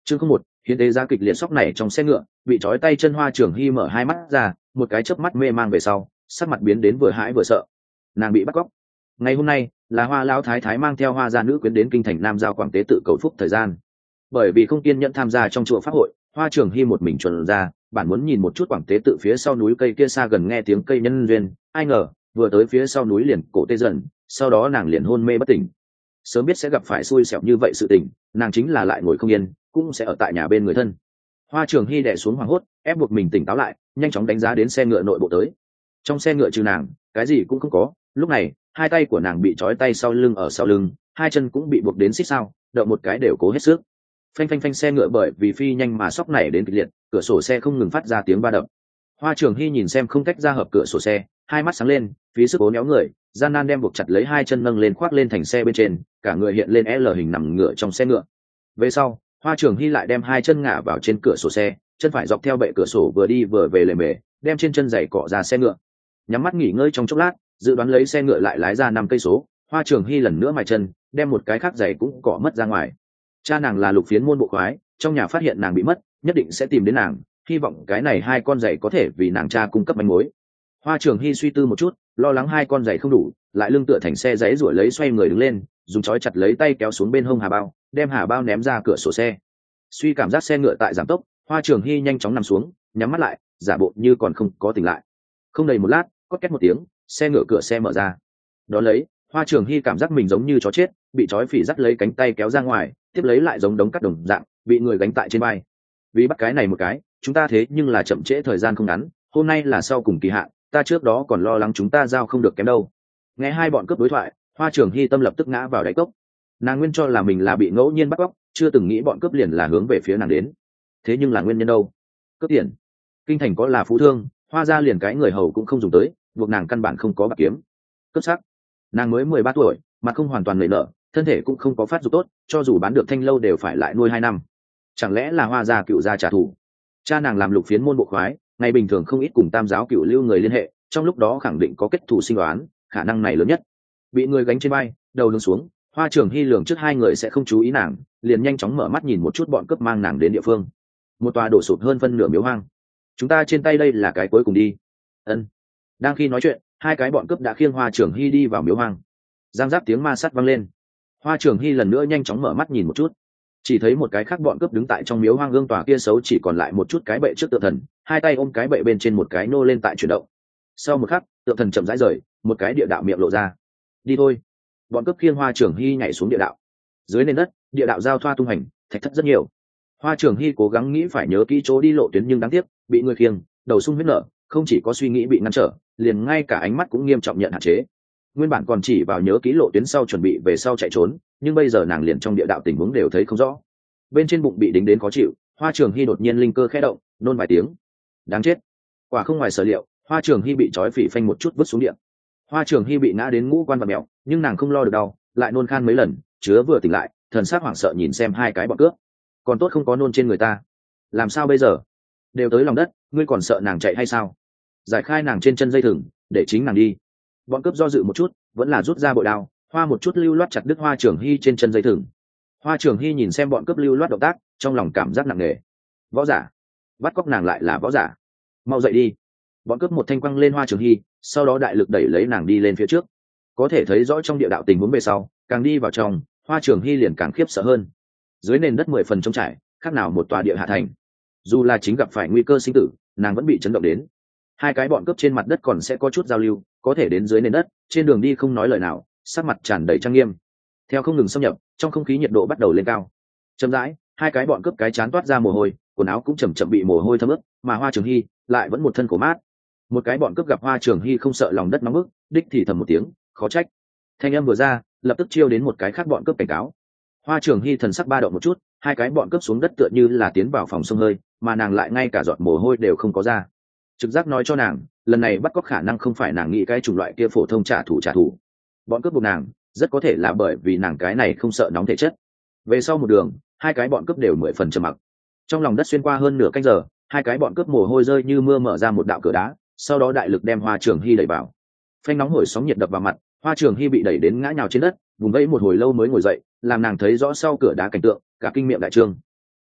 chương không một hiến tế giá kịch liệt sóc này trong xe ngựa, bị trói tay chân Hoa Trường Hy mở hai mắt ra, một cái chớp mắt mê mang về sau, sắc mặt biến đến vừa hãi vừa sợ. Nàng bị bắt cóc. Ngày hôm nay là Hoa lão thái thái mang theo Hoa gia nữ quyến đến kinh thành Nam Giao Quảng Tế tự cầu phúc thời gian. Bởi vì không kiên nhẫn tham gia trong chùa pháp hội, Hoa Trường Hy một mình chuẩn ra, bản muốn nhìn một chút Quảng Tế tự phía sau núi cây kia xa gần nghe tiếng cây nhân duyên, ai ngờ vừa tới phía sau núi liền cổ tê dần, sau đó nàng liền hôn mê bất tỉnh. Sớm biết sẽ gặp phải xui xẻo như vậy sự tình, nàng chính là lại ngồi không yên, cũng sẽ ở tại nhà bên người thân. Hoa Trường Hy đè xuống hoảng hốt, ép buộc mình tỉnh táo lại, nhanh chóng đánh giá đến xe ngựa nội bộ tới. Trong xe ngựa trừ nàng, cái gì cũng không có. Lúc này, hai tay của nàng bị trói tay sau lưng, ở sau lưng, hai chân cũng bị buộc đến xích sao, đợi một cái đều cố hết sức. Phanh phanh phanh, xe ngựa bởi vì phi nhanh mà sóc nảy đến kịch liệt, cửa sổ xe không ngừng phát ra tiếng va đập. Hoa Trường Hy nhìn xem không tách ra hợp cửa sổ xe, hai mắt sáng lên, phí sức cố néo người, gian nan đem buộc chặt lấy hai chân nâng lên khoác lên thành xe bên trên, cả người hiện lên L hình nằm ngửa trong xe ngựa. Về sau, Hoa Trường Hy lại đem hai chân ngả vào trên cửa sổ xe, chân phải dọc theo bệ cửa sổ vừa đi vừa về lề mề, đem trên chân giày cọ ra xe ngựa. Nhắm mắt nghỉ ngơi trong chốc lát, dự đoán lấy xe ngựa lại lái ra 5 cây số, Hoa Trường Hy lần nữa mài chân, đem một cái khác giày cũng cọ mất ra ngoài. Cha nàng là Lục Phiến môn bộ khoái, trong nhà phát hiện nàng bị mất, nhất định sẽ tìm đến nàng, hy vọng cái này hai con giày có thể vì nàng cha cung cấp manh mối. Hoa Trường Hy suy tư một chút, lo lắng hai con giày không đủ, lại lưng tựa thành xe giấy rủi lấy xoay người đứng lên, dùng chói chặt lấy tay kéo xuống bên hông hà bao, đem hà bao ném ra cửa sổ xe. Suy cảm giác xe ngựa tại giảm tốc, Hoa Trường Hy nhanh chóng nằm xuống, nhắm mắt lại, giả bộ như còn không có tỉnh lại. Không đầy một lát, cót két một tiếng, xe ngựa cửa xe mở ra. Đó lấy, Hoa Trường Hy cảm giác mình giống như chó chết, bị trói phỉ dắt lấy cánh tay kéo ra ngoài, tiếp lấy lại giống đống cắt đồng dạng, bị người gánh tại trên vai. Vì bắt cái này một cái, chúng ta thế nhưng là chậm trễ thời gian không ngắn, hôm nay là sau cùng kỳ hạn, ta trước đó còn lo lắng chúng ta giao không được kém đâu. Nghe hai bọn cướp đối thoại, Hoa Trường Hy tâm lập tức ngã vào đáy cốc. Nàng nguyên cho là mình là bị ngẫu nhiên bắt cóc, chưa từng nghĩ bọn cướp liền là hướng về phía nàng đến. Thế nhưng là nguyên nhân đâu? Cướp tiền. Kinh thành có là phú thương, Hoa gia liền cái người hầu cũng không dùng tới, buộc nàng căn bản không có bạc kiếm. Cướp sắc. Nàng mới 13 tuổi, mặt không hoàn toàn nảy nở, thân thể cũng không có phát dục tốt, cho dù bán được thanh lâu đều phải lại nuôi 2 năm. Chẳng lẽ là Hoa gia cựu gia trả thù? Cha nàng làm Lục Phiến môn bộ khoái, ngày bình thường không ít cùng Tam giáo cựu lưu người liên hệ, trong lúc đó khẳng định có kết thù sinh đoán, khả năng này lớn nhất. Bị người gánh trên vai, đầu lưng xuống, Hoa Trường Hy lường trước hai người sẽ không chú ý nàng, liền nhanh chóng mở mắt nhìn một chút bọn cướp mang nàng đến địa phương. Một tòa đổ sụp hơn phân nửa miếu hoang. Chúng ta trên tay đây là cái cuối cùng đi. Ân. Đang khi nói chuyện, hai cái bọn cướp đã khiêng Hoa Trường Hy đi vào miếu hoang. Giang giáp tiếng ma sắt vang lên. Hoa Trường Hy lần nữa nhanh chóng mở mắt nhìn một chút, chỉ thấy một cái khác bọn cướp đứng tại trong miếu hoang gương tòa kia xấu chỉ còn lại một chút cái bệ trước tượng thần, hai tay ôm cái bệ bên trên một cái nô lên tại chuyển động. Sau một khắc, tượng thần chậm rãi rời, một cái địa đạo miệng lộ ra. Đi thôi. Bọn cướp khiêng Hoa Trường Hy nhảy xuống địa đạo. Dưới nền đất, địa đạo giao thoa tung hành, thạch thất rất nhiều. Hoa Trường Hy cố gắng nghĩ phải nhớ kỹ chỗ đi lộ tuyến nhưng đáng tiếc, bị người khiêng, đầu sung huyết nở, không chỉ có suy nghĩ bị ngăn trở, liền ngay cả ánh mắt cũng nghiêm trọng nhận hạn chế. Nguyên bản còn chỉ vào nhớ kỹ lộ tuyến sau chuẩn bị về sau chạy trốn, nhưng bây giờ nàng liền trong địa đạo tình huống đều thấy không rõ. Bên trên bụng bị đính đến khó chịu, Hoa Trường Hy đột nhiên linh cơ khẽ động, nôn vài tiếng. Đáng chết. Quả không ngoài sở liệu, Hoa Trường Hy bị trói phỉ phanh một chút vứt xuống địa. Hoa Trường Hy bị ngã đến ngũ quan và mèo, nhưng nàng không lo được đau, lại nôn khan mấy lần, chứa vừa tỉnh lại, thần sắc hoảng sợ nhìn xem hai cái bọn cướp. Còn tốt không có nôn trên người ta. Làm sao bây giờ? Đều tới lòng đất, ngươi còn sợ nàng chạy hay sao? Giải khai nàng trên chân dây thừng, để chính nàng đi. Bọn cướp do dự một chút, vẫn là rút ra bội đao, hoa một chút lưu loát chặt đứt Hoa Trường Hy trên chân dây thừng. Hoa Trường Hy nhìn xem bọn cướp lưu loát động tác, trong lòng cảm giác nặng nề. Võ giả, bắt cóc nàng lại là võ giả. Mau dậy đi. Bọn cướp một thanh quăng lên Hoa Trường Hy, sau đó đại lực đẩy lấy nàng đi lên phía trước. Có thể thấy rõ trong địa đạo tình huống về sau, càng đi vào trong, Hoa Trường Hy liền càng khiếp sợ hơn. Dưới nền đất 10 phần trống trải, khác nào một tòa địa hạ thành. Dù là chính gặp phải nguy cơ sinh tử, nàng vẫn bị chấn động đến. Hai cái bọn cướp trên mặt đất còn sẽ có chút giao lưu, có thể đến dưới nền đất, trên đường đi không nói lời nào, sắc mặt tràn đầy trang nghiêm. Theo không ngừng xâm nhập, trong không khí nhiệt độ bắt đầu lên cao. Chậm rãi, hai cái bọn cướp cái chán toát ra mồ hôi, quần áo cũng chậm chậm bị mồ hôi thấm ướt, mà Hoa Trường Hy lại vẫn một thân cổ mát. Một cái bọn cướp gặp Hoa Trường Hy không sợ lòng đất nóng bức, đích thì thầm một tiếng, khó trách. Thanh âm vừa ra, lập tức chiêu đến một cái khác bọn cướp cảnh cáo. Hoa Trường Hy thần sắc ba động một chút, hai cái bọn cướp xuống đất tựa như là tiến vào phòng xông hơi, mà nàng lại ngay cả giọt mồ hôi đều không có ra. Trực giác nói cho nàng, lần này bắt cóc khả năng không phải nàng nghĩ cái chủng loại kia phổ thông trả thù. Bọn cướp buộc nàng, rất có thể là bởi vì nàng cái này không sợ nóng thể chất. Về sau một đường, hai cái bọn cướp đều 10 phần trầm mặc. Trong lòng đất xuyên qua hơn nửa canh giờ, hai cái bọn cướp mồ hôi rơi như mưa mở ra một đạo cửa đá, sau đó đại lực đem Hoa Trường Hy đẩy vào. Phanh nóng hổi sóng nhiệt đập vào mặt, Hoa Trường Hy bị đẩy đến ngã nhào trên đất, vùng vẫy một hồi lâu mới ngồi dậy, làm nàng thấy rõ sau cửa đá cảnh tượng, cả kinh miệng đại trương.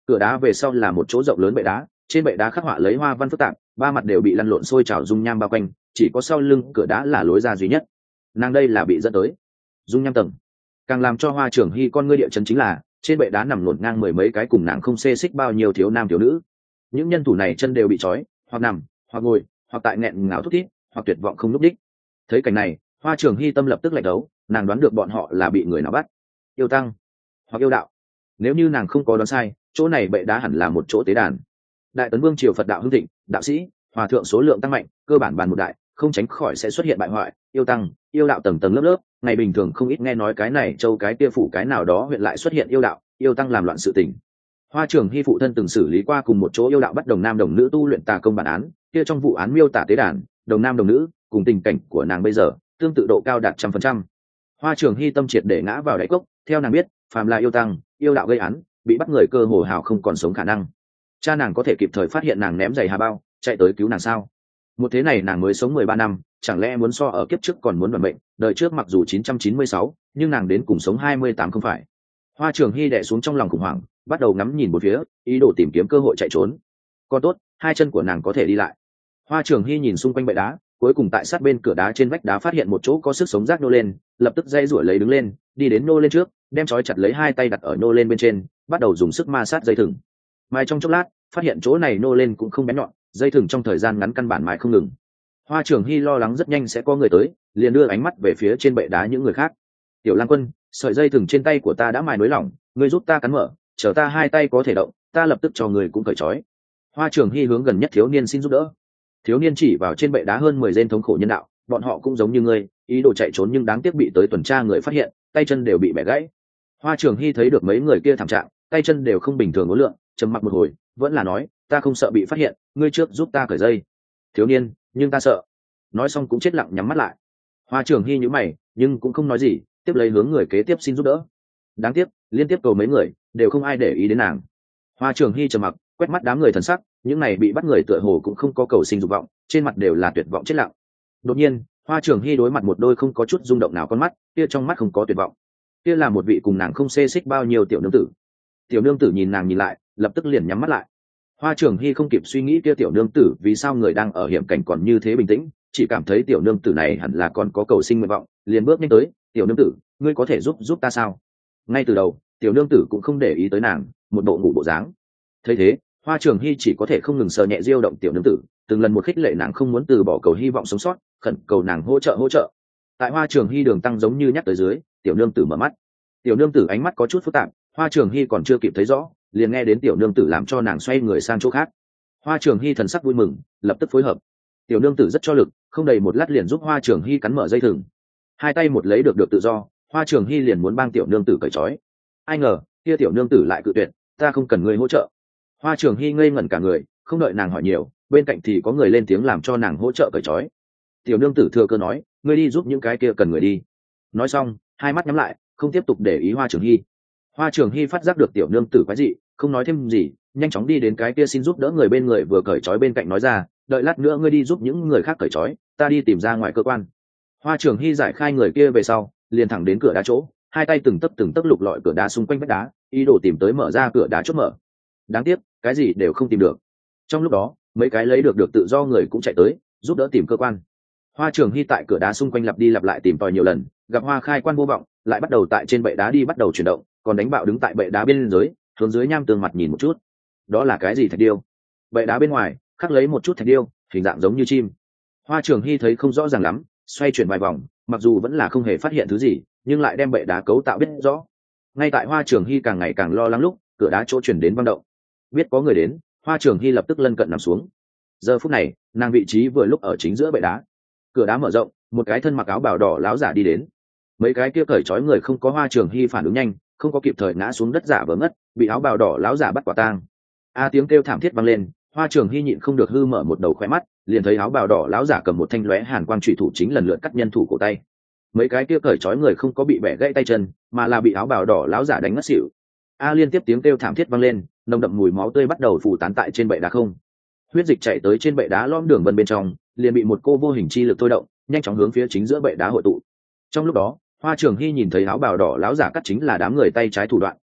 Cửa đá về sau là một chỗ rộng lớn bệ đá, trên bệ đá khắc họa lấy hoa văn phức tạp, ba mặt đều bị lăn lộn sôi trào dung nham bao quanh, chỉ có sau lưng cửa đá là lối ra duy nhất. Nàng đây là bị dẫn tới dung nham tầng. Càng làm cho Hoa Trường Hy con ngươi địa chấn chính là trên bệ đá nằm lộn ngang mười mấy cái cùng nàng không xê xích bao nhiêu thiếu nam thiếu nữ. Những nhân thủ này chân đều bị trói, hoặc nằm, hoặc ngồi, hoặc tại nghẹn ngào thút thít, hoặc tuyệt vọng không lúc đích. Thấy cảnh này, Hoa Trường Hy tâm lập tức lạnh đấu, nàng đoán được bọn họ là bị người nào bắt, yêu tăng hoặc yêu đạo. Nếu như nàng không có đoán sai, chỗ này bệ đá hẳn là một chỗ tế đàn. Đại Tấn Vương triều Phật đạo hưng thịnh, đạo sĩ, hòa thượng số lượng tăng mạnh, cơ bản bàn một đại, không tránh khỏi sẽ xuất hiện bại hoại, yêu tăng, yêu đạo tầng tầng lớp lớp. Ngày bình thường không ít nghe nói cái này châu cái kia phủ cái nào đó huyện lại xuất hiện yêu đạo, yêu tăng làm loạn sự tình. Hoa Trường Hy phụ thân từng xử lý qua cùng một chỗ yêu đạo bắt đồng nam đồng nữ tu luyện tà công bản án, kia trong vụ án miêu tả tế đàn, đồng nam đồng nữ, cùng tình cảnh của nàng bây giờ, tương tự độ cao đạt 100%. Hoa Trường Hy tâm triệt để ngã vào đáy cốc, theo nàng biết, phàm là yêu tăng, yêu đạo gây án, bị bắt người cơ hồ hào không còn sống khả năng. Cha nàng có thể kịp thời phát hiện nàng ném giày hà bao, chạy tới cứu nàng sao? Một thế này nàng mới sống 13 năm, chẳng lẽ muốn so ở kiếp trước còn muốn vận mệnh, đời trước mặc dù 996, nhưng nàng đến cùng sống 28 không phải. Hoa Trường Hy đè xuống trong lòng khủng hoảng, bắt đầu ngắm nhìn bốn phía, ý đồ tìm kiếm cơ hội chạy trốn. Còn tốt, hai chân của nàng có thể đi lại. Hoa Trường Hy nhìn xung quanh bệ đá, cuối cùng tại sát bên cửa đá trên vách đá phát hiện một chỗ có sức sống rác nô lên, lập tức dây rủi lấy đứng lên, đi đến nô lên trước, đem trói chặt lấy hai tay đặt ở nô lên bên trên, bắt đầu dùng sức ma sát dây thừng. Mai trong chốc lát, phát hiện chỗ này nô lên cũng không bén nhọn, dây thừng trong thời gian ngắn căn bản mài không ngừng. Hoa Trường Hy lo lắng rất nhanh sẽ có người tới, liền đưa ánh mắt về phía trên bệ đá những người khác. Tiểu Lang Quân, sợi dây thừng trên tay của ta đã mài nối lỏng, ngươi giúp ta cắn mở, chờ ta hai tay có thể động, ta lập tức cho người cũng cởi trói. Hoa Trường Hy hướng gần nhất thiếu niên xin giúp đỡ. Thiếu niên chỉ vào trên bệ đá hơn 10 tên thống khổ nhân đạo, bọn họ cũng giống như ngươi, ý đồ chạy trốn nhưng đáng tiếc bị tới tuần tra người phát hiện, tay chân đều bị bẻ gãy. Hoa Trường Hy thấy được mấy người kia thảm trạng, tay chân đều không bình thường uốn lượn, trầm mặc một hồi, vẫn là nói, ta không sợ bị phát hiện, ngươi trước giúp ta cởi dây. Thiếu niên, nhưng ta sợ. Nói xong cũng chết lặng nhắm mắt lại. Hoa Trường Hy nhíu mày, nhưng cũng không nói gì, tiếp lấy hướng người kế tiếp xin giúp đỡ. Đáng tiếc, liên tiếp cầu mấy người, đều không ai để ý đến nàng. Hoa Trường Hy trầm mặc, quét mắt đám người thần sắc, những này bị bắt người tựa hồ cũng không có cầu sinh dục vọng, trên mặt đều là tuyệt vọng chết lặng. Đột nhiên, Hoa Trường Hy đối mặt một đôi không có chút rung động nào con mắt, kia trong mắt không có tuyệt vọng. Kia là một vị cùng nàng không xê xích bao nhiêu tiểu nương tử. Tiểu nương tử nhìn nàng nhìn lại, lập tức liền nhắm mắt lại. Hoa Trường Hy không kịp suy nghĩ kia tiểu nương tử vì sao người đang ở hiểm cảnh còn như thế bình tĩnh, chỉ cảm thấy tiểu nương tử này hẳn là còn có cầu sinh nguyện vọng, liền bước nhanh tới, tiểu nương tử, ngươi có thể giúp ta sao? Ngay từ đầu, tiểu nương tử cũng không để ý tới nàng, một bộ ngủ bộ dáng. Thấy thế, Hoa Trường Hy chỉ có thể không ngừng sờ nhẹ diêu động tiểu nương tử, từng lần một khích lệ nàng không muốn từ bỏ cầu hy vọng sống sót, khẩn cầu nàng hỗ trợ. Tại Hoa Trường Hy đường tăng giống như nhắc tới dưới, tiểu nương tử mở mắt. Tiểu nương tử ánh mắt có chút phức tạp, Hoa Trường Hy còn chưa kịp thấy rõ, liền nghe đến tiểu nương tử làm cho nàng xoay người sang chỗ khác. Hoa Trường Hy thần sắc vui mừng, lập tức phối hợp. Tiểu nương tử rất cho lực, không đầy một lát liền giúp Hoa Trường Hy cắn mở dây thừng. Hai tay một lấy được tự do, Hoa Trường Hy liền muốn bang tiểu nương tử cởi trói. Ai ngờ, kia tiểu nương tử lại cự tuyệt, ta không cần ngươi hỗ trợ. Hoa Trường Hy ngây ngẩn cả người, không đợi nàng hỏi nhiều, bên cạnh thì có người lên tiếng làm cho nàng hỗ trợ cởi trói. Tiểu nương tử thừa cơ nói, ngươi đi giúp những cái kia cần người đi. Nói xong, hai mắt nhắm lại, không tiếp tục để ý Hoa Trường Hy. Hoa Trường Hy phát giác được tiểu nương tử quái dị, không nói thêm gì, nhanh chóng đi đến cái kia xin giúp đỡ người bên người vừa cởi trói bên cạnh nói ra, đợi lát nữa ngươi đi giúp những người khác cởi trói, ta đi tìm ra ngoài cơ quan. Hoa Trường Hy giải khai người kia về sau, liền thẳng đến cửa đá chỗ, hai tay từng tấc lục lọi cửa đá xung quanh vách đá, ý đồ tìm tới mở ra cửa đá chốt mở. Đáng tiếc, cái gì đều không tìm được. Trong lúc đó, mấy cái lấy được tự do người cũng chạy tới, giúp đỡ tìm cơ quan. Hoa Trường Hy tại cửa đá xung quanh lặp đi lặp lại tìm tòi nhiều lần, gặp Hoa Khai Quan vô vọng, lại bắt đầu tại trên bệ đá đi bắt đầu chuyển động, còn đánh bạo đứng tại bệ đá bên dưới, hướng dưới nham tường mặt nhìn một chút. Đó là cái gì thạch điêu? Bệ đá bên ngoài khắc lấy một chút thạch điêu, hình dạng giống như chim. Hoa Trường Hy thấy không rõ ràng lắm, xoay chuyển vài vòng, mặc dù vẫn là không hề phát hiện thứ gì, nhưng lại đem bệ đá cấu tạo biết rõ. Ngay tại Hoa Trường Hy càng ngày càng lo lắng lúc, cửa đá chỗ chuyển đến vang động. Biết có người đến, Hoa Trường Hy lập tức lân cận nằm xuống. Giờ phút này, nàng vị trí vừa lúc ở chính giữa bệ đá. Cửa đá mở rộng, một cái thân mặc áo bào đỏ láo giả đi đến. Mấy cái kia cởi trói người không có Hoa Trường Hy phản ứng nhanh, không có kịp thời ngã xuống đất giả vờ ngất, bị áo bào đỏ láo giả bắt quả tang. Tiếng kêu thảm thiết vang lên, Hoa Trường Hy nhịn không được hư mở một đầu khóe mắt, liền thấy áo bào đỏ láo giả cầm một thanh lóe hàn quang chủy thủ chính lần lượt cắt nhân thủ cổ tay. Mấy cái kia cởi trói người không có bị bẻ gãy tay chân, mà là bị áo bào đỏ láo giả đánh ngất xỉu. Liên tiếp tiếng kêu thảm thiết vang lên, nồng đậm mùi máu tươi bắt đầu phủ tán tại trên bệ đá không. Huyết dịch chảy tới trên bệ đá lõm đường vân bên trong, liền bị một cô vô hình chi lực thôi động, nhanh chóng hướng phía chính giữa bệ đá hội tụ. Trong lúc đó, Hoa Trường Hy nhìn thấy áo bào đỏ láo giả cắt chính là đám người tay trái thủ đoạn,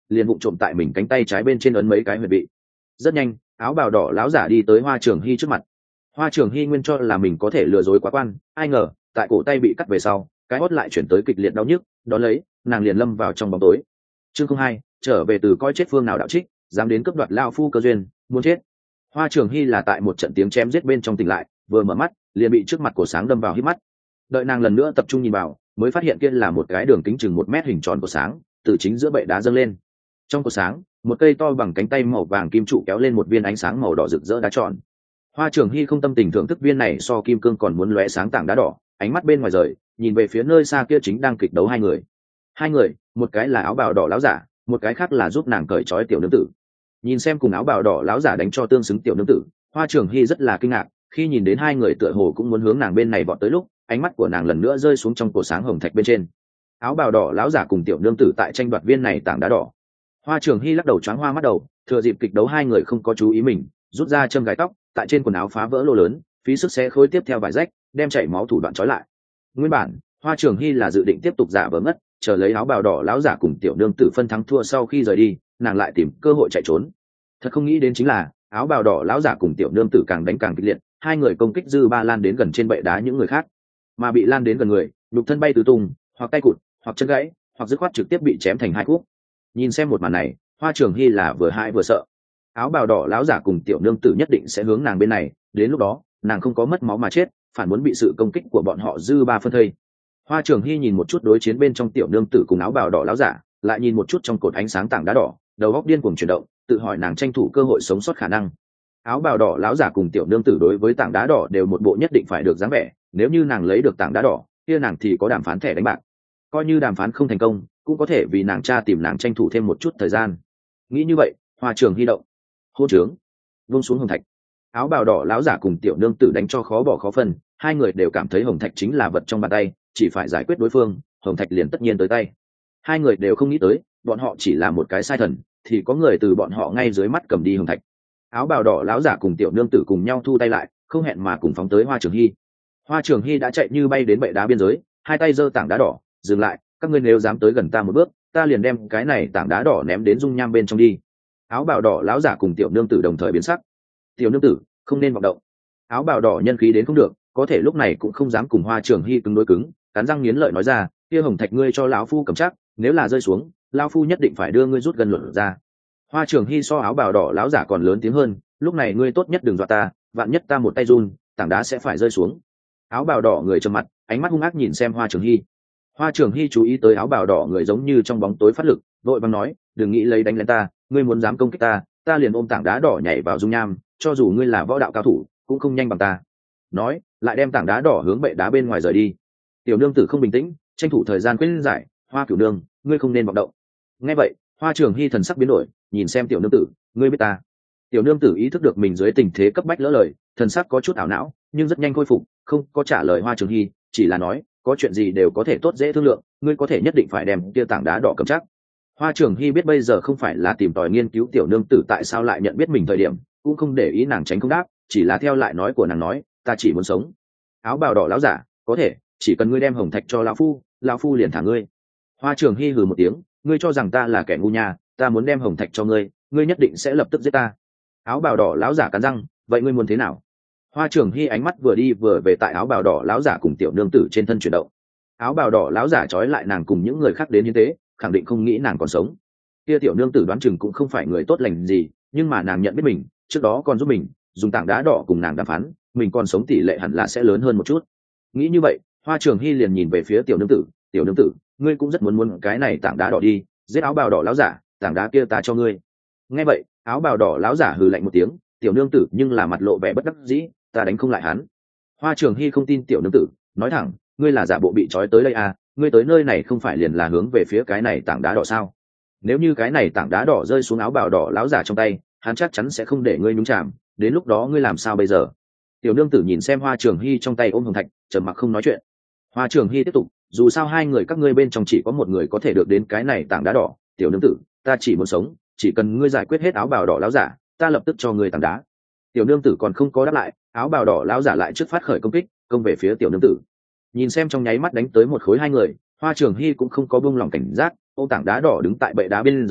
liền vụng trộm tại mình cánh tay trái bên trên ấn mấy cái huyệt vị. Rất nhanh, áo bào đỏ lão giả đi tới Hoa Trường Hy trước mặt. Hoa Trường Hy nguyên cho là mình có thể lừa dối quá quan, ai ngờ tại cổ tay bị cắt về sau, cái hót lại chuyển tới kịch liệt đau nhức, đón lấy nàng liền lâm vào trong bóng tối. Chương 02, trở về từ coi chết phương nào đạo trích, dám đến cướp đoạt lao phu cơ duyên, muốn chết. Hoa Trường Hy là tại một trận tiếng chém giết bên trong tỉnh lại, vừa mở mắt liền bị trước mặt cổ sáng đâm vào hít mắt. Đợi nàng lần nữa tập trung nhìn vào, mới phát hiện kia là một cái đường kính chừng 1 mét hình tròn cổ sáng, từ chính giữa bệ đá dâng lên. Trong cổ sáng, một cây to bằng cánh tay màu vàng kim trụ kéo lên một viên ánh sáng màu đỏ rực rỡ đá tròn. Hoa Trường Hy không tâm tình thưởng thức viên này so kim cương còn muốn lóe sáng tảng đá đỏ, ánh mắt bên ngoài rời, nhìn về phía nơi xa kia chính đang kịch đấu hai người. Hai người, một cái là áo bào đỏ lão giả, một cái khác là giúp nàng cởi trói tiểu nương tử. Nhìn xem cùng áo bào đỏ lão giả đánh cho tương xứng tiểu nương tử, Hoa Trường Hy rất là kinh ngạc, khi nhìn đến hai người tựa hồ cũng muốn hướng nàng bên này vọt tới lúc, ánh mắt của nàng lần nữa rơi xuống trong cổ sáng hồng thạch bên trên. Áo bào đỏ lão giả cùng tiểu nương tử tại tranh đoạt viên này tảng đá đỏ. Hoa Trường Hy lắc đầu choáng hoa mắt đầu, thừa dịp kịch đấu hai người không có chú ý mình, rút ra châm gài tóc, tại trên quần áo phá vỡ lỗ lớn, phí sức xé khối tiếp theo vải rách, đem chảy máu thủ đoạn trói lại. Nguyên bản, Hoa Trường Hy là dự định tiếp tục giả vờ ngất, chờ lấy áo bào đỏ lão giả cùng tiểu nương tử phân thắng thua sau khi rời đi, nàng lại tìm cơ hội chạy trốn. Thật không nghĩ đến chính là, áo bào đỏ lão giả cùng tiểu nương tử càng đánh càng kịch liệt, hai người công kích dư ba lan đến gần trên bệ đá những người khác, mà bị lan đến gần người, nhục thân bay tứ tung, hoặc tay cụt, hoặc chân gãy, hoặc dứt khoát trực tiếp bị chém thành hai khúc. Nhìn xem một màn này, Hoa Trường Hy là vừa hãi vừa sợ. Áo bào đỏ lão giả cùng tiểu nương tử nhất định sẽ hướng nàng bên này, đến lúc đó nàng không có mất máu mà chết, phản muốn bị sự công kích của bọn họ dư ba phân thây. Hoa Trường Hy nhìn một chút đối chiến bên trong tiểu nương tử cùng áo bào đỏ lão giả, lại nhìn một chút trong cột ánh sáng tảng đá đỏ, đầu óc điên cuồng chuyển động, tự hỏi nàng tranh thủ cơ hội sống sót khả năng. Áo bào đỏ lão giả cùng tiểu nương tử đối với tảng đá đỏ đều một bộ nhất định phải được dáng vẻ, nếu như nàng lấy được tảng đá đỏ, kia nàng thì có đàm phán thẻ đánh bạc. Coi như đàm phán không thành công, cũng có thể vì nàng cha tìm nàng tranh thủ thêm một chút thời gian. Nghĩ như vậy, Hoa Trường Hy động. Hô trướng, vung xuống hồng thạch. Áo bào đỏ lão giả cùng tiểu nương tử đánh cho khó bỏ khó phân, hai người đều cảm thấy hồng thạch chính là vật trong bàn tay, chỉ phải giải quyết đối phương, hồng thạch liền tất nhiên tới tay. Hai người đều không nghĩ tới, bọn họ chỉ là một cái sai thần, thì có người từ bọn họ ngay dưới mắt cầm đi hồng thạch. Áo bào đỏ lão giả cùng tiểu nương tử cùng nhau thu tay lại, không hẹn mà cùng phóng tới Hoa Trường Hy. Hoa Trường Hy đã chạy như bay đến bệ đá biên giới, hai tay giơ tảng đá đỏ, dừng lại, các ngươi nếu dám tới gần ta một bước, ta liền đem cái này tảng đá đỏ ném đến dung nham bên trong đi. Áo bào đỏ lão giả cùng tiểu nương tử đồng thời biến sắc. Tiểu nương tử, không nên vọng động. Áo bào đỏ nhân khí đến không được, có thể lúc này cũng không dám cùng Hoa Trường Hy cứng đối cứng, cắn răng nghiến lợi nói ra, kia hồng thạch ngươi cho lão phu cầm chắc, nếu là rơi xuống, lão phu nhất định phải đưa ngươi rút gần luận ra. Hoa Trường Hy so áo bào đỏ lão giả còn lớn tiếng hơn, lúc này ngươi tốt nhất đừng dọa ta, vạn nhất ta một tay run, tảng đá sẽ phải rơi xuống. Áo bào đỏ người trầm mặt, ánh mắt hung ác nhìn xem Hoa Trường Hy. Hoa Trường Hy chú ý tới áo bào đỏ người giống như trong bóng tối phát lực, vội vàng nói, đừng nghĩ lấy đánh lên ta, ngươi muốn dám công kích ta, ta liền ôm tảng đá đỏ nhảy vào dung nham, cho dù ngươi là võ đạo cao thủ, cũng không nhanh bằng ta. Nói, lại đem tảng đá đỏ hướng bệ đá bên ngoài rời đi. Tiểu nương tử không bình tĩnh, tranh thủ thời gian khuyên giải, Hoa cửu nương, ngươi không nên vọng động. Nghe vậy, Hoa Trường Hy thần sắc biến đổi, nhìn xem tiểu nương tử, ngươi biết ta. Tiểu nương tử ý thức được mình dưới tình thế cấp bách lỡ lời, thần sắc có chút ảo não, nhưng rất nhanh khôi phục, không có trả lời Hoa Trường Hy, chỉ là nói, có chuyện gì đều có thể tốt dễ thương lượng, ngươi có thể nhất định phải đem kia tảng đá đỏ cầm chắc. Hoa Trường Hy biết bây giờ không phải là tìm tòi nghiên cứu tiểu nương tử tại sao lại nhận biết mình thời điểm, cũng không để ý nàng tránh không đáp, chỉ là theo lại nói của nàng nói, ta chỉ muốn sống. Áo bào đỏ lão giả, có thể, chỉ cần ngươi đem hồng thạch cho lão phu liền thả ngươi. Hoa Trường Hy hừ một tiếng, ngươi cho rằng ta là kẻ ngu nhà, ta muốn đem hồng thạch cho ngươi, ngươi nhất định sẽ lập tức giết ta. Áo bào đỏ lão giả cắn răng, vậy ngươi muốn thế nào? Hoa Trường Hy ánh mắt vừa đi vừa về tại áo bào đỏ lão giả cùng tiểu nương tử trên thân chuyển động. Áo bào đỏ lão giả trói lại nàng cùng những người khác đến như thế, khẳng định không nghĩ nàng còn sống. Kia tiểu nương tử đoán chừng cũng không phải người tốt lành gì, nhưng mà nàng nhận biết mình, trước đó còn giúp mình dùng tảng đá đỏ cùng nàng đàm phán, mình còn sống tỷ lệ hẳn là sẽ lớn hơn một chút. Nghĩ như vậy, Hoa Trường Hy liền nhìn về phía tiểu nương tử, ngươi cũng rất muốn cái này tảng đá đỏ đi, giết áo bào đỏ lão giả, tảng đá kia ta cho ngươi. Nghe vậy, áo bào đỏ lão giả hừ lạnh một tiếng, tiểu nương tử nhưng là mặt lộ vẻ bất đắc dĩ, ta đánh không lại hắn. Hoa Trường Hy không tin tiểu nương tử, nói thẳng, ngươi là giả bộ bị trói tới đây à, ngươi tới nơi này không phải liền là hướng về phía cái này tảng đá đỏ sao? Nếu như cái này tảng đá đỏ rơi xuống áo bào đỏ lão giả trong tay, hắn chắc chắn sẽ không để ngươi nhúng chạm, đến lúc đó ngươi làm sao bây giờ? Tiểu nương tử nhìn xem Hoa Trường Hy trong tay ôm hồng thạch, trầm mặc không nói chuyện. Hoa Trường Hy tiếp tục, dù sao hai người các ngươi bên trong chỉ có một người có thể được đến cái này tảng đá đỏ, tiểu nương tử, ta chỉ muốn sống, chỉ cần ngươi giải quyết hết áo bào đỏ lão giả, ta lập tức cho ngươi tảng đá. Tiểu nương tử còn không có đáp lại, áo bào đỏ lão giả lại trước phát khởi công kích, công về phía tiểu nương tử. Nhìn xem trong nháy mắt đánh tới một khối hai người, Hoa Trường Hy cũng không có buông lỏng cảnh giác, ôm tảng đá đỏ đứng tại bệ đá bên dưới,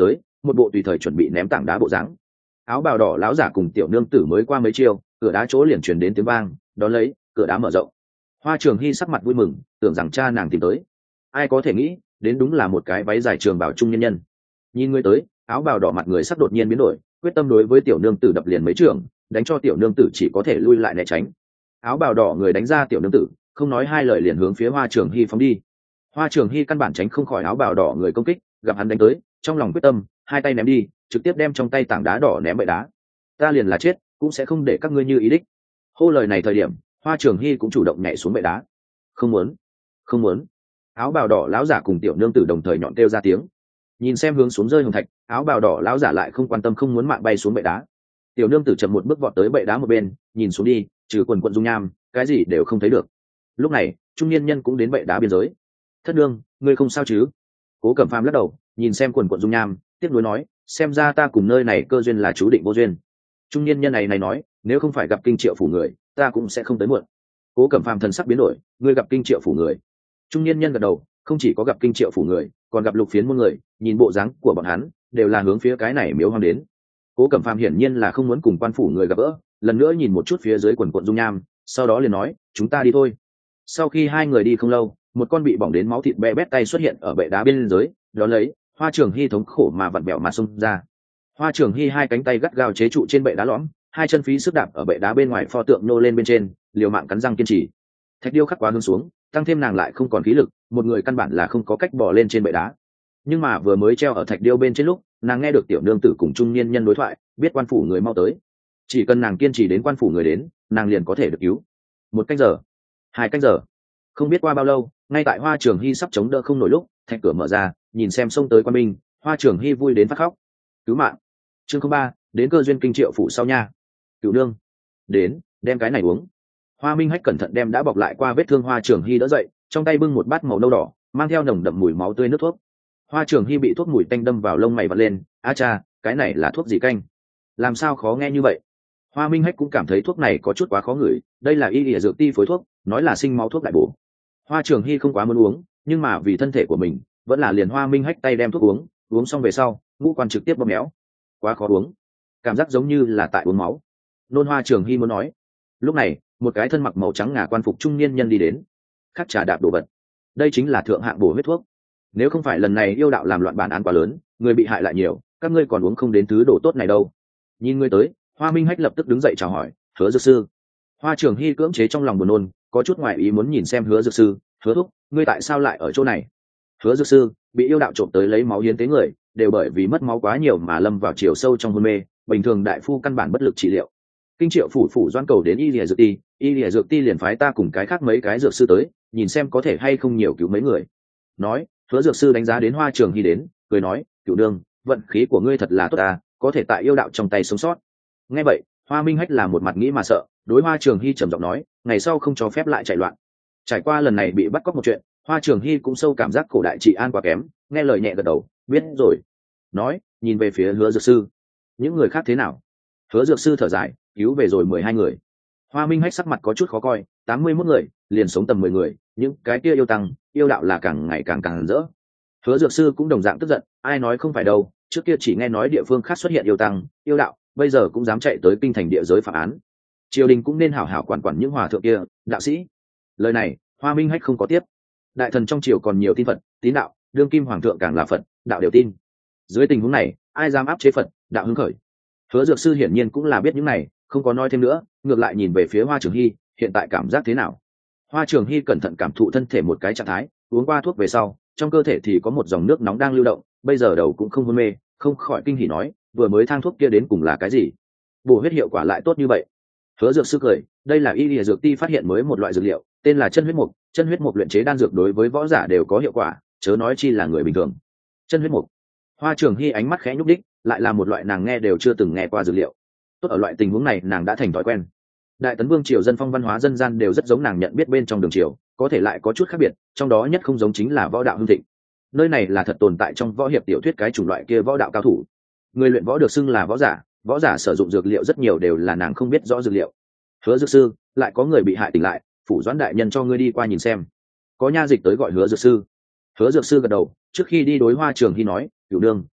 một bộ tùy thời chuẩn bị ném tảng đá bộ dáng. Áo bào đỏ lão giả cùng tiểu nương tử mới qua mấy chiêu, cửa đá chỗ liền truyền đến tiếng vang, đón lấy cửa đá mở rộng. Hoa Trường Hy sắc mặt vui mừng, tưởng rằng cha nàng tìm tới. Ai có thể nghĩ đến đúng là một cái váy dài trường bảo trung nhân nhân. Nhìn người tới, áo bào đỏ mặt người sắc đột nhiên biến đổi, quyết tâm đối với tiểu nương tử đập liền mấy trường, đánh cho tiểu nương tử chỉ có thể lui lại né tránh. Áo bào đỏ người đánh ra tiểu nương tử, không nói hai lời liền hướng phía Hoa Trường Hy phóng đi. Hoa Trường Hy căn bản tránh không khỏi áo bào đỏ người công kích, gặp hắn đánh tới, trong lòng quyết tâm, hai tay ném đi, trực tiếp đem trong tay tảng đá đỏ ném bậy đá. Ta liền là chết, cũng sẽ không để các ngươi như ý đích. Hô lời này thời điểm, Hoa Trường Hy cũng chủ động nhảy xuống bệ đá. Không muốn, không muốn. Áo bào đỏ lão giả cùng tiểu nương tử đồng thời nhọn kêu ra tiếng. Nhìn xem hướng xuống rơi hồng thạch, áo bào đỏ lão giả lại không quan tâm, không muốn mạng bay xuống bệ đá. Tiểu nương tử chậm một bước vọt tới bệ đá một bên, nhìn xuống đi, trừ quần quần dung nham, cái gì đều không thấy được. Lúc này, trung niên nhân cũng đến bệ đá biên giới. Thất nương, ngươi không sao chứ? Cố Cẩm Phàm lắc đầu, nhìn xem quần quần dung nham, tiếc nuối nói, xem ra ta cùng nơi này cơ duyên là chú định vô duyên. Trung niên nhân này nói, nếu không phải gặp Kinh Triệu phủ người, ta cũng sẽ không tới muộn. Cố Cẩm Phàm thần sắc biến đổi, ngươi gặp Kinh Triệu phủ người? Trung niên nhân gật đầu, không chỉ có gặp Kinh Triệu phủ người, còn gặp Lục Phiến môn người, nhìn bộ dáng của bọn hắn, đều là hướng phía cái này miếu hoang đến. Cố Cẩm Phàm hiển nhiên là không muốn cùng quan phủ người gặp gỡ, lần nữa nhìn một chút phía dưới quần quần dung nham, sau đó liền nói, chúng ta đi thôi. Sau khi hai người đi không lâu, một con bị bỏng đến máu thịt bê bét tay xuất hiện ở bệ đá bên dưới, đó lấy Hoa Trường Hy thống khổ mà vặn vẹo mà xông ra. Hoa Trường Hy hai cánh tay gắt gao chế trụ trên bệ đá lõm, hai chân phí sức đạp ở bệ đá bên ngoài pho tượng nô lên bên trên, liều mạng cắn răng kiên trì. Thạch điêu khắc quá hướng xuống, tăng thêm nàng lại không còn khí lực, một người căn bản là không có cách bò lên trên bệ đá. Nhưng mà vừa mới treo ở thạch điêu bên trên lúc, nàng nghe được tiểu nương tử cùng trung niên nhân đối thoại, biết quan phủ người mau tới. Chỉ cần nàng kiên trì đến quan phủ người đến, nàng liền có thể được cứu. 1 canh giờ, 2 canh giờ, không biết qua bao lâu, ngay tại Hoa Trường Hy sắp chống đỡ không nổi lúc, thạch cửa mở ra, nhìn xem xông tới quan binh, Hoa Trường Hy vui đến phát khóc. Cứu mạng. Chương 03, đến cơ duyên Kinh Triệu phủ sau nha. Cửu nương, đến, đem cái này uống. Hoa Minh Hách cẩn thận đem đã bọc lại qua vết thương Hoa Trường Hy đỡ dậy, trong tay bưng một bát màu nâu đỏ, mang theo nồng đậm mùi máu tươi nước thuốc. Hoa Trường Hy bị thuốc mùi tanh đâm vào lông mày vặn lên, a cha, cái này là thuốc gì canh? Làm sao khó nghe như vậy? Hoa Minh Hách cũng cảm thấy thuốc này có chút quá khó ngửi, đây là y lìa dược ti phối thuốc, nói là sinh máu thuốc đại bổ. Hoa Trường Hy không quá muốn uống, nhưng mà vì thân thể của mình, vẫn là liền Hoa Minh Hách tay đem thuốc uống, uống xong về sau, ngũ quan trực tiếp bóp méo. Quá khó uống, cảm giác giống như là tại uống máu. Nôn Hoa Trường Hy muốn nói. Lúc này, một cái thân mặc màu trắng ngà quan phục trung niên nhân đi đến, khắc trà đạp đồ vật. Đây chính là thượng hạng bổ huyết thuốc. Nếu không phải lần này yêu đạo làm loạn bản án quá lớn, người bị hại lại nhiều, các ngươi còn uống không đến thứ đồ tốt này đâu. Nhìn ngươi tới, Hoa Minh Hách lập tức đứng dậy chào hỏi, Hứa dược sư. Hoa Trường Hy cưỡng chế trong lòng buồn nôn, có chút ngoại ý muốn nhìn xem Hứa dược sư, Hứa thúc, ngươi tại sao lại ở chỗ này? Hứa dược sư bị yêu đạo trộm tới lấy máu hiến tế người, đều bởi vì mất máu quá nhiều mà lâm vào chiều sâu trong hôn mê, bình thường đại phu căn bản bất lực trị liệu. Kinh Triệu phủ doan cầu đến y lìa dược ti, y lìa dược ti liền phái ta cùng cái khác mấy cái dược sư tới, nhìn xem có thể hay không nhiều cứu mấy người. Nói, Hứa dược sư đánh giá đến Hoa Trường Hy đến, cười nói, cửu nương, vận khí của ngươi thật là tốt à, có thể tại yêu đạo trong tay sống sót. Nghe vậy, Hoa Minh Hách là một mặt nghĩ mà sợ, đối Hoa Trường Hy trầm giọng nói, ngày sau không cho phép lại chạy loạn. Trải qua lần này bị bắt cóc một chuyện, Hoa Trường Hy cũng sâu cảm giác cổ đại trị an quá kém, nghe lời nhẹ gật đầu, biết rồi. Nói, nhìn về phía Hứa dược sư, những người khác thế nào? Hứa dược sư thở dài, cứu về rồi 12 người. Hoa Minh Hách sắc mặt có chút khó coi, 81 người, liền sống tầm 10 người, những cái kia yêu tăng, yêu đạo là càng ngày càng rỡ. Hứa dược sư cũng đồng dạng tức giận, ai nói không phải đâu, trước kia chỉ nghe nói địa phương khác xuất hiện yêu tăng, yêu đạo, bây giờ cũng dám chạy tới kinh thành địa giới phạm án. Triều đình cũng nên hảo hảo quản những hòa thượng kia, đạo sĩ. Lời này, Hoa Minh Hách không có tiếp. Đại thần trong triều còn nhiều tin Phật, tín đạo, đương kim hoàng thượng càng là Phật, đạo đều tin. Dưới tình huống này, ai dám áp chế Phật, đạo hứng khởi. Hứa dược sư hiển nhiên cũng là biết những này, không có nói thêm nữa, ngược lại nhìn về phía Hoa Trường Hy, hiện tại cảm giác thế nào? Hoa Trường Hy cẩn thận cảm thụ thân thể một cái trạng thái, uống qua thuốc về sau, trong cơ thể thì có một dòng nước nóng đang lưu động, bây giờ đầu cũng không hôn mê, không khỏi kinh hỉ nói, vừa mới thang thuốc kia đến cùng là cái gì? Bổ huyết hiệu quả lại tốt như vậy. Hứa dược sư cười, đây là y lìa dược ti phát hiện mới một loại dược liệu, tên là chân huyết mục luyện chế đan dược đối với võ giả đều có hiệu quả, chớ nói chi là người bình thường. Chân huyết mục. Hoa Trường Hy ánh mắt khẽ nhúc đích, lại là một loại nàng nghe đều chưa từng nghe qua dược liệu. Tốt ở loại tình huống này nàng đã thành thói quen. Đại tấn vương triều dân phong văn hóa dân gian đều rất giống nàng nhận biết bên trong đường triều, có thể lại có chút khác biệt, trong đó nhất không giống chính là võ đạo hưng thịnh. Nơi này là thật tồn tại trong võ hiệp tiểu thuyết cái chủng loại kia võ đạo cao thủ. Người luyện võ được xưng là võ giả sử dụng dược liệu rất nhiều đều là nàng không biết rõ dược liệu. Hứa dược sư, lại có người bị hại tỉnh lại, phủ doãn đại nhân cho ngươi đi qua nhìn xem. Có nha dịch tới gọi Hứa dược sư. Hứa dược sư gật đầu, trước khi đi đối Hoa Trường Hy nói, cửu nương,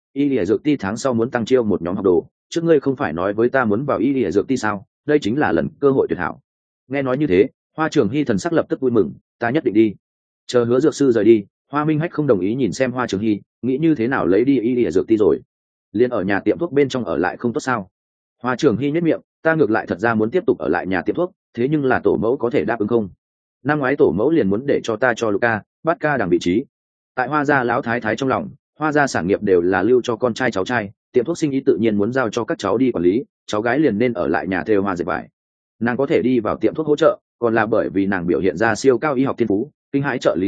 y lìa dược ti tháng sau muốn tăng chiêu một nhóm học đồ, trước ngươi không phải nói với ta muốn vào y lìa dược ti sao? Đây chính là lần cơ hội tuyệt hảo. Nghe nói như thế, Hoa Trường Hy thần sắc lập tức vui mừng, ta nhất định đi. Chờ Hứa dược sư rời đi, Hoa Minh Hách không đồng ý nhìn xem Hoa Trường Hy, nghĩ như thế nào lấy đi y lìa dược ti rồi, liền ở nhà tiệm thuốc bên trong ở lại không tốt sao? Hoa Trường Hy nhếch miệng, ta ngược lại thật ra muốn tiếp tục ở lại nhà tiệm thuốc, thế nhưng là tổ mẫu có thể đáp ứng không? Năm ngoái tổ mẫu liền muốn để cho ta cho Luca, bắt ca đằng vị trí. Tại Hoa gia lão thái thái trong lòng, Hoa gia sản nghiệp đều là lưu cho con trai cháu trai, tiệm thuốc sinh ý tự nhiên muốn giao cho các cháu đi quản lý, cháu gái liền nên ở lại nhà thêu hoa dệt vải. Nàng có thể đi vào tiệm thuốc hỗ trợ, còn là bởi vì nàng biểu hiện ra siêu cao y học thiên phú, kinh hãi trợ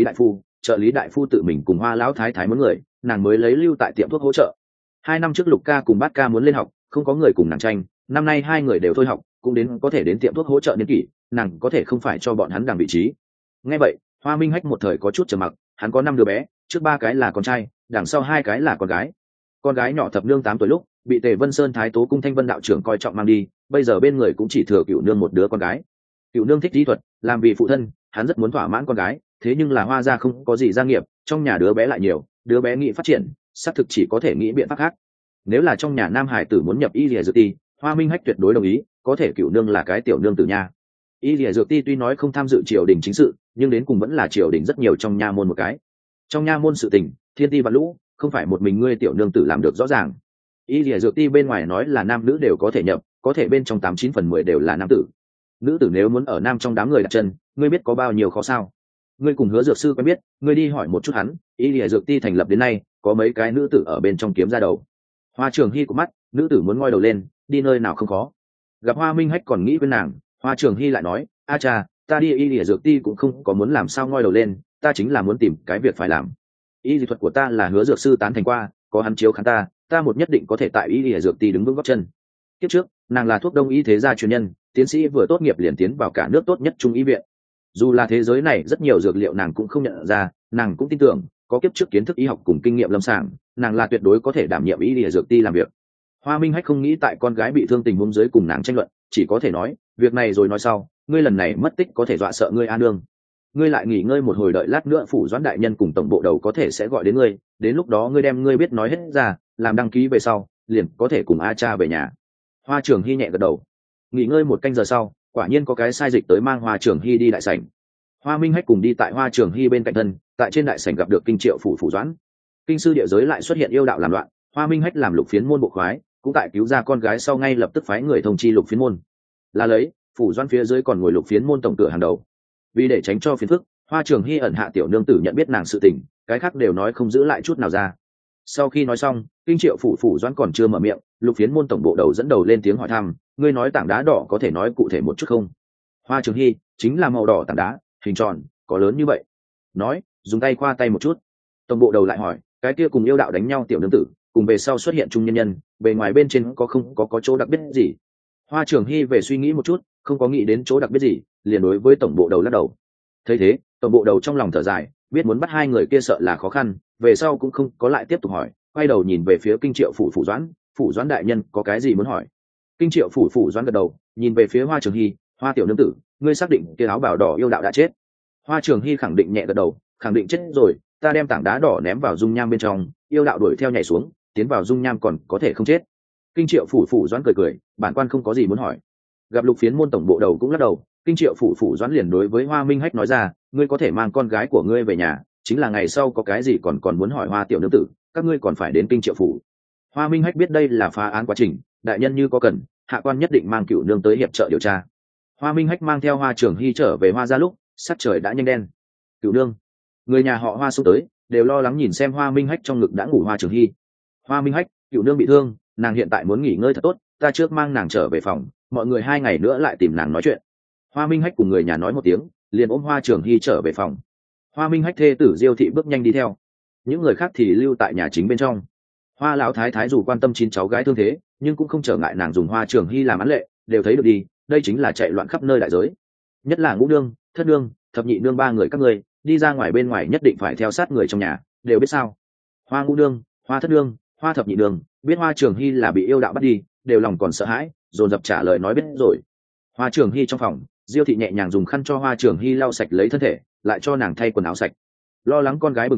lý đại phu tự mình cùng Hoa lão thái thái muốn người, nàng mới lấy lưu tại tiệm thuốc hỗ trợ. 2 năm trước Lục ca cùng Bát ca muốn lên học, không có người cùng nàng tranh, năm nay hai người đều thôi học, cũng có thể đến tiệm thuốc hỗ trợ niên kỷ, nàng có thể không phải cho bọn hắn đằng vị trí. Nghe vậy, Hoa Minh Hách một thời có chút trầm mặc, hắn có 5 đứa bé, trước 3 cái là con trai, đằng sau 2 cái là con gái. Con gái nhỏ thập nương 8 tuổi lúc bị Tề Vân Sơn Thái Tố cung Thanh Vân đạo trưởng coi trọng mang đi, bây giờ bên người cũng chỉ thừa Cửu nương một đứa con gái. Cửu nương thích y thuật, làm vì phụ thân, hắn rất muốn thỏa mãn con gái, thế nhưng là Hoa gia không có gì gia nghiệp, trong nhà đứa bé lại nhiều, đứa bé nghĩ phát triển, xác thực chỉ có thể nghĩ biện pháp khác. Nếu là trong nhà nam hải tử muốn nhập y lìa dược ti, Hoa Minh Hách tuyệt đối đồng ý, có thể Cửu nương là cái tiểu nương tử nha. Y lìa dược ti tuy nói không tham dự triều đình chính sự, nhưng đến cùng vẫn là triều đình rất nhiều trong nha môn một cái. Trong nha môn sự tình, thiên ti vạn lũ, không phải một mình ngươi tiểu nương tử làm được rõ ràng. Y lìa dược ti bên ngoài nói là nam nữ đều có thể nhập, có thể bên trong 89/10 đều là nam tử. Nữ tử nếu muốn ở nam trong đám người đặt chân, ngươi biết có bao nhiêu khó sao? Ngươi cùng Hứa dược sư quen biết, ngươi đi hỏi một chút hắn, y lìa dược ti thành lập đến nay, có mấy cái nữ tử ở bên trong kiếm ra đầu. Hoa Trường Hy của mắt, nữ tử muốn ngoi đầu lên, đi nơi nào không khó. Gặp Hoa Minh Hách còn nghĩ với nàng, Hoa Trường Hy lại nói, a cha, ta đi y lìa dược ti cũng không có muốn làm sao ngoi đầu lên, ta chính là muốn tìm cái việc phải làm. Y dị thuật của ta là Hứa dược sư tán thành qua, có hắn chiếu khán ta một nhất định có thể tại y lìa dược ti đứng vững gót chân. Kiếp trước, nàng là thuốc đông y thế gia truyền nhân, tiến sĩ vừa tốt nghiệp liền tiến vào cả nước tốt nhất trung y viện. Dù là thế giới này rất nhiều dược liệu nàng cũng không nhận ra, nàng cũng tin tưởng có kiếp trước kiến thức y học cùng kinh nghiệm lâm sàng, nàng là tuyệt đối có thể đảm nhiệm y lìa dược ti làm việc. Hoa Minh Hách không nghĩ tại con gái bị thương tình huống dưới cùng nàng tranh luận, chỉ có thể nói việc này rồi nói sau, ngươi lần này mất tích có thể dọa sợ ngươi a nương, ngươi lại nghỉ ngơi một hồi, đợi lát nữa phủ doãn đại nhân cùng tổng bộ đầu có thể sẽ gọi đến ngươi, đến lúc đó ngươi đem ngươi biết nói hết ra, làm đăng ký về sau liền có thể cùng a cha về nhà. Hoa Trường Hy nhẹ gật đầu. Nghỉ ngơi 1 canh giờ sau, quả nhiên có cái sai dịch tới mang Hoa Trường Hy đi đại sảnh. Hoa Minh Hách cùng đi tại Hoa Trường Hy bên cạnh thân, tại trên đại sảnh gặp được kinh triệu phủ doãn. Kinh sư địa giới lại xuất hiện yêu đạo làm loạn, Hoa Minh Hách làm Lục Phiến môn bộ khoái, cũng tại cứu ra con gái sau ngay lập tức phái người thông chi Lục Phiến môn. Là lấy, phủ doãn phía dưới còn ngồi Lục Phiến môn tổng cửa hàng đầu. Vì để tránh cho phiền phức, Hoa Trường Hy ẩn hạ tiểu nương tử nhận biết nàng sự tình, cái khác đều nói không giữ lại chút nào ra. Sau khi nói xong, kinh triệu phủ doãn còn chưa mở miệng, Lục Phiến môn tổng bộ đầu dẫn đầu lên tiếng hỏi thăm, ngươi nói tảng đá đỏ có thể nói cụ thể một chút không? Hoa Trường Hy, chính là màu đỏ tảng đá, hình tròn, có lớn như vậy. Nói, dùng tay khoa tay một chút. Tổng bộ đầu lại hỏi, cái kia cùng yêu đạo đánh nhau tiểu nương tử, cùng về sau xuất hiện trung nhân nhân, bề ngoài bên trên có không có chỗ đặc biệt gì? Hoa Trường Hy về suy nghĩ một chút, không có nghĩ đến chỗ đặc biệt gì, liền đối với tổng bộ đầu lắc đầu. Thấy thế, tổng bộ đầu trong lòng thở dài, biết muốn bắt hai người kia sợ là khó khăn, về sau cũng không có lại tiếp tục hỏi, quay đầu nhìn về phía kinh triệu phủ doãn đại nhân có cái gì muốn hỏi. Kinh triệu phủ doãn gật đầu, nhìn về phía Hoa Trường Hy, Hoa tiểu nương tử, ngươi xác định kia áo bào đỏ yêu đạo đã chết? Hoa Trường Hy khẳng định nhẹ gật đầu, khẳng định chết rồi, ta đem tảng đá đỏ ném vào dung nham bên trong, yêu đạo đuổi theo nhảy xuống, tiến vào dung nham còn có thể không chết. Kinh triệu phủ doãn cười, bản quan không có gì muốn hỏi. Gặp Lục Phiến môn tổng bộ đầu cũng lắc đầu, kinh triệu phủ doãn liền đối với Hoa Minh Hách nói ra, ngươi có thể mang con gái của ngươi về nhà, chính là ngày sau có cái gì còn muốn hỏi Hoa tiểu nương tử, các ngươi còn phải đến kinh triệu phủ. Hoa Minh Hách biết đây là phá án quá trình, đại nhân như có cần, hạ quan nhất định mang Cửu nương tới hiệp trợ điều tra. Hoa Minh Hách mang theo Hoa Trường Hy trở về Hoa gia lúc sắc trời đã nhanh đen. Cửu nương, người nhà họ Hoa xông tới, đều lo lắng nhìn xem Hoa Minh Hách trong ngực đã ngủ Hoa Trường Hy. Hoa Minh Hách, Cửu nương bị thương, nàng hiện tại muốn nghỉ ngơi thật tốt, ta trước mang nàng trở về phòng, mọi người 2 ngày nữa lại tìm nàng nói chuyện. Hoa Minh Hách cùng người nhà nói một tiếng, liền ôm Hoa Trường Hy trở về phòng. Hoa Minh Hách thê tử Diêu thị bước nhanh đi theo, những người khác thì lưu tại nhà chính bên trong. Hoa lão thái thái dù quan tâm 9 cháu gái thương thế, nhưng cũng không trở ngại nàng dùng Hoa Trường Hy làm án lệ, đều thấy được đi, đây chính là chạy loạn khắp nơi đại giới. Nhất là ngũ nương, thất nương, thập nhị nương 3 người các ngươi, đi ra ngoài bên ngoài nhất định phải theo sát người trong nhà, đều biết sao? Hoa ngũ nương, Hoa thất nương, Hoa thập nhị nương, biết Hoa Trường Hy là bị yêu đạo bắt đi, đều lòng còn sợ hãi, dồn dập trả lời nói biết rồi. Hoa Trường Hy trong phòng, Diêu thị nhẹ nhàng dùng khăn cho Hoa Trường Hy lau sạch lấy thân thể, lại cho nàng thay quần áo sạch. Lo lắng con gái bừng tỉnh,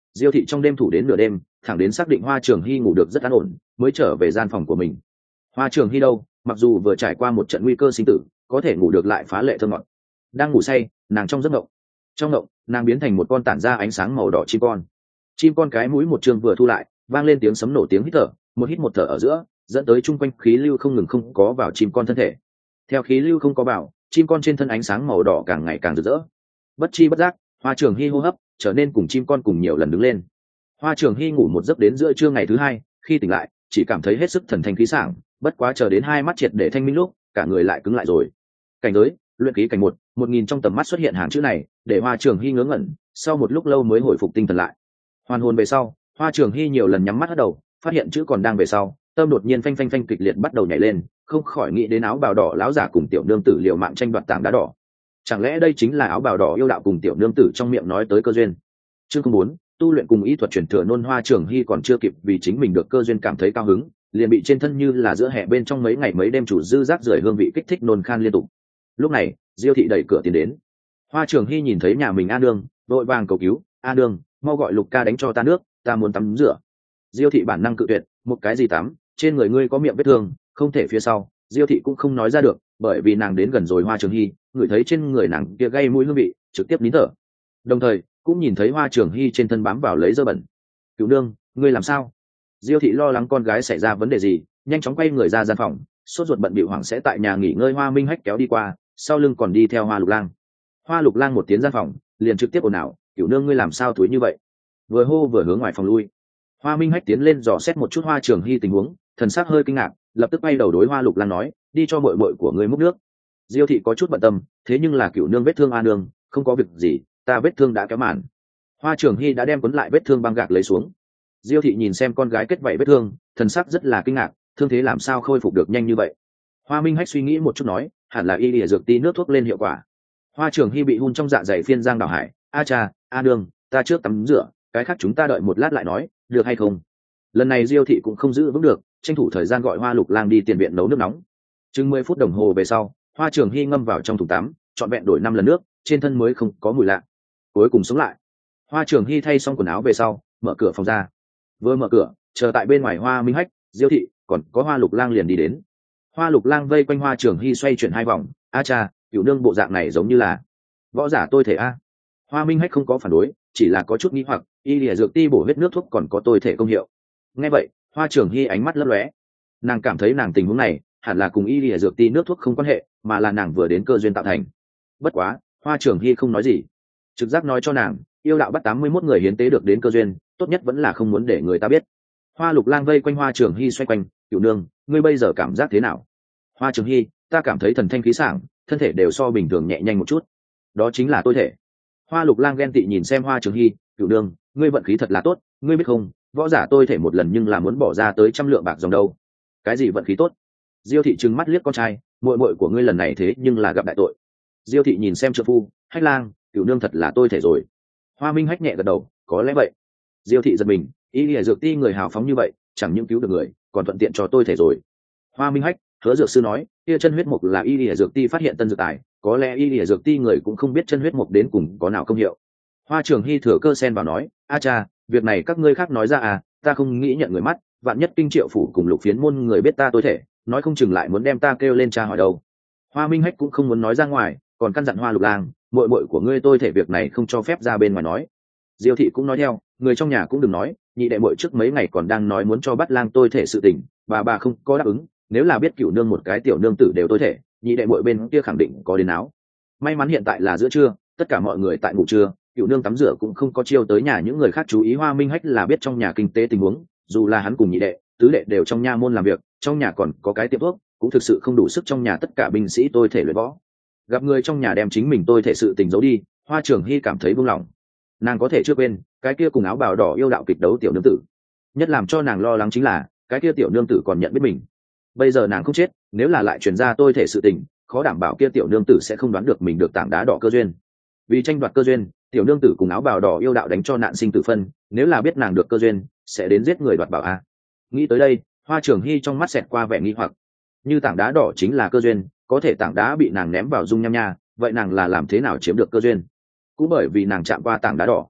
Diêu thị trong đêm thủ đến nửa đêm, thẳng đến xác định Hoa Trường Hy ngủ được rất an ổn mới trở về gian phòng của mình. Hoa Trường Hy đâu, mặc dù vừa trải qua một trận nguy cơ sinh tử, có thể ngủ được lại phá lệ thơ ngọt. Đang ngủ say, nàng trong giấc mộng, trong mộng nàng biến thành một con tản ra ánh sáng màu đỏ chim con. Chim con cái mũi một trường vừa thu lại, vang lên tiếng sấm nổ, tiếng hít thở, một hít một thở ở giữa, dẫn tới chung quanh khí lưu không ngừng không có vào chim con thân thể. Theo khí lưu không có vào, chim con trên thân ánh sáng màu đỏ càng ngày càng rực rỡ. Bất chi bất giác, Hoa Trường Hy hô hấp trở nên cùng chim con cùng nhiều lần đứng lên. Hoa Trường Hy ngủ một giấc đến giữa trưa ngày thứ hai, khi tỉnh lại chỉ cảm thấy hết sức thần thanh khí sảng, bất quá chờ đến hai mắt triệt để thanh minh lúc, cả người lại cứng lại rồi. Cảnh giới luyện khí cảnh 1.000 trong tầm mắt xuất hiện hàng chữ này, để Hoa Trường Hy ngớ ngẩn, sau một lúc lâu mới hồi phục tinh thần lại. Hoàn hồn về sau, Hoa Trường Hy nhiều lần nhắm mắt hất đầu, phát hiện chữ còn đang về sau, tâm đột nhiên phanh phanh phanh kịch liệt bắt đầu nhảy lên, không khỏi nghĩ đến áo bào đỏ lão giả cùng tiểu nương tử liều mạng tranh đoạt tảng đá đỏ. Chẳng lẽ đây chính là áo bào đỏ yêu đạo cùng tiểu nương tử trong miệng nói tới cơ duyên? Chương 4, tu luyện cùng y thuật truyền thừa nôn. Hoa Trường Hy còn chưa kịp vì chính mình được cơ duyên cảm thấy cao hứng, liền bị trên thân như là giữa hè bên trong mấy ngày mấy đêm chủ dư rác rưởi hương vị kích thích nôn khan liên tục. Lúc này Diêu thị đẩy cửa tiến đến. Hoa Trường Hy nhìn thấy nhà mình A Nương, vội vàng cầu cứu: A Nương, mau gọi Lục ca đánh cho ta nước, ta muốn tắm rửa. Diêu thị bản năng cự tuyệt: một cái gì tắm, trên người ngươi có miệng vết thương, không thể. Phía sau Diêu thị cũng không nói ra được, bởi vì nàng đến gần rồi Hoa Trường Hy, ngửi thấy trên người nàng kia gây mũi hương vị, trực tiếp nín thở. Đồng thời cũng nhìn thấy Hoa Trường Hy trên thân bám vào lấy dơ bẩn. Cửu nương, ngươi làm sao? Diêu thị lo lắng con gái xảy ra vấn đề gì, nhanh chóng quay người ra gian phòng, sốt ruột bận bịu hoảng sẽ tại nhà nghỉ ngơi Hoa Minh Hách kéo đi qua, sau lưng còn đi theo Hoa Lục Lang. Hoa Lục Lang một tiến gian phòng liền trực tiếp ồn ào: Cửu nương, ngươi làm sao thúi như vậy? Vừa hô vừa hướng ngoài phòng lui. Hoa Minh Hách tiến lên dò xét một chút Hoa Trường Hy tình huống, thần sắc hơi kinh ngạc, lập tức quay đầu đối Hoa Lục Lang nói: đi cho muội muội của ngươi múc nước. Diêu thị có chút bận tâm: thế nhưng là Cửu nương vết thương. A nương, không có việc gì, ta vết thương đã kéo màn. Hoa Trường Hy đã đem cuốn lại vết thương băng gạc lấy xuống. Diêu thị nhìn xem con gái kết vảy vết thương, thần sắc rất là kinh ngạc, thương thế làm sao khôi phục được nhanh như vậy? Hoa Minh Hách suy nghĩ một chút nói: hẳn là y lìa dược ti nước thuốc lên hiệu quả. Hoa Trường Hy bị hun trong dạ dày phiên giang đảo hải: a cha, a nương, ta trước tắm rửa, cái khác chúng ta đợi một lát lại nói, được hay không? Lần này Diêu thị cũng không giữ vững được, tranh thủ thời gian gọi Hoa Lục Lang đi tiền viện nấu nước nóng. Chừng 10 phút đồng hồ về sau, Hoa Trường Hy ngâm vào trong thùng tắm, trọn vẹn đổi 5 lần nước, trên thân mới không có mùi lạ. Cuối cùng sống lại. Hoa Trường Hy thay xong quần áo về sau, mở cửa phòng ra. Vừa mở cửa, chờ tại bên ngoài Hoa Minh Hách, Diêu thị, còn có Hoa Lục Lang liền đi đến. Hoa Lục Lang vây quanh Hoa Trường Hy xoay chuyển 2 vòng: a cha, Cửu nương bộ dạng này giống như là võ giả tôi thể a. Hoa Minh Hách không có phản đối, chỉ là có chút nghi hoặc, y lìa dược ti bổ huyết nước thuốc còn có tôi thể công hiệu. Nghe vậy, Hoa Trường Hy ánh mắt lấp lóe. Nàng cảm thấy nàng tình huống này hẳn là cùng y lìa dược ti nước thuốc không quan hệ, mà là nàng vừa đến cơ duyên tạo thành. Bất quá Hoa Trường Hy không nói gì, trực giác nói cho nàng, yêu đạo bắt 81 người hiến tế được đến cơ duyên, tốt nhất vẫn là không muốn để người ta biết. Hoa Lục Lang vây quanh Hoa Trường Hy xoay quanh: Cửu nương, ngươi bây giờ cảm giác thế nào? Hoa Trường Hy: ta cảm thấy thần thanh khí sảng, thân thể đều so bình thường nhẹ nhanh một chút. Đó chính là tôi thể. Hoa Lục Lang ghen tị nhìn xem Hoa Trường Hy: Cửu nương, ngươi vận khí thật là tốt, ngươi biết không, võ giả tôi thể một lần nhưng là muốn bỏ ra tới 100 lượng bạc dòng đâu. Cái gì vận khí tốt? Diêu thị trừng mắt liếc con trai: muội muội của ngươi lần này thế nhưng là gặp đại tội. Diêu thị nhìn xem trợ phu: Hách Lang, Cửu nương thật là tôi thể rồi. Hoa Minh Hách nhẹ gật đầu: có lẽ vậy. Diêu thị giật mình, y lìa dược ti người hào phóng như vậy, chẳng những cứu được người, còn thuận tiện cho tôi thể rồi. Hoa Minh Hách: Hứa dược sư nói, kia chân huyết mục là y lìa dược ti phát hiện tân dược tài, có lẽ y lìa dược ti người cũng không biết chân huyết mục đến cùng có nào công hiệu. Hoa Trường Hy thừa cơ xen vào nói: a cha, việc này các ngươi khác nói ra à, ta không nghĩ nhận người mắt, vạn nhất Kinh Triệu phủ cùng Lục Phiến môn người biết ta tôi thể, nói không chừng lại muốn đem ta kêu lên tra hỏi đâu. Hoa Minh Hách cũng không muốn nói ra ngoài, còn căn dặn Hoa Lục Lang: muội muội của ngươi tôi thể việc này không cho phép ra bên ngoài nói. Diêu thị cũng nói theo: người trong nhà cũng đừng nói, nhị đệ muội trước mấy ngày còn đang nói muốn cho bắt lang tôi thể sự tình, bà không có đáp ứng, nếu là biết Cửu nương một cái tiểu nương tử đều tôi thể, nhị đệ muội bên kia khẳng định có đến áo. May mắn hiện tại là giữa trưa, tất cả mọi người tại ngủ trưa, Cửu nương tắm rửa cũng không có chiêu tới nhà những người khác chú ý. Hoa Minh Hách là biết trong nhà kinh tế tình huống, dù là hắn cùng nhị đệ, tứ đệ đều trong nha môn làm việc, trong nhà còn có cái tiệm thuốc, cũng thực sự không đủ sức trong nhà tất cả binh sĩ tôi thể luyện võ. Gặp người trong nhà đem chính mình tôi thể sự tình giấu đi, Hoa Trường Hy cảm thấy buông lỏng. Nàng có thể chưa quên cái kia cùng áo bào đỏ yêu đạo kịch đấu tiểu nương tử, nhất làm cho nàng lo lắng chính là cái kia tiểu nương tử còn nhận biết mình. Bây giờ nàng không chết, nếu là lại truyền ra tôi thể sự tình, khó đảm bảo kia tiểu nương tử sẽ không đoán được mình được tảng đá đỏ cơ duyên. Vì tranh đoạt cơ duyên, tiểu nương tử cùng áo bào đỏ yêu đạo đánh cho nạn sinh tử phân, nếu là biết nàng được cơ duyên, sẽ đến giết người đoạt bảo a. Nghĩ tới đây, Hoa Trường Hy trong mắt xẹt qua vẻ nghi hoặc. Như tảng đá đỏ chính là cơ duyên, có thể tảng đá bị nàng ném vào dung nham nha, vậy nàng là làm thế nào chiếm được cơ duyên? Cũng bởi vì nàng chạm qua tảng đá đỏ.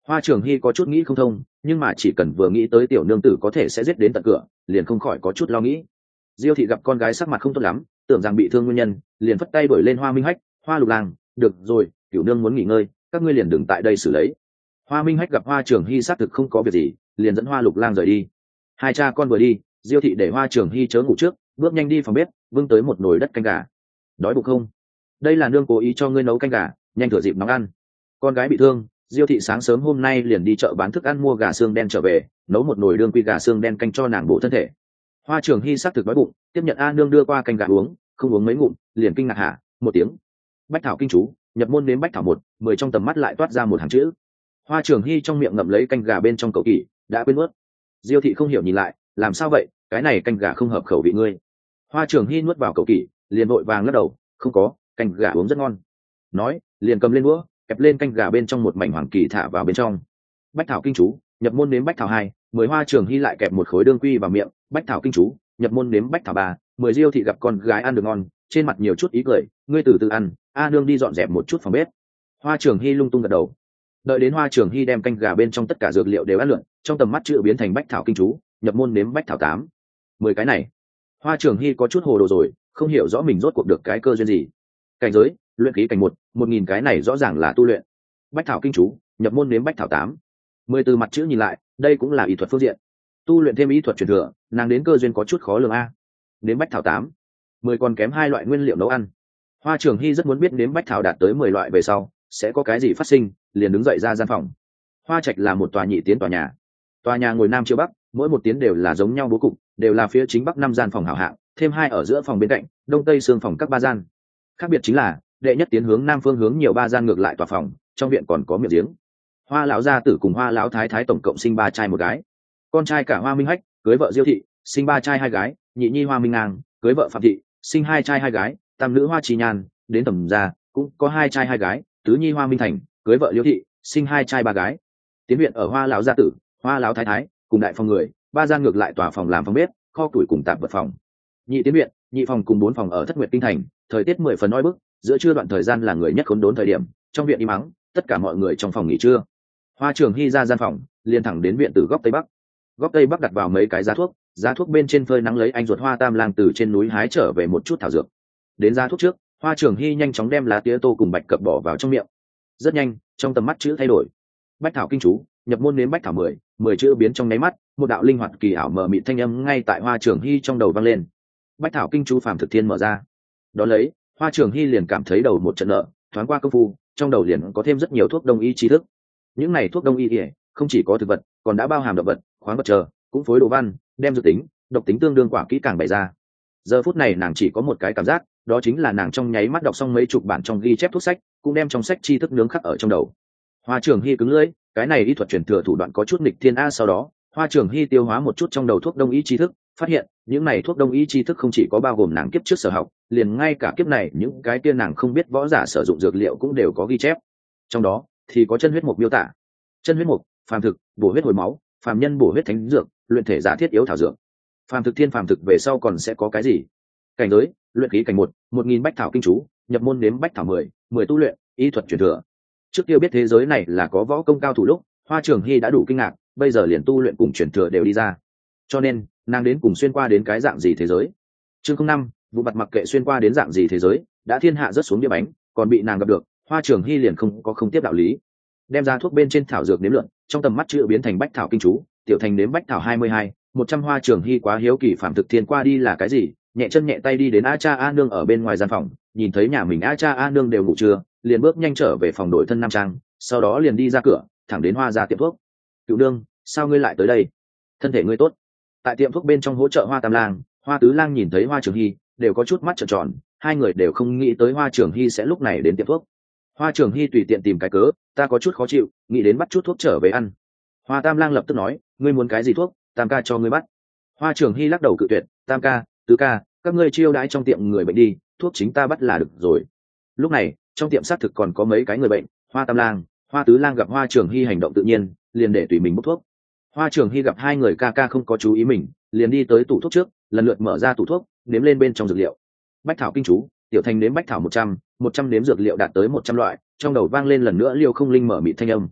Hoa Trường Hy có chút nghĩ không thông, nhưng mà chỉ cần vừa nghĩ tới tiểu nương tử có thể sẽ giết đến tận cửa, liền không khỏi có chút lo nghĩ. Diêu thị gặp con gái sắc mặt không tốt lắm, tưởng rằng bị thương nguyên nhân, liền phất tay đuổi lên Hoa Minh Hách, Hoa Lục Lang, được rồi, tiểu nương muốn nghỉ ngơi, các ngươi liền đừng tại đây xử lấy. Hoa Minh Hách gặp Hoa Trường Hy xác thực không có việc gì, liền dẫn Hoa Lục Lang rời đi. Hai cha con vừa đi, Diêu thị để Hoa Trường Hy chớ ngủ trước, bước nhanh đi phòng bếp, vưng tới một nồi đất canh gà. Đói bụng không? Đây là nương cố ý cho ngươi nấu canh gà, nhanh thừa dịp nóng ăn. Con gái bị thương, Diêu thị sáng sớm hôm nay liền đi chợ bán thức ăn mua gà xương đen trở về, nấu một nồi đương quy gà xương đen canh cho nàng bổ thân thể. Hoa Trường Hy xác thực đói bụng, tiếp nhận A nương đưa qua canh gà uống, không uống mấy ngụm, liền kinh ngạc hả một tiếng. Bách thảo kinh chú, nhập môn đến bách thảo 10 trong tầm mắt lại toát ra một hàng chữ. Hoa Trường Hy trong miệng ngậm lấy canh gà bên trong cậu kỷ, đã quên nuốt. Diêu thị không hiểu nhìn lại, làm sao vậy, cái này canh gà không hợp khẩu vị ngươi. Hoa Trường Hy nuốt vào cậu kỷ, liền vội vàng lắc đầu, không có, canh gà uống rất ngon. Nói, liền cầm lên đũa, kẹp lên canh gà bên trong một mảnh hoàng kỳ thả vào bên trong. Bách thảo kinh chú, nhập môn nếm bách thảo 2, 10 Hoa Trường Hy lại kẹp một khối đương quy vào miệng. Bách thảo kinh chú, nhập môn nếm bách thảo 3, 10 Diêu thị gặp con gái ăn được ngon, trên mặt nhiều chút ý cười, ngươi từ từ ăn, A nương đi dọn dẹp một chút phòng bếp. Hoa Trường Hy lung tung gật đầu. Đợi đến Hoa Trường Hy đem canh gà bên trong tất cả dược liệu đều ăn lượn, trong tầm mắt chữ biến thành bách thảo kinh chú, nhập môn nếm bách thảo 8. 10 cái này, Hoa Trường Hy có chút hồ đồ rồi, không hiểu rõ mình rốt cuộc được cái cơ duyên gì. Cảnh giới, luyện khí cảnh 1000 cái này rõ ràng là tu luyện. Bách thảo kinh chú, nhập môn nếm bách thảo 8. 10 từ mặt chữ nhìn lại, đây cũng là y thuật phương diện. Tu luyện thêm y thuật truyền thừa, nàng đến cơ duyên có chút khó lường a. Nếm bách thảo 8. 10 còn kém 2 loại nguyên liệu nấu ăn. Hoa Trường Hy rất muốn biết nếm bách thảo đạt tới 10 loại về sau sẽ có cái gì phát sinh, liền đứng dậy ra gian phòng. Hoa Trạch là một tòa nhị tiến tòa nhà. Tòa nhà ngồi nam chiều bắc, mỗi một tiến đều là giống nhau bố cục, đều là phía chính bắc 5 gian phòng hảo hạng, thêm 2 ở giữa phòng bên cạnh, đông tây xương phòng các 3 gian. Khác biệt chính là, đệ nhất tiến hướng nam phương hướng nhiều 3 gian ngược lại tòa phòng, trong viện còn có miệng giếng. Hoa lão gia tử cùng Hoa lão thái thái tổng cộng sinh 3 trai 1 gái. Con trai cả Hoa Minh Hách, cưới vợ Diêu thị, sinh 3 trai 2 gái, nhị nhi Hoa Minh Ngang, cưới vợ Phạm thị, sinh 2 trai 2 gái, tam nữ Hoa Trì Nhan, đến tầm gia cũng có 2 trai 2 gái, tứ nhi Hoa Minh Thành, cưới vợ Liêu thị, sinh 2 trai 3 gái. Tiến viện ở Hoa lão gia tử, Hoa lão thái thái, cùng đại phòng người, 3 gian ngược lại tòa phòng làm phòng bếp, kho tuổi cùng tạp vật phòng. Nhị tiến viện, nhị phòng cùng 4 phòng ở Thất Nguyệt kinh thành, thời tiết 10 phần oi bức, giữa trưa đoạn thời gian là người nhất khốn đốn thời điểm, trong viện im ắng, tất cả mọi người trong phòng nghỉ trưa. Hoa Trường Hy ra gian phòng, liền thẳng đến viện từ góc tây bắc. Góc tây bắc đặt vào mấy cái giá thuốc bên trên phơi nắng lấy anh ruột hoa tam lang từ trên núi hái trở về một chút thảo dược. Đến giá thuốc trước, Hoa Trường Hy nhanh chóng đem lá tía tô cùng bạch cập bỏ vào trong miệng. Rất nhanh, trong tầm mắt chữ thay đổi. Bách thảo kinh chú, nhập môn nếm bách thảo 10 chữ biến trong nháy mắt, một đạo linh hoạt kỳ ảo mờ mịt thanh âm ngay tại Hoa Trường Hy trong đầu vang lên. Bách thảo kinh chú phàm thực thiên mở ra. Đó lấy, Hoa Trường Hy liền cảm thấy đầu một trận nợ, thoáng qua công phu, trong đầu liền có thêm rất nhiều thuốc đông y tri thức. Những này thuốc đông y không chỉ có thực vật, còn đã bao hàm động vật, khoáng vật chờ, cũng phối đồ văn, đem dự tính, độc tính tương đương quả kỹ càng bày ra. Giờ phút này nàng chỉ có một cái cảm giác, đó chính là nàng trong nháy mắt đọc xong mấy chục bản trong ghi chép thuốc sách, cũng đem trong sách tri thức nướng khắc ở trong đầu. Hoa Trường Hy cứng lưỡi, cái này y thuật truyền thừa thủ đoạn có chút nghịch thiên a. Sau đó, Hoa Trường Hy tiêu hóa một chút trong đầu thuốc đông y tri thức, phát hiện những này thuốc đông y tri thức không chỉ có bao gồm nàng kiếp trước sở học, liền ngay cả kiếp này những cái kia nàng không biết võ giả sử dụng dược liệu cũng đều có ghi chép. Trong đó thì có chân huyết mục miêu tả. Chân huyết mục, phàm thực, bổ huyết hồi máu, phàm nhân bổ huyết thánh dược, luyện thể giả thiết yếu thảo dược. Phàm thực thiên phàm thực về sau còn sẽ có cái gì? Cảnh giới, luyện khí cảnh 1000 bách thảo kinh chú, nhập môn nếm bách thảo 10 tu luyện, y thuật truyền thừa. Trước kia biết thế giới này là có võ công cao thủ lúc, Hoa Trường Hy đã đủ kinh ngạc, bây giờ liền tu luyện cùng truyền thừa đều đi ra. Cho nên, nàng đến cùng xuyên qua đến cái dạng gì thế giới? Chương 05, vụ mặt mặc kệ xuyên qua đến dạng gì thế giới, đã thiên hạ rớt xuống đĩa bánh, còn bị nàng gặp được, Hoa Trường Hy liền không tiếp đạo lý. Đem ra thuốc bên trên thảo dược nếm lượn, trong tầm mắt chữ biến thành bách thảo kinh chú, tiểu thành nếm bách thảo 22, 100 Hoa Trường Hy quá hiếu kỳ phạm thực thiên qua đi là cái gì, nhẹ chân nhẹ tay đi đến A Cha A Nương ở bên ngoài gian phòng, nhìn thấy nhà mình A Cha A Nương đều ngủ trưa, liền bước nhanh trở về phòng đổi thân nam trang, sau đó liền đi ra cửa, thẳng đến Hoa gia tiệm thuốc. Cựu nương, sao ngươi lại tới đây? Thân thể ngươi tốt? Tại tiệm thuốc bên trong hỗ trợ Hoa tam lang, Hoa tứ lang nhìn thấy Hoa Trường Hy, đều có chút mắt trợn tròn, hai người đều không nghĩ tới Hoa Trường Hy sẽ lúc này đến tiệm thuốc. Hoa Trường Hy tùy tiện tìm cái cớ, ta có chút khó chịu, nghĩ đến bắt chút thuốc trở về ăn. Hoa tam lang lập tức nói, ngươi muốn cái gì thuốc, tam ca cho ngươi bắt. Hoa Trường Hy lắc đầu cự tuyệt, tam ca, tứ ca, các ngươi chiêu đãi trong tiệm người bệnh đi, thuốc chính ta bắt là được rồi. Lúc này trong tiệm xác thực còn có mấy cái người bệnh, Hoa tam lang, Hoa tứ lang gặp Hoa Trường Hy hành động tự nhiên, liền để tùy mình bốc thuốc. Hoa Trường Hy gặp hai người ca ca không có chú ý mình, liền đi tới tủ thuốc trước, lần lượt mở ra tủ thuốc, nếm lên bên trong dược liệu. Bách thảo kinh chú, tiểu thành nếm bách thảo 100 nếm dược liệu đạt tới 100 loại, trong đầu vang lên lần nữa Liêu Không Linh mở mịt thanh âm.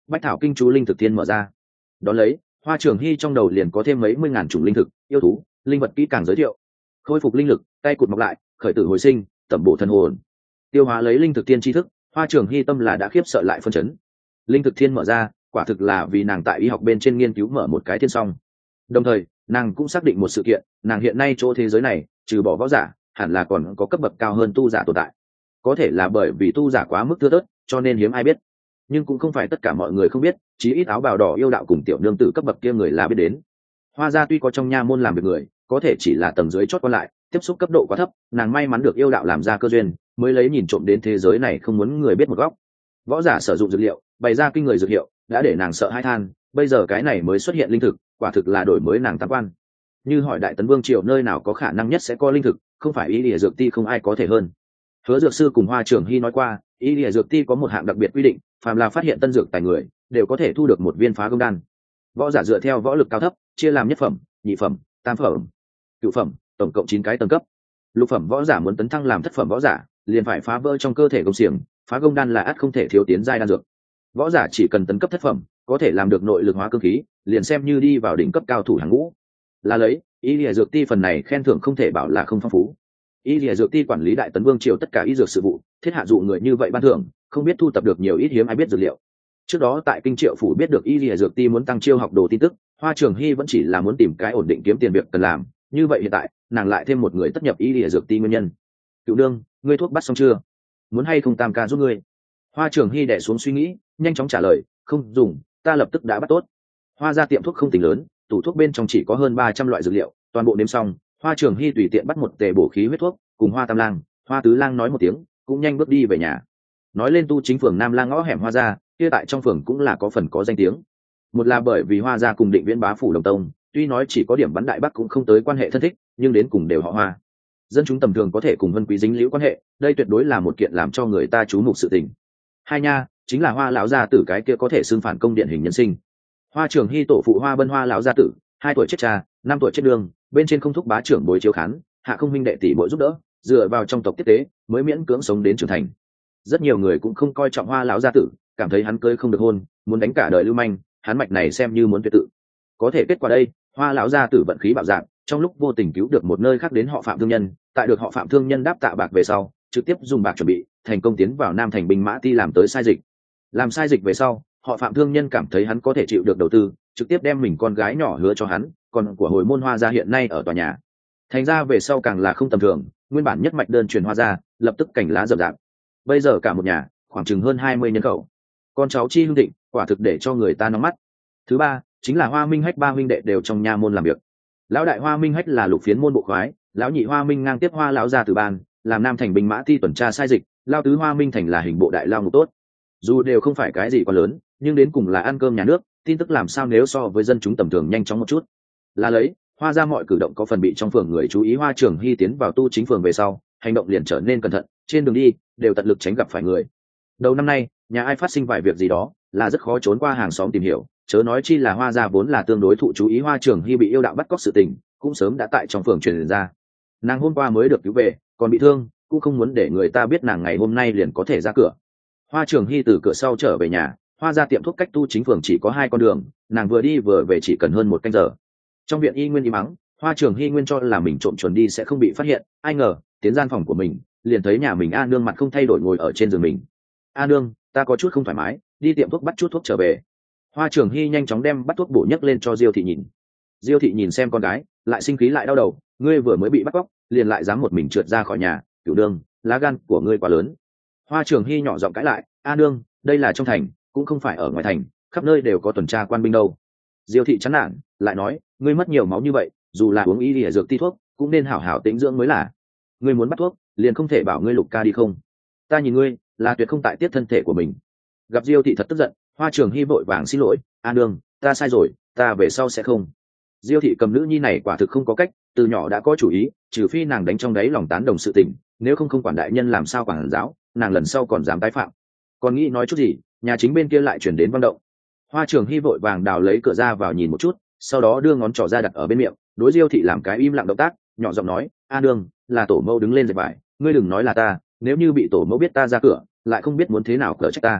Bách thảo kinh chú linh thực thiên mở ra. Đón lấy, Hoa Trường Hy trong đầu liền có thêm mấy mươi ngàn chủng linh thực, yêu thú, linh vật kỹ càng giới thiệu. Khôi phục linh lực, tay cụt mọc lại, khởi tử hồi sinh, tẩm bổ thần hồn. Tiêu hóa lấy linh thực thiên tri thức, Hoa Trường Hy tâm là đã khiếp sợ lại phân chấn. Linh thực thiên mở ra, quả thực là vì nàng tại y học bên trên nghiên cứu mở một cái thiên song. Đồng thời, nàng cũng xác định một sự kiện, nàng hiện nay chỗ thế giới này, trừ bỏ võ giả, hẳn là còn có cấp bậc cao hơn tu giả tồn tại. Có thể là bởi vì tu giả quá mức thưa thớt, cho nên hiếm ai biết. Nhưng cũng không phải tất cả mọi người không biết, chí ít áo bào đỏ yêu đạo cùng tiểu nương tử cấp bậc kia người là biết đến. Hoa gia tuy có trong nha môn làm việc người, có thể chỉ là tầng dưới chót qua lại, tiếp xúc cấp độ quá thấp, nàng may mắn được yêu đạo làm ra cơ duyên, mới lấy nhìn trộm đến thế giới này không muốn người biết một góc. Võ giả sử dụng dược liệu, bày ra kinh người dược hiệu, đã để nàng sợ hãi than, bây giờ cái này mới xuất hiện linh thực, quả thực là đổi mới nàng tam quan. Như hỏi Đại Tấn Vương triều nơi nào có khả năng nhất sẽ có linh thực, không phải Y Lìa Dược Ti không ai có thể hơn. Hứa dược sư cùng Hoa Trường Hy nói qua, Y Lìa Dược Ti có một hạng đặc biệt quy định, phàm là phát hiện tân dược tài người, đều có thể thu được một viên phá công đan. Võ giả dựa theo võ lực cao thấp, chia làm nhất phẩm, nhị phẩm, tam phẩm, cửu phẩm, tổng cộng 9 cái tầng cấp. Lục phẩm võ giả muốn tấn thăng làm thất phẩm võ giả, liền phải phá vỡ trong cơ thể công xiềng, phá công đan là ắt không thể thiếu tiến giai đan dược. Võ giả chỉ cần tấn cấp thất phẩm, có thể làm được nội lực hóa cương khí, liền xem như đi vào đỉnh cấp cao thủ hàng ngũ. Là lấy, Y Lìa Dược Ti phần này khen thưởng không thể bảo là không phong phú. Y Lìa Dược Ti quản lý Đại Tấn Vương triều tất cả y dược sự vụ, thiết hạ dụ người như vậy ban thưởng, không biết thu tập được nhiều ít hiếm ai biết dược liệu. Trước đó tại Kinh Triệu phủ biết được Y Lìa Dược Ti muốn tăng chiêu học đồ tin tức, Hoa Trường Hy vẫn chỉ là muốn tìm cái ổn định kiếm tiền việc cần làm, như vậy hiện tại, nàng lại thêm một người tất nhập Y Lìa Dược Ti nguyên nhân. Cựu đương, ngươi thuốc bắt xong chưa? Muốn hay không tam ca giúp ngươi? Hoa Trường Hy đè xuống suy nghĩ, nhanh chóng trả lời, không dùng, ta lập tức đã bắt tốt. Hoa ra tiệm thuốc không tính lớn, tủ thuốc bên trong chỉ có hơn 300 loại dược liệu, toàn bộ đếm xong, Hoa Trường Hy tùy tiện bắt một tề bổ khí huyết thuốc, cùng Hoa Tam Lang, Hoa Tứ Lang nói một tiếng, cũng nhanh bước đi về nhà. Nói lên tu chính phường Nam Lang ngõ hẻm Hoa gia, kia tại trong phường cũng là có phần có danh tiếng. Một là bởi vì Hoa gia cùng Định Viễn bá phủ đồng tông, tuy nói chỉ có điểm bắn đại bắc cũng không tới quan hệ thân thích, nhưng đến cùng đều họ Hoa. Dân chúng tầm thường có thể cùng Vân Quý dính liễu quan hệ, đây tuyệt đối là một kiện làm cho người ta chú mục sự tình. Hai nha, chính là Hoa lão gia tử cái kia có thể xưng phản công điện hình nhân sinh. Hoa Trường Hy tổ phụ Hoa Bân Hoa lão gia tử, 2 tuổi chết cha, 5 tuổi chết đường, bên trên không thúc bá trưởng bối chiếu khán, hạ không huynh đệ tỷ bội giúp đỡ, dựa vào trong tộc tiếp tế, mới miễn cưỡng sống đến trưởng thành. Rất nhiều người cũng không coi trọng Hoa lão gia tử, cảm thấy hắn cưới không được hôn, muốn đánh cả đời lưu manh, hắn mạch này xem như muốn tuyệt tự. Có thể kết quả đây, Hoa lão gia tử vận khí bạo dạn, trong lúc vô tình cứu được một nơi khác đến họ Phạm thương nhân, tại được họ Phạm thương nhân đáp tạ bạc về sau, trực tiếp dùng bạc chuẩn bị, thành công tiến vào Nam thành binh mã ti làm tới sai dịch. Làm sai dịch về sau, họ Phạm thương nhân cảm thấy hắn có thể chịu được đầu tư, trực tiếp đem mình con gái nhỏ hứa cho hắn, còn của hồi môn Hoa gia hiện nay ở tòa nhà. Thành ra về sau càng là không tầm thường, nguyên bản nhất mạch đơn truyền Hoa gia, lập tức cảnh lá rậm rạp. Bây giờ cả một nhà, khoảng chừng hơn 20 nhân khẩu. Con cháu chi hưng thịnh, quả thực để cho người ta nóng mắt. Thứ ba, chính là Hoa Minh Hách ba huynh đệ đều trong nha môn làm việc. Lão đại Hoa Minh Hách là lục phiến môn bộ khoái, lão nhị Hoa Minh ngang tiếp Hoa lão gia tử ban, làm Nam thành binh mã ti tuần tra sai dịch, lao tứ Hoa Minh thành là hình bộ đại lao ngục tốt. Dù đều không phải cái gì quá lớn, nhưng đến cùng là ăn cơm nhà nước, tin tức làm sao nếu so với dân chúng tầm thường nhanh chóng một chút. Là lấy, Hoa ra mọi cử động có phần bị trong phường người chú ý. Hoa Trường Hy tiến vào tu chính phường về sau, hành động liền trở nên cẩn thận, trên đường đi đều tận lực tránh gặp phải người. Đầu năm nay, nhà ai phát sinh vài việc gì đó, là rất khó trốn qua hàng xóm tìm hiểu, chớ nói chi là Hoa gia vốn là tương đối thụ chú ý. Hoa Trường Hy bị yêu đạo bắt cóc sự tình, cũng sớm đã tại trong phường truyền ra. Nàng hôm qua mới được cứu về, còn bị thương, cũng không muốn để người ta biết nàng ngày hôm nay liền có thể ra cửa. Hoa Trường Hy từ cửa sau trở về nhà, Hoa ra tiệm thuốc cách tu chính phường chỉ có 2 con đường, nàng vừa đi vừa về chỉ cần hơn 1 canh giờ. Trong viện y nguyên im mắng, Hoa Trường Hy nguyên cho là mình trộm chuồn đi sẽ không bị phát hiện, ai ngờ tiến gian phòng của mình, liền thấy nhà mình A Nương mặt không thay đổi ngồi ở trên giường mình. A Nương, ta có chút không thoải mái, đi tiệm thuốc bắt chút thuốc trở về. Hoa Trường Hy nhanh chóng đem bắt thuốc bổ nhấc lên cho Diêu thị nhìn. Diêu thị nhìn xem con gái, lại sinh khí lại đau đầu, ngươi vừa mới bị bắt cóc, liền lại dám một mình trượt ra khỏi nhà, Cửu Nương, lá gan của ngươi quá lớn. Hoa Trường Hy nhỏ giọng cãi lại, A Nương, đây là trong thành, cũng không phải ở ngoài thành, khắp nơi đều có tuần tra quan binh đâu. Diêu thị chán nản, lại nói, ngươi mất nhiều máu như vậy, dù là uống y lìa dược ti thuốc, cũng nên hảo hảo tĩnh dưỡng mới là. Ngươi muốn bắt thuốc, liền không thể bảo ngươi Lục ca đi không? Ta nhìn ngươi, là tuyệt không tại tiết thân thể của mình. Gặp Diêu thị thật tức giận, Hoa Trường Hy vội vàng xin lỗi, A Nương, ta sai rồi, ta về sau sẽ không. Diêu thị cầm nữ nhi này quả thực không có cách, từ nhỏ đã có chủ ý, trừ phi nàng đánh trong đáy lòng tán đồng sự tình, nếu không quản đại nhân làm sao quản giáo, nàng lần sau còn dám tái phạm. Còn nghĩ nói chút gì, nhà chính bên kia lại chuyển đến vang động. Hoa Trường Hy vội vàng đào lấy cửa ra vào nhìn một chút, sau đó đưa ngón trỏ ra đặt ở bên miệng, đối Diêu thị làm cái im lặng động tác, nhỏ giọng nói, A Nương, là tổ mẫu đứng lên dệt vải, ngươi đừng nói là ta, nếu như bị tổ mẫu biết ta ra cửa, lại không biết muốn thế nào cỡ trách ta.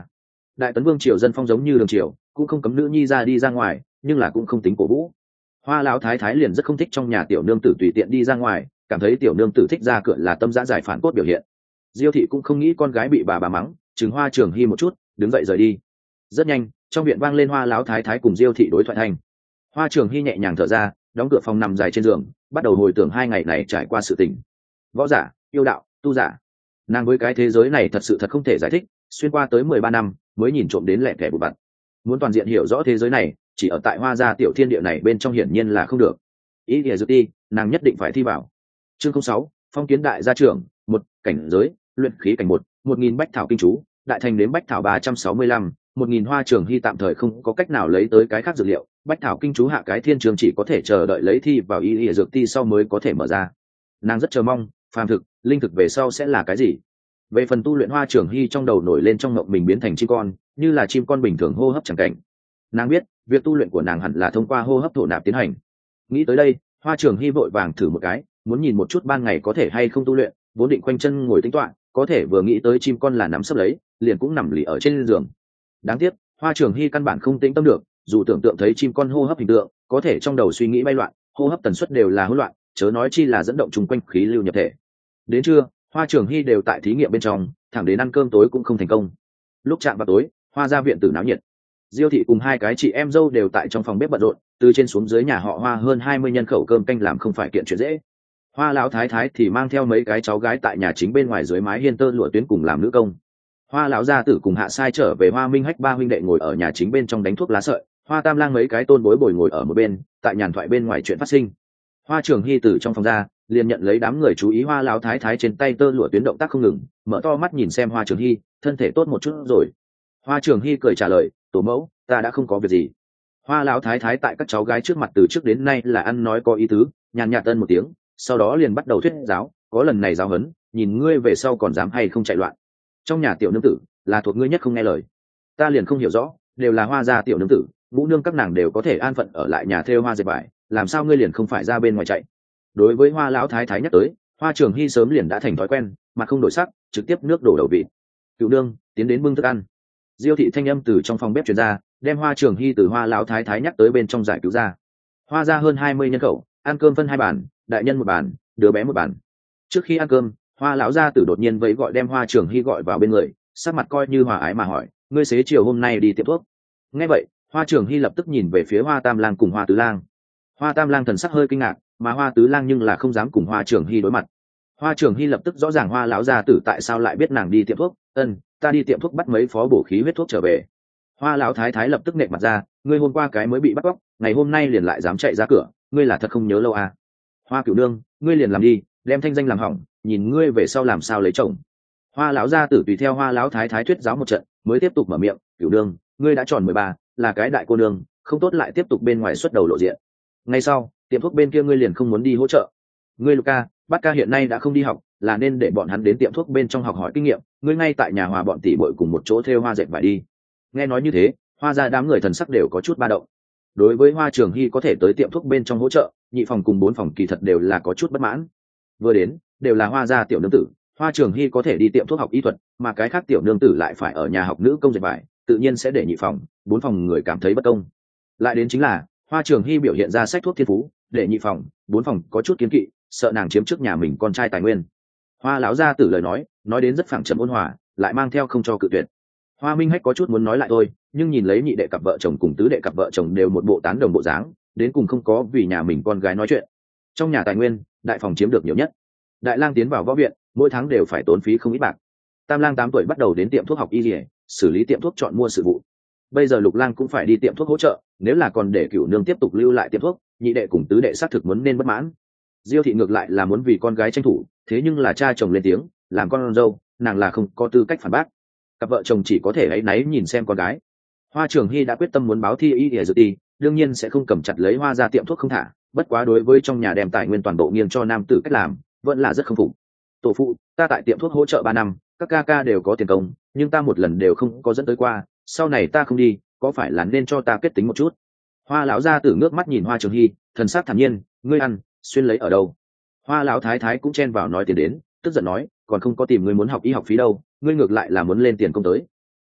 Đại tấn vương triều dân phong giống như đường triều, cũng không cấm nữ nhi ra đi ra ngoài, nhưng là cũng không tính cổ vũ. Hoa lão thái thái liền rất không thích trong nhà tiểu nương tử tùy tiện đi ra ngoài, cảm thấy tiểu nương tử thích ra cửa là tâm dã giải phản cốt biểu hiện. Diêu thị cũng không nghĩ con gái bị bà mắng, chừng Hoa Trường Hy một chút, đứng dậy rời đi. Rất nhanh, trong viện vang lên Hoa lão thái thái cùng Diêu thị đối thoại thành. Hoa Trường Hy nhẹ nhàng thở ra, đóng cửa phòng nằm dài trên giường, bắt đầu hồi tưởng 2 ngày này trải qua sự tình. Võ giả, yêu đạo, tu giả, nàng với cái thế giới này thật không thể giải thích, xuyên qua tới 13 năm mới nhìn trộm đến lẻ thẻ bụi bặm. Muốn toàn diện hiểu rõ thế giới này, chỉ ở tại Hoa gia tiểu thiên địa này bên trong hiển nhiên là không được. Ý nghĩa dược ti, nàng nhất định phải thi vào. Chương 06, phong kiến đại gia trưởng, 1, cảnh giới, luyện khí cảnh 1, 1000 bách thảo kinh chú, đại thành đến bách thảo 365, 1000 Hoa Trường Hy tạm thời không có cách nào lấy tới cái khác dược liệu, bách thảo kinh chú hạ cái thiên trường chỉ có thể chờ đợi lấy thi vào ý nghĩa dược ti sau mới có thể mở ra. Nàng rất chờ mong, phàm thực, linh thực về sau sẽ là cái gì. Về phần tu luyện, Hoa Trường Hy trong đầu nổi lên trong mộng mình biến thành chim con, như là chim con bình thường hô hấp chẳng cảnh. Nàng biết việc tu luyện của nàng hẳn là thông qua hô hấp thổ nạp tiến hành. Nghĩ tới đây, Hoa Trường Hy vội vàng thử một cái, muốn nhìn một chút ban ngày có thể hay không tu luyện, vốn định quanh chân ngồi tính toán, có thể vừa nghĩ tới chim con là nằm sấp lấy, liền cũng nằm lì ở trên giường. Đáng tiếc, Hoa Trường Hy căn bản không tĩnh tâm được, dù tưởng tượng thấy chim con hô hấp hình tượng, có thể trong đầu suy nghĩ bay loạn, hô hấp tần suất đều là hỗn loạn, chớ nói chi là dẫn động chung quanh khí lưu nhập thể. Đến trưa, Hoa Trường Hy đều tại thí nghiệm bên trong, thẳng đến ăn cơm tối cũng không thành công. Lúc chạm vào tối, Hoa gia viện tử náo nhiệt. Diêu thị cùng 2 cái chị em dâu đều tại trong phòng bếp bận rộn, từ trên xuống dưới nhà họ Hoa hơn 20 nhân khẩu cơm canh làm không phải kiện chuyện dễ. Hoa lão thái thái thì mang theo mấy cái cháu gái tại nhà chính bên ngoài dưới mái hiên tơ lụa tuyến cùng làm nữ công. Hoa lão gia tử cùng Hạ Sai trở về Hoa Minh Hách 3 huynh đệ ngồi ở nhà chính bên trong đánh thuốc lá sợi, Hoa Tam Lang mấy cái tôn bối bồi ngồi ở một bên, tại nhàn thoại bên ngoài chuyện phát sinh. Hoa Trường Hy từ trong phòng ra, liền nhận lấy đám người chú ý Hoa lão thái thái trên tay tơ lụa tuyến động tác không ngừng, mở to mắt nhìn xem Hoa Trường Hy, thân thể tốt một chút rồi. Hoa Trường Hy cười trả lời, tổ mẫu, ta đã không có việc gì. Hoa lão thái thái tại các cháu gái trước mặt từ trước đến nay là ăn nói có ý tứ, nhàn nhạt tân một tiếng, sau đó liền bắt đầu thuyết giáo, có lần này giáo huấn, nhìn ngươi về sau còn dám hay không chạy loạn. Trong nhà tiểu nương tử là thuộc ngươi nhất không nghe lời, ta liền không hiểu rõ, đều là Hoa gia tiểu nương tử, Vũ nương các nàng đều có thể an phận ở lại nhà thêu hoa dệt vải, làm sao ngươi liền không phải ra bên ngoài chạy. Đối với Hoa lão thái thái nhắc tới, Hoa Trường Hy sớm liền đã thành thói quen, mặt không đổi sắc, trực tiếp nước đổ đầu vịt. Cựu nương tiến đến bưng thức ăn. Diêu thị thanh âm từ trong phòng bếp truyền ra, đem Hoa Trường Hy từ Hoa lão thái thái nhắc tới bên trong giải cứu ra. Hoa gia hơn 20 nhân khẩu, ăn cơm phân 2 bàn, đại nhân 1 bàn, đứa bé 1 bàn. Trước khi ăn cơm, Hoa lão gia tử đột nhiên vẫy gọi đem Hoa Trường Hy gọi vào bên người, sắc mặt coi như hòa ái mà hỏi, ngươi xế chiều hôm nay đi tiệm thuốc? Nghe vậy, Hoa Trường Hy lập tức nhìn về phía Hoa Tam Lang cùng Hoa Tứ Lang. Hoa Tam Lang thần sắc hơi kinh ngạc, mà Hoa Tứ Lang nhưng là không dám cùng Hoa Trường Hy đối mặt. Hoa Trường Hy lập tức rõ ràng Hoa lão gia tử tại sao lại biết nàng đi tiệm thuốc. Ta đi tiệm thuốc bắt mấy phó bổ khí huyết thuốc trở về. Hoa lão thái thái lập tức nệ mặt ra, ngươi hôm qua cái mới bị bắt cóc, ngày hôm nay liền lại dám chạy ra cửa, ngươi là thật không nhớ lâu à? Hoa cửu nương, ngươi liền làm đi, đem thanh danh làm hỏng, nhìn ngươi về sau làm sao lấy chồng. Hoa lão gia tử tùy theo Hoa lão thái thái thuyết giáo một trận, mới tiếp tục mở miệng, cửu nương, ngươi đã tròn 13, là cái đại cô nương, không tốt lại tiếp tục bên ngoài xuất đầu lộ diện. Ngay sau, tiệm thuốc bên kia ngươi liền không muốn đi hỗ trợ. Ngươi Luca, Bát Ca hiện nay đã không đi học, là nên để bọn hắn đến tiệm thuốc bên trong học hỏi kinh nghiệm, ngươi ngay tại nhà Hòa bọn tỷ bội cùng một chỗ thêu hoa dệt vải đi. Nghe nói như thế, Hoa gia đám người thần sắc đều có chút ba động. Đối với Hoa Trường Hy có thể tới tiệm thuốc bên trong hỗ trợ, nhị phòng cùng 4 phòng kỳ thật đều là có chút bất mãn. Vừa đến, đều là Hoa gia tiểu nương tử, Hoa Trường Hy có thể đi tiệm thuốc học y thuật, mà cái khác tiểu nương tử lại phải ở nhà học nữ công dệt vải, tự nhiên sẽ để nhị phòng, 4 phòng người cảm thấy bất công. Lại đến chính là Hoa Trường Hy biểu hiện ra sách thuốc thiên phú, để nhị phòng, 4 phòng có chút kiến kỵ, sợ nàng chiếm trước nhà mình con trai tài nguyên. Hoa lão gia tử lời nói đến rất phẳng trầm ôn hòa, lại mang theo không cho cự tuyệt. Hoa Minh Hách có chút muốn nói lại thôi, nhưng nhìn lấy nhị đệ cặp vợ chồng cùng tứ đệ cặp vợ chồng đều một bộ tán đồng bộ dáng, đến cùng không có vì nhà mình con gái nói chuyện. Trong nhà tài nguyên, đại phòng chiếm được nhiều nhất. Đại lang tiến vào võ viện, mỗi tháng đều phải tốn phí không ít bạc. Tam lang 8 tuổi bắt đầu đến tiệm thuốc học y liề, xử lý tiệm thuốc chọn mua sự vụ. Bây giờ Lục lang cũng phải đi tiệm thuốc hỗ trợ, nếu là còn để Cửu nương tiếp tục lưu lại tiệm thuốc, nhị đệ cùng tứ đệ xác thực muốn nên bất mãn. Diêu thị ngược lại là muốn vì con gái tranh thủ, thế nhưng là cha chồng lên tiếng, làm con dâu, nàng là không có tư cách phản bác. Cặp vợ chồng chỉ có thể áy náy nhìn xem con gái. Hoa Trường Hy đã quyết tâm muốn báo thi y y dược ti, đương nhiên sẽ không cầm chặt lấy Hoa ra tiệm thuốc không thả, bất quá đối với trong nhà đem tài nguyên toàn bộ nghiêng cho nam tử cách làm, vẫn là rất không phục. Tổ phụ, ta tại tiệm thuốc hỗ trợ 3 năm, các ca ca đều có tiền công, nhưng ta một lần đều không có dẫn tới qua, sau này ta không đi, có phải là nên cho ta kết tính một chút? Hoa lão gia tử ngước mắt nhìn Hoa Trường Hy, thần sắc thản nhiên, ngươi ăn, xuyên lấy ở đâu? Hoa lão thái thái cũng chen vào nói tiền đến, tức giận nói, còn không có tìm ngươi muốn học y học phí đâu, ngươi ngược lại là muốn lên tiền công tới.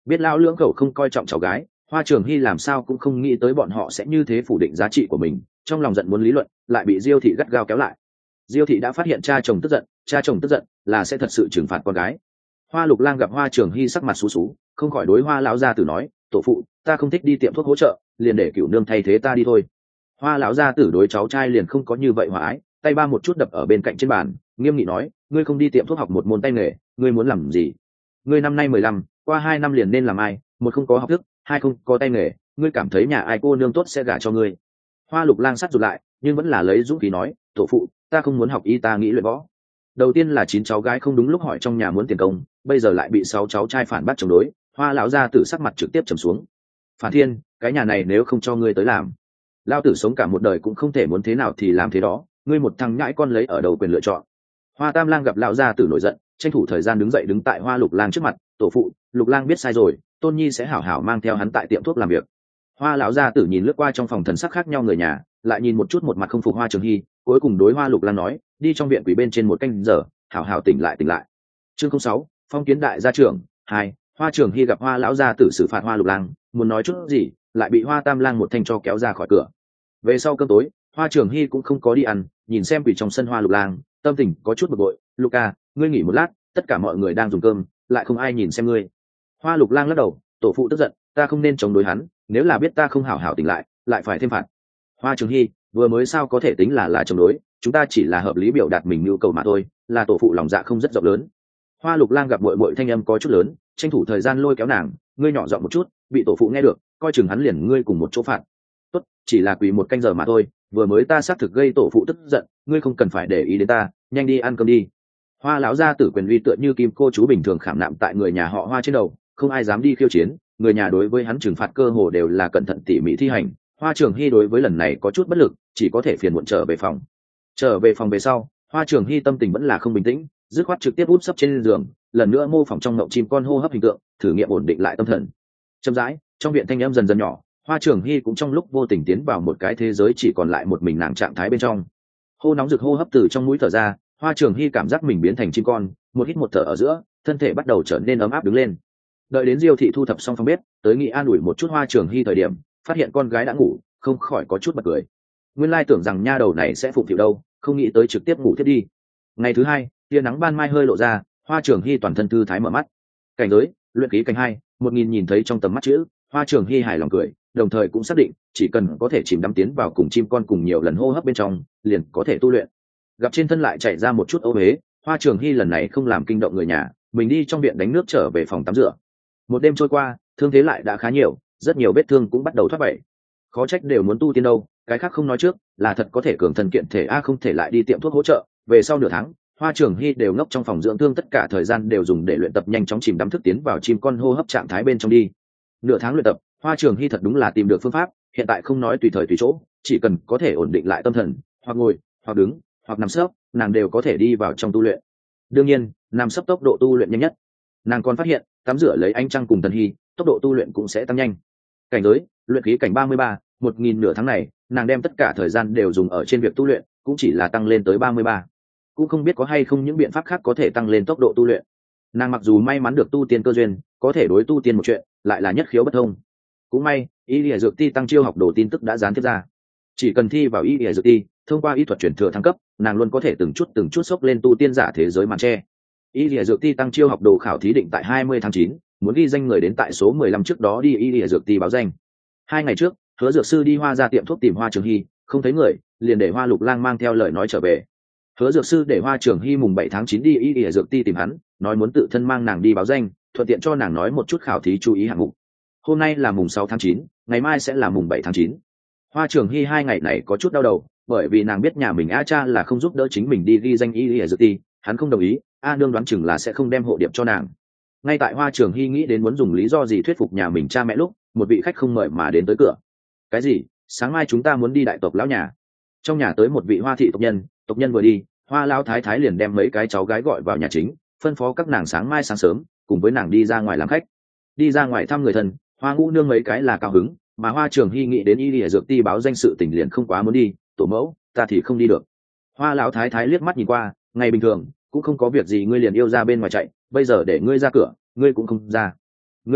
biết lão lưỡng khẩu không coi trọng cháu gái, Hoa Trường Hy làm sao cũng không nghĩ tới bọn họ sẽ như thế phủ định giá trị của mình, trong lòng giận muốn lý luận lại bị Diêu thị gắt gao kéo lại. Diêu thị đã phát hiện cha chồng tức giận là sẽ thật sự trừng phạt con gái. Hoa Lục Lang gặp Hoa Trường Hy sắc mặt xú xú, không khỏi đối Hoa lão gia tử nói, tổ phụ, ta không thích đi tiệm thuốc hỗ trợ, liền để cửu nương thay thế ta đi thôi. Hoa lão gia tử đối cháu trai liền không có như vậy hòa ái, tay ba một chút đập ở bên cạnh trên bàn, nghiêm nghị nói, ngươi không đi tiệm thuốc học một môn tay nghề, ngươi muốn làm gì? Ngươi năm nay 15, qua 2 năm liền nên làm ai, một không có học thức, hai không có tay nghề, ngươi cảm thấy nhà ai cô nương tốt sẽ gả cho ngươi. Hoa Lục Lang sát rụt lại, nhưng vẫn là lấy dũng khí nói, tổ phụ, ta không muốn học y, ta nghĩ luyện võ. Đầu tiên là 9 cháu gái không đúng lúc hỏi trong nhà muốn tiền công, bây giờ lại bị 6 cháu trai phản bác chống đối. Hoa lão gia tử sắc mặt trực tiếp trầm xuống. Phản Thiên, cái nhà này nếu không cho ngươi tới làm, lao tử sống cả một đời cũng không thể muốn thế nào thì làm thế đó, ngươi một thằng nhãi con lấy ở đầu quyền lựa chọn. Hoa Tam Lang gặp lão gia tử nổi giận, tranh thủ thời gian đứng dậy đứng tại Hoa Lục Lang trước mặt, tổ phụ, Lục Lang biết sai rồi, Tôn Nhi sẽ hảo hảo mang theo hắn tại tiệm thuốc làm việc. Hoa lão gia tử nhìn lướt qua trong phòng thần sắc khác nhau người nhà, lại nhìn một chút một mặt không phục Hoa Trường Hy, cuối cùng đối Hoa Lục Lang nói, đi trong viện quỷ bên trên một canh giờ, hảo hảo tỉnh lại. Chương 06, phong kiến đại gia trưởng 2. Hoa Trường Hy gặp Hoa lão gia tử xử phạt Hoa Lục Lang, muốn nói chút gì, lại bị Hoa Tam Lang một thanh cho kéo ra khỏi cửa. Về sau cơm tối, Hoa Trường Hy cũng không có đi ăn, nhìn xem quỷ trong sân Hoa Lục Lang, tâm tình có chút bực bội. Luca, ngươi nghỉ một lát, tất cả mọi người đang dùng cơm, lại không ai nhìn xem ngươi. Hoa Lục Lang lắc đầu, tổ phụ tức giận, ta không nên chống đối hắn, nếu là biết ta không hảo hảo tỉnh lại phải thêm phạt. Hoa Trường Hy, vừa mới sao có thể tính là chống đối, chúng ta chỉ là hợp lý biểu đạt mình nhu cầu mà thôi, là tổ phụ lòng dạ không rất rộng lớn. Hoa Lục Lang gặp muội muội thanh âm có chút lớn, tranh thủ thời gian lôi kéo nàng, ngươi nhỏ giọng một chút, bị tổ phụ nghe được, coi chừng hắn liền ngươi cùng một chỗ phạt. Tốt, chỉ là quỳ một canh giờ mà thôi, vừa mới ta xác thực gây tổ phụ tức giận, ngươi không cần phải để ý đến ta, nhanh đi ăn cơm đi. Hoa lão gia tử quyền uy tựa như kim cô chú bình thường khảm nạm tại người nhà họ Hoa trên đầu, không ai dám đi khiêu chiến, người nhà đối với hắn trừng phạt cơ hồ đều là cẩn thận tỉ mỉ thi hành. Hoa Trường Hy đối với lần này có chút bất lực, chỉ có thể phiền muộn trở về phòng. Trở về phòng về sau, Hoa Trường Hy tâm tình vẫn là không bình tĩnh, dứt khoát trực tiếp úp sấp trên giường, lần nữa mô phỏng trong ngậu chim con hô hấp hình tượng, thử nghiệm ổn định lại tâm thần. Chậm rãi, trong viện thanh âm dần dần nhỏ, Hoa Trường Hy cũng trong lúc vô tình tiến vào một cái thế giới chỉ còn lại một mình nàng trạng thái bên trong. Hô nóng rực hô hấp từ trong mũi thở ra, Hoa Trường Hy cảm giác mình biến thành chim con, một hít một thở ở giữa, thân thể bắt đầu trở nên ấm áp đứng lên. Đợi đến Diêu thị thu thập xong phòng bếp, tới nghị an ủi một chút Hoa Trường Hy thời điểm, phát hiện con gái đã ngủ, không khỏi có chút bật cười. Nguyên lai tưởng rằng nha đầu này sẽ phụng phịu đâu, không nghĩ tới trực tiếp ngủ thiết đi. Ngày thứ hai, tia nắng ban mai hơi lộ ra, Hoa Trường Hy toàn thân thư thái mở mắt. Cảnh giới, luyện khí cảnh 2, 1000 nhìn thấy trong tầm mắt chữ, Hoa Trường Hy hài lòng cười, đồng thời cũng xác định, chỉ cần có thể chìm đắm tiến vào cùng chim con cùng nhiều lần hô hấp bên trong, liền có thể tu luyện. Gặp trên thân lại chảy ra một chút ô uế, Hoa Trường Hy lần này không làm kinh động người nhà, mình đi trong viện đánh nước trở về phòng tắm rửa. Một đêm trôi qua, thương thế lại đã khá nhiều, rất nhiều vết thương cũng bắt đầu thoát vảy. Khó trách đều muốn tu tiên đâu, cái khác không nói trước, là thật có thể cường thân kiện thể a không thể lại đi tiệm thuốc hỗ trợ. Về sau nửa tháng, Hoa Trường Hy đều ngốc trong phòng dưỡng thương, tất cả thời gian đều dùng để luyện tập nhanh chóng chìm đắm thức tiến vào chim con hô hấp trạng thái bên trong đi. Nửa tháng luyện tập, Hoa Trường Hy thật đúng là tìm được phương pháp, hiện tại không nói tùy thời tùy chỗ, chỉ cần có thể ổn định lại tâm thần, hoặc ngồi, hoặc đứng, hoặc nằm sấp, nàng đều có thể đi vào trong tu luyện. Đương nhiên, nằm sấp tốc độ tu luyện nhanh nhất. Nàng còn phát hiện, tắm rửa lấy ánh trăng cùng Tần Hy, tốc độ tu luyện cũng sẽ tăng nhanh. Cảnh giới, luyện khí cảnh 33, 1000 nửa tháng này, nàng đem tất cả thời gian đều dùng ở trên việc tu luyện, cũng chỉ là tăng lên tới 33. Cũng không biết có hay không những biện pháp khác có thể tăng lên tốc độ tu luyện. Nàng mặc dù may mắn được tu tiên cơ duyên, có thể đối tu tiên một chuyện, lại là nhất khiếu bất thông. Cũng may, y lìa dược ti tăng chiêu học đồ tin tức đã dán tiếp ra. Chỉ cần thi vào y lìa dược ti, thông qua y thuật truyền thừa thăng cấp, nàng luôn có thể từng chút xốc lên tu tiên giả thế giới màn tre. Y lìa dược ti tăng chiêu học đồ khảo thí định tại 20 tháng 9, muốn ghi danh người đến tại số 15 trước đó đi y lìa dược ti báo danh. 2 ngày trước, Hứa dược sư đi Hoa ra tiệm thuốc tìm Hoa Trường Hy, không thấy người, liền để Hoa Lục Lang mang theo lời nói trở về. Hứa dược sư để Hoa Trường Hy mùng 7 tháng 9 đi y lìa dược ti tìm hắn, nói muốn tự thân mang nàng đi báo danh, thuận tiện cho nàng nói một chút khảo thí chú ý hạng mục. Hôm nay là mùng 6 tháng 9, ngày mai sẽ là mùng 7 tháng 9. Hoa Trường Hy 2 ngày này có chút đau đầu, bởi vì nàng biết nhà mình A cha là không giúp đỡ chính mình đi ghi danh y lìa dược ti, hắn không đồng ý, A nương đoán chừng là sẽ không đem hộ điệp cho nàng. Ngay tại Hoa Trường Hy nghĩ đến muốn dùng lý do gì thuyết phục nhà mình cha mẹ lúc, một vị khách không mời mà đến tới cửa. Cái gì? Sáng mai chúng ta muốn đi đại tộc lão nhà. Trong nhà tới một vị Hoa thị tộc nhân vừa đi, Hoa lão thái thái liền đem mấy cái cháu gái gọi vào nhà chính, phân phó các nàng sáng mai sáng sớm cùng với nàng đi ra ngoài làm khách. Đi ra ngoài thăm người thân, Hoa ngũ nương mấy cái là cao hứng, mà Hoa Trường Hy nghĩ đến y lìa dược ti báo danh sự tình liền không quá muốn đi. Tổ mẫu, ta thì không đi được. Hoa lão thái thái liếc mắt nhìn qua, ngày bình thường cũng không có việc gì ngươi liền yêu ra bên ngoài chạy, bây giờ để ngươi ra cửa, ngươi cũng không ra. Ngươi nói,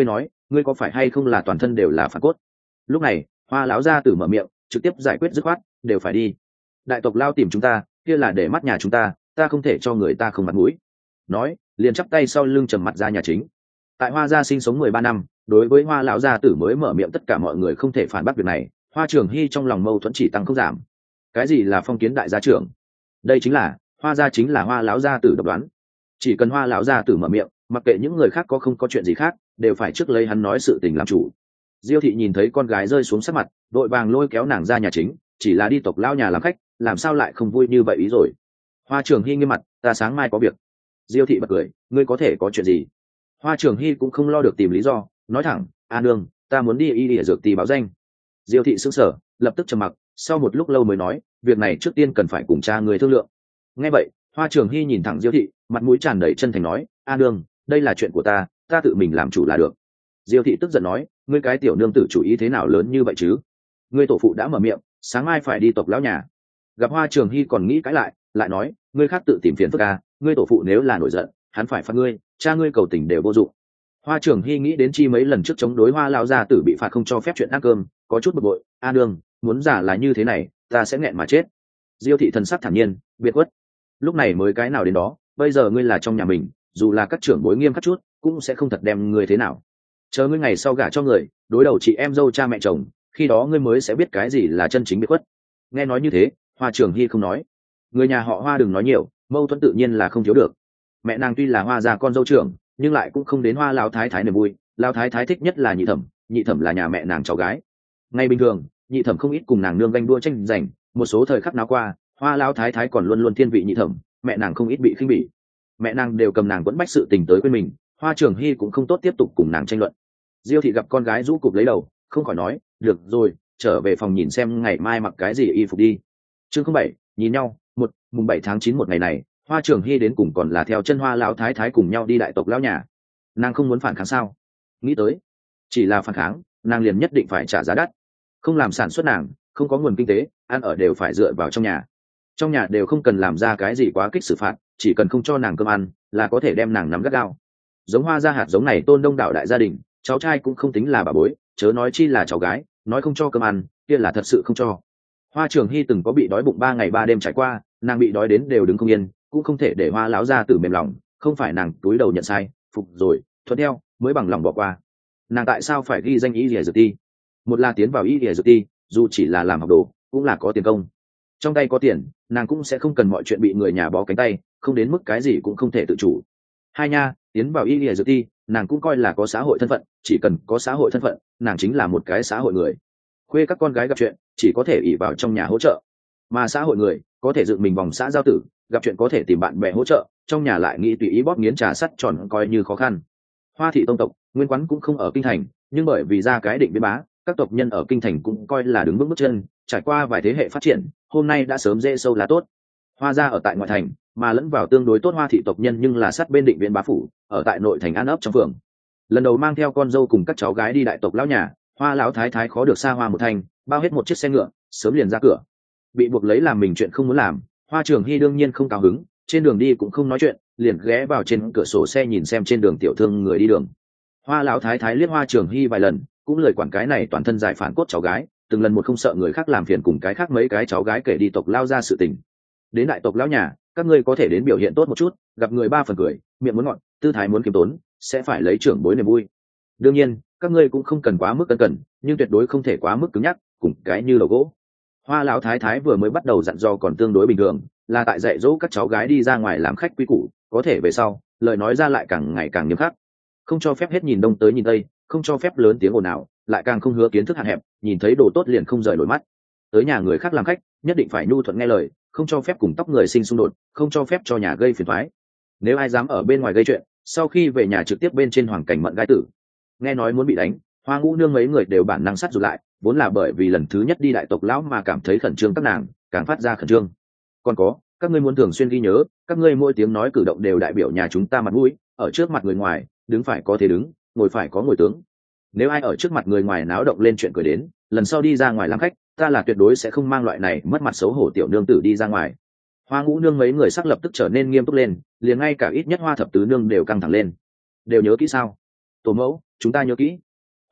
ngươi có phải hay không là toàn thân đều là phản cốt? Lúc này Hoa lão gia tử mở miệng trực tiếp giải quyết dứt khoát, đều phải đi. Đại tộc lao tìm chúng ta, kia là để mắt nhà chúng ta không thể cho người ta không mặt mũi. Nói liền chắp tay sau lưng trầm mặt ra nhà chính. Tại Hoa gia sinh sống 13 năm, đối với Hoa lão gia tử mới mở miệng tất cả mọi người không thể phản bác việc này. Hoa Trường Hy trong lòng mâu thuẫn chỉ tăng không giảm. Cái gì là phong kiến đại gia trưởng? Đây chính là Hoa gia, chính là Hoa lão gia tử độc đoán. Chỉ cần Hoa lão gia tử mở miệng, mặc kệ những người khác có không có chuyện gì khác, đều phải trước lấy hắn nói sự tình làm chủ. Diêu thị nhìn thấy con gái rơi xuống sắc mặt, đội vàng lôi kéo nàng ra nhà chính, chỉ là đi tộc lao nhà làm khách, làm sao lại không vui như vậy ý rồi. Hoa Trường Hy nghiêm mặt, ta sáng mai có việc. Diêu thị bật cười, ngươi có thể có chuyện gì? Hoa Trường Hy cũng không lo được tìm lý do, nói thẳng, a nương, ta muốn đi y địa dược tì báo danh. Diêu thị sững sờ, lập tức trầm mặc, sau một lúc lâu mới nói, việc này trước tiên cần phải cùng cha người thương lượng. Nghe vậy Hoa Trường Hy nhìn thẳng Diêu thị, mặt mũi tràn đầy chân thành nói, a nương, đây là chuyện của ta tự mình làm chủ là được. Diêu thị tức giận nói, ngươi cái tiểu nương tử chủ ý thế nào lớn như vậy chứ? Ngươi tổ phụ đã mở miệng, sáng mai phải đi tộc lão nhà. Gặp Hoa Trường Hy còn nghĩ cãi lại nói, ngươi khác tự tìm phiền phức à, ngươi tổ phụ nếu là nổi giận, hắn phải phạt ngươi, cha ngươi cầu tình đều vô dụng. Hoa Trường Hy nghĩ đến chi mấy lần trước chống đối Hoa lão gia tử bị phạt không cho phép chuyện ăn cơm, có chút bực bội, a nương, muốn giả là như thế này, ta sẽ nghẹn mà chết. Diêu thị thần sắc thản nhiên, biệt quất. Lúc này mới cái nào đến đó, bây giờ ngươi là trong nhà mình, dù là các trưởng bối nghiêm khắc chút, cũng sẽ không thật đem ngươi thế nào. Chờ ngươi ngày sau gả cho người, đối đầu chị em dâu cha mẹ chồng, khi đó ngươi mới sẽ biết cái gì là chân chính biệt khuất. Nghe nói như thế Hoa Trường Hy không nói. Người nhà họ Hoa đừng nói nhiều, mâu thuẫn tự nhiên là không thiếu được. Mẹ nàng tuy là Hoa gia con dâu trưởng, nhưng lại cũng không đến Hoa lão thái thái niềm vui. Lão thái thái thích nhất là nhị thẩm là nhà mẹ nàng cháu gái. Ngay bình thường nhị thẩm không ít cùng nàng nương ganh đua tranh giành, một số thời khắc nào qua Hoa lão thái thái còn luôn luôn thiên vị nhị thẩm, mẹ nàng không ít bị khinh bỉ. Mẹ nàng đều cầm nàng vẫn bách sự tình tới quên mình, Hoa Trường Hy cũng không tốt tiếp tục cùng nàng tranh luận. Diêu thị gặp con gái rũ cụp lấy đầu, không khỏi nói, được rồi, trở về phòng nhìn xem ngày mai mặc cái gì y phục đi. Chương 07, nhìn nhau. Mùng 7 tháng 9 một ngày này, Hoa Trường Hy đến cùng còn là theo chân Hoa lão thái thái cùng nhau đi đại tộc lão nhà. Nàng không muốn phản kháng sao? Nghĩ tới, chỉ là phản kháng, nàng liền nhất định phải trả giá đắt. Không làm sản xuất nàng, không có nguồn kinh tế, ăn ở đều phải dựa vào trong nhà. Trong nhà đều không cần làm ra cái gì quá kích xử phạt, chỉ cần không cho nàng cơm ăn, là có thể đem nàng nắm gắt gao. Giống Hoa gia hạt giống này tôn đông đảo đại gia đình, cháu trai cũng không tính là bà bối, chớ nói chi là cháu gái, nói không cho cơm ăn, kia là thật sự không cho. Hoa Trường Hy từng có bị đói bụng 3 ngày 3 đêm trải qua, nàng bị đói đến đều đứng không yên, cũng không thể để Hoa lão gia tử mềm lòng, không phải nàng túi đầu nhận sai, phục rồi, thuận theo, mới bằng lòng bỏ qua. Nàng tại sao phải ghi danh y lìa dược ti? Một là tiến vào y lìa dược ti, dù chỉ là làm học đồ, cũng là có tiền công. Trong tay có tiền, nàng cũng sẽ không cần mọi chuyện bị người nhà bó cánh tay, không đến mức cái gì cũng không thể tự chủ. Hai nha, tiến vào y lìa dược ti, nàng cũng coi là có xã hội thân phận, chỉ cần có xã hội thân phận, nàng chính là một cái xã hội người. Khuê các con gái gặp chuyện, chỉ có thể ỷ vào trong nhà hỗ trợ, mà xã hội người có thể dựng mình vòng xã giao tử, gặp chuyện có thể tìm bạn bè hỗ trợ, trong nhà lại nghĩ tùy ý bóp nghiến trà sắt tròn coi như khó khăn. Hoa thị tông tộc nguyên quán cũng không ở kinh thành, nhưng bởi vì ra cái định biên bá, các tộc nhân ở kinh thành cũng coi là đứng bước bước chân, trải qua vài thế hệ phát triển, hôm nay đã sớm rễ sâu lá tốt. Hoa gia ở tại ngoại thành, mà lẫn vào tương đối tốt Hoa thị tộc nhân nhưng là sát bên định viện bá phủ, ở tại nội thành an ấp trong phường. Lần đầu mang theo con dâu cùng các cháu gái đi đại tộc lão nhà, Hoa lão thái thái khó được xa hoa một thành, bao hết một chiếc xe ngựa, sớm liền ra cửa. Bị buộc lấy làm mình chuyện không muốn làm, Hoa Trường Hy đương nhiên không cao hứng, trên đường đi cũng không nói chuyện, liền ghé vào trên cửa sổ xe nhìn xem trên đường tiểu thương người đi đường. Hoa lão thái thái liếc Hoa Trường Hy vài lần, cũng lời quản cái này toàn thân dài phản cốt cháu gái, từng lần một không sợ người khác làm phiền, cùng cái khác mấy cái cháu gái kể đi tộc lao ra sự tình. Đến đại tộc lão nhà, các ngươi có thể đến biểu hiện tốt một chút, gặp người 3 phần cười, miệng muốn ngọt, tư thái muốn kiêm tốn, sẽ phải lấy trưởng bối niềm vui. Đương nhiên các ngươi cũng không cần quá mức cẩn cẩn, nhưng tuyệt đối không thể quá mức cứng nhắc, cùng cái như đầu gỗ. Hoa lão thái thái vừa mới bắt đầu dặn dò còn tương đối bình thường, là tại dạy dỗ các cháu gái đi ra ngoài làm khách quý củ, có thể về sau lời nói ra lại càng ngày càng nghiêm khắc, không cho phép hết nhìn đông tới nhìn tây, không cho phép lớn tiếng ồn ào, lại càng không hứa kiến thức hạn hẹp, nhìn thấy đồ tốt liền không rời nổi mắt. Tới nhà người khác làm khách, nhất định phải nhu thuận nghe lời, không cho phép cùng tóc người sinh xung đột, không cho phép cho nhà gây phiền toái. Nếu ai dám ở bên ngoài gây chuyện, sau khi về nhà trực tiếp bên trên hoàng cảnh mận gai tử. Nghe nói muốn bị đánh, Hoa Ngũ Nương mấy người đều bản năng sắt rụt lại, vốn là bởi vì lần thứ nhất đi đại tộc lão mà cảm thấy khẩn trương, các nàng càng phát ra khẩn trương. Còn có, các ngươi muốn thường xuyên ghi nhớ, các ngươi mỗi tiếng nói cử động đều đại biểu nhà chúng ta mặt mũi, ở trước mặt người ngoài, đứng phải có thể đứng, ngồi phải có ngồi tướng. Nếu ai ở trước mặt người ngoài náo động lên chuyện cười đến, lần sau đi ra ngoài làm khách, ta là tuyệt đối sẽ không mang loại này mất mặt xấu hổ tiểu nương tử đi ra ngoài. Hoa Ngũ Nương mấy người sắc lập tức trở nên nghiêm túc lên, liền ngay cả ít nhất Hoa Thập Tứ Nương đều căng thẳng lên. Đều nhớ kỹ sao? Tổ mẫu, chúng ta nhớ kỹ.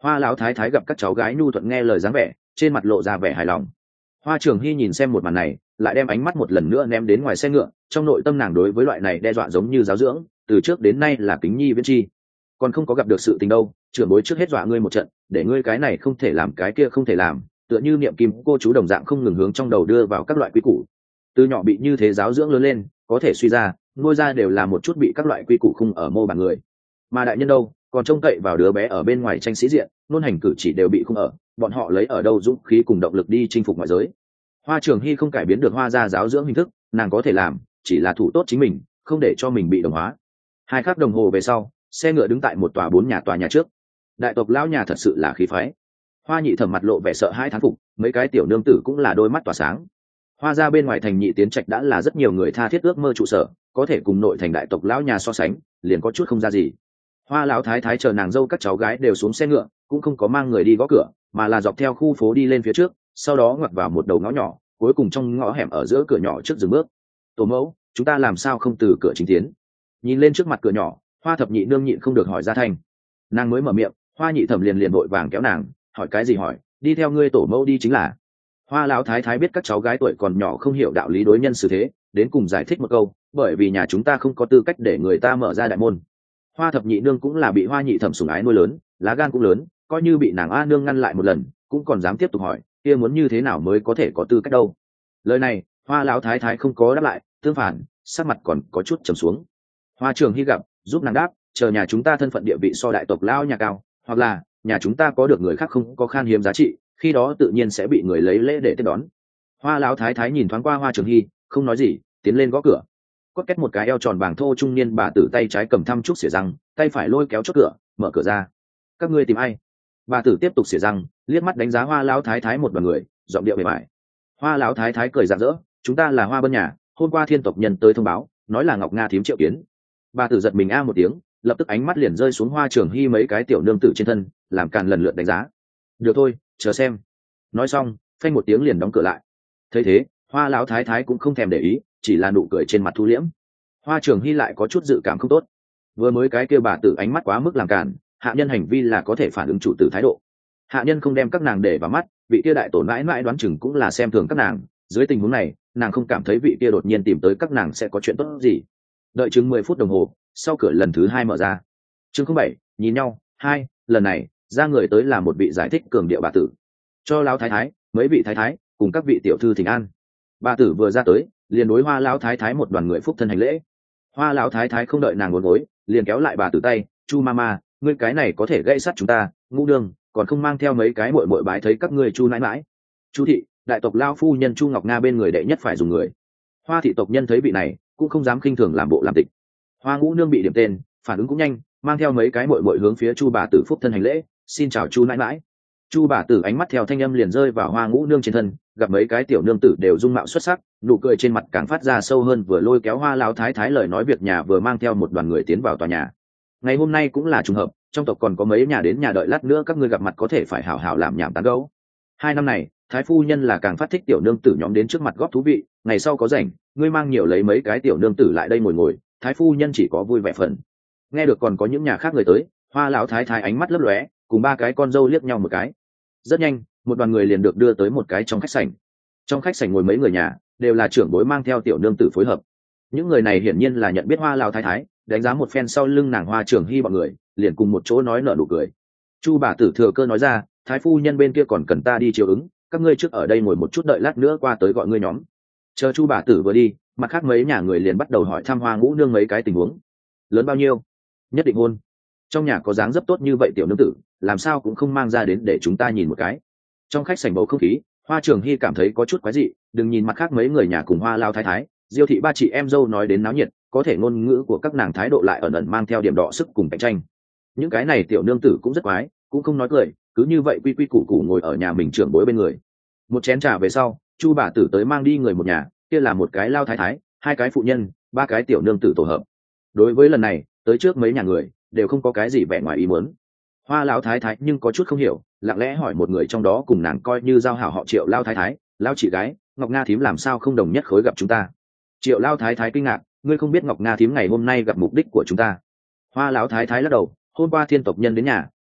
Hoa lão thái thái gặp các cháu gái nhu thuận nghe lời dáng vẻ, trên mặt lộ ra vẻ hài lòng. Hoa Trường Hy nhìn xem một màn này, lại đem ánh mắt một lần nữa ném đến ngoài xe ngựa, trong nội tâm nàng đối với loại này đe dọa giống như giáo dưỡng, từ trước đến nay là kính nhi viễn chi. Còn không có gặp được sự tình đâu, trưởng bối trước hết dọa ngươi một trận, để ngươi cái này không thể làm cái kia không thể làm, tựa như niệm kim cô chú đồng dạng không ngừng hướng trong đầu đưa vào các loại quy củ. Từ nhỏ bị như thế giáo dưỡng lớn lên, có thể suy ra, nuôi ra đều là một chút bị các loại quy củ khung ở mô bản người. Mà đại nhân đâu, còn trông cậy vào đứa bé ở bên ngoài tranh sĩ diện, luôn hành cử chỉ đều bị khung ở, bọn họ lấy ở đâu dũng khí cùng động lực đi chinh phục ngoại giới. Hoa Trường Hy không cải biến được Hoa gia giáo dưỡng hình thức, nàng có thể làm chỉ là thủ tốt chính mình, không để cho mình bị đồng hóa. 2 khắc đồng hồ về sau, xe ngựa đứng tại một tòa 4 nhà trước. Đại tộc lão nhà thật sự là khí phái. Hoa Nhị Thẩm mặt lộ vẻ sợ hãi thán phục, mấy cái tiểu nương tử cũng là đôi mắt tỏa sáng. Hoa gia bên ngoài thành Nhị Tiến Trạch đã là rất nhiều người tha thiết ước mơ trụ sở, có thể cùng nội thành đại tộc lão nhà so sánh, liền có chút không ra gì. Hoa lão thái thái chờ nàng dâu các cháu gái đều xuống xe ngựa, cũng không có mang người đi gõ cửa, mà là dọc theo khu phố đi lên phía trước, sau đó ngoặt vào một đầu ngõ nhỏ, cuối cùng trong ngõ hẻm ở giữa cửa nhỏ trước dừng bước. Tổ mẫu, chúng ta làm sao không từ cửa chính tiến? Nhìn lên trước mặt cửa nhỏ, Hoa Thập Nhị nương nhịn không được hỏi ra thanh. Nàng mới mở miệng, Hoa Nhị Thẩm liền vội vàng kéo nàng, hỏi cái gì hỏi, đi theo ngươi tổ mẫu đi chính là. Hoa lão thái thái biết các cháu gái tuổi còn nhỏ không hiểu đạo lý đối nhân xử thế, đến cùng giải thích một câu, bởi vì nhà chúng ta không có tư cách để người ta mở ra đại môn. Hoa Thập Nhị nương cũng là bị Hoa Nhị Thẩm sủng ái nuôi lớn, lá gan cũng lớn, coi như bị nàng A nương ngăn lại một lần, cũng còn dám tiếp tục hỏi, kia muốn như thế nào mới có thể có tư cách đâu. Lời này, Hoa lão thái thái không có đáp lại, tương phản, sắc mặt còn có chút trầm xuống. Hoa Trường Hy gặp, giúp nàng đáp, chờ nhà chúng ta thân phận địa vị so đại tộc lão nhà cao, hoặc là nhà chúng ta có được người khác không có khan hiếm giá trị, khi đó tự nhiên sẽ bị người lấy lễ để tiếp đón. Hoa lão thái thái nhìn thoáng qua Hoa Trường Hy, không nói gì, tiến lên gõ cửa. Cốt két một cái eo tròn vàng thô trung niên bà tử tay trái cầm thăm trúc xỉa răng, tay phải lôi kéo chốt cửa, mở cửa ra. Các ngươi tìm ai? Bà tử tiếp tục xỉa răng, liếc mắt đánh giá Hoa lão thái thái một đoàn người, giọng điệu bề bại. Hoa lão thái thái cười rạng rỡ, chúng ta là Hoa Bân nhà, hôm qua Thiên tộc nhân tới thông báo, nói là Ngọc Nga thím triệu kiến. Bà tử giật mình a một tiếng, lập tức ánh mắt liền rơi xuống Hoa Trường Hy mấy cái tiểu nương tử trên thân, làm càn lần lượt đánh giá. Được thôi, chờ xem. Nói xong, phanh một tiếng liền đóng cửa lại. Thấy thế, Hoa lão thái thái cũng không thèm để ý, chỉ là nụ cười trên mặt thu liễm. Hoa Trường Hy lại có chút dự cảm không tốt. Vừa mới cái kia bà tử ánh mắt quá mức làm càn, hạ nhân hành vi là có thể phản ứng chủ tử thái độ. Hạ nhân không đem các nàng để vào mắt, vị kia đại tổ mãi mãi đoán chừng cũng là xem thường các nàng. Dưới tình huống này, nàng không cảm thấy vị kia đột nhiên tìm tới các nàng sẽ có chuyện tốt gì. Đợi chừng 10 phút đồng hồ, sau cửa lần thứ 2 mở ra. Chương 07, nhìn nhau, 2, lần này, ra người tới là một vị giải thích cường điệu bà tử. Cho lão thái thái, mấy vị thái thái, cùng các vị tiểu thư thỉnh an. Bà tử vừa ra tới, liền đối Hoa lão thái thái một đoàn người phúc thân hành lễ. Hoa lão thái thái không đợi nàng uốn gối, liền kéo lại bà tử tay, "Chu mama, ngươi cái này có thể gây sát chúng ta, Ngũ Đường, còn không mang theo mấy cái muội muội bái thấy các ngươi Chu nãi nãi. Chu thị, đại tộc lao phu nhân Chu Ngọc Nga bên người đệ nhất phải dùng người." Hoa thị tộc nhân thấy vị này, cũng không dám khinh thường làm bộ làm tịch. Hoa Ngũ Nương bị điểm tên, phản ứng cũng nhanh, mang theo mấy cái muội muội hướng phía Chu bà tử phúc thân hành lễ, "Xin chào Chu nãi nãi." Chu bà tử ánh mắt theo thanh âm liền rơi vào Hoa Ngũ Nương trên thân, gặp mấy cái tiểu nương tử đều dung mạo xuất sắc, nụ cười trên mặt càng phát ra sâu hơn, vừa lôi kéo Hoa lão thái thái lời nói việc nhà, vừa mang theo một đoàn người tiến vào tòa nhà. Ngày hôm nay cũng là trùng hợp, trong tộc còn có mấy nhà đến nhà, đợi lát nữa các ngươi gặp mặt có thể phải hảo hảo làm nhảm tán gẫu. 2 năm này, thái phu nhân là càng phát thích tiểu nương tử nhóm đến trước mặt góp thú vị, ngày sau có rảnh, ngươi mang nhiều lấy mấy cái tiểu nương tử lại đây ngồi ngồi, thái phu nhân chỉ có vui vẻ phần. Nghe được còn có những nhà khác người tới, Hoa lão thái thái ánh mắt lấp lóe, cùng 3 cái con dâu liếc nhau một cái. Rất nhanh, một đoàn người liền được đưa tới một cái trong khách sảnh. Trong khách sảnh ngồi mấy người nhà, đều là trưởng bối mang theo tiểu nương tử phối hợp. Những người này hiển nhiên là nhận biết Hoa lão thái thái, đánh giá một phen sau lưng nàng Hoa Trường Hy bọn người, liền cùng một chỗ nói nở nụ cười. Chu bà tử thừa cơ nói ra, thái phu nhân bên kia còn cần ta đi chiều ứng, các ngươi trước ở đây ngồi một chút, đợi lát nữa qua tới gọi ngươi nhóm. Chờ Chu bà tử vừa đi, mặt khác mấy nhà người liền bắt đầu hỏi thăm Hoa Ngũ Nương mấy cái tình huống. Lớn bao nhiêu? Nhất định hôn. Trong nhà có dáng dấp tốt như vậy tiểu nương tử, làm sao cũng không mang ra đến để chúng ta nhìn một cái. Trong khách sảnh bầu không khí, Hoa Trường Hy cảm thấy có chút quái dị, đừng nhìn mặt khác mấy người nhà cùng Hoa lao thái thái, Diêu thị 3 chị em dâu nói đến náo nhiệt, có thể ngôn ngữ của các nàng thái độ lại ẩn ẩn mang theo điểm đỏ sức cùng cạnh tranh. Những cái này tiểu nương tử cũng rất quái, cũng không nói cười, cứ như vậy quy quy củ củ ngồi ở nhà mình trưởng bối bên người. Một chén trà về sau, Chu bà tử tới mang đi người một nhà, kia là một cái lao thái thái, 2 cái phụ nhân, 3 cái tiểu nương tử tổ hợp. Đối với lần này tới trước mấy nhà người đều không có cái gì vẻ ngoài ý muốn. Hoa lão thái thái nhưng có chút không hiểu, lặng lẽ hỏi một người trong đó cùng nàng coi như giao hảo họ Triệu lao thái thái, lao chị gái, Ngọc Nga thím làm sao không đồng nhất khối gặp chúng ta? Triệu lao thái thái kinh ngạc, ngươi không biết Ngọc Nga thím ngày hôm nay gặp mục đích của chúng ta? Hoa lão thái thái lắc đầu, hôm qua Thiên tộc nhân đến nhà,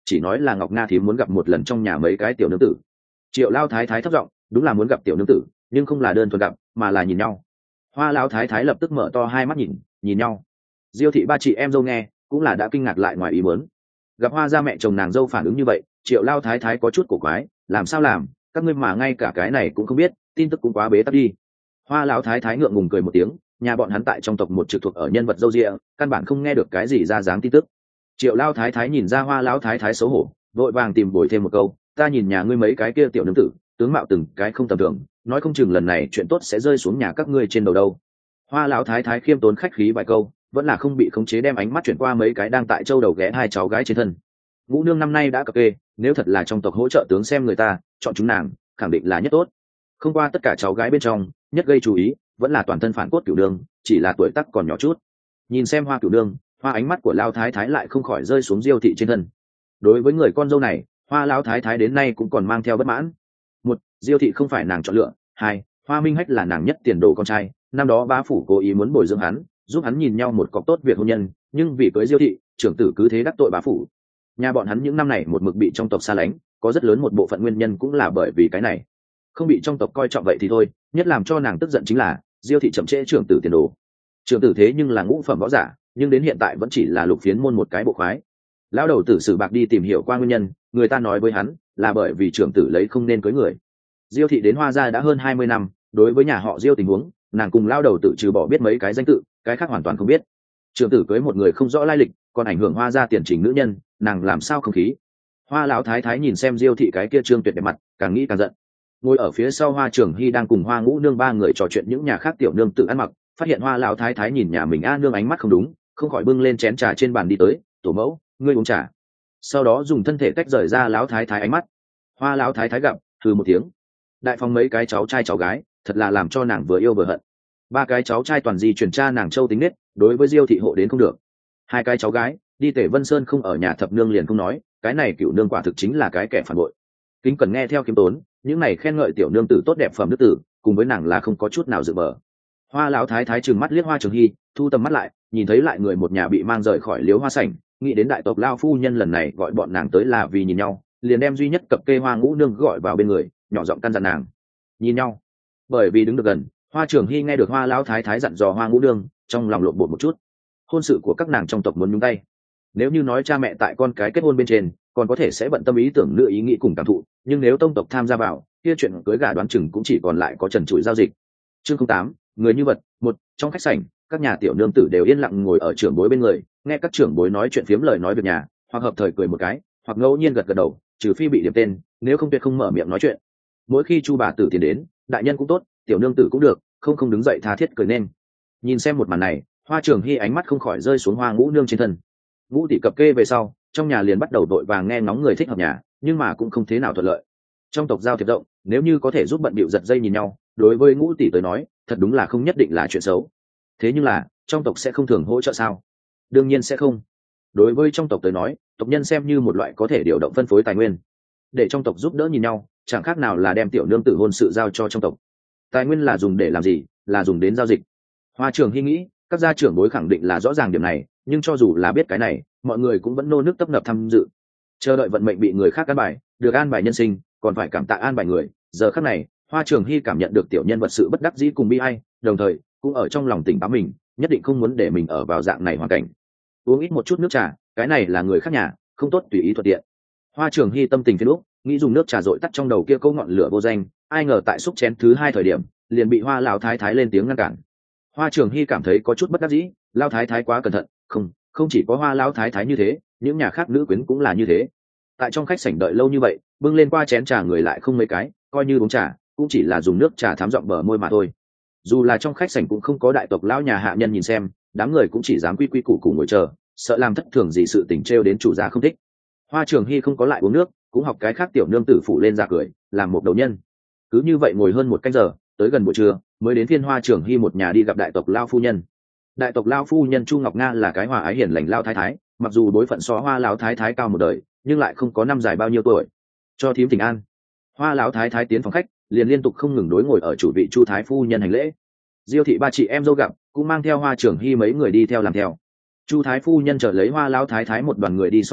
chỉ nói là Ngọc Nga thím muốn gặp một lần trong nhà mấy cái tiểu nương tử. Triệu lao thái thái thấp giọng, đúng là muốn gặp tiểu nương tử, nhưng không là đơn thuần gặp, mà là nhìn nhau. Hoa lão thái thái lập tức mở to hai mắt nhìn nhau. Diêu thị ba chị em dâu nghe cũng là đã kinh ngạc lại ngoài ý muốn. Gặp Hoa gia mẹ chồng nàng dâu phản ứng như vậy, Triệu lao thái thái có chút cổ quái, làm sao làm, các ngươi mà ngay cả cái này cũng không biết, tin tức cũng quá bế tắc đi. Hoa lão thái thái ngượng ngùng cười một tiếng, nhà bọn hắn tại trong tộc một trực thuộc ở nhân vật dâu rịa, căn bản không nghe được cái gì ra dáng tin tức. Triệu lao thái thái nhìn ra Hoa lão thái thái xấu hổ, vội vàng tìm bồi thêm một câu, ta nhìn nhà ngươi mấy cái kia tiểu nương tử, tướng mạo từng cái không tầm thường, nói không chừng lần này chuyện tốt sẽ rơi xuống nhà các ngươi trên đầu đâu. Hoa lão thái thái khiêm tốn khách khí vài câu, vẫn là không bị khống chế đem ánh mắt chuyển qua mấy cái đang tại châu đầu ghé hai cháu gái trên thân. Ngũ nương năm nay đã cập kê, nếu thật là trong tộc hỗ trợ tướng xem người ta chọn chúng nàng, khẳng định là nhất tốt. Không qua tất cả cháu gái bên trong, nhất gây chú ý vẫn là toàn thân phản cốt cửu nương, chỉ là tuổi tác còn nhỏ chút. Nhìn xem Hoa cửu nương, Hoa ánh mắt của lao thái thái lại không khỏi rơi xuống Diêu thị trên thân. Đối với người con dâu này, Hoa lão thái thái đến nay cũng còn mang theo bất mãn. Một, Diêu thị không phải nàng chọn lựa. Hai, Hoa Minh Hách là nàng nhất tiền đồ con trai, năm đó bá phủ cố ý muốn bồi dưỡng hắn, giúp hắn nhìn nhau một cọc tốt việc hôn nhân, nhưng vì cưới Diêu thị, trưởng tử cứ thế đắc tội bá phủ. Nhà bọn hắn những năm này một mực bị trong tộc xa lánh, có rất lớn một bộ phận nguyên nhân cũng là bởi vì cái này. Không bị trong tộc coi trọng vậy thì thôi, nhất làm cho nàng tức giận chính là Diêu thị chậm trễ trưởng tử tiền đồ. Trưởng tử thế nhưng là ngũ phẩm võ giả, nhưng đến hiện tại vẫn chỉ là lục phiến môn một cái bộ khoái. Lão đầu tử Sử Bạc đi tìm hiểu qua nguyên nhân, người ta nói với hắn là bởi vì trưởng tử lấy không nên cưới người. Diêu thị đến Hoa gia đã hơn 20 năm, đối với nhà họ Diêu tình huống, nàng cùng lão đầu tử trừ bỏ biết mấy cái danh tự, cái khác hoàn toàn không biết. Trưởng tử cưới một người không rõ lai lịch, còn ảnh hưởng Hoa gia tiền trình nữ nhân, nàng làm sao không khí. Hoa lão thái thái nhìn xem Diêu thị cái kia trương tuyệt đẹp mặt, càng nghĩ càng giận. Ngồi ở phía sau Hoa Trường Hy đang cùng Hoa Ngũ nương ba người trò chuyện những nhà khác tiểu nương tự ăn mặc, phát hiện Hoa lão thái thái nhìn nhà mình a nương ánh mắt không đúng, không khỏi bưng lên chén trà trên bàn đi tới, tổ mẫu, ngươi uống trà. Sau đó dùng thân thể tách rời ra lão thái thái ánh mắt. Hoa lão thái thái gặp, hừ một tiếng. Đại phòng mấy cái cháu trai cháu gái, thật là làm cho nàng vừa yêu vừa hận. Ba cái cháu trai toàn di truyền cha nàng châu tính nết, đối với Diêu thị hộ đến không được. Hai cái cháu gái đi Tể Vân Sơn không ở nhà thập nương liền không nói, cái này cựu nương quả thực chính là cái kẻ phản bội. Kính cần nghe theo kiếm tốn, những này khen ngợi tiểu nương tử tốt đẹp phẩm đức tử, cùng với nàng là không có chút nào dự bờ. Hoa lão thái thái trừng mắt liếc Hoa Trường Hy, thu tầm mắt lại, nhìn thấy lại người một nhà bị mang rời khỏi Liếu Hoa sảnh, nghĩ đến đại tộc lao phu nhân lần này gọi bọn nàng tới là vì nhìn nhau, liền đem duy nhất cập kê Hoa Ngũ nương gọi vào bên người, nhỏ giọng căn dặn nàng nhìn nhau. Bởi vì đứng được gần, Hoa Trường Hy nghe được Hoa lão thái thái dặn dò Hoa Ngũ nương, trong lòng lộn bột một chút. Hôn sự của các nàng trong tộc muốn nhúng tay, nếu như nói cha mẹ tại con cái kết hôn bên trên, còn có thể sẽ bận tâm ý tưởng nữ ý nghĩ cùng cảm thụ, nhưng nếu tông tộc tham gia vào, kia chuyện cưới gả đoán chừng cũng chỉ còn lại có trần trụi giao dịch. Chương 08, người như vật. Một, trong khách sảnh, các nhà tiểu nương tử đều yên lặng ngồi ở trưởng bối bên người, nghe các trưởng bối nói chuyện phiếm lời nói việc nhà, hoặc hợp thời cười một cái, hoặc ngẫu nhiên gật gật đầu, trừ phi bị điểm tên, nếu không tuyệt không mở miệng nói chuyện. Mỗi khi Chu bà tử tiền đến, đại nhân cũng tốt, tiểu nương tử cũng được, không đứng dậy tha thiết cười nên. Nhìn xem một màn này, Hoa Trường Hy ánh mắt không khỏi rơi xuống Hoa Ngũ nương trên thân. Ngũ tỷ cập kê về sau, trong nhà liền bắt đầu đội vàng nghe ngóng người thích hợp nhà, nhưng mà cũng không thế nào thuận lợi. Trong tộc giao thiệp rộng, nếu như có thể giúp bận bịu giật dây nhìn nhau, đối với Ngũ tỷ tới nói, thật đúng là không nhất định là chuyện xấu. Thế nhưng là, trong tộc sẽ không thường hỗ trợ sao? Đương nhiên sẽ không. Đối với trong tộc tới nói, tộc nhân xem như một loại có thể điều động phân phối tài nguyên, để trong tộc giúp đỡ nhìn nhau, chẳng khác nào là đem tiểu nương tử hôn sự giao cho trong tộc. Tài nguyên là dùng để làm gì? Là dùng đến giao dịch. Hoa Trường Hy nghĩ, các gia trưởng bối khẳng định là rõ ràng điểm này, nhưng cho dù là biết cái này, mọi người cũng vẫn nô nức tấp nập tham dự, chờ đợi vận mệnh bị người khác an bài, được an bài nhân sinh, còn phải cảm tạ an bài người. Giờ khắc này, Hoa Trường Hy cảm nhận được tiểu nhân vật sự bất đắc dĩ cùng bi ai, đồng thời cũng ở trong lòng tỉnh táo mình, nhất định không muốn để mình ở vào dạng này hoàn cảnh. Uống ít một chút nước trà, cái này là người khác nhà, không tốt tùy ý thuận tiện. Hoa Trường Hy tâm tình phiền lúc, nghĩ dùng nước trà dội tắt trong đầu kia câu ngọn lửa vô danh, ai ngờ tại xúc chén thứ hai thời điểm, liền bị Hoa lão thái thái lên tiếng ngăn cản. Hoa Trường Hy cảm thấy có chút bất đắc dĩ, lão thái thái quá cẩn thận, không chỉ có Hoa lão thái thái như thế, những nhà khác nữ quyến cũng là như thế. Tại trong khách sảnh đợi lâu như vậy, bưng lên qua chén trà người lại không mấy cái, coi như uống trà, cũng chỉ là dùng nước trà thám giọng bờ môi mà thôi. Dù là trong khách sảnh cũng không có đại tộc lão nhà hạ nhân nhìn xem, đám người cũng chỉ dám quy quy củ củ ngồi chờ, sợ làm thất thường gì sự tình trêu đến chủ gia không thích. Hoa Trường Hy không có lại uống nước, cũng học cái khác tiểu nương tử phụ lên ra cười, làm một đầu nhân. Cứ như vậy ngồi hơn một canh giờ, tới gần buổi trưa, mới đến phiên Hoa Trường Hy một nhà đi gặp đại tộc lão phu nhân. Đại tộc lão phu nhân Chu Ngọc Nga là cái hòa ái hiền lành lão thái thái, mặc dù đối phận so Hoa lão thái thái cao một đời, nhưng lại không có năm dài bao nhiêu tuổi. Cho thím thỉnh an. Hoa lão thái thái tiến phòng khách, liền liên tục không ngừng đối ngồi ở chủ vị Chu thái phu nhân hành lễ. Diêu thị ba chị em dâu gặp, cũng mang theo Hoa Trường Hy mấy người đi theo làm theo. Chu thái phu nhân chờ lấy Hoa lão thái thái một đoàn người đi xong lễ,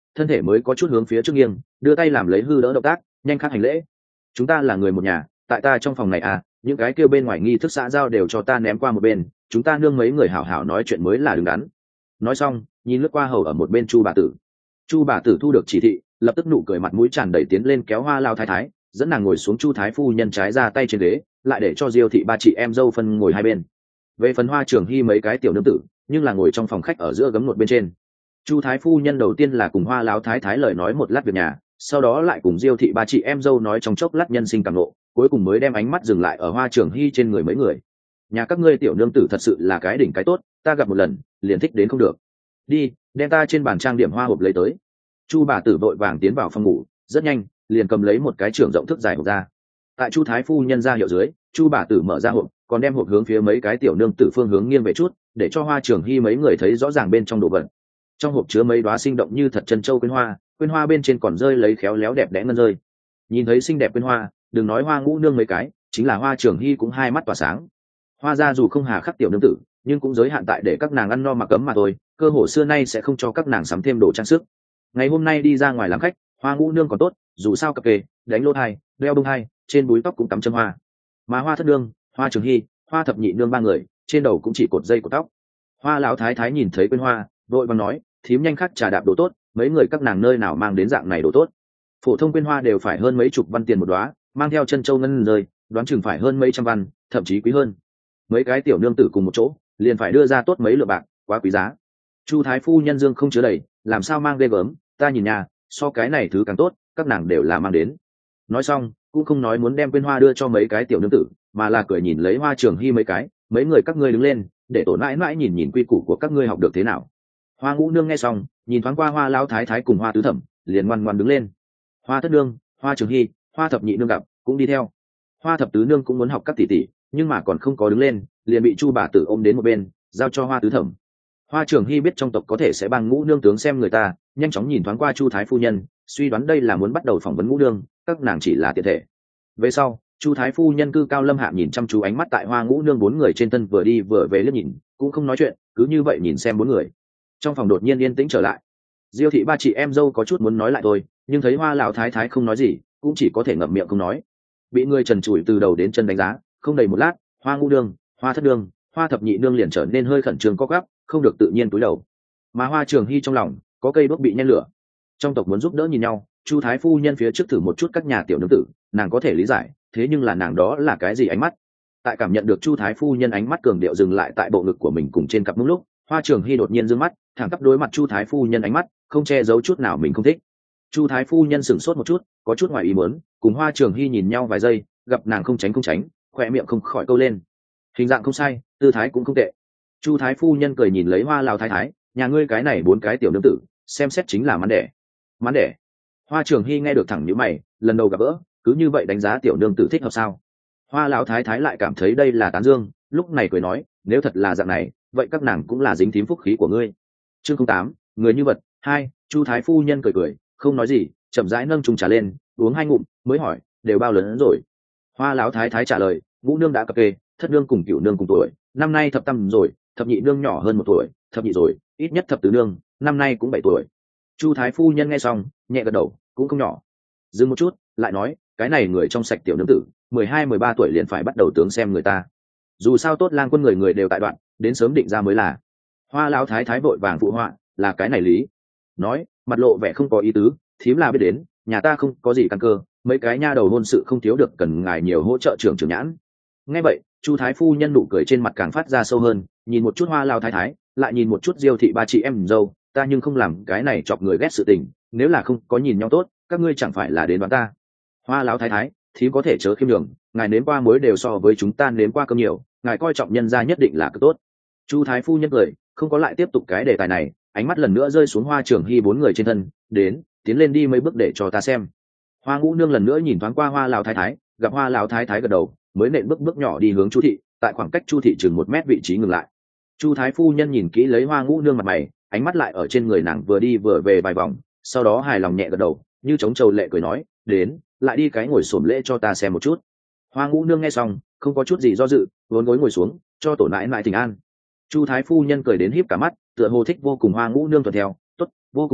thân thể mới có chút hướng phía trước nghiêng, đưa tay làm lấy hư đỡ động tác, nhanh khắc hành lễ. Chúng ta là người một nhà, tại ta trong phòng này à, những cái kêu bên ngoài nghi thức xã giao đều cho ta ném qua một bên, chúng ta nương mấy người hảo hảo nói chuyện mới là đứng đắn. Nói xong, nhìn lướt qua hầu ở một bên Chu bà tử. Chu bà tử thu được chỉ thị, lập tức nụ cười mặt mũi tràn đầy tiến lên kéo Hoa Lão thái thái, dẫn nàng ngồi xuống. Chu thái phu nhân trái ra tay trên ghế, lại để cho Diêu thị ba chị em dâu phân ngồi hai bên. Về phần Hoa Trường Hy mấy cái tiểu nương tử, nhưng là ngồi trong phòng khách ở giữa gấm nột bên trên. Chu thái phu nhân đầu tiên là cùng Hoa Lão thái thái lời nói một lát việc nhà, sau đó lại cùng Diêu thị ba chị em dâu nói trong chốc lát nhân sinh cảm ngộ, cuối cùng mới đem ánh mắt dừng lại ở Hoa Trường Hy trên người mấy người. Nhà các ngươi tiểu nương tử thật sự là cái đỉnh cái tốt, ta gặp một lần liền thích đến không được. Đi, đem ta trên bàn trang điểm hoa hộp lấy tới. Chu bà tử vội vàng tiến vào phòng ngủ, rất nhanh liền cầm lấy một cái trưởng rộng thước dài hộp ra. Tại Chu thái phu nhân ra hiệu dưới, Chu bà tử mở ra hộp, còn đem hộp hướng phía mấy cái tiểu nương tử phương hướng nghiêng về chút, để cho Hoa Trường Hy mấy người thấy rõ ràng bên trong đồ vật. Trong hộp chứa mấy đóa sinh động như thật chân châu quyên hoa bên trên còn rơi lấy khéo léo đẹp đẽ ngân rơi. Nhìn thấy xinh đẹp quyên hoa, đừng nói Hoa ngũ nương mấy cái, chính là Hoa Trường Hy cũng hai mắt tỏa sáng. Hoa gia dù không hà khắc tiểu nương tử, nhưng cũng giới hạn tại để các nàng ăn no mặc ấm mà thôi, cơ hồ xưa nay sẽ không cho các nàng sắm thêm đồ trang sức. Ngày hôm nay đi ra ngoài làm khách, Hoa ngũ nương còn tốt, dù sao cặp kê, đánh lô thai, đeo bông hai, trên búi tóc cũng cắm châm hoa. Mà Hoa thất nương, Hoa Trường Hy, Hoa thập nhị nương ba người, trên đầu cũng chỉ cột dây của tóc. Hoa lão thái thái nhìn thấy quyên hoa, vội vàng nói, thím nhanh khắc trà đạp đồ tốt, mấy người các nàng nơi nào mang đến dạng này đồ tốt. Phổ thông quyên hoa đều phải hơn mấy chục văn tiền một đóa, mang theo chân châu ngân rơi, đoán chừng phải hơn mấy trăm văn, thậm chí quý hơn. Mấy cái tiểu nương tử cùng một chỗ, liền phải đưa ra tốt mấy lượng bạc, quá quý giá. Chu thái phu nhân dương không chứa đầy, làm sao mang ghê gớm, ta nhìn nhà, so cái này thứ càng tốt, các nàng đều là mang đến. Nói xong, cũng không nói muốn đem quyên hoa đưa cho mấy cái tiểu nương tử, mà là cười nhìn lấy Hoa Trường Hy mấy cái, mấy người các ngươi đứng lên, để tổ mãi mãi nhìn nhìn quy củ của các ngươi học được thế nào. Hoa ngũ nương nghe xong, nhìn thoáng qua Hoa lão thái thái cùng Hoa tứ thẩm, liền ngoan ngoan đứng lên. Hoa thất nương, Hoa Trường Hy, Hoa thập nhị nương gặp, cũng đi theo. Hoa thập tứ nương cũng muốn học các tỷ tỷ, nhưng mà còn không có đứng lên, liền bị Chu bà tử ôm đến một bên, giao cho Hoa tứ thẩm. Hoa Trường Hy biết trong tộc có thể sẽ bằng ngũ nương tướng xem người ta, nhanh chóng nhìn thoáng qua Chu thái phu nhân, suy đoán đây là muốn bắt đầu phỏng vấn ngũ nương, các nàng chỉ là tiện thể. Về sau, Chu thái phu nhân cư cao lâm hạ nhìn chăm chú ánh mắt tại Hoa ngũ nương bốn người trên thân vừa đi vừa về liếc nhìn, cũng không nói chuyện, cứ như vậy nhìn xem bốn người. Trong phòng đột nhiên yên tĩnh trở lại. Diêu thị ba chị em dâu có chút muốn nói lại thôi, nhưng thấy Hoa lão thái thái không nói gì, cũng chỉ có thể ngậm miệng không nói. Bị người trần trụi từ đầu đến chân đánh giá, không đầy một lát, Hoa ngũ nương, Hoa thất nương, Hoa thập nhị nương liền trở nên hơi khẩn trương co quắp, không được tự nhiên cúi đầu. Mà Hoa Trường Hy trong lòng có cây đuốc bị nhen lửa. Trong tộc muốn giúp đỡ nhìn nhau, Chu thái phu nhân phía trước thử một chút các nhà tiểu nương tử, nàng có thể lý giải, thế nhưng là nàng đó là cái gì ánh mắt? Tại cảm nhận được Chu thái phu nhân ánh mắt cường điệu dừng lại tại bộ ngực của mình cùng trên cặp mông lúc, Hoa Trường Hy đột nhiên giương mắt, thẳng tắp đối mặt Chu thái phu nhân ánh mắt, không che giấu chút nào mình không thích. Chu thái phu nhân sửng sốt một chút, có chút ngoài ý muốn, cùng Hoa Trường Hy nhìn nhau vài giây, gặp nàng không tránh, khỏe miệng không khỏi câu lên. Hình dạng không sai, tư thái cũng không tệ. Chu thái phu nhân cười nhìn lấy Hoa lão thái thái, nhà ngươi cái này bốn cái tiểu nương tử, xem xét chính là mán đẻ. Mán đẻ? Hoa Trường Hy nghe được thẳng nhíu mày, lần đầu gặp gỡ, cứ như vậy đánh giá tiểu nương tử thích hợp sao? Hoa lão thái thái lại cảm thấy đây là tán dương, lúc này cười nói, nếu thật là dạng này, vậy các nàng cũng là dính thím phúc khí của ngươi. Chương 08, người như vật 2. Chu thái phu nhân cười, không nói gì, chậm rãi nâng chung trà lên, uống hai ngụm, mới hỏi, đều bao lớn rồi? Hoa lão thái thái trả lời, ngũ nương đã cập kê, thất nương cùng cửu nương cùng tuổi, năm nay thập tam rồi, thập nhị nương nhỏ hơn 1 tuổi, thập nhị rồi, ít nhất thập tứ nương, năm nay cũng 7 tuổi. Chu thái phu nhân nghe xong, nhẹ gật đầu, cũng không nhỏ. Dừng một chút, lại nói, cái này người trong sạch tiểu nương tử, 12-13 tuổi liền phải bắt đầu tướng xem người ta. Dù sao tốt lang quân người đều tại đoạn, đến sớm định ra mới là. Hoa lão thái thái vội vàng phụ họa, là cái này lý. Nói, mặt lộ vẻ không có ý tứ, thím là biết đến, nhà ta không có gì căn cơ, mấy cái nha đầu hôn sự không thiếu được cần ngài nhiều hỗ trợ trưởng nhãn. Nghe vậy, Chu thái phu nhân nụ cười trên mặt càng phát ra sâu hơn, nhìn một chút Hoa lão thái thái, lại nhìn một chút Diêu thị ba chị em dâu, ta nhưng không làm cái này chọc người ghét sự tình, nếu là không có nhìn nhau tốt, các ngươi chẳng phải là đến đoán ta. Hoa lão thái thái, thím có thể chớ khiêm nhường, ngài nếm qua muối đều so với chúng ta nếm qua cơm nhiều, ngài coi trọng nhân gia nhất định là cực tốt. Chu thái phu nhân cười, không có lại tiếp tục cái đề tài này, ánh mắt lần nữa rơi xuống Hoa Trường Hy bốn người trên thân, đến, tiến lên đi mấy bước để cho ta xem. Hoa ngũ nương lần nữa nhìn thoáng qua Hoa lão thái thái, gặp Hoa lão thái thái gật đầu, mới nện bước nhỏ đi hướng Chu thị, tại khoảng cách Chu thị chừng 1 mét vị trí ngừng lại. Chu thái phu nhân nhìn kỹ lấy Hoa ngũ nương mặt mày, ánh mắt lại ở trên người nàng vừa đi vừa về vài vòng, sau đó hài lòng nhẹ gật đầu, như chống trầu lệ cười nói, đến, lại đi cái ngồi xổm lễ cho ta xem một chút. Hoa ngũ nương nghe xong, không có chút gì do dự, vốn gối ngồi xuống, cho tổ nãi nãi thỉnh an. Chu thái phu nhân cười đến híp cả mắt, tựa hồ thích vô cùng Hoa ngũ nương thuận theo, tốt, vô cùng tốt,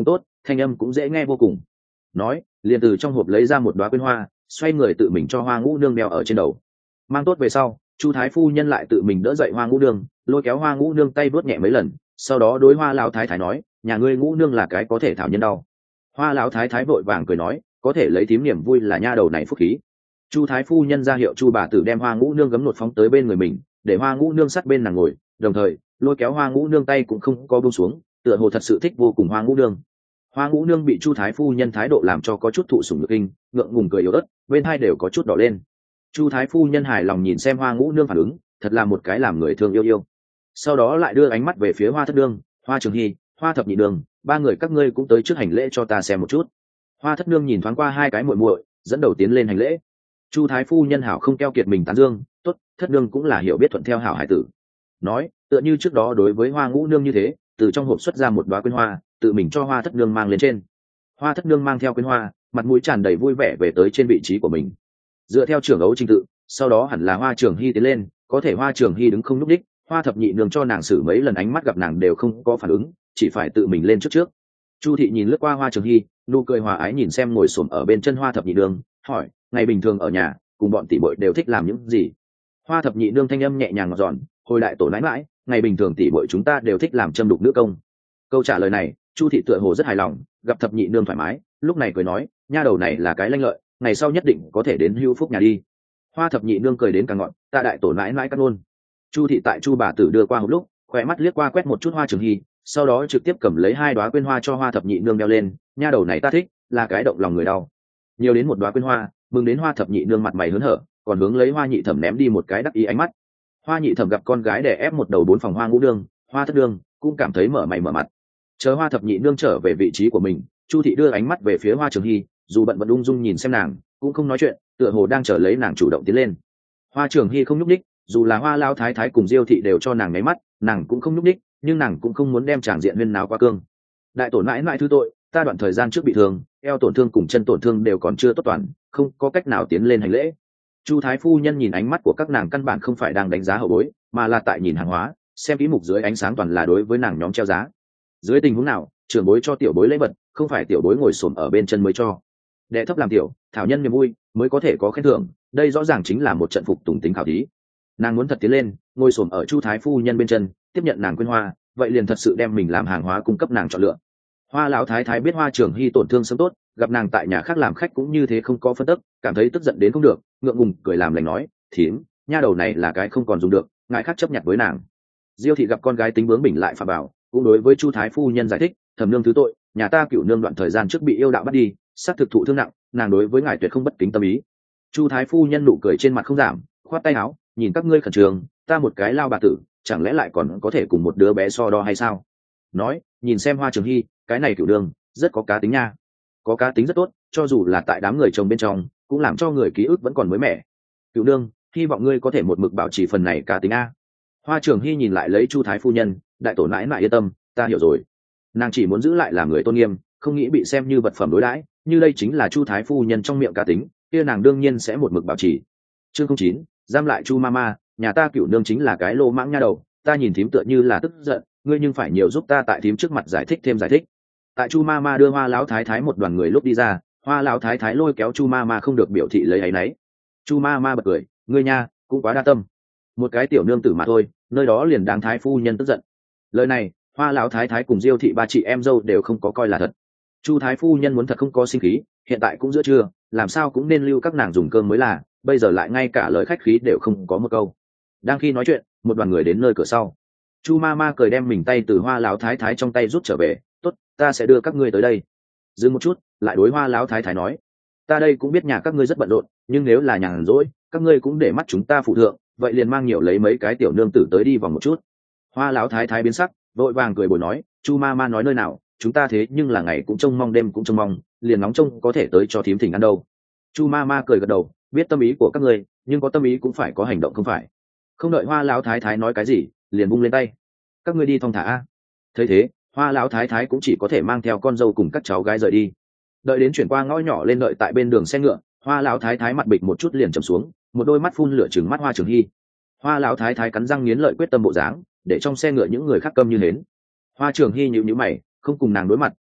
thanh âm cũng dễ nghe vô cùng. Nói liền từ trong hộp lấy ra một đoá quyên hoa, xoay người tự mình cho Hoa Ngũ Nương đeo ở trên đầu. Mang tốt về sau, Chu thái phu nhân lại tự mình đỡ dậy Hoa Ngũ Nương, lôi kéo Hoa Ngũ Nương tay vuốt nhẹ mấy lần, sau đó đối Hoa lão thái thái nói, nhà ngươi Ngũ Nương là cái có thể thảo nhân đau. Hoa lão thái thái vội vàng cười nói, có thể lấy thím niềm vui là nha đầu này phúc khí. Chu thái phu nhân ra hiệu Chu bà tử đem Hoa Ngũ Nương gấm nột phóng tới bên người mình, để Hoa Ngũ Nương sát bên nàng ngồi, đồng thời lôi kéo Hoa Ngũ Nương tay cũng không có buông xuống, tựa hồ thật sự thích vô cùng Hoa Ngũ Nương. Hoa Ngũ Nương bị Chu thái phu nhân thái độ làm cho có chút thụ sủng nhược kinh, ngượng ngùng cười yếu ớt, bên hai đều có chút đỏ lên. Chu thái phu nhân hài lòng nhìn xem Hoa Ngũ Nương phản ứng, thật là một cái làm người thương yêu yêu. Sau đó lại đưa ánh mắt về phía Hoa thất nương, Hoa trường hy, Hoa thập nhị nương, ba người các ngươi cũng tới trước hành lễ cho ta xem một chút. Hoa thất nương nhìn thoáng qua hai cái muội muội, dẫn đầu tiến lên hành lễ. Chu thái phu nhân hảo không keo kiệt mình tán dương, tốt, thất nương cũng là hiểu biết thuận theo hảo hải tử. Nói tựa như trước đó đối với Hoa Ngũ Nương như thế, từ trong hộp xuất ra một đóa quyên hoa, tự mình cho Hoa thất nương mang lên trên. Hoa thất nương mang theo quyên hoa, mặt mũi tràn đầy vui vẻ về tới trên vị trí của mình. Dựa theo trưởng ấu trình tự, sau đó hẳn là Hoa trường hy tiến lên, có thể Hoa trường hy đứng không nhúc đích, Hoa thập nhị nương cho nàng xử mấy lần ánh mắt gặp nàng đều không có phản ứng, chỉ phải tự mình lên trước. Chu thị nhìn lướt qua Hoa trường hy, nụ cười hòa ái nhìn xem ngồi xổm ở bên chân Hoa thập nhị nương, hỏi, ngày bình thường ở nhà cùng bọn tỷ bội đều thích làm những gì? Hoa thập nhị nương thanh âm nhẹ nhàng ngọt giòn, hồi đại tổ nãi mãi, ngày bình thường tỷ bội chúng ta đều thích làm châm đục nữ công. Câu trả lời này Chu thị tựa hồ rất hài lòng, gặp thập nhị nương thoải mái, lúc này cười nói, nha đầu này là cái lanh lợi, ngày sau nhất định có thể đến hưu phúc nhà đi. Hoa thập nhị nương cười đến càng ngọn, tạ đại tổ nãi mãi cắt ngôn. Chu thị tại Chu bà tử đưa qua một lúc, khỏe mắt liếc qua quét một chút Hoa trường hy, sau đó trực tiếp cầm lấy hai đóa quyên hoa cho Hoa thập nhị nương đeo lên, nha đầu này ta thích, là cái động lòng người đau. Nhiều đến một đóa quyên hoa, mừng đến Hoa thập nhị nương mặt mày hớn hở, còn hướng lấy Hoa nhị thẩm ném đi một cái đắc ý ánh mắt. Hoa nhị thẩm gặp con gái đè ép một đầu bốn phòng Hoa Ngũ Nương, Hoa thất nương cũng cảm thấy mở mày mở mặt. Chờ Hoa thập nhị nương trở về vị trí của mình, Chu thị đưa ánh mắt về phía Hoa trường hy, dù bận vẫn ung dung nhìn xem nàng, cũng không nói chuyện, tựa hồ đang chờ lấy nàng chủ động tiến lên. Hoa trường hy không nhúc ních, dù là Hoa lao thái thái cùng Diêu thị đều cho nàng nháy mắt, nàng cũng không nhúc ních, nhưng nàng cũng không muốn đem tràng diện huyên náo quá cương. Đại tổ mãi mãi thứ tội, ta đoạn thời gian trước bị thương, eo tổn thương cùng chân tổn thương đều còn chưa tốt toàn, không có cách nào tiến lên hành lễ. Chu thái phu nhân nhìn ánh mắt của các nàng căn bản không phải đang đánh giá hậu bối, mà là tại nhìn hàng hóa, xem kỹ mục dưới ánh sáng toàn là đối với nàng nhóm treo giá. Dưới tình huống nào trưởng bối cho tiểu bối lễ vật, không phải tiểu bối ngồi xổm ở bên chân mới cho. Đệ thấp làm tiểu, thảo nhân niềm vui mới có thể có khen thưởng, đây rõ ràng chính là một trận phục tùng tính khảo thí. Nàng muốn thật tiến lên ngồi xổm ở Chu thái phu nhân bên chân, tiếp nhận nàng quyên hoa, vậy liền thật sự đem mình làm hàng hóa cung cấp nàng chọn lựa. Hoa lão thái thái biết Hoa trường hy tổn thương sớm tốt, gặp nàng tại nhà khác làm khách cũng như thế không có phân tức, cảm thấy tức giận đến không được, ngượng ngùng cười làm lành nói, thím, nha đầu này là cái không còn dùng được, ngại khác chấp nhận với nàng. Diêu thị gặp con gái tính bướng bỉnh lại phà bảo, cũng đối với Chu thái phu nhân giải thích, thẩm nương thứ tội, nhà ta cửu nương đoạn thời gian trước bị yêu đạo bắt đi, sát thực thụ thương nặng, nàng đối với ngài tuyệt không bất kính tâm ý. Chu thái phu nhân nụ cười trên mặt không giảm, khoát tay áo, nhìn các ngươi khẩn trương, ta một cái lao bà tử, chẳng lẽ lại còn có thể cùng một đứa bé so đo hay sao? Nói nhìn xem Hoa trường hy, cái này cửu nương rất có cá tính nha, có cá tính rất tốt, cho dù là tại đám người chồng bên trong cũng làm cho người ký ức vẫn còn mới mẻ. Cửu nương, hy vọng ngươi có thể một mực bảo trì phần này cá tính a. Hoa trường hy nhìn lại lấy Chu thái phu nhân, đại tổ nãi nãi yên tâm, ta hiểu rồi. Nàng chỉ muốn giữ lại làm người tôn nghiêm, không nghĩ bị xem như vật phẩm đối đãi, như đây chính là Chu thái phu nhân trong miệng cá tính, kia nàng đương nhiên sẽ một mực bảo trì. Chương 09, giam lại Chu mama, nhà ta cửu nương chính là cái lô mãng nha đầu, ta nhìn thím tựa như là tức giận, ngươi nhưng phải nhiều giúp ta tại thím trước mặt giải thích thêm giải thích. Tại Chu mama đưa Hoa lão thái thái một đoàn người lúc đi ra, Hoa lão thái thái lôi kéo Chu mama không được biểu thị lấy áy náy. Chu mama bật cười, ngươi nha cũng quá đa tâm, một cái tiểu nương tử mà thôi, nơi đó liền đáng thái phu nhân tức giận. Lời này Hoa lão thái thái cùng Diêu thị ba chị em dâu đều không có coi là thật. Chu thái phu nhân muốn thật không có sinh khí, hiện tại cũng giữa trưa, làm sao cũng nên lưu các nàng dùng cơm mới là, bây giờ lại ngay cả lời khách khí đều không có một câu. Đang khi nói chuyện, một đoàn người đến nơi cửa sau. Chu mama cười đem mình tay từ Hoa lão thái thái trong tay rút trở về, tốt, ta sẽ đưa các ngươi tới đây. Dừng một chút, lại đối Hoa lão thái thái nói, ta đây cũng biết nhà các ngươi rất bận rộn, nhưng nếu là nhàn rỗi, các ngươi cũng để mắt chúng ta phụ thượng, vậy liền mang nhiều lấy mấy cái tiểu nương tử tới đi vòng một chút. Hoa lão thái thái biến sắc, vội vàng cười bồi nói, Chu mama nói nơi nào, chúng ta thế nhưng là ngày cũng trông mong đêm cũng trông mong, liền nóng trông có thể tới cho thím thỉnh ăn đâu. Chu mama cười gật đầu, biết tâm ý của các ngươi, nhưng có tâm ý cũng phải có hành động không phải. Không đợi Hoa lão thái thái nói cái gì, liền vung lên tay, các ngươi đi thong thả a. Thấy thế, Hoa lão thái thái cũng chỉ có thể mang theo con dâu cùng các cháu gái rời đi. Đợi đến chuyển qua ngõ nhỏ lên đợi tại bên đường xe ngựa, Hoa lão thái thái mặt bịch một chút liền trầm xuống, một đôi mắt phun lửa trừng mắt Hoa trường hy. Hoa lão thái thái cắn răng nghiến lợi quyết tâm bộ dáng, để trong xe ngựa những người khác câm như hến. Hoa trường hy nhíu nhíu mày, không cùng nàng đối mặt,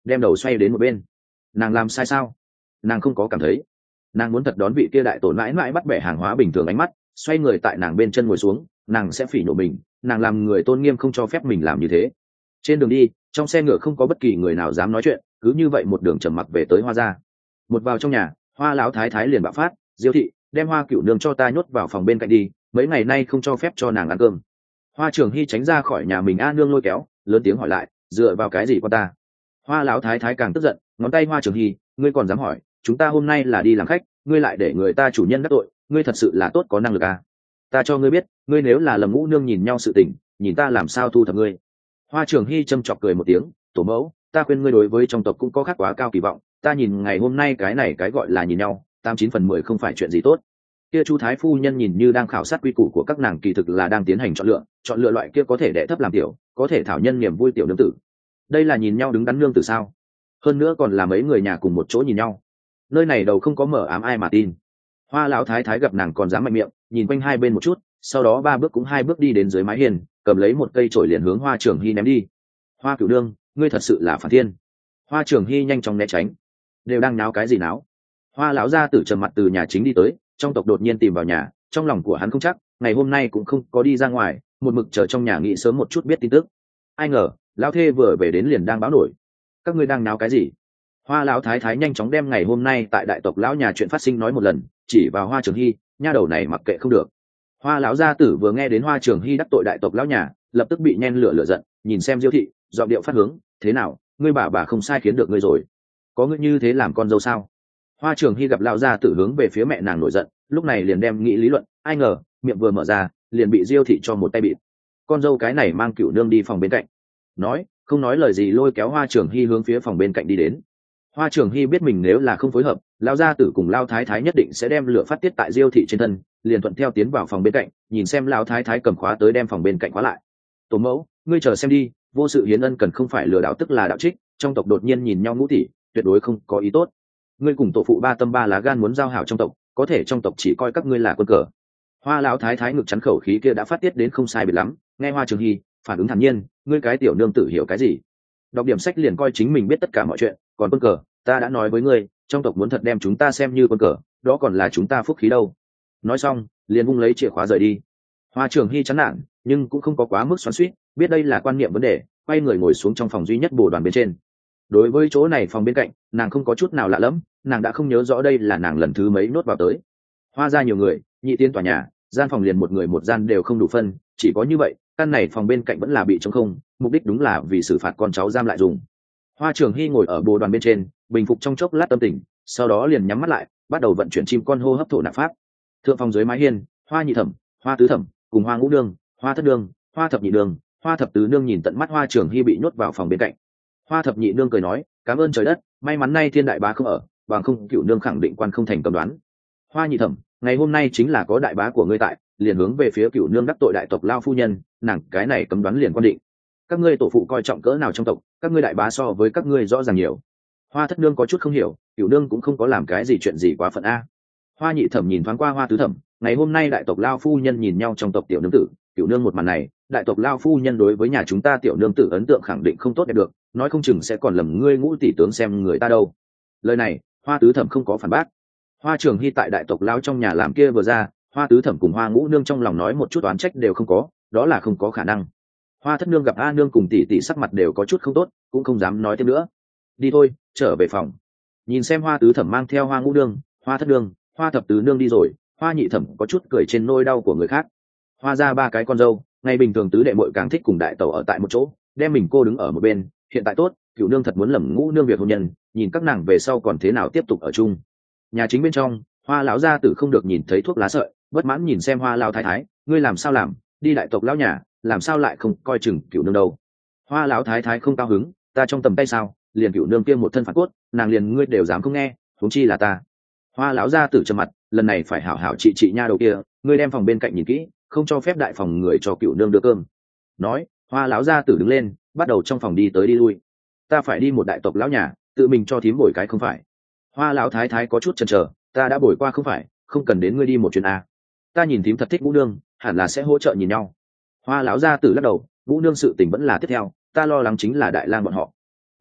đem đầu xoay đến một bên. Nàng làm sai sao? Nàng không có cảm thấy. Nàng muốn thật đón vị kia đại tổ mãi mãi bắt bẻ hàng hóa bình thường ánh mắt, xoay người tại nàng bên chân ngồi xuống, nàng sẽ phỉ nhổ mình, nàng làm người tôn nghiêm không cho phép mình làm như thế. Trên đường đi, trong xe ngựa không có bất kỳ người nào dám nói chuyện, cứ như vậy một đường trầm mặc về tới Hoa gia. Một vào trong nhà, Hoa lão thái thái liền bạo phát, Diêu thị, đem Hoa cửu nương cho ta nhốt vào phòng bên cạnh đi, mấy ngày nay không cho phép cho nàng ăn cơm. Hoa Trường Hy tránh ra khỏi nhà mình, A nương lôi kéo, lớn tiếng hỏi lại, dựa vào cái gì con ta? Hoa lão thái thái càng tức giận, ngón tay Hoa Trường Hy, ngươi còn dám hỏi, chúng ta hôm nay là đi làm khách, ngươi lại để người ta chủ nhân đắc tội, ngươi thật sự là tốt có năng lực à? Ta cho ngươi biết, ngươi nếu là lầm ngũ nương nhìn nhau sự tình, nhìn ta làm sao thu thập ngươi. Hoa Trường Hy châm chọc cười một tiếng, tổ mẫu, ta khuyên ngươi đối với trong tộc cũng có khác quá cao kỳ vọng, ta nhìn ngày hôm nay cái này cái gọi là nhìn nhau, 89/10 không phải chuyện gì tốt. Kia Chu thái phu nhân nhìn như đang khảo sát quy củ của các nàng, kỳ thực là đang tiến hành chọn lựa loại kia có thể đẻ thấp làm tiểu, có thể thảo nhân niềm vui tiểu nương tử. Đây là nhìn nhau đứng đắn nương tử sao? Hơn nữa còn là mấy người nhà cùng một chỗ nhìn nhau. Nơi này đầu không có mở ám ai mà tin. Hoa lão thái thái gặp nàng còn dám mạnh miệng, nhìn quanh hai bên một chút, sau đó 3 bước cũng 2 bước đi đến dưới mái hiên, cầm lấy một cây chổi liền hướng Hoa Trường Hy ném đi. Hoa cửu nương, ngươi thật sự là phản thiên. Hoa Trường Hy nhanh chóng né tránh. Đều đang náo cái gì náo? Hoa lão gia tử trầm mặt từ nhà chính đi tới, trong tộc đột nhiên tìm vào nhà, trong lòng của hắn không chắc, ngày hôm nay cũng không có đi ra ngoài, một mực chờ trong nhà nghĩ sớm một chút biết tin tức. Ai ngờ, lão thê vừa về đến liền đang báo nổi. Các ngươi đang náo cái gì? Hoa lão thái thái nhanh chóng đem ngày hôm nay tại đại tộc lão nhà chuyện phát sinh nói một lần, chỉ vào Hoa Trường Hy, nha đầu này mặc kệ không được. Hoa lão gia tử vừa nghe đến Hoa Trường Hy đắc tội đại tộc lão nhà, lập tức bị nhen lửa giận, nhìn xem Diêu thị, giọng điệu phát hướng, thế nào, ngươi bà không sai khiến được ngươi rồi, có ngươi như thế làm con dâu sao? Hoa Trường Hy gặp lão gia tử hướng về phía mẹ nàng nổi giận, lúc này liền đem nghĩ lý luận, ai ngờ miệng vừa mở ra, liền bị Diêu thị cho một tay bịt. Con dâu cái này mang cửu nương đi phòng bên cạnh, nói không nói lời gì lôi kéo Hoa Trường Hy hướng phía phòng bên cạnh đi đến. Hoa Trường Hy biết mình nếu là không phối hợp, lão gia tử cùng lão thái thái nhất định sẽ đem lửa phát tiết tại Diêu thị trên thân, liền thuận theo tiến vào phòng bên cạnh, nhìn xem lão thái thái cầm khóa tới đem phòng bên cạnh khóa lại. Tổ mẫu, ngươi chờ xem đi, vô sự hiến ân cần không phải lừa đảo tức là đạo trích, trong tộc đột nhiên nhìn nhau ngũ tỷ, tuyệt đối không có ý tốt. Ngươi cùng tổ phụ 3 tâm 3 lá gan muốn giao hảo trong tộc, có thể trong tộc chỉ coi các ngươi là quân cờ. Hoa lão thái thái ngực chắn khẩu khí kia đã phát tiết đến không sai biệt lắm, nghe Hoa Trường Hy phản ứng thản nhiên, ngươi cái tiểu nương tử hiểu cái gì? Đọc điểm sách liền coi chính mình biết tất cả mọi chuyện, còn quân cờ, ta đã nói với ngươi, trong tộc muốn thật đem chúng ta xem như quân cờ, đó còn là chúng ta phúc khí đâu. Nói xong, liền vung lấy chìa khóa rời đi. Hoa Trường Hy chán nản, nhưng cũng không có quá mức xoắn xuýt, biết đây là quan niệm vấn đề, quay người ngồi xuống trong phòng duy nhất bồ đoàn bên trên. Đối với chỗ này phòng bên cạnh, nàng không có chút nào lạ lẫm, nàng đã không nhớ rõ đây là nàng lần thứ mấy nốt vào tới. Hoa ra nhiều người, nhị tiên tòa nhà, gian phòng liền một người một gian đều không đủ phân, chỉ có như vậy, căn này phòng bên cạnh vẫn là bị trống không, mục đích đúng là vì xử phạt con cháu giam lại dùng. Hoa Trường Hy ngồi ở bồ đoàn bên trên, bình phục trong chốc lát tâm tình, sau đó liền nhắm mắt lại, bắt đầu vận chuyển chim con hô hấp thổ nạp pháp. Thượng phòng dưới mái hiên, Hoa nhị thẩm, Hoa tứ thẩm, cùng Hoa ngũ nương, Hoa thất nương, Hoa thập nhị nương, Hoa thập tứ nương nhìn tận mắt Hoa Trường Hy bị nhốt vào phòng bên cạnh. Hoa thập nhị nương cười nói, cảm ơn trời đất, may mắn nay thiên đại bá không ở, bằng không cựu nương khẳng định quan không thành cầm đoán. Hoa nhị thẩm, ngày hôm nay chính là có đại bá của ngươi tại, liền hướng về phía cựu nương đắc tội đại tộc lao phu nhân, nàng cái này cấm đoán liền quan định. Các ngươi tổ phụ coi trọng cỡ nào trong tộc, các ngươi đại bá so với các ngươi rõ ràng nhiều. Hoa thất nương có chút không hiểu, cựu nương cũng không có làm cái gì chuyện gì quá phận a. Hoa nhị thẩm nhìn thoáng qua Hoa tứ thẩm, ngày hôm nay đại tộc lao phu nhân nhìn nhau trong tộc tiểu nương tử, cựu nương một màn này, đại tộc lao phu nhân đối với nhà chúng ta tiểu nương tử ấn tượng khẳng định không tốt đẹp được, nói không chừng sẽ còn lầm ngươi ngũ tỷ tướng xem người ta đâu. Lời này, Hoa tứ thẩm không có phản bác. Hoa Trường Hy tại đại tộc lao trong nhà làm kia vừa ra, Hoa tứ thẩm cùng Hoa ngũ nương trong lòng nói một chút oán trách đều không có, đó là không có khả năng. Hoa thất nương gặp A nương cùng tỷ tỷ sắc mặt đều có chút không tốt, cũng không dám nói thêm nữa. Đi thôi, trở về phòng. Nhìn xem Hoa tứ thẩm mang theo Hoa ngũ nương, Hoa thất nương, Hoa thập tứ nương đi rồi, Hoa nhị thẩm có chút cười trên nỗi đau của người khác. Hoa ra 3 cái con dâu, ngày bình thường tứ đệ muội càng thích cùng đại tẩu ở tại một chỗ, đem mình cô đứng ở một bên, hiện tại tốt, cửu nương thật muốn lầm ngũ nương việc hôn nhân, nhìn các nàng về sau còn thế nào tiếp tục ở chung. Nhà chính bên trong, Hoa lão gia tử không được nhìn thấy thuốc lá sợi, bất mãn nhìn xem Hoa lão thái thái, ngươi làm sao làm, đi đại tộc lão nhà, làm sao lại không coi chừng cửu nương đâu. Hoa lão thái thái không cao hứng, ta trong tầm tay sao, liền cửu nương kia một thân phản cốt, nàng liền ngươi đều dám không nghe, huống chi là ta. Hoa lão gia tử trầm mặt, lần này phải hảo hảo trị nha đầu kia, ngươi đem phòng bên cạnh nhìn kỹ, không cho phép đại phòng người cho cửu nương đưa cơm. Nói, Hoa lão gia tử đứng lên, bắt đầu trong phòng đi tới đi lui. Ta phải đi một đại tộc lão nhà, tự mình cho thím bồi cái không phải. Hoa lão thái thái có chút chần chờ, ta đã bồi qua không phải, không cần đến ngươi đi một chuyến a. Ta nhìn thím thật thích Vũ nương, hẳn là sẽ hỗ trợ nhìn nhau. Hoa lão gia tử lắc đầu, Vũ nương sự tình vẫn là tiếp theo, ta lo lắng chính là đại lang bọn họ.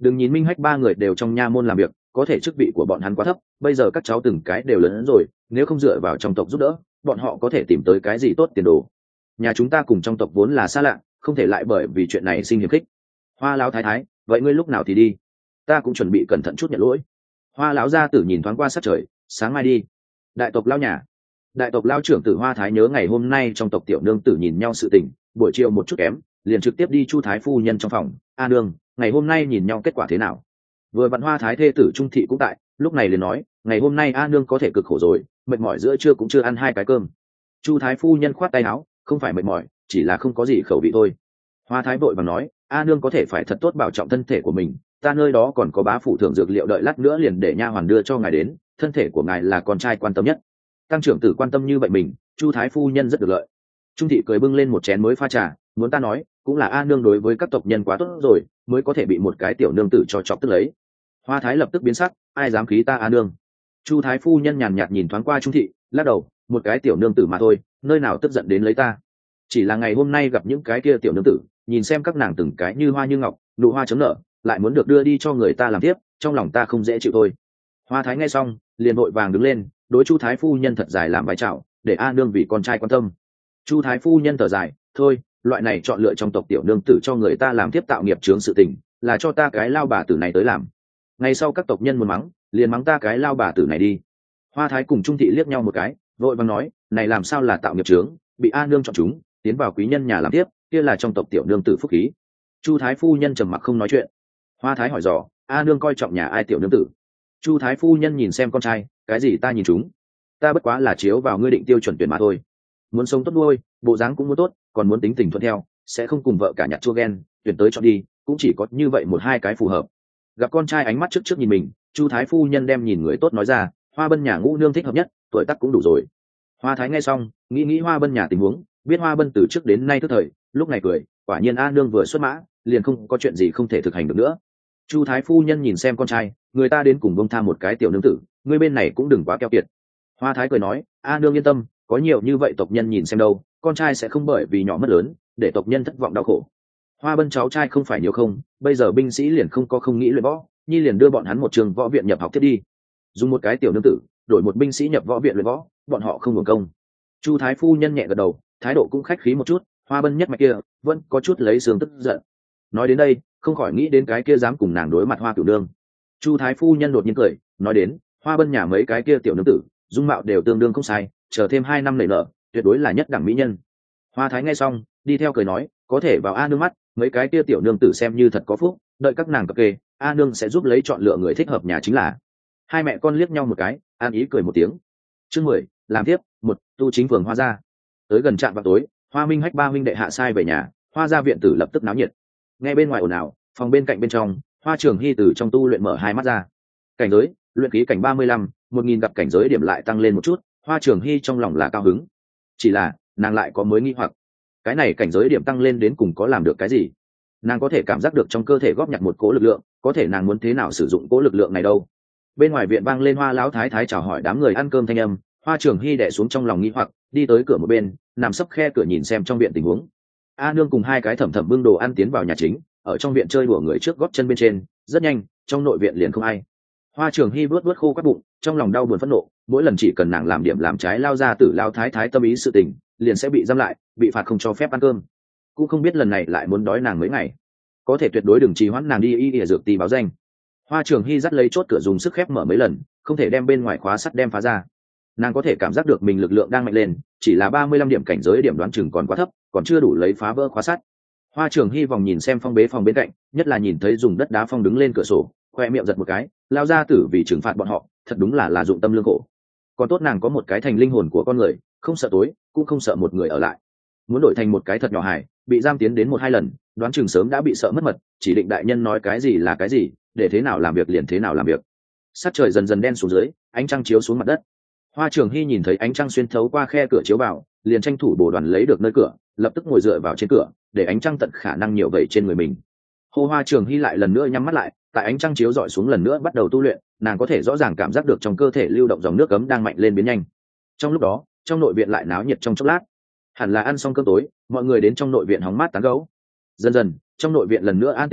đừng nhìn Minh Hách ba người đều trong nha môn làm việc, có thể chức vị của bọn hắn quá thấp, bây giờ các cháu từng cái đều lớn hơn rồi, nếu không dựa vào trong tộc giúp đỡ, bọn họ có thể tìm tới cái gì tốt tiền đồ. Nhà chúng ta cùng trong tộc vốn là xa lạ, không thể lại bởi vì chuyện này sinh hiềm khích. Hoa lão thái thái, vậy ngươi lúc nào thì đi? Ta cũng chuẩn bị cẩn thận chút nhận lỗi. Hoa lão gia tử nhìn thoáng qua sát trời, sáng mai đi. Đại tộc lao nhà. Đại tộc lao trưởng tử Hoa Thái nhớ ngày hôm nay trong tộc tiểu nương tử nhìn nhau sự tình, buổi chiều một chút kém, liền trực tiếp đi Chu Thái phu nhân trong phòng. A nương, ngày hôm nay nhìn nhau kết quả thế nào? Vừa vặn Hoa Thái thê tử Trung thị cũng tại, lúc này liền nói, ngày hôm nay A nương có thể cực khổ rồi, mệt mỏi giữa trưa cũng chưa ăn 2 cái cơm. Chu Thái phu nhân khoát tay áo, không phải mệt mỏi, chỉ là không có gì khẩu vị thôi. Hoa Thái vội vàng nói, A nương có thể phải thật tốt bảo trọng thân thể của mình, ta nơi đó còn có bá phụ thưởng dược liệu, đợi lát nữa liền để nha hoàn đưa cho ngài đến, thân thể của ngài là con trai quan tâm nhất. Tăng trưởng tử quan tâm như vậy mình, Chu Thái phu nhân rất được lợi. Trung thị cười bưng lên một chén mới pha trà, muốn ta nói, cũng là A nương đối với các tộc nhân quá tốt rồi, mới có thể bị một cái tiểu nương tử cho chọc tức lấy. Hoa Thái lập tức biến sắc, ai dám khí ta A nương? Chu Thái phu nhân nhàn nhạt nhìn thoáng qua Trung thị, lắc đầu, một cái tiểu nương tử mà thôi, nơi nào tức giận đến lấy ta. Chỉ là ngày hôm nay gặp những cái kia tiểu nương tử, nhìn xem các nàng từng cái như hoa như ngọc, nụ hoa chấm nở, lại muốn được đưa đi cho người ta làm tiếp, trong lòng ta không dễ chịu thôi. Hoa Thái nghe xong, liền vội vàng đứng lên, đối Chu Thái phu nhân thật dài làm bài chào, để A nương vì con trai quan tâm. Chu Thái phu nhân thở dài, thôi, loại này chọn lựa trong tộc tiểu nương tử cho người ta làm tiếp tạo nghiệp chướng sự tình, là cho ta cái lao bà tử này tới làm. Ngày sau các tộc nhân muốn mắng, liền mắng ta cái lao bà tử này đi. Hoa Thái cùng Trung thị liếc nhau một cái, vội vàng nói, này làm sao là tạo nghiệp chướng, bị A nương chọn chúng, tiến vào quý nhân nhà làm tiếp, kia là trong tộc tiểu nương tử phúc khí. Chu Thái phu nhân trầm mặc không nói chuyện. Hoa Thái hỏi dò, A nương coi trọng nhà ai tiểu nương tử? Chu Thái phu nhân nhìn xem con trai, cái gì ta nhìn chúng, ta bất quá là chiếu vào ngươi định tiêu chuẩn tuyển mà thôi. Muốn sống tốt nuôi, bộ dáng cũng muốn tốt, còn muốn tính tình thuận theo, sẽ không cùng vợ cả nhặt chua ghen, tuyển tới chọn đi, cũng chỉ có như vậy 1-2 cái phù hợp. Gặp con trai ánh mắt trước trước nhìn mình, Chu Thái phu nhân đem nhìn người tốt nói ra, Hoa Bân nhà Ngũ nương thích hợp nhất, tuổi tác cũng đủ rồi. Hoa Thái nghe xong, nghĩ Hoa Bân nhà tình huống, biết Hoa Bân từ trước đến nay thức thời, lúc này cười, quả nhiên A nương vừa xuất mã, liền không có chuyện gì không thể thực hành được nữa. Chu Thái phu nhân nhìn xem con trai, người ta đến cùng bông tha một cái tiểu nương tử, ngươi bên này cũng đừng quá keo kiệt. Hoa Thái cười nói, A nương yên tâm, có nhiều như vậy tộc nhân nhìn xem đâu, con trai sẽ không bởi vì nhỏ mất lớn, để tộc nhân thất vọng đau khổ. Hoa Bân cháu trai không phải nhiều không, bây giờ binh sĩ liền không có không nghĩ luyện võ, nhi liền đưa bọn hắn một trường võ viện nhập học tiếp đi. Dùng một cái tiểu nương tử, đổi một binh sĩ nhập võ viện luyện võ, bọn họ không hưởng công. Chu Thái phu nhân nhẹ gật đầu, thái độ cũng khách khí một chút. Hoa Bân nhất mạch kia vẫn có chút lấy sướng tức giận. Nói đến đây, không khỏi nghĩ đến cái kia dám cùng nàng đối mặt Hoa Cửu Nương. Chu Thái phu nhân đột nhiên cười, nói đến, Hoa Bân nhà mấy cái kia tiểu nương tử, dung mạo đều tương đương không sai, chờ thêm 2 năm nảy nở, tuyệt đối là nhất đẳng mỹ nhân. Hoa Thái nghe xong, đi theo cười nói, có thể vào A nương mắt, mấy cái kia tiểu nương tử xem như thật có phúc, đợi các nàng cập kê, A nương sẽ giúp lấy chọn lựa người thích hợp nhà chính là. Hai mẹ con liếc nhau một cái, an ý cười một tiếng. Chương 10, làm tiếp, 1, tu chính phường Hoa gia. Tới gần trạm vào tối, Hoa Minh Hách 3 huynh đệ hạ sai về nhà, Hoa gia viện tử lập tức náo nhiệt. Nghe bên ngoài ồn ào, phòng bên cạnh bên trong, Hoa Trường Hy từ trong tu luyện mở 2 mắt ra. Cảnh giới, luyện khí cảnh 35, 1000 gặp cảnh giới điểm lại tăng lên một chút, Hoa Trường Hy trong lòng là cao hứng. Chỉ là, nàng lại có mới nghi hoặc, cái này cảnh giới điểm tăng lên đến cùng có làm được cái gì? Nàng có thể cảm giác được trong cơ thể góp nhặt một cỗ lực lượng, có thể nàng muốn thế nào sử dụng cỗ lực lượng này đâu? Bên ngoài viện vang lên Hoa lão thái thái chào hỏi đám người ăn cơm thanh âm, Hoa Trường Hy đè xuống trong lòng nghi hoặc, đi tới cửa một bên, nằm sấp khe cửa nhìn xem trong viện tình huống. A nương cùng 2 cái thẩm thẩm bưng đồ ăn tiến vào nhà chính, ở trong viện chơi đùa người trước gót chân bên trên, rất nhanh, trong nội viện liền không ai. Hoa Trường Hy vớt khô quắt bụng, trong lòng đau buồn phẫn nộ, mỗi lần chỉ cần nàng làm điểm làm trái lao ra tử lao thái thái tâm ý sự tình, liền sẽ bị giam lại, bị phạt không cho phép ăn cơm. Cũng không biết lần này lại muốn đói nàng mấy ngày, có thể tuyệt đối đừng trì hoãn nàng đi y dược ty báo danh. Hoa Trường Hy dắt lấy chốt cửa dùng sức khép mở mấy lần, không thể đem bên ngoài khóa sắt đem phá ra. Nàng có thể cảm giác được mình lực lượng đang mạnh lên, chỉ là 35 điểm cảnh giới điểm đoán chừng còn quá thấp, còn chưa đủ lấy phá vỡ khóa sắt. Hoa Trường Hy vòng nhìn xem phong bế phòng bên cạnh, nhất là nhìn thấy dùng đất đá phong đứng lên cửa sổ, khoe miệng giật một cái, lao ra tử vì trừng phạt bọn họ, thật đúng là dụng tâm lương khổ. Còn tốt nàng có một cái thành linh hồn của con người, không sợ tối, cũng không sợ một người ở lại. Muốn đổi thành một cái thật nhỏ hài, bị giam tiến đến 1-2 lần, đoán chừng sớm đã bị sợ mất mật, chỉ định đại nhân nói cái gì là cái gì, để thế nào làm việc liền thế nào làm việc. Sát trời dần dần đen xuống dưới, ánh trăng chiếu xuống mặt đất. Hoa Trường Hy nhìn thấy ánh trăng xuyên thấu qua khe cửa chiếu vào, liền tranh thủ bổ đoàn lấy được nơi cửa, lập tức ngồi dựa vào trên cửa, để ánh trăng tận khả năng nhiều vẩy trên người mình. Hoa Trường Hy lại lần nữa nhắm mắt lại, tại ánh trăng chiếu dọi xuống lần nữa bắt đầu tu luyện, nàng có thể rõ ràng cảm giác được trong cơ thể lưu động dòng nước cấm đang mạnh lên biến nhanh. Trong lúc đó, trong nội viện lại náo nhiệt trong chốc lát. Hẳn là ăn xong cơm tối, mọi người đến trong nội viện hóng mát tán gẫu. Dần dần, trong nội viện lần nữa an tĩnh lại,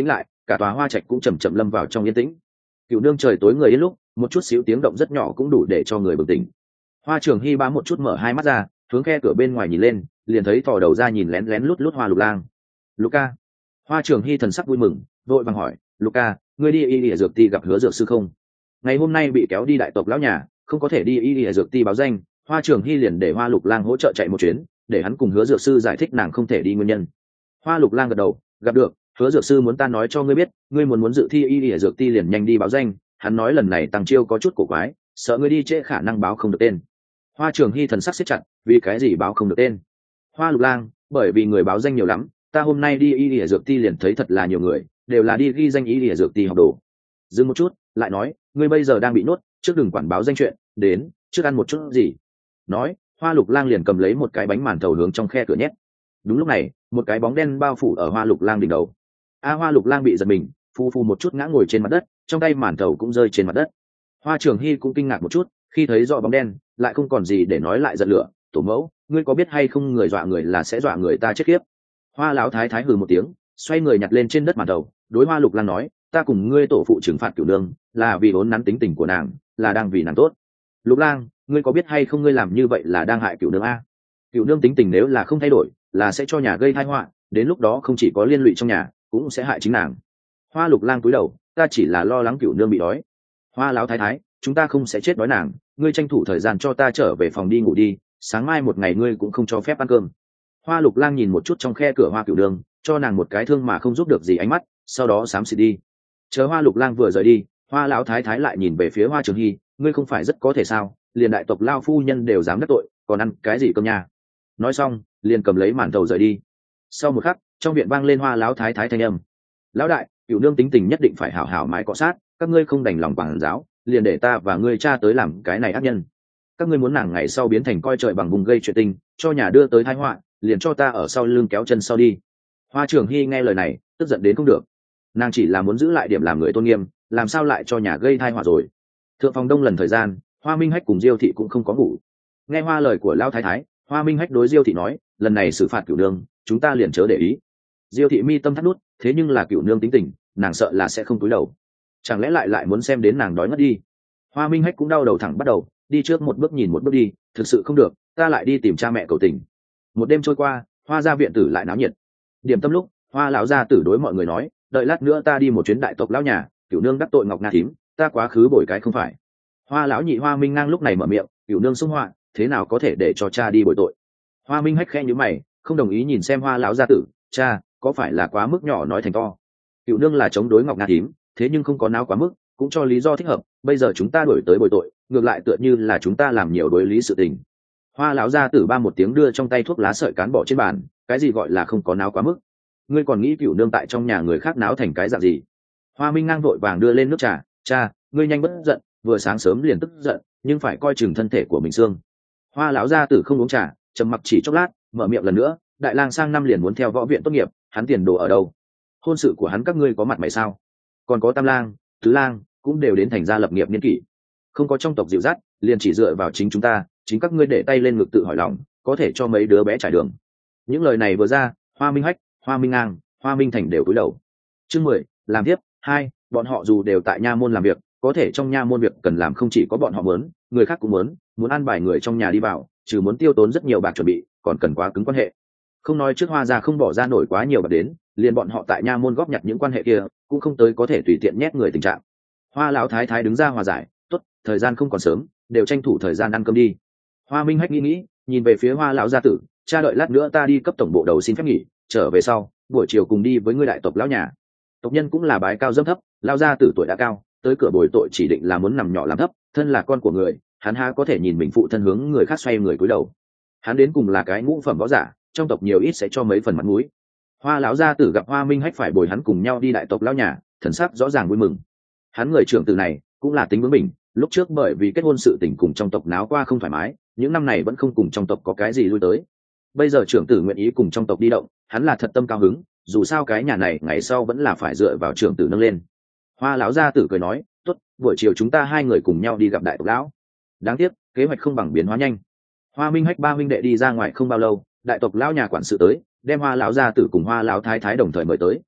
cả tòa hoa trạch cũng chầm chậm lâm vào trong yên tĩnh. Cựu nương trời tối người yên lúc, một chút xíu tiếng động rất nhỏ cũng đủ để cho người bừng tỉnh. Hoa Trường Hy bám một chút mở hai mắt ra, hướng khe cửa bên ngoài nhìn lên, liền thấy thò đầu ra nhìn lén lén lút lút Hoa Lục Lang. Luca. Hoa Trường Hy thần sắc vui mừng, vội vàng hỏi, Luca, ngươi đi y lìa dược ti gặp Hứa dược sư không? Ngày hôm nay bị kéo đi đại tộc lão nhà, không có thể đi y lìa dược ti báo danh. Hoa Trường Hy liền để Hoa Lục Lang hỗ trợ chạy một chuyến, để hắn cùng Hứa dược sư giải thích nàng không thể đi nguyên nhân. Hoa Lục Lang gật đầu, gặp được, Hứa dược sư muốn ta nói cho ngươi biết, ngươi muốn dự thi y lìa dược ti liền nhanh đi báo danh. Hắn nói lần này Tăng Chiêu có chút cổ quái, sợ ngươi đi trễ khả năng báo không được tên. Hoa Trường Hy thần sắc siết chặt, vì cái gì báo không được tên? Hoa Lục Lang, bởi vì người báo danh nhiều lắm, ta hôm nay đi y lìa dược ti liền thấy thật là nhiều người, đều là đi ghi danh y lìa dược ti học đồ. Dừng một chút, lại nói, ngươi bây giờ đang bị nhốt, trước đừng quản báo danh chuyện, đến, trước ăn một chút gì. Nói, Hoa Lục Lang liền cầm lấy một cái bánh màn thầu hướng trong khe cửa nhét. Đúng lúc này, một cái bóng đen bao phủ ở Hoa Lục Lang đỉnh đầu. Hoa Lục Lang bị giật mình, phu phu một chút ngã ngồi trên mặt đất, trong tay màn thầu cũng rơi trên mặt đất. Hoa Trường Hy cũng kinh ngạc một chút, khi thấy rõ bóng đen, lại không còn gì để nói lại giận lửa. Tổ mẫu, ngươi có biết hay không, người dọa người là sẽ dọa người ta chết khiếp. Hoa lão thái thái hừ một tiếng, xoay người nhặt lên trên đất màn thầu, đối Hoa Lục Lang nói, ta cùng ngươi tổ phụ trừng phạt Cửu Nương, là vì vốn nắn tính tình của nàng, là đang vì nàng tốt. Lục Lang, ngươi có biết hay không, ngươi làm như vậy là đang hại Cửu Nương a. Cửu Nương tính tình nếu là không thay đổi, là sẽ cho nhà gây tai họa, đến lúc đó không chỉ có liên lụy trong nhà, cũng sẽ hại chính nàng. Hoa Lục Lang cúi đầu, ta chỉ là lo lắng Cửu Nương bị đói. Hoa lão thái thái, chúng ta không sẽ chết đói nàng, ngươi tranh thủ thời gian cho ta trở về phòng đi ngủ đi, sáng mai một ngày ngươi cũng không cho phép ăn cơm. Hoa Lục Lang nhìn một chút trong khe cửa Hoa Cửu Nương, cho nàng một cái thương mà không giúp được gì ánh mắt, sau đó xám xịt đi. Chờ Hoa Lục Lang vừa rời đi, Hoa lão thái thái lại nhìn về phía Hoa Trường Hy, ngươi không phải rất có thể sao, liền đại tộc lao phu nhân đều dám đắc tội, còn ăn cái gì cơm nha. Nói xong, liền cầm lấy màn thầu rời đi. Sau một khắc, trong viện vang lên Hoa lão thái thái thanh âm, lão đại, Cửu Nương tính tình nhất định phải hảo hảo mãi cọ sát, các ngươi không đành lòng quảng giáo, liền để ta và ngươi cha tới làm cái này ác nhân. Các ngươi muốn nàng ngày sau biến thành coi trời bằng vùng gây chuyện tình, cho nhà đưa tới tai họa, liền cho ta ở sau lưng kéo chân sau đi. Hoa Trường Hy nghe lời này, tức giận đến không được. Nàng chỉ là muốn giữ lại điểm làm người tôn nghiêm, làm sao lại cho nhà gây tai họa rồi. Thượng phòng đông lần thời gian, Hoa Minh Hách cùng Diêu thị cũng không có ngủ. Nghe Hoa lời của lão thái thái, Hoa Minh Hách đối Diêu thị nói, lần này xử phạt Cửu Nương, chúng ta liền chớ để ý. Diêu thị mi tâm thắt nút, thế nhưng là Cửu Nương tính tình, nàng sợ là sẽ không cúi đầu. Chẳng lẽ lại muốn xem đến nàng đói ngất đi. Hoa Minh Hách cũng đau đầu thẳng bắt đầu, đi trước một bước nhìn một bước đi, thực sự không được, ta lại đi tìm cha mẹ cầu tình. Một đêm trôi qua, Hoa gia viện tử lại náo nhiệt. Điểm tâm lúc, Hoa lão gia tử đối mọi người nói, đợi lát nữa ta đi một chuyến đại tộc lão nhà, Cửu Nương đắc tội Ngọc Na thím, ta quá khứ bồi cái không phải. Hoa lão nhị Hoa Minh Ngang lúc này mở miệng, Cửu Nương xung họa, thế nào có thể để cho cha đi bồi tội. Hoa Minh Hách khẽ nhíu mày, không đồng ý nhìn xem Hoa lão gia tử, cha, có phải là quá mức nhỏ nói thành to. Cửu Nương là chống đối Ngọc Na thím, thế nhưng không có náo quá mức, cũng cho lý do thích hợp, bây giờ chúng ta đổi tới bồi tội, ngược lại tựa như là chúng ta làm nhiều đối lý sự tình. Hoa lão gia tử ba một tiếng đưa trong tay thuốc lá sợi cán bỏ trên bàn, cái gì gọi là không có náo quá mức? Ngươi còn nghĩ Cửu Nương tại trong nhà người khác náo thành cái dạng gì? Hoa Minh Ngang vội vàng đưa lên nước trà, cha, ngươi nhanh bất giận, vừa sáng sớm liền tức giận, nhưng phải coi chừng thân thể của mình xương. Hoa lão gia tử không uống trà, trầm mặc chỉ chốc lát, mở miệng lần nữa, đại lang sang năm liền muốn theo võ viện tốt nghiệp, hắn tiền đồ ở đâu? Hôn sự của hắn các ngươi có mặt mày sao? Còn có Tam lang, Tứ lang, cũng đều đến thành gia lập nghiệp niên kỷ, không có trong tộc dịu dắt, liền chỉ dựa vào chính chúng ta, chính các ngươi để tay lên ngực tự hỏi lòng, có thể cho mấy đứa bé trải đường. Những lời này vừa ra, Hoa Minh Hách, Hoa Minh Ngang, Hoa Minh Thành đều cúi đầu. Chương 10, làm tiếp. 2, bọn họ dù đều tại nha môn làm việc, có thể trong nha môn việc cần làm không chỉ có bọn họ muốn, người khác cũng muốn an bài người trong nhà đi vào, trừ muốn tiêu tốn rất nhiều bạc chuẩn bị, còn cần quá cứng quan hệ. Không nói trước Hoa gia không bỏ ra nổi quá nhiều bạc đến, liền bọn họ tại nha môn góp nhặt những quan hệ kia, cũng không tới có thể tùy tiện nhét người tình trạng. Hoa lão thái thái đứng ra hòa giải, tốt, thời gian không còn sớm, đều tranh thủ thời gian ăn cơm đi. Hoa Minh Hách nghĩ, nhìn về phía Hoa lão gia tử, cha đợi lát nữa ta đi cấp tổng bộ đầu xin phép nghỉ, trở về sau, buổi chiều cùng đi với ngươi đại tộc lão nhà. Tộc nhân cũng là bái cao dâm thấp, lão gia tử tuổi đã cao, tới cửa bồi tội chỉ định là muốn nằm nhỏ làm thấp, thân là con của người, hắn há có thể nhìn mình phụ thân hướng người khác xoay người cúi đầu. Hắn đến cùng là cái ngũ phẩm võ giả, trong tộc nhiều ít sẽ cho mấy phần mặt mũi. Hoa lão gia tử gặp Hoa Minh Hách phải bồi hắn cùng nhau đi đại tộc lão nhà, thần sắc rõ ràng vui mừng. Hắn người trưởng tử này cũng là tính bướng bỉnh, lúc trước bởi vì kết hôn sự tình cùng trong tộc náo qua không thoải mái, những năm này vẫn không cùng trong tộc có cái gì lui tới. Bây giờ trưởng tử nguyện ý cùng trong tộc đi động, hắn là thật tâm cao hứng, dù sao cái nhà này ngày sau vẫn là phải dựa vào trưởng tử nâng lên. Hoa lão gia tử cười nói, tốt, buổi chiều chúng ta hai người cùng nhau đi gặp đại tộc lão. Đáng tiếc kế hoạch không bằng biến hóa nhanh. Hoa Minh Hách ba huynh đệ đi ra ngoài không bao lâu, đại tộc lão nhà quản sự tới, đem Hoa lão gia tử cùng Hoa lão thái thái đồng thời mời tới.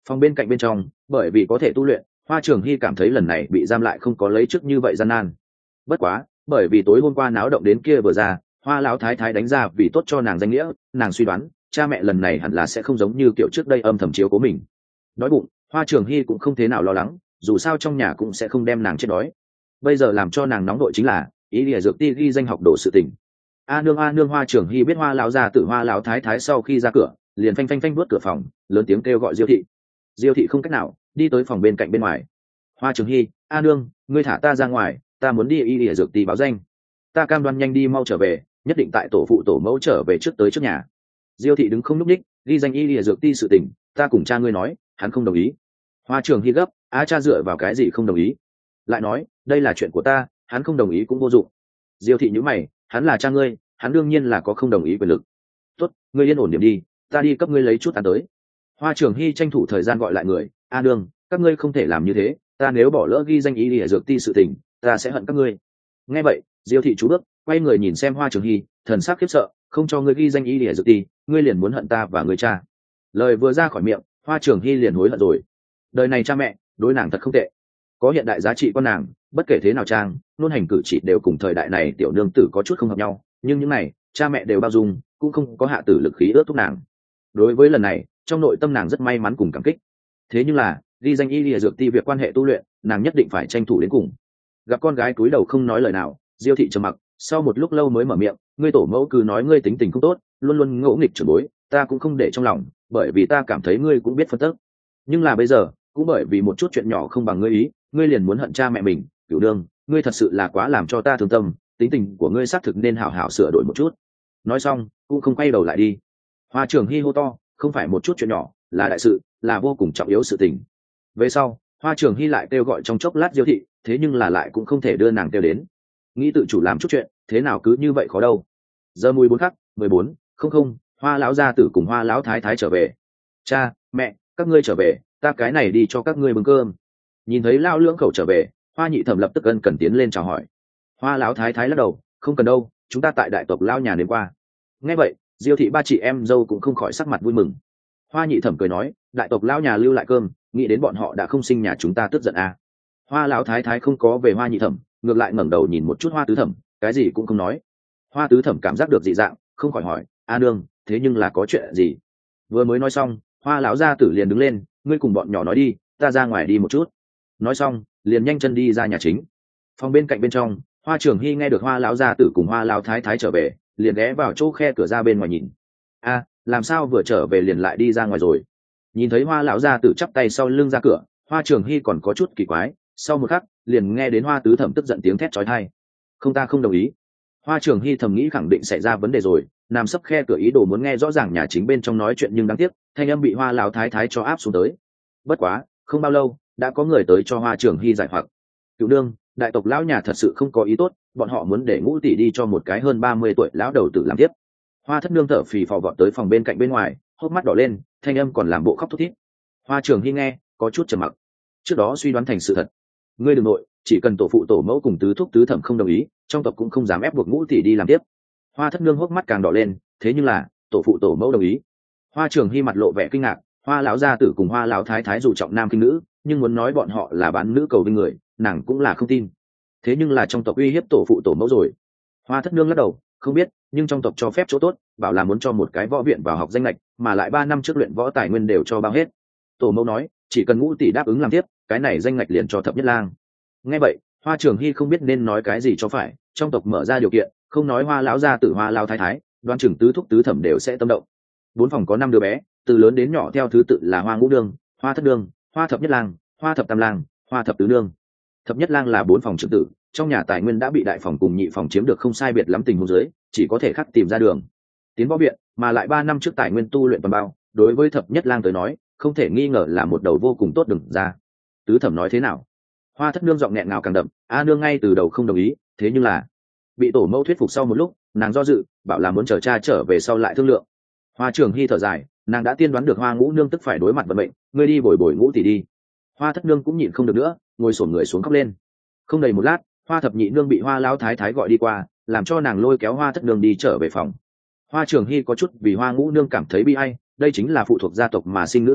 Phòng bên cạnh bên trong, bởi vì có thể tu luyện, Hoa Trường Hy cảm thấy lần này bị giam lại không có lấy trước như vậy gian nan. Bất quá, bởi vì tối hôm qua náo động đến kia vừa ra, Hoa lão thái thái đánh ra vì tốt cho nàng danh nghĩa, nàng suy đoán cha mẹ lần này hẳn là sẽ không giống như kiểu trước đây âm thầm chiếu cố mình. Đói bụng, Hoa Trường Hy cũng không thế nào lo lắng, dù sao trong nhà cũng sẽ không đem nàng chết đói. Bây giờ làm cho nàng nóng đội chính là ý lìa dược ti ghi danh học đồ sự tình. A nương, Hoa Trường Hy biết Hoa lão gia tử Hoa lão thái thái sau khi ra cửa liền phanh phanh phanh vuốt cửa phòng, lớn tiếng kêu gọi Diêu thị. Diêu thị không cách nào đi tới phòng bên cạnh bên ngoài. Hoa Trường Hy, A nương, ngươi thả ta ra ngoài, ta muốn đi y lìa dược ti báo danh, ta cam đoan nhanh đi mau trở về, nhất định tại tổ phụ tổ mẫu trở về trước tới trước nhà. Diêu thị đứng không nhúc ních, ghi danh y lìa dược ti sự tình, ta cùng cha ngươi nói, hắn không đồng ý. Hoa Trường Hy gấp, cha dựa vào cái gì không đồng ý? Lại nói, đây là chuyện của ta, hắn không đồng ý cũng vô dụng. Diêu thị nhíu mày, hắn là cha ngươi, hắn đương nhiên là có không đồng ý quyền lực. Tốt, ngươi yên ổn điểm đi, ta đi cấp ngươi lấy chút ăn tới. Hoa Trường Hy tranh thủ thời gian gọi lại người, A nương, các ngươi không thể làm như thế, ta nếu bỏ lỡ ghi danh y lìa dược ti sự tình, ta sẽ hận các ngươi. Nghe vậy, Diêu thị chú bước quay người nhìn xem Hoa Trường Hy, thần sắc khiếp sợ, không cho ngươi ghi danh y lìa dược ti, ngươi liền muốn hận ta và người cha. Lời vừa ra khỏi miệng, Hoa Trường Hy liền hối hận rồi. Đời này cha mẹ đối nàng thật không tệ, có hiện đại giá trị con nàng, bất kể thế nào trang nôn hành cử chỉ đều cùng thời đại này tiểu nương tử có chút không hợp nhau, nhưng những này cha mẹ đều bao dung, cũng không có hạ tử lực khí ướt thúc nàng. Đối với lần này, trong nội tâm nàng rất may mắn cùng cảm kích. Thế nhưng là ghi danh y lìa dược ti việc quan hệ tu luyện, nàng nhất định phải tranh thủ đến cùng. Gặp con gái cúi đầu không nói lời nào, Diêu thị trầm mặc, sau một lúc lâu mới mở miệng, ngươi tổ mẫu cứ nói ngươi tính tình không tốt, luôn luôn ngỗ nghịch trưởng bối, ta cũng không để trong lòng, bởi vì ta cảm thấy ngươi cũng biết phân tích. Nhưng là bây giờ, cũng bởi vì một chút chuyện nhỏ không bằng ngươi ý, ngươi liền muốn hận cha mẹ mình, Cửu Nương, ngươi thật sự là quá làm cho ta thương tâm, tính tình của ngươi xác thực nên hảo hảo sửa đổi một chút. Nói xong, cũng không quay đầu lại đi. Hoa Trường Hy hô to, không phải một chút chuyện nhỏ, là đại sự, là vô cùng trọng yếu sự tình. Về sau, Hoa Trường Hy lại kêu gọi trong chốc lát Diêu thị, thế nhưng là lại cũng không thể đưa nàng kêu đến. Nghĩ tự chủ làm chút chuyện, thế nào cứ như vậy khó đâu. Giờ mùi 4 khắc, 14, không, Hoa lão gia tử cùng Hoa lão thái thái trở về. Cha, mẹ, các ngươi trở về, ta cái này đi cho các ngươi bưng cơm. Nhìn thấy lao lưỡng khẩu trở về, Hoa nhị thẩm lập tức ân cần tiến lên chào hỏi. Hoa lão thái thái lắc đầu, không cần đâu, chúng ta tại đại tộc lao nhà đến qua. Nghe vậy, Diêu thị ba chị em dâu cũng không khỏi sắc mặt vui mừng. Hoa nhị thẩm cười nói, đại tộc lao nhà lưu lại cơm, nghĩ đến bọn họ đã không sinh nhà chúng ta tức giận à. Hoa lão thái thái không có về Hoa nhị thẩm, ngược lại ngẩng đầu nhìn một chút Hoa tứ thẩm, cái gì cũng không nói. Hoa tứ thẩm cảm giác được dị dạng, không khỏi hỏi, a nương, thế nhưng là có chuyện gì? Vừa mới nói xong, Hoa lão gia tử liền đứng lên, ngươi cùng bọn nhỏ nói đi, ta ra ngoài đi một chút. Nói xong, liền nhanh chân đi ra nhà chính. Phòng bên cạnh bên trong, Hoa Trường Hy nghe được Hoa lão gia tử cùng Hoa lão thái thái trở về, liền ghé vào chỗ khe cửa ra bên ngoài nhìn. A, làm sao vừa trở về liền lại đi ra ngoài rồi? Nhìn thấy Hoa lão gia tử chắp tay sau lưng ra cửa, Hoa Trường Hy còn có chút kỳ quái, sau một khắc, liền nghe đến Hoa tứ thẩm tức giận tiếng thét chói tai. Không, ta không đồng ý. Hoa Trường Hy thầm nghĩ khẳng định xảy ra vấn đề rồi, nằm sấp khe cửa ý đồ muốn nghe rõ ràng nhà chính bên trong nói chuyện, nhưng đáng tiếc, thanh âm bị Hoa lão thái thái cho áp xuống tới. Bất quá, không bao lâu, đã có người tới cho Hoa Trường Hy giải hoặc. Cửu nương, đại tộc lão nhà thật sự không có ý tốt, bọn họ muốn để Ngũ tỷ đi cho một cái hơn 30 tuổi lão đầu tử làm tiếp. Hoa thất nương thở phì phò vọt tới phòng bên cạnh bên ngoài, hốc mắt đỏ lên, thanh âm còn làm bộ khóc thút thít. Hoa Trường Hy nghe, có chút trầm mặc. Trước đó suy đoán thành sự thật. Ngươi đừng nội, chỉ cần tổ phụ tổ mẫu cùng tứ thúc tứ thẩm không đồng ý, trong tộc cũng không dám ép buộc Ngũ tỷ đi làm tiếp. Hoa thất nương hốc mắt càng đỏ lên, thế nhưng là tổ phụ tổ mẫu đồng ý. Hoa Trường Hy mặt lộ vẻ kinh ngạc, Hoa lão gia tử cùng Hoa lão thái thái dù trọng nam khinh nữ, nhưng muốn nói bọn họ là bán nữ cầu vinh người, nàng cũng là không tin. Thế nhưng là trong tộc uy hiếp tổ phụ tổ mẫu rồi. Hoa thất nương lắc đầu, không biết, nhưng trong tộc cho phép chỗ tốt, bảo là muốn cho một cái võ viện vào học danh lệch, mà lại 3 năm trước luyện võ tài nguyên đều cho bao hết. Tổ mẫu nói, chỉ cần Ngũ tỷ đáp ứng làm tiếp, cái này danh lệch liền cho thập nhất lang. Nghe vậy, Hoa Trường Hy không biết nên nói cái gì cho phải, trong tộc mở ra điều kiện, không nói Hoa lão gia tử Hoa lão thái thái, đoan chừng tứ thúc tứ thẩm đều sẽ tâm động. 4 phòng có 5 đứa bé, từ lớn đến nhỏ theo thứ tự là Hoa ngũ nương, Hoa thất nương, Hoa thập nhất lang, Hoa thập tam lang, Hoa thập tứ nương. Thập nhất lang là 4 phòng trưởng tử, trong nhà tài nguyên đã bị đại phòng cùng nhị phòng chiếm được không sai biệt lắm, tình huống dưới chỉ có thể khắc tìm ra đường tiến võ viện, mà lại 3 năm trước tài nguyên tu luyện toàn bao, đối với thập nhất lang tới nói không thể nghi ngờ là một đầu vô cùng tốt đừng ra. Tứ thẩm nói thế nào? Hoa thất nương giọng nghẹn ngào càng đậm, a nương ngay từ đầu không đồng ý, thế nhưng là bị tổ mẫu thuyết phục sau một lúc, nàng do dự, bảo là muốn chờ cha trở về sau lại thương lượng. Hoa Trường Hy thở dài, nàng đã tiên đoán được Hoa ngũ nương tức phải đối mặt vận mệnh, ngươi đi bồi bồi Ngũ tỷ đi. Hoa thất nương cũng nhịn không được nữa, ngồi xổm người xuống khóc lên. Không đầy một lát, Hoa thập nhị nương bị Hoa lão thái thái gọi đi qua, làm cho nàng lôi kéo Hoa thất nương đi trở về phòng. Hoa Trường Hy có chút vì Hoa ngũ nương cảm thấy bi ai, đây chính là phụ thuộc gia tộc mà sinh nữ tử,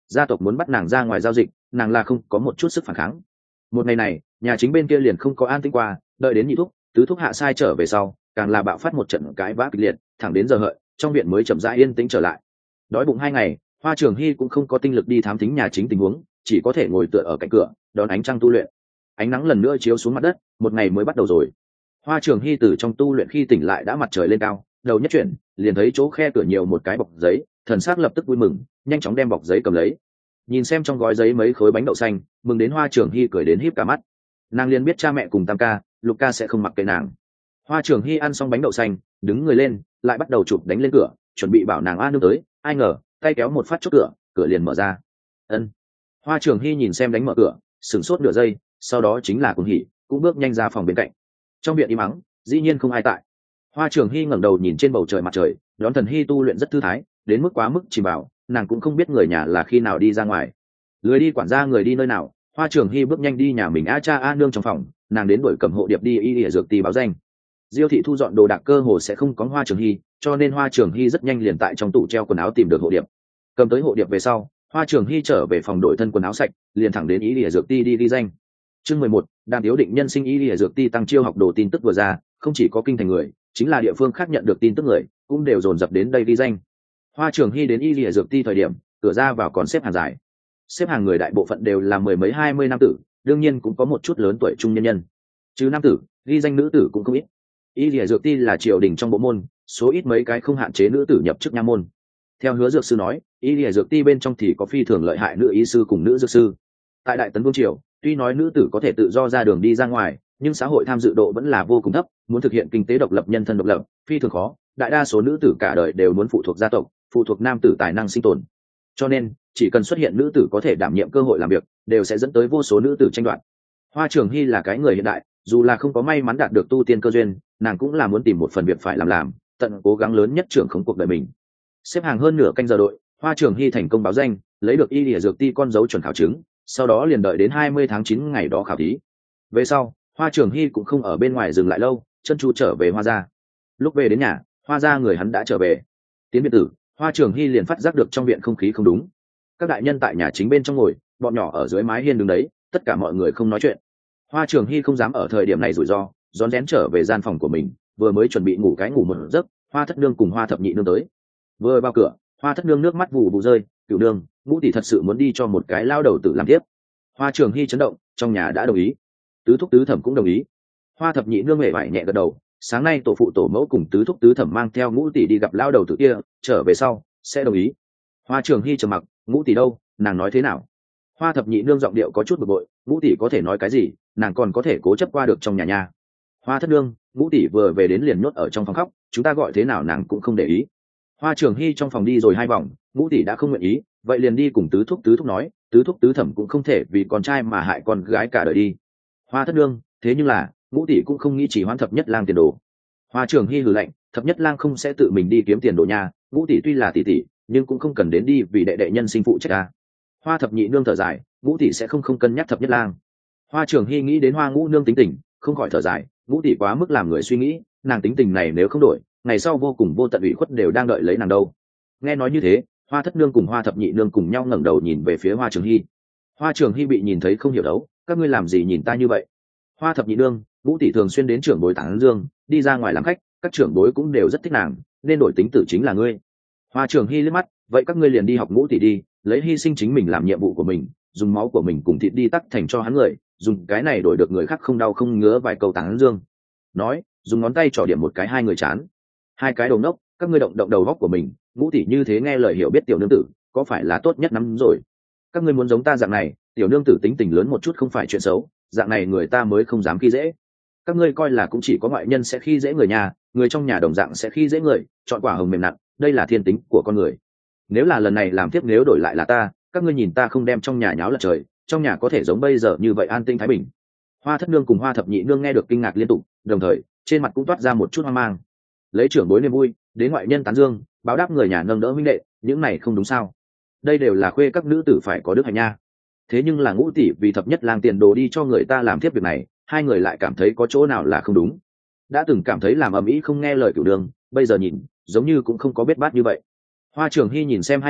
gia tộc muốn bắt nàng ra ngoài giao dịch, nàng là không có một chút sức phản kháng. Một ngày này nhà chính bên kia liền không có an tĩnh qua, đợi đến nhị thúc tứ thúc hạ sai trở về sau, càng là bạo phát một trận cãi vã kịch liệt, thẳng đến giờ hợi trong viện mới chậm rãi yên tĩnh trở lại. Đói bụng 2 ngày, Hoa Trường Hy cũng không có tinh lực đi thám thính nhà chính tình huống, chỉ có thể ngồi tựa ở cạnh cửa đón ánh trăng tu luyện. Ánh nắng lần nữa chiếu xuống mặt đất, một ngày mới bắt đầu rồi. Hoa Trường Hy từ trong tu luyện khi tỉnh lại đã mặt trời lên cao, đầu nhất chuyển liền thấy chỗ khe cửa nhiều một cái bọc giấy, thần sắc lập tức vui mừng, nhanh chóng đem bọc giấy cầm lấy, nhìn xem trong gói giấy mấy khối bánh đậu xanh, mừng đến Hoa Trường Hy cười đến híp cả mắt. Nàng liền biết cha mẹ cùng Tam ca, Lục ca sẽ không mặc kệ nàng. Hoa Trường Hy ăn xong bánh đậu xanh, đứng người lên, lại bắt đầu chụp đánh lên cửa, chuẩn bị bảo nàng a nương tới. Ai ngờ tay kéo một phát chốt cửa, cửa liền mở ra. Ân. Hoa Trường Hy nhìn xem đánh mở cửa, sửng sốt nửa giây, sau đó chính là cuồng hỉ, cũng bước nhanh ra phòng bên cạnh. Trong viện im ắng, dĩ nhiên không ai tại. Hoa Trường Hy ngẩng đầu nhìn trên bầu trời mặt trời, đón Thần Hy tu luyện rất thư thái, đến mức quá mức chìm vào, nàng cũng không biết người nhà là khi nào đi ra ngoài. Lười đi quản gia người đi nơi nào, Hoa Trường Hy bước nhanh đi nhà mình a cha a nương trong phòng, nàng đến đuổi cầm hộ điệp đi y lìa dược ti báo danh. Diêu thị thu dọn đồ đạc cơ hồ sẽ không có Hoa Trường Hy, cho nên Hoa Trường Hy rất nhanh liền tại trong tủ treo quần áo tìm được hộ điệp. Cầm tới hộ điệp về sau, Hoa Trường Hy trở về phòng đổi thân quần áo sạch, liền thẳng đến y lìa dược ti đi ghi danh. Chương 11, Đàm Tiếu định nhân sinh y lìa dược ti tăng chiêu học đồ tin tức vừa ra, không chỉ có kinh thành người, chính là địa phương khác nhận được tin tức người, cũng đều dồn dập đến đây ghi danh. Hoa Trường Hy đến y lìa dược ti thời điểm, cửa ra vào còn xếp hàng dài. Xếp hàng người đại bộ phận đều là mười mấy 20 nam tử, đương nhiên cũng có một chút lớn tuổi trung nhân nhân. Chứ nam tử, ghi danh nữ tử cũng không ít. Y lìa dược ti là triều đình trong bộ môn, số ít mấy cái không hạn chế nữ tử nhập chức nha môn. Theo Hứa dược sư nói, y lìa dược ti bên trong thì có phi thường lợi hại nữ y sư cùng nữ dược sư. Tại Đại Tấn Vương triều, tuy nói nữ tử có thể tự do ra đường đi ra ngoài, nhưng xã hội tham dự độ vẫn là vô cùng thấp, muốn thực hiện kinh tế độc lập nhân thân độc lập, phi thường khó. Đại đa số nữ tử cả đời đều muốn phụ thuộc gia tộc, phụ thuộc nam tử tài năng sinh tồn. Cho nên chỉ cần xuất hiện nữ tử có thể đảm nhiệm cơ hội làm việc, đều sẽ dẫn tới vô số nữ tử tranh đoạt. Hoa Trường Hy là cái người hiện đại, dù là không có may mắn đạt được tu tiên cơ duyên, nàng cũng là muốn tìm một phần việc phải làm, tận cố gắng lớn nhất trưởng khống cuộc đời mình. Xếp hàng hơn nửa canh giờ đội, Hoa Trường Hy thành công báo danh, lấy được y lìa dược ti con dấu chuẩn khảo chứng, sau đó liền đợi đến 20 tháng 9 ngày đó khảo thí. Về sau, Hoa Trường Hy cũng không ở bên ngoài dừng lại lâu, chân chu trở về Hoa gia. Lúc về đến nhà, Hoa gia người hắn đã trở về. Tiến biệt tử, Hoa Trường Hy liền phát giác được trong viện không khí không đúng. Các đại nhân tại nhà chính bên trong ngồi, bọn nhỏ ở dưới mái hiên đứng đấy, tất cả mọi người không nói chuyện. Hoa Trường Hy không dám ở thời điểm này rủi ro, rón rén trở về gian phòng của mình, vừa mới chuẩn bị ngủ một giấc, Hoa Thất Nương cùng Hoa Thập Nhị Nương tới. Vừa vào cửa, Hoa Thất Nương nước mắt vụ vụ rơi, "Cửu nương, Ngũ tỷ thật sự muốn đi cho một cái lao đầu tử làm tiếp." Hoa Trường Hy chấn động, trong nhà đã đồng ý, tứ thúc tứ thẩm cũng đồng ý. Hoa Thập Nhị Nương hề vải nhẹ gật đầu, sáng nay tổ phụ tổ mẫu cùng tứ thúc tứ thẩm mang theo Ngũ tỷ đi gặp lao đầu tử kia, trở về sau sẽ đồng ý. Hoa Trường Hy trầm mặc, Ngũ tỷ đâu, nàng nói thế nào? Hoa Thập Nhị Nương giọng điệu có chút bực bội, Ngũ tỷ có thể nói cái gì, nàng còn có thể cố chấp qua được trong nhà nha. Hoa Thất Nương, Ngũ tỷ vừa về đến liền nhốt ở trong phòng khóc, chúng ta gọi thế nào nàng cũng không để ý. Hoa Trường Hy trong phòng đi rồi 2 vòng, Ngũ tỷ đã không nguyện ý, vậy liền đi cùng tứ thúc nói, tứ thúc tứ thẩm cũng không thể vì con trai mà hại con gái cả đời đi. Hoa Thất Nương, thế nhưng là Ngũ tỷ cũng không nghĩ chỉ hoãn Thập Nhất Lang tiền đồ. Hoa Trường Hy hừ lạnh, Thập Nhất Lang không sẽ tự mình đi kiếm tiền đồ nhà, Ngũ tỷ tuy là tỷ tỷ, nhưng cũng không cần đến đi vì đệ đệ nhân sinh phụ trách à. Hoa Thập Nhị Nương thở dài, Ngũ tỷ sẽ không cân nhắc Thập Nhất Lang. Hoa Trường Hy nghĩ đến Hoa Ngũ Nương tính tình, không khỏi thở dài, Ngũ tỷ quá mức làm người suy nghĩ, nàng tính tình này nếu không đổi, ngày sau vô cùng vô tận ủy khuất đều đang đợi lấy nàng đâu. Nghe nói như thế, Hoa Thất Nương cùng Hoa Thập Nhị Nương cùng nhau ngẩng đầu nhìn về phía Hoa Trường Hy. Hoa Trường Hy bị nhìn thấy không hiểu đấu, các ngươi làm gì nhìn ta như vậy? Hoa Thập Nhị Nương, Ngũ tỷ thường xuyên đến trưởng bối Tảng Dương, đi ra ngoài làm khách, các trưởng bối cũng đều rất thích nàng, nên đổi tính tử chính là ngươi. Hoa Trường Hy liếc mắt, vậy các ngươi liền đi học Ngũ tỷ đi, lấy hy sinh chính mình làm nhiệm vụ của mình, dùng máu của mình cùng thịt đi tắc thành cho hắn người, dùng cái này đổi được người khác không đau không ngứa vài câu Tảng Dương. Nói, dùng ngón tay trỏ điểm một cái hai người chán. Hai cái đầu nốc, các ngươi động đầu góc của mình, Ngũ tỷ như thế nghe lời hiểu biết tiểu nương tử, có phải là tốt nhất lắm rồi. Các ngươi muốn giống ta dạng này, tiểu nương tử tính tình lớn một chút không phải chuyện xấu, dạng này người ta mới không dám khi dễ. Các ngươi coi là cũng chỉ có ngoại nhân sẽ khi dễ người nhà, người trong nhà đồng dạng sẽ khi dễ người, chọn quả hồng mềm nặng, đây là thiên tính của con người. Nếu là lần này làm tiếp nếu đổi lại là ta, các ngươi nhìn ta không đem trong nhà nháo lật trời, trong nhà có thể giống bây giờ như vậy an tinh thái bình. Hoa Thất Nương cùng Hoa Thập Nhị Nương nghe được kinh ngạc liên tục, đồng thời trên mặt cũng toát ra một chút hoang mang. Lấy trưởng bối niềm vui, đến ngoại nhân tán dương, báo đáp người nhà nâng đỡ huynh đệ, những này không đúng sao? Đây đều là khuê các nữ tử phải có đức hạnh nha. Thế nhưng là Ngũ tỷ vì Thập Nhất Lang tiền đồ đi cho người ta làm tiếp việc này, hai người lại cảm thấy có chỗ nào là không đúng. Đã từng cảm thấy làm ầm ĩ không nghe lời Cửu Đường, bây giờ nhìn giống như cũng không có biết bát như vậy. Hoa Trường Hy nhìn xem hai người,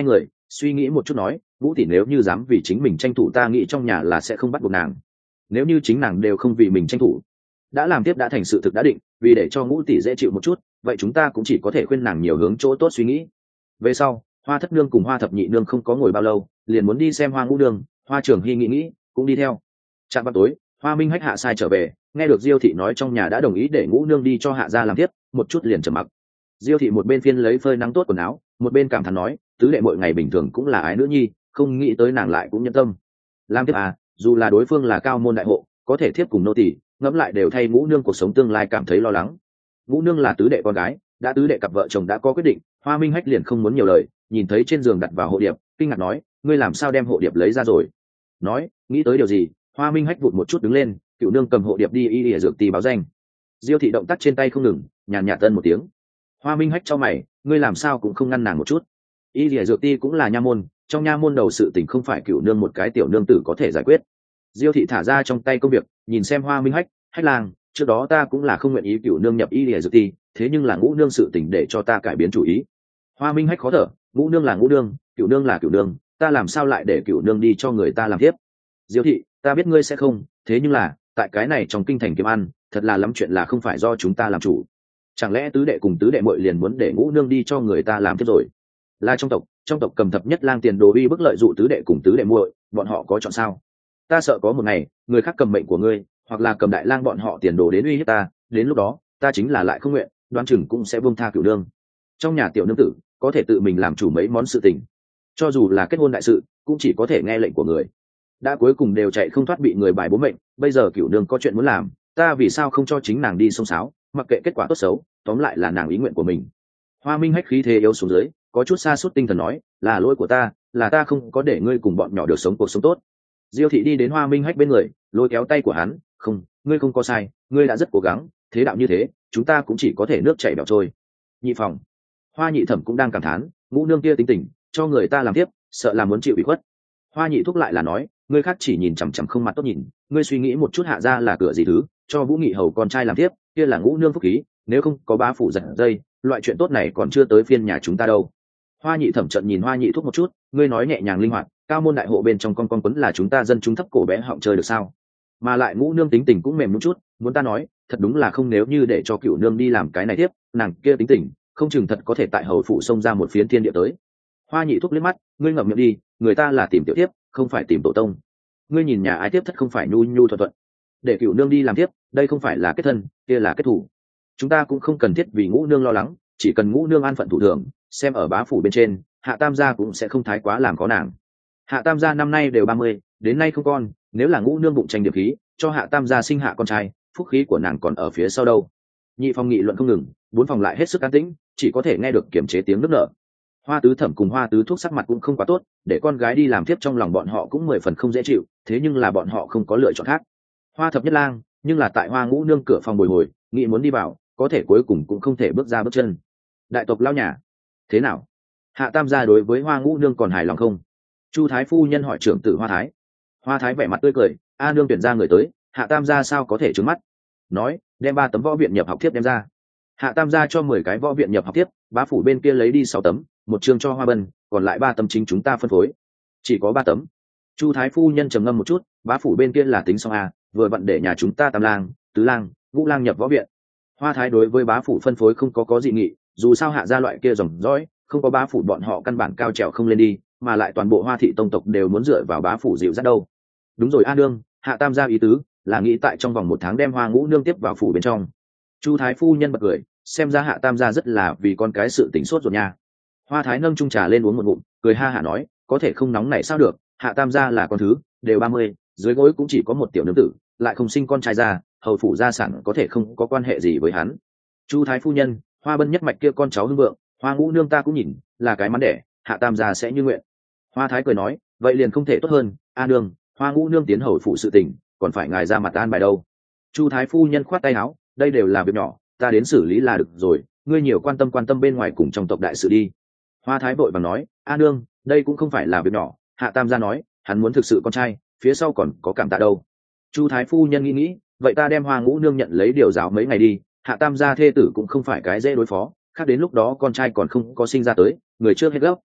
suy nghĩ một chút nói, Vũ tỷ nếu như dám vì chính mình tranh thủ, ta nghĩ trong nhà là sẽ không bắt buộc nàng. Nếu như chính nàng đều không vì mình tranh thủ, đã làm tiếp đã thành sự thực đã định, vì để cho Ngũ tỷ dễ chịu một chút, vậy chúng ta cũng chỉ có thể khuyên nàng nhiều hướng chỗ tốt suy nghĩ. Về sau, Hoa thất nương cùng Hoa thập nhị nương không có ngồi bao lâu, liền muốn đi xem Hoa ngũ nương. Hoa Trường Hy nghĩ cũng đi theo. Trạm vào tối, Hoa Minh Hách hạ sai trở về, nghe được Diêu thị nói trong nhà đã đồng ý để Ngũ nương đi cho hạ gia làm tiếp, một chút liền trầm mặc. Diêu thị một bên phiên lấy phơi nắng tốt quần áo, một bên cảm thán nói, tứ đệ mỗi ngày bình thường cũng là ái nữ nhi, không nghĩ tới nàng lại cũng nhân tâm làm tiếp à. Dù là đối phương là cao môn đại hộ, có thể thiếp cùng nô tỳ, ngẫm lại đều thay Ngũ nương cuộc sống tương lai cảm thấy lo lắng. Ngũ nương là tứ đệ con gái, đã tứ đệ cặp vợ chồng đã có quyết định. Hoa Minh Hách liền không muốn nhiều lời, nhìn thấy trên giường đặt vào hộ điệp, kinh ngạc nói, ngươi làm sao đem hộ điệp lấy ra rồi? Nói nghĩ tới điều gì, Hoa Minh Hách vụt một chút đứng lên, cựu nương cầm hộ điệp đi y lìa dược tì báo danh. Diêu thị động tác trên tay không ngừng, nhàn nhạt tân một tiếng. Hoa Minh Hách cho mày, ngươi làm sao cũng không ngăn nàng một chút. Y lìa dược ti cũng là nha môn, trong nha môn đầu sự tình không phải cựu nương một cái tiểu nương tử có thể giải quyết. Diêu thị thả ra trong tay công việc, nhìn xem Hoa Minh Hách, Hách lang, trước đó ta cũng là không nguyện ý cựu nương nhập y lìa dược ti, thế nhưng là Ngũ nương sự tình để cho ta cải biến chủ ý. Hoa Minh Hách khó thở, Ngũ nương là Ngũ nương, cựu nương là cựu nương, ta làm sao lại để cựu nương đi cho người ta làm tiếp? Diêu thị, ta biết ngươi sẽ không, thế nhưng là tại cái này trong kinh thành kiếm ăn, thật là lắm chuyện là không phải do chúng ta làm chủ. Chẳng lẽ tứ đệ cùng tứ đệ muội liền muốn để Ngũ nương đi cho người ta làm tiếp rồi? Là trong tộc cầm thập nhất lang tiền đồ uy bức lợi dụ tứ đệ cùng tứ đệ muội, bọn họ có chọn sao? Ta sợ có một ngày, người khác cầm mệnh của ngươi, hoặc là cầm đại lang bọn họ tiền đồ đến uy hiếp ta, đến lúc đó, ta chính là lại không nguyện, đoán chừng cũng sẽ buông tha cửu nương. Trong nhà tiểu nương tử, có thể tự mình làm chủ mấy món sự tình, cho dù là kết hôn đại sự, cũng chỉ có thể nghe lệnh của người. Đã cuối cùng đều chạy không thoát bị người bài bố mệnh, bây giờ cửu nương có chuyện muốn làm, ta vì sao không cho chính nàng đi xông xáo, mặc kệ kết quả tốt xấu, tóm lại là nàng ý nguyện của mình. Hoa Minh Hách khí thế yếu xuống dưới, có chút sa sút tinh thần nói, là lỗi của ta, là ta không có để ngươi cùng bọn nhỏ được sống cuộc sống tốt. Diêu thị đi đến Hoa Minh Hách bên người, lôi kéo tay của hắn, không, ngươi không có sai, ngươi đã rất cố gắng, thế đạo như thế, chúng ta cũng chỉ có thể nước chảy bẻo trôi. Nhị phòng, Hoa nhị thẩm cũng đang cảm thán, Ngũ nương kia tính tình, cho người ta làm tiếp, sợ là muốn chịu ủy khuất. Hoa nhị thúc lại là nói, ngươi khác chỉ nhìn chằm chằm không mặt tốt nhìn, ngươi suy nghĩ một chút hạ ra là cửa gì thứ, cho Vũ Nghị hầu con trai làm tiếp, kia là Ngũ nương phúc khí, nếu không có bá phủ giật dây, loại chuyện tốt này còn chưa tới phiên nhà chúng ta đâu. Hoa nhị thẩm trận nhìn Hoa nhị thúc một chút, ngươi nói nhẹ nhàng linh hoạt, cao môn đại hộ bên trong con quấn là chúng ta dân chúng thấp cổ bé họng chơi được sao? Mà lại Ngũ nương tính tình cũng mềm một chút, muốn ta nói, thật đúng là không, nếu như để cho cựu nương đi làm cái này tiếp, nàng kia tính tình, không chừng thật có thể tại hầu phụ xông ra một phiến thiên địa tới. Hoa nhị thúc liếc mắt, ngươi ngậm miệng đi, người ta là tìm tiểu tiếp, không phải tìm tổ tông. Ngươi nhìn nhà ai tiếp thất không phải nhu nhu thuận thuận, để cựu nương đi làm tiếp, đây không phải là kết thân, kia là kết thủ. Chúng ta cũng không cần thiết vì Ngũ nương lo lắng, chỉ cần Ngũ nương an phận thủ thường, xem ở bá phủ bên trên, Hạ Tam gia cũng sẽ không thái quá làm có nàng. Hạ Tam gia năm nay đều 30, đến nay không con, nếu là Ngũ nương bụng tranh điểm khí, cho Hạ Tam gia sinh hạ con trai, phúc khí của nàng còn ở phía sau đâu. Nhị phòng nghị luận không ngừng, bốn phòng lại hết sức an tĩnh, chỉ có thể nghe được kiềm chế tiếng nức nở. Hoa tứ thẩm cùng Hoa tứ thuốc sắc mặt cũng không quá tốt, để con gái đi làm tiếp trong lòng bọn họ cũng 10 phần không dễ chịu, thế nhưng là bọn họ không có lựa chọn khác. Hoa thập nhất lang, nhưng là tại Hoa Ngũ nương cửa phòng bồi hồi, nghĩ muốn đi vào, có thể cuối cùng cũng không thể bước ra bước chân. Đại tộc lao nhà, thế nào? Hạ Tam gia đối với Hoa Ngũ nương còn hài lòng không? Chu thái phu nhân hỏi trưởng tử Hoa thái. Hoa thái vẻ mặt tươi cười, a nương tuyển ra người tới, Hạ Tam gia sao có thể trướng mắt? Nói, đem 3 tấm võ viện nhập học thiếp đem ra. Hạ Tam gia cho 10 cái võ viện nhập học thiếp, bá phủ bên kia lấy đi 6 tấm, một chương cho Hoa Bân, còn lại 3 tấm chính chúng ta phân phối. Chỉ có 3 tấm. Chu thái phu nhân trầm ngâm một chút, bá phủ bên kia là tính xong à, vừa vặn để nhà chúng ta Tam lang, Tứ lang, Ngũ lang nhập võ viện. Hoa thái đối với bá phủ phân phối không có dị nghị, dù sao hạ gia loại kia dòng dõi, không có bá phủ bọn họ căn bản cao trèo không lên đi, mà lại toàn bộ Hoa thị tông tộc đều muốn dựa vào bá phủ dịu dắt đâu. Đúng rồi a nương, Hạ Tam gia ý tứ là nghĩ tại trong vòng 1 tháng đem Hoa Ngũ nương tiếp vào phủ bên trong. Chu thái phu nhân bật cười, xem ra Hạ Tam gia rất là vì con cái sự tỉnh sốt rồi nha. Hoa thái nâng chung trà lên uống một ngụm, cười ha hả nói, có thể không nóng này sao được, Hạ Tam gia là con thứ, đều 30, dưới gối cũng chỉ có một tiểu nương tử, lại không sinh con trai ra, hầu phủ gia sản có thể không có quan hệ gì với hắn. Chu thái phu nhân, Hoa Bân nhất mạch kia con cháu hưng vượng, Hoa Ngũ nương ta cũng nhìn là cái mắn đẻ, Hạ Tam gia sẽ như nguyện. Hoa thái cười nói, vậy liền không thể tốt hơn, a nương, Hoa Ngũ nương tiến hầu phủ sự tình, còn phải ngài ra mặt an bài đâu. Chu thái phu nhân khoát tay áo, đây đều là việc nhỏ, ta đến xử lý là được rồi, ngươi nhiều quan tâm bên ngoài cùng trong tộc đại sự đi. Hoa thái vội vàng nói, a nương, đây cũng không phải là việc nhỏ, Hạ Tam gia nói hắn muốn thực sự con trai, phía sau còn có cảm tạ đâu. Chu thái phu nhân nghĩ, vậy ta đem Hoa Ngũ nương nhận lấy điều giáo mấy ngày đi, Hạ Tam gia thê tử cũng không phải cái dễ đối phó, khác đến lúc đó con trai còn không có sinh ra tới, người trước hết gốc.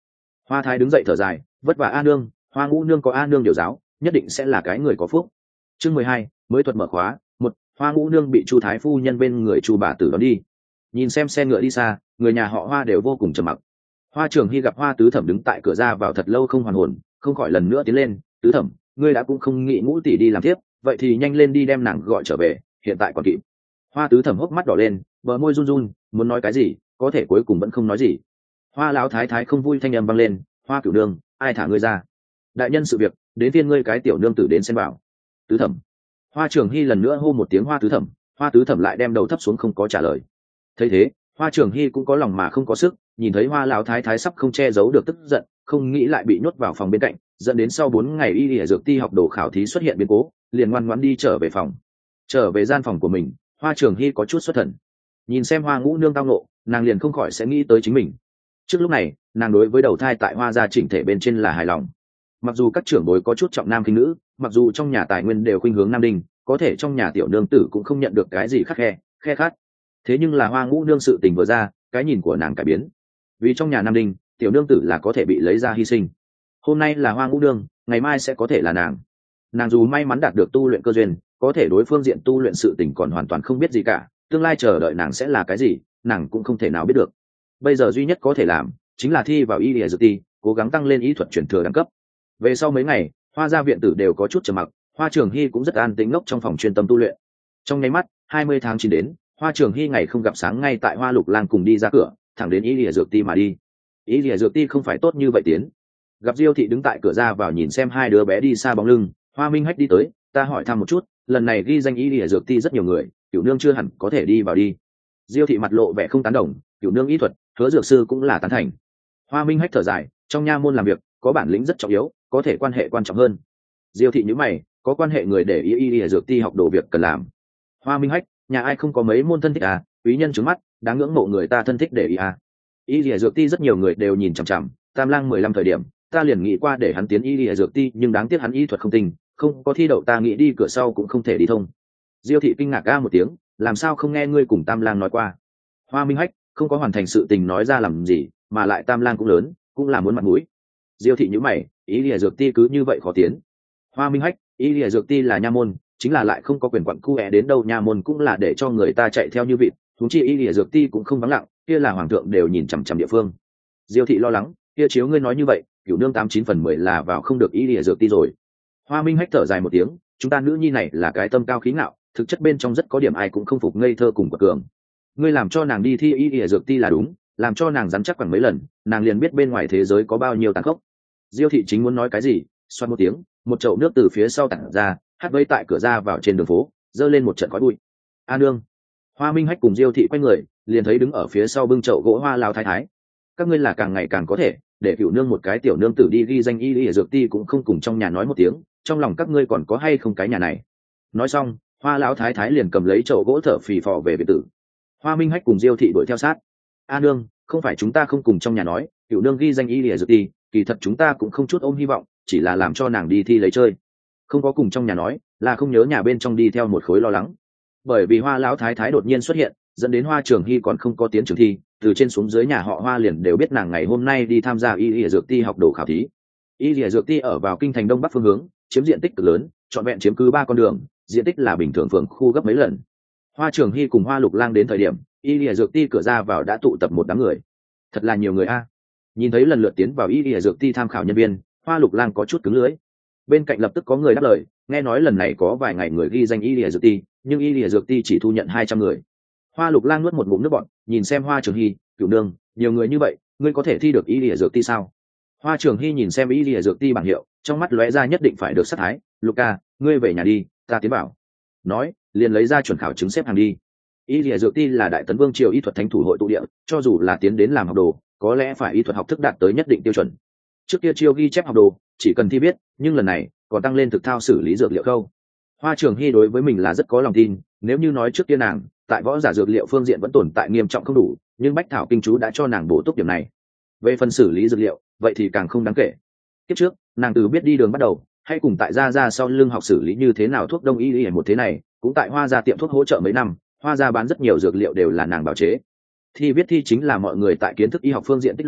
Hoa thái đứng dậy thở dài, vất vả A nương, Hoa ngũ nương có A nương điều giáo, nhất định sẽ là cái người có phúc. Chương 12, mới thuật mở khóa. Một, Hoa ngũ nương bị Chu thái phu nhân bên người Chu bà tử đón đi. Nhìn xem xe ngựa đi xa, người nhà họ Hoa đều vô cùng trầm mặc. Hoa Trường Hy gặp Hoa tứ thẩm đứng tại cửa ra vào thật lâu không hoàn hồn, không khỏi lần nữa tiến lên. Tứ thẩm, ngươi đã cũng không nghĩ ngũ tỷ đi làm tiếp, vậy thì nhanh lên đi đem nàng gọi trở về, hiện tại còn kịp. Hoa tứ thẩm hốc mắt đỏ lên, bờ môi run run, muốn nói cái gì, có thể cuối cùng vẫn không nói gì. Hoa lão thái thái không vui thanh âm vang lên, Hoa cửu nương, ai thả ngươi ra? Đại nhân sự việc, đến phiên ngươi cái tiểu nương tử đến xem bảo. Tứ thẩm. Hoa Trường Hy lần nữa hô một tiếng Hoa tứ thẩm, Hoa tứ thẩm lại đem đầu thấp xuống không có trả lời. Thấy thế, Hoa Trường Hy cũng có lòng mà không có sức, nhìn thấy Hoa lão thái thái sắp không che giấu được tức giận, không nghĩ lại bị nhốt vào phòng bên cạnh, dẫn đến sau 4 ngày y y dược ti học đồ khảo thí xuất hiện biến cố, liền ngoan ngoãn đi trở về phòng. Trở về gian phòng của mình, Hoa Trường Hy có chút xuất thần. Nhìn xem Hoa ngũ nương tao nộ, nàng liền không khỏi sẽ nghĩ tới chính mình. Trước lúc này, nàng đối với đầu thai tại Hoa gia chỉnh thể bên trên là hài lòng. Mặc dù các trưởng bối có chút trọng nam khinh nữ, mặc dù trong nhà tài nguyên đều khuynh hướng nam đinh, có thể trong nhà tiểu nương tử cũng không nhận được cái gì khắc khe khát. Thế nhưng là Hoa ngũ nương sự tình vừa ra, cái nhìn của nàng cải biến. Vì trong nhà nam đinh, tiểu nương tử là có thể bị lấy ra hy sinh. Hôm nay là Hoa ngũ nương, ngày mai sẽ có thể là nàng. Nàng dù may mắn đạt được tu luyện cơ duyên, có thể đối phương diện tu luyện sự tình còn hoàn toàn không biết gì cả, tương lai chờ đợi nàng sẽ là cái gì, nàng cũng không thể nào biết được. Bây giờ duy nhất có thể làm chính là thi vào y lìa dược ti, cố gắng tăng lên y thuật truyền thừa đẳng cấp. Về sau mấy ngày, Hoa gia viện tử đều có chút trầm mặc, Hoa Trường Hy cũng rất an tĩnh ngốc trong phòng chuyên tâm tu luyện. Trong nháy mắt 20 tháng 9 đến, Hoa Trường Hy ngày không gặp sáng ngay tại Hoa Lục Lang cùng đi ra cửa, thẳng đến y lìa dược ti mà đi. Y lìa dược ti không phải tốt như vậy tiến. Gặp Diêu thị đứng tại cửa ra vào nhìn xem hai đứa bé đi xa bóng lưng, Hoa Minh Hách đi tới, ta hỏi thăm một chút, lần này ghi danh y lìa dược ti rất nhiều người, tiểu nương chưa hẳn có thể đi vào đi. Diêu thị mặt lộ vẻ không tán đồng, tiểu nương y thuật, Hứa dược sư cũng là tán thành. Hoa Minh Hách thở dài, trong nha môn làm việc, có bản lĩnh rất trọng yếu, có thể quan hệ quan trọng hơn. Diêu thị nhíu mày, có quan hệ người để y lìa dược ti học đồ việc cần làm. Hoa Minh Hách, nhà ai không có mấy môn thân thích à, quý nhân trứng mắt, đáng ngưỡng mộ người ta thân thích để ý à. Y lìa dược ti rất nhiều người đều nhìn chằm chằm, Tam Lang 15 thời điểm, ta liền nghĩ qua để hắn tiến y lìa dược ti, nhưng đáng tiếc hắn y thuật không tinh, không có thi đậu, ta nghĩ đi cửa sau cũng không thể đi thông. Diêu thị kinh ngạc a một tiếng, làm sao không nghe ngươi cùng Tam Lang nói qua? Hoa Minh Hách, không có hoàn thành sự tình nói ra làm gì, mà lại Tam Lang cũng lớn, cũng là muốn mặt mũi. Diêu thị nhíu mày, y lìa dược ti cứ như vậy khó tiến. Hoa Minh Hách, y lìa dược ti là nha môn, chính là lại không có quyền quản cu đến đâu, nha môn cũng là để cho người ta chạy theo như vịt, huống chi y lìa dược ti cũng không vắng lặng, kia là hoàng thượng đều nhìn chằm chằm địa phương. Diêu thị lo lắng, kia chiếu ngươi nói như vậy, cửu nương 89 phần 10 là vào không được y lìa dược ti rồi. Hoa Minh Hách thở dài một tiếng, chúng ta nữ nhi này là cái tâm cao khí ngạo, thực chất bên trong rất có điểm ai cũng không phục, ngây thơ cùng quật cường. Ngươi làm cho nàng đi thi y lìa dược ti là đúng, làm cho nàng rắn chắc khoảng mấy lần, nàng liền biết bên ngoài thế giới có bao nhiêu tàn khốc. Diêu thị chính muốn nói cái gì, xoát một tiếng, một chậu nước từ phía sau tản ra, hắt vây tại cửa ra vào trên đường phố, dơ lên một trận khói bụi. A nương. Hoa Minh Hách cùng Diêu thị quay người, liền thấy đứng ở phía sau bưng chậu gỗ Hoa lão thái thái. Các ngươi là càng ngày càng có thể, để cửu nương một cái tiểu nương tử đi ghi danh y lìa dược ti cũng không cùng trong nhà nói một tiếng, trong lòng các ngươi còn có hay không cái nhà này? Nói xong, Hoa lão thái thái liền cầm lấy chậu gỗ thở phì phò về biệt tử. Hoa Minh Hách cùng Diêu thị đuổi theo sát. A nương, không phải chúng ta không cùng trong nhà nói, cửu nương ghi danh y lìa dược ti, kỳ thật chúng ta cũng không chút ôm hy vọng, chỉ là làm cho nàng đi thi lấy chơi. Không có cùng trong nhà nói, là không nhớ nhà bên trong đi theo một khối lo lắng. Bởi vì Hoa lão thái thái đột nhiên xuất hiện, dẫn đến Hoa Trường Hy còn không có tiến trường thi, từ trên xuống dưới nhà họ Hoa liền đều biết nàng ngày hôm nay đi tham gia y lìa dược ti học đồ khảo thí. Y lìa dược ti ở vào kinh thành đông bắc phương hướng, chiếm diện tích cực lớn, trọn vẹn chiếm cứ 3 con đường, diện tích là bình thường phường khu gấp mấy lần. Hoa Trường Hy cùng Hoa Lục Lang đến thời điểm, y lìa dược ti cửa ra vào đã tụ tập một đám người. Thật là nhiều người a. Nhìn thấy lần lượt tiến vào y lìa dược ti tham khảo nhân viên, Hoa Lục Lang có chút cứng lưỡi. Bên cạnh lập tức có người đáp lời, nghe nói lần này có vài ngày người ghi danh y lìa dược ti, nhưng y lìa dược ti chỉ thu nhận 200 người. Hoa Lục Lang nuốt một ngụm nước bọt, nhìn xem Hoa Trường Hy, cửu nương, nhiều người như vậy, ngươi có thể thi được y lìa dược ti sao? Hoa Trường Hy nhìn xem y lìa dược ti bảng hiệu, trong mắt lóe ra nhất định phải được sát thái. Luca, ngươi về nhà đi, ta tiến bảo. Nói, liền lấy ra chuẩn khảo chứng xếp hàng đi. Y lìa dược ti là Đại Tấn Vương triều y thuật thánh thủ hội tụ địa, cho dù là tiến đến làm học đồ, có lẽ phải y thuật học thức đạt tới nhất định tiêu chuẩn. Trước kia chiêu ghi chép học đồ, chỉ cần thi biết, nhưng lần này còn tăng lên thực thao xử lý dược liệu khâu. Hoa Trường Hy đối với mình là rất có lòng tin, nếu như nói trước kia nàng tại võ giả dược liệu phương diện vẫn tồn tại nghiêm trọng không đủ, nhưng Bách Thảo Kinh Chú đã cho nàng bổ túc điểm này. Về phần xử lý dược liệu, vậy thì càng không đáng kể. Kiếp trước, nàng từ biết đi đường bắt đầu, hay cùng tại gia sau lưng học xử lý như thế nào thuốc đông y một thế này, cũng tại Hoa gia tiệm thuốc hỗ trợ mấy năm, Hoa gia bán rất nhiều dược liệu đều là nàng bào chế. Thi viết thi chính là mọi người tại kiến thức y học phương diện tích lũy,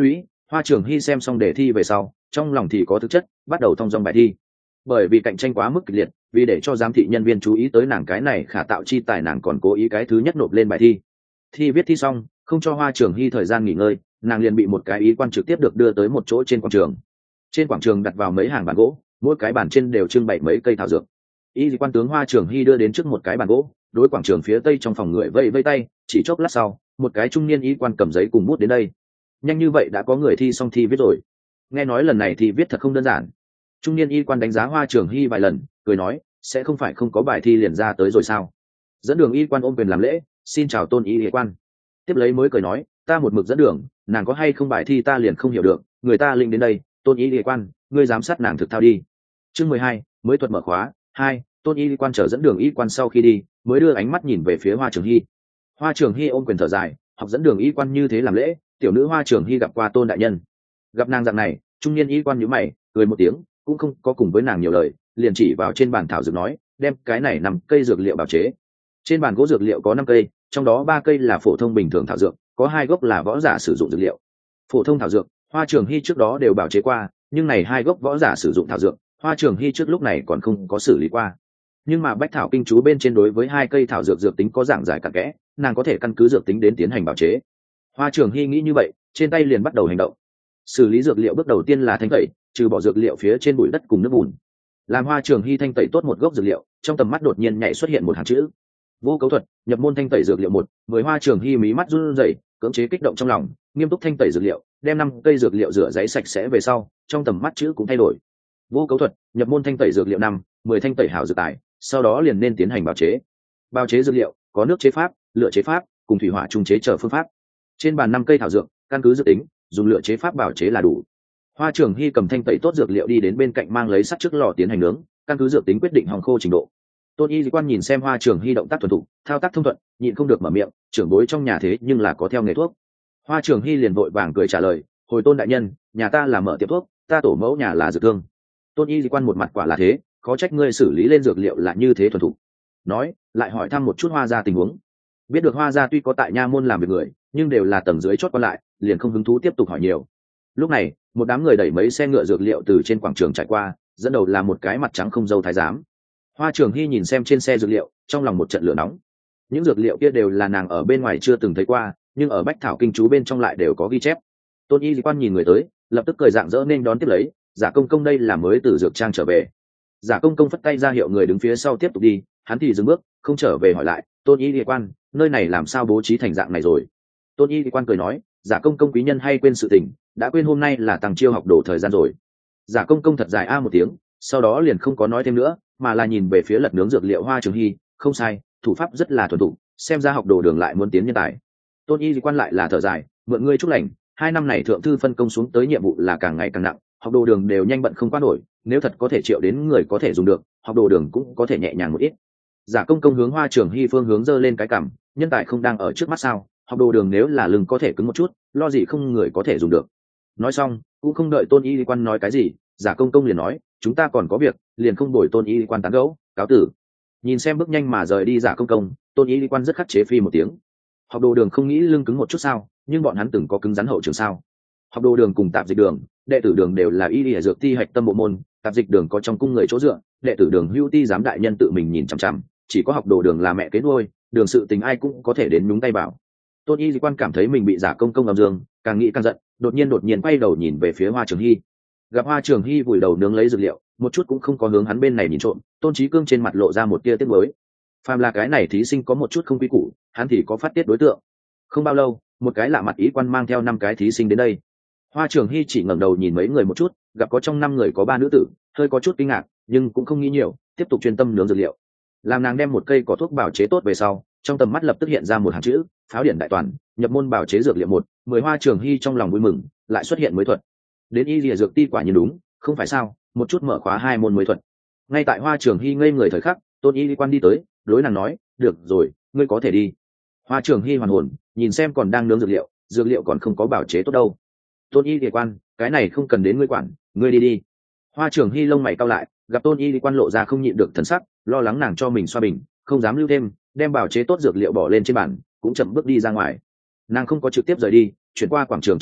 Hoa Trường Hy xem xong đề thi về sau, trong lòng thì có thực chất, bắt đầu thong dong bài thi. Bởi vì cạnh tranh quá mức kịch liệt, vì để cho giám thị nhân viên chú ý tới nàng cái này khả tạo chi tài, nàng còn cố ý cái thứ nhất nộp lên bài thi. Thi viết thi xong, không cho Hoa Trường Hy thời gian nghỉ ngơi, nàng liền bị một cái ý quan trực tiếp được đưa tới một chỗ trên quảng trường. Trên quảng trường đặt vào mấy hàng bàn gỗ, mỗi cái bàn trên đều trưng bày mấy cây thảo dược. Y quan tướng Hoa Trường Hy đưa đến trước một cái bàn gỗ, đối quảng trường phía tây trong phòng người vây vây tay, chỉ chốc lát sau, một cái trung niên y quan cầm giấy cùng bút đến đây. Nhanh như vậy đã có người thi xong thi viết rồi. Nghe nói lần này thì viết thật không đơn giản. Trung niên y quan đánh giá Hoa Trường Hy vài lần, cười nói, sẽ không phải không có bài thi liền ra tới rồi sao? Dẫn đường y quan ôm quyền làm lễ, xin chào Tôn y quan. Tiếp lấy mới cười nói, ta một mực dẫn đường, nàng có hay không bài thi ta liền không hiểu được, người ta linh đến đây, Tôn y quan, ngươi giám sát nàng thực thao đi. Chương 12, mới thuật mở khóa 2. Tôn y quan chờ dẫn đường y quan sau khi đi, mới đưa ánh mắt nhìn về phía Hoa Trường Hy. Hoa Trường Hy ôm quyền thở dài, học dẫn đường y quan như thế làm lễ, tiểu nữ Hoa Trường Hy gặp qua Tôn đại nhân. Gặp nàng dạng này, trung niên y quan nhíu mày, cười một tiếng, cũng không có cùng với nàng nhiều lời, liền chỉ vào trên bàn thảo dược nói, đem cái này 5 cây dược liệu bào chế. Trên bàn gỗ dược liệu có 5 cây, trong đó 3 cây là phổ thông bình thường thảo dược, có 2 gốc là võ giả sử dụng dược liệu. Phổ thông thảo dược, Hoa Trường Hy trước đó đều bào chế qua, nhưng này 2 gốc võ giả sử dụng thảo dược, Hoa Trường Hy trước lúc này còn không có xử lý qua. Nhưng mà bách thảo kinh chú bên trên đối với 2 cây thảo dược dược tính có giảng giải cặn kẽ, nàng có thể căn cứ dược tính đến tiến hành bào chế. Hoa Trường Hy nghĩ như vậy, trên tay liền bắt đầu hành động. Xử lý dược liệu bước đầu tiên là thanh tẩy, trừ bỏ dược liệu phía trên bụi đất cùng nước bùn. Làm Hoa Trường Hy thanh tẩy tốt một gốc dược liệu, trong tầm mắt đột nhiên nhảy xuất hiện một hàng chữ: vô cấu thuật, nhập môn thanh tẩy dược liệu 1. Với Hoa Trường Hy mí mắt run rẩy, cưỡng chế kích động trong lòng, nghiêm túc thanh tẩy dược liệu, đem 5 cây dược liệu rửa giấy sạch sẽ về sau, trong tầm mắt chữ cũng thay đổi. Vô cấu thuật, nhập môn thanh tẩy dược liệu 5, 10 thanh tẩy hảo dược tài, sau đó liền nên tiến hành bào chế. Bào chế dược liệu có nước chế pháp, lửa chế pháp, cùng thủy hỏa trung chế chờ phương pháp. Trên bàn 5 cây thảo dược, căn cứ dự tính, dùng lửa chế pháp bào chế là đủ. Hoa Trường Hy cầm thanh tẩy tốt dược liệu đi đến bên cạnh mang lấy sắt trước lò tiến hành nướng, căn cứ dược tính quyết định hòng khô trình độ. Tôn y quan nhìn xem Hoa Trường Hy động tác thuần thục, thao tác thông thuận, nhịn không được mở miệng, trưởng bối trong nhà thế nhưng là có theo nghề thuốc. Hoa Trường Hy liền vội vàng cười trả lời, hồi Tôn đại nhân, nhà ta là mở tiệm thuốc, ta tổ mẫu nhà là dược thương. Tôn y quan một mặt quả là thế, khó trách ngươi xử lý lên dược liệu là như thế thuần thục. Nói lại hỏi thăm một chút Hoa gia tình huống. Biết được Hoa gia tuy có tại nha môn làm việc người, nhưng đều là tầng dưới chót còn lại, liền không hứng thú tiếp tục hỏi nhiều. Lúc này một đám người đẩy mấy xe ngựa dược liệu từ trên quảng trường trải qua, dẫn đầu là một cái mặt trắng không dâu thái giám. Hoa Trường Hy nhìn xem trên xe dược liệu, trong lòng một trận lửa nóng. Những dược liệu kia đều là nàng ở bên ngoài chưa từng thấy qua, nhưng ở bách thảo kinh chú bên trong lại đều có ghi chép. Tôn y quan nhìn người tới, lập tức cười rạng rỡ nên đón tiếp lấy, giả công công đây là mới từ dược trang trở về. Giả công công phất tay ra hiệu người đứng phía sau tiếp tục đi, hắn thì dừng bước, không trở về hỏi lại, Tôn y quan, nơi này làm sao bố trí thành dạng này rồi? Tôn y quan cười nói, giả công công quý nhân hay quên sự tình, đã quên hôm nay là tăng chiêu học đồ thời gian rồi. Giả công công thật dài một tiếng, sau đó liền không có nói thêm nữa, mà là nhìn về phía lật nướng dược liệu Hoa Trường Hy, không sai, thủ pháp rất là thuần thục, xem ra học đồ đường lại muốn tiến nhân tài. Tôn y quan lại là thở dài, mượn ngươi chúc lành, 2 năm này thượng thư phân công xuống tới nhiệm vụ là càng ngày càng nặng, học đồ đường đều nhanh bận không qua nổi, nếu thật có thể triệu đến người có thể dùng được, học đồ đường cũng có thể nhẹ nhàng một ít. Giả công công hướng Hoa Trường Hy phương hướng giơ lên cái cằm, nhân tài không đang ở trước mắt sao? Học đồ đường nếu là lưng có thể cứng một chút, lo gì không người có thể dùng được. Nói xong cũng không đợi Tôn y quan nói cái gì, giả công công liền nói, chúng ta còn có việc, liền không đổi Tôn y quan tán gẫu, cáo tử. Nhìn xem bước nhanh mà rời đi giả công công, Tôn y quan rất khắt chế phi một tiếng. Học đồ đường không nghĩ lưng cứng một chút sao? Nhưng bọn hắn từng có cứng rắn hậu trường sao? Học đồ đường cùng tạp dịch đường, đệ tử đường đều là y y dược ti hạch tâm bộ môn, tạp dịch đường có trong cung người chỗ dựa, đệ tử đường hưu ti giám đại nhân tự mình nhìn chằm chằm, chỉ có học đồ đường là mẹ kế nuôi, đường sự tình ai cũng có thể đến nhúng tay vào. Tôn y quan cảm thấy mình bị giả công công âm dương, càng nghĩ càng giận, đột nhiên quay đầu nhìn về phía Hoa Trường Hy. Gặp Hoa Trường Hy vùi đầu nướng lấy dược liệu, một chút cũng không có hướng hắn bên này nhìn trộm, Tôn Chí Cương trên mặt lộ ra một tia tiếc nuối. Phàm là cái này thí sinh có một chút không quy củ, hắn thì có phát tiết đối tượng. Không bao lâu, một cái lạ mặt ý quan mang theo 5 cái thí sinh đến đây. Hoa Trường Hy chỉ ngẩng đầu nhìn mấy người một chút, gặp có trong 5 người có 3 nữ tử, hơi có chút kinh ngạc, nhưng cũng không nghĩ nhiều, tiếp tục chuyên tâm nướng dược liệu. Làm nàng đem một cây cỏ thuốc bào chế tốt về sau, trong tầm mắt lập tức hiện ra một hàng chữ: pháo điển đại toàn, nhập môn bào chế dược liệu 1. 10 Hoa Trường Hy trong lòng vui mừng, lại xuất hiện mới thuật. Đến y lìa dược ti quả nhiên đúng, không phải sao? Một chút mở khóa 2 môn mới thuật. Ngay tại Hoa Trường Hy ngây người thời khắc, Tôn y quan đi tới, đối nàng nói, được rồi, ngươi có thể đi. Hoa Trường Hy hoàn hồn, nhìn xem còn đang nướng dược liệu còn không có bào chế tốt đâu. Tôn y quan, cái này không cần đến ngươi quản, ngươi đi đi. Hoa Trường Hy lông mày cau lại, gặp Tôn y quan lộ ra không nhịn được thần sắc, lo lắng nàng cho mình xoa bình, không dám lưu thêm, đem bào chế tốt dược liệu bỏ lên trên bàn, cũng chậm bước đi ra ngoài. Nàng không có trực tiếp rời đi, chuyển qua quảng trường chỗ ngặt,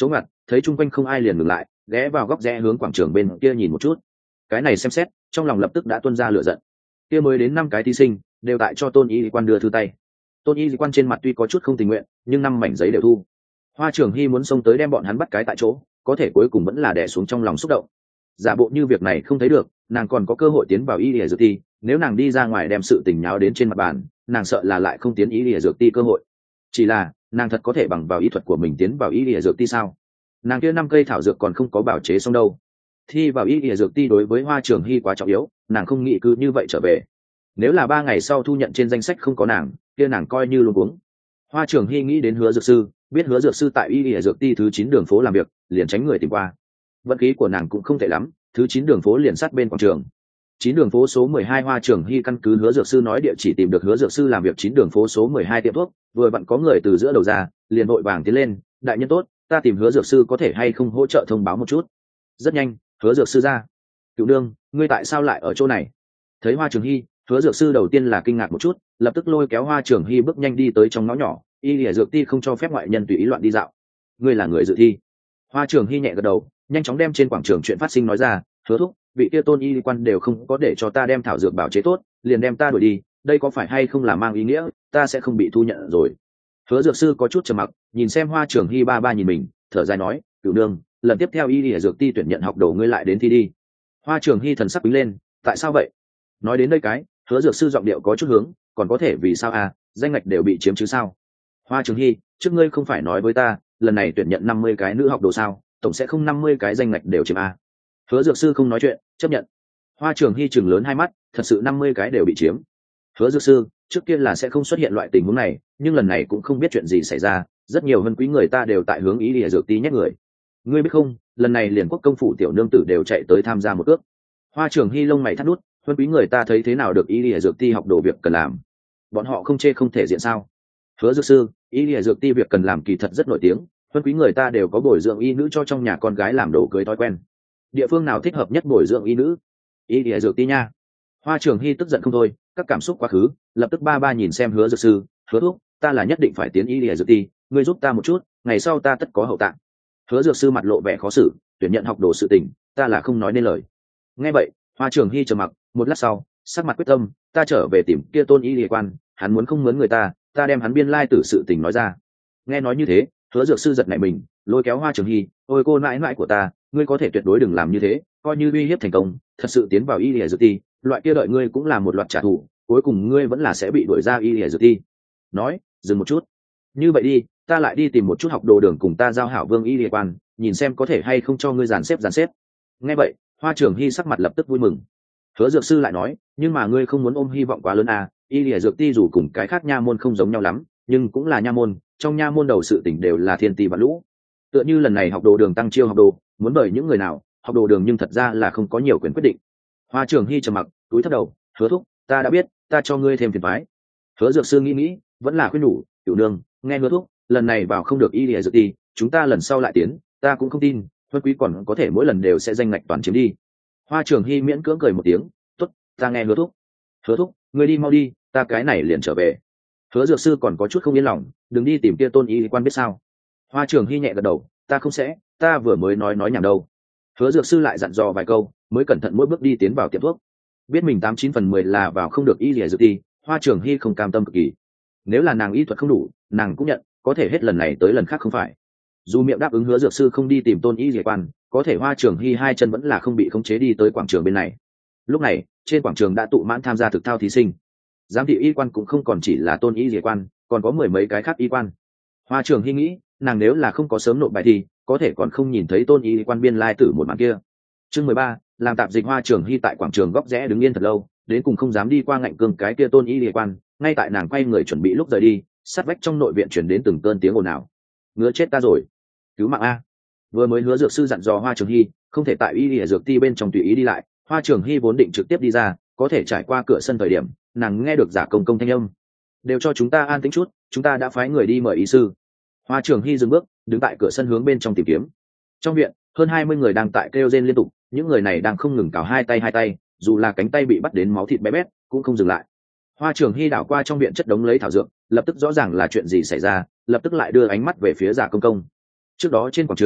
thấy chung quanh không ai liền ngừng lại, ghé vào góc rẽ hướng quảng trường bên kia nhìn một chút. Cái này xem xét, trong lòng lập tức đã tuôn ra lửa giận. Kia mới đến 5 cái thí sinh, đều tại cho Tôn Y Quan đưa thư tay. Tôn Y Quan trên mặt tuy có chút không tình nguyện, nhưng 5 mảnh giấy đều thu. Hoa Trường Hy muốn xông tới đem bọn hắn bắt cái tại chỗ, có thể cuối cùng vẫn là đè xuống trong lòng xúc động. Giả bộ như việc này không thấy được, nàng còn có cơ hội tiến vào y lìa dược ti. Nếu nàng đi ra ngoài đem sự tình nháo đến trên mặt bàn, nàng sợ là lại không tiến y lìa dược ti cơ hội. Chỉ là nàng thật có thể bằng vào y thuật của mình tiến vào y lìa dược ti sao? Nàng kia 5 cây thảo dược còn không có bảo chế xong đâu. Thi vào y lìa dược ti đối với Hoa Trường Hy quá trọng yếu, nàng không nghĩ cứ như vậy trở về. Nếu là 3 ngày sau thu nhận trên danh sách không có nàng, kia nàng coi như luống cuống. Hoa Trường Hy nghĩ đến Hứa Dược Sư, biết Hứa Dược Sư tại y lìa dược ti thứ 9 đường phố làm việc, liền tránh người tìm qua. Vận khí của nàng cũng không tệ lắm, thứ 9 đường phố liền sát bên quảng trường. 9 đường phố số 12 Hoa Trường Hy căn cứ Hứa Dược Sư nói địa chỉ tìm được Hứa Dược Sư làm việc 9 đường phố số 12 tiệm thuốc, vừa vặn có người từ giữa đầu ra, liền vội vàng tiến lên, đại nhân tốt, ta tìm Hứa Dược Sư có thể hay không hỗ trợ thông báo một chút. Rất nhanh, Hứa Dược Sư ra. Cửu nương, ngươi tại sao lại ở chỗ này? Thấy Hoa Trường Hy, Hứa Dược Sư đầu tiên là kinh ngạc một chút, lập tức lôi kéo Hoa Trường Hy bước nhanh đi tới trong ngõ nhỏ, y lìa dược ti không cho phép ngoại nhân tùy ý loạn đi dạo. Ngươi là người dự thi. Hoa Trường Hy nhẹ gật đầu, nhanh chóng đem trên quảng trường chuyện phát sinh nói ra. Hứa thúc, vị kia Tôn Y Quan đều không có để cho ta đem thảo dược bảo chế tốt, liền đem ta đuổi đi, đây có phải hay không là mang ý nghĩa ta sẽ không bị thu nhận rồi? Hứa Dược Sư có chút trầm mặc, nhìn xem Hoa Trường Hy ba nhìn mình, thở dài nói, cửu nương, lần tiếp theo y lìa dược ti tuyển nhận học đồ ngươi lại đến thi đi. Hoa Trường Hy thần sắc quý lên, tại sao vậy? Nói đến đây cái, Hứa Dược Sư giọng điệu có chút hướng, còn có thể vì sao à, danh ngạch đều bị chiếm chứ sao? Hoa Trường Hy, trước ngươi không phải nói với ta, lần này tuyển nhận 50 cái nữ học đồ sao, tổng sẽ không 50 cái danh ngạch đều chiếm à? Hứa Dược Sư không nói chuyện, chấp nhận. Hoa Trường Hy chừng lớn hai mắt, thật sự 50 cái đều bị chiếm. Hứa Dược Sư, trước kia là sẽ không xuất hiện loại tình huống này, nhưng lần này cũng không biết chuyện gì xảy ra, rất nhiều vân quý người ta đều tại hướng ý lìa dược ti nhét người. Ngươi biết không, lần này liền quốc công phủ tiểu nương tử đều chạy tới tham gia một ước. Hoa Trường Hy lông mày thắt nút, vân quý người ta thấy thế nào được ý lìa dược ti học đồ việc cần làm, bọn họ không chê không thể diện sao? Hứa Dược Sư, ý lìa dược ti việc cần làm kỳ thật rất nổi tiếng, vân quý người ta đều có bồi dưỡng y nữ cho trong nhà con gái làm đồ cưới thói quen. Địa phương nào thích hợp nhất bồi dưỡng y nữ? Ý lìa dược ti nha. Hoa Trường Hy tức giận không thôi, các cảm xúc quá khứ, lập tức ba nhìn xem Hứa Dược Sư. Hứa thúc, ta là nhất định phải tiến y lìa dược ti, ngươi giúp ta một chút, ngày sau ta tất có hậu tạng. Hứa Dược Sư mặt lộ vẻ khó xử, tuyển nhận học đồ sự tình, ta là không nói nên lời. Nghe vậy, Hoa Trường Hy trầm mặc, một lát sau, sắc mặt quyết tâm, ta trở về tìm kia Tôn Y Lìa Quan, hắn muốn không mướn người ta đem hắn biên lai tử sự tình nói ra. Nghe nói như thế, Hứa Dược Sư giật nảy mình, lôi kéo Hoa Trường Hy, ôi cô nãi nãi của ta, ngươi có thể tuyệt đối đừng làm như thế, coi như uy hiếp thành công, thật sự tiến vào y lìa dược ti, loại kia đợi ngươi cũng là một loạt trả thù, cuối cùng ngươi vẫn là sẽ bị đuổi ra y lìa dược ti. Nói, dừng một chút. Như vậy đi, ta lại đi tìm một chút học đồ đường cùng ta giao hảo Vương Y Lìa Quan, nhìn xem có thể hay không cho ngươi dàn xếp. Nghe vậy, Hoa Trường Hy sắc mặt lập tức vui mừng. Hứa Dược Sư lại nói, nhưng mà ngươi không muốn ôm hy vọng quá lớn à, y lìa dược ti dù cùng cái khác nha môn không giống nhau lắm, nhưng cũng là nha môn, trong nha môn đầu sự tỉnh đều là thiên tỷ và lũ. Tựa như lần này học đồ đường tăng chiêu học đồ, muốn mời những người nào, học đồ đường nhưng thật ra là không có nhiều quyền quyết định. Hoa Trường Hy trầm mặc, túi thấp đầu, Hứa thúc, ta đã biết, ta cho ngươi thêm phiền toái. Hứa Dược Sư nghĩ, vẫn là khuyên nhủ, Cửu nương, nghe Hứa thúc, lần này vào không được y lìa dược ti, chúng ta lần sau lại tiến, ta cũng không tin Huân Quý còn có thể mỗi lần đều sẽ danh ngạch toàn chiếm đi. Hoa Trường Hy miễn cưỡng cười một tiếng, tốt, ta nghe Hứa thúc. Hứa thúc, ngươi đi mau đi, ta cái này liền trở về. Hứa Dược Sư còn có chút không yên lòng, đừng đi tìm kia Tôn Y Quan biết sao? Hoa Trường Hy nhẹ gật đầu, ta không sẽ, ta vừa mới nói nhảm đâu. Hứa Dược Sư lại dặn dò vài câu, mới cẩn thận mỗi bước đi tiến vào tiệm thuốc. Biết mình 89/10 là vào không được y lìa dược ti, Hoa Trường Hy không cam tâm cực kỳ. Nếu là nàng y thuật không đủ, nàng cũng nhận, có thể hết lần này tới lần khác không phải. Dù miệng đáp ứng Hứa Dược Sư không đi tìm Tôn Y Lìa Quan, có thể Hoa Trường Hy hai chân vẫn là không bị khống chế đi tới quảng trường bên này. Lúc này, trên quảng trường đã tụ mãn tham gia thực thao thí sinh. Giám thị y quan cũng không còn chỉ là Tôn Y Lìa Quan, còn có 10 mấy cái khác y quan. Hoa Trường Hy nghĩ, nàng nếu là không có sớm nộp bài thi, có thể còn không nhìn thấy Tôn Y Lìa Quan biên lai tử một màn kia. Chương 13, làm tạp dịch. Hoa Trường Hy tại quảng trường góc rẽ đứng yên thật lâu, đến cùng không dám đi qua ngạnh cương cái kia Tôn Y Lìa Quan. Ngay tại nàng quay người chuẩn bị lúc rời đi, sát vách trong nội viện chuyển đến từng cơn tiếng ồn ào. Ngứa chết ta rồi, cứu mạng a! Vừa mới Hứa Dược Sư dặn dò Hoa Trường Hy không thể tại y lìa dược ti bên trong tùy ý đi lại, Hoa Trường Hy vốn định trực tiếp đi ra, có thể trải qua cửa sân thời điểm, nàng nghe được giả công công thanh âm, đều cho chúng ta an tĩnh chút, chúng ta đã phái người đi mời y sư. Hoa Trường Hy dừng bước, đứng tại cửa sân hướng bên trong tìm kiếm. Trong viện, hơn 20 người đang tại kêu rên liên tục, những người này đang không ngừng cào hai tay, dù là cánh tay bị bắt đến máu thịt bé bét, cũng không dừng lại. Hoa Trường Hy đảo qua trong viện chất đống lấy thảo dược, lập tức rõ ràng là chuyện gì xảy ra, lập tức lại đưa ánh mắt về phía giả công công. Trước đó trên quảng trường,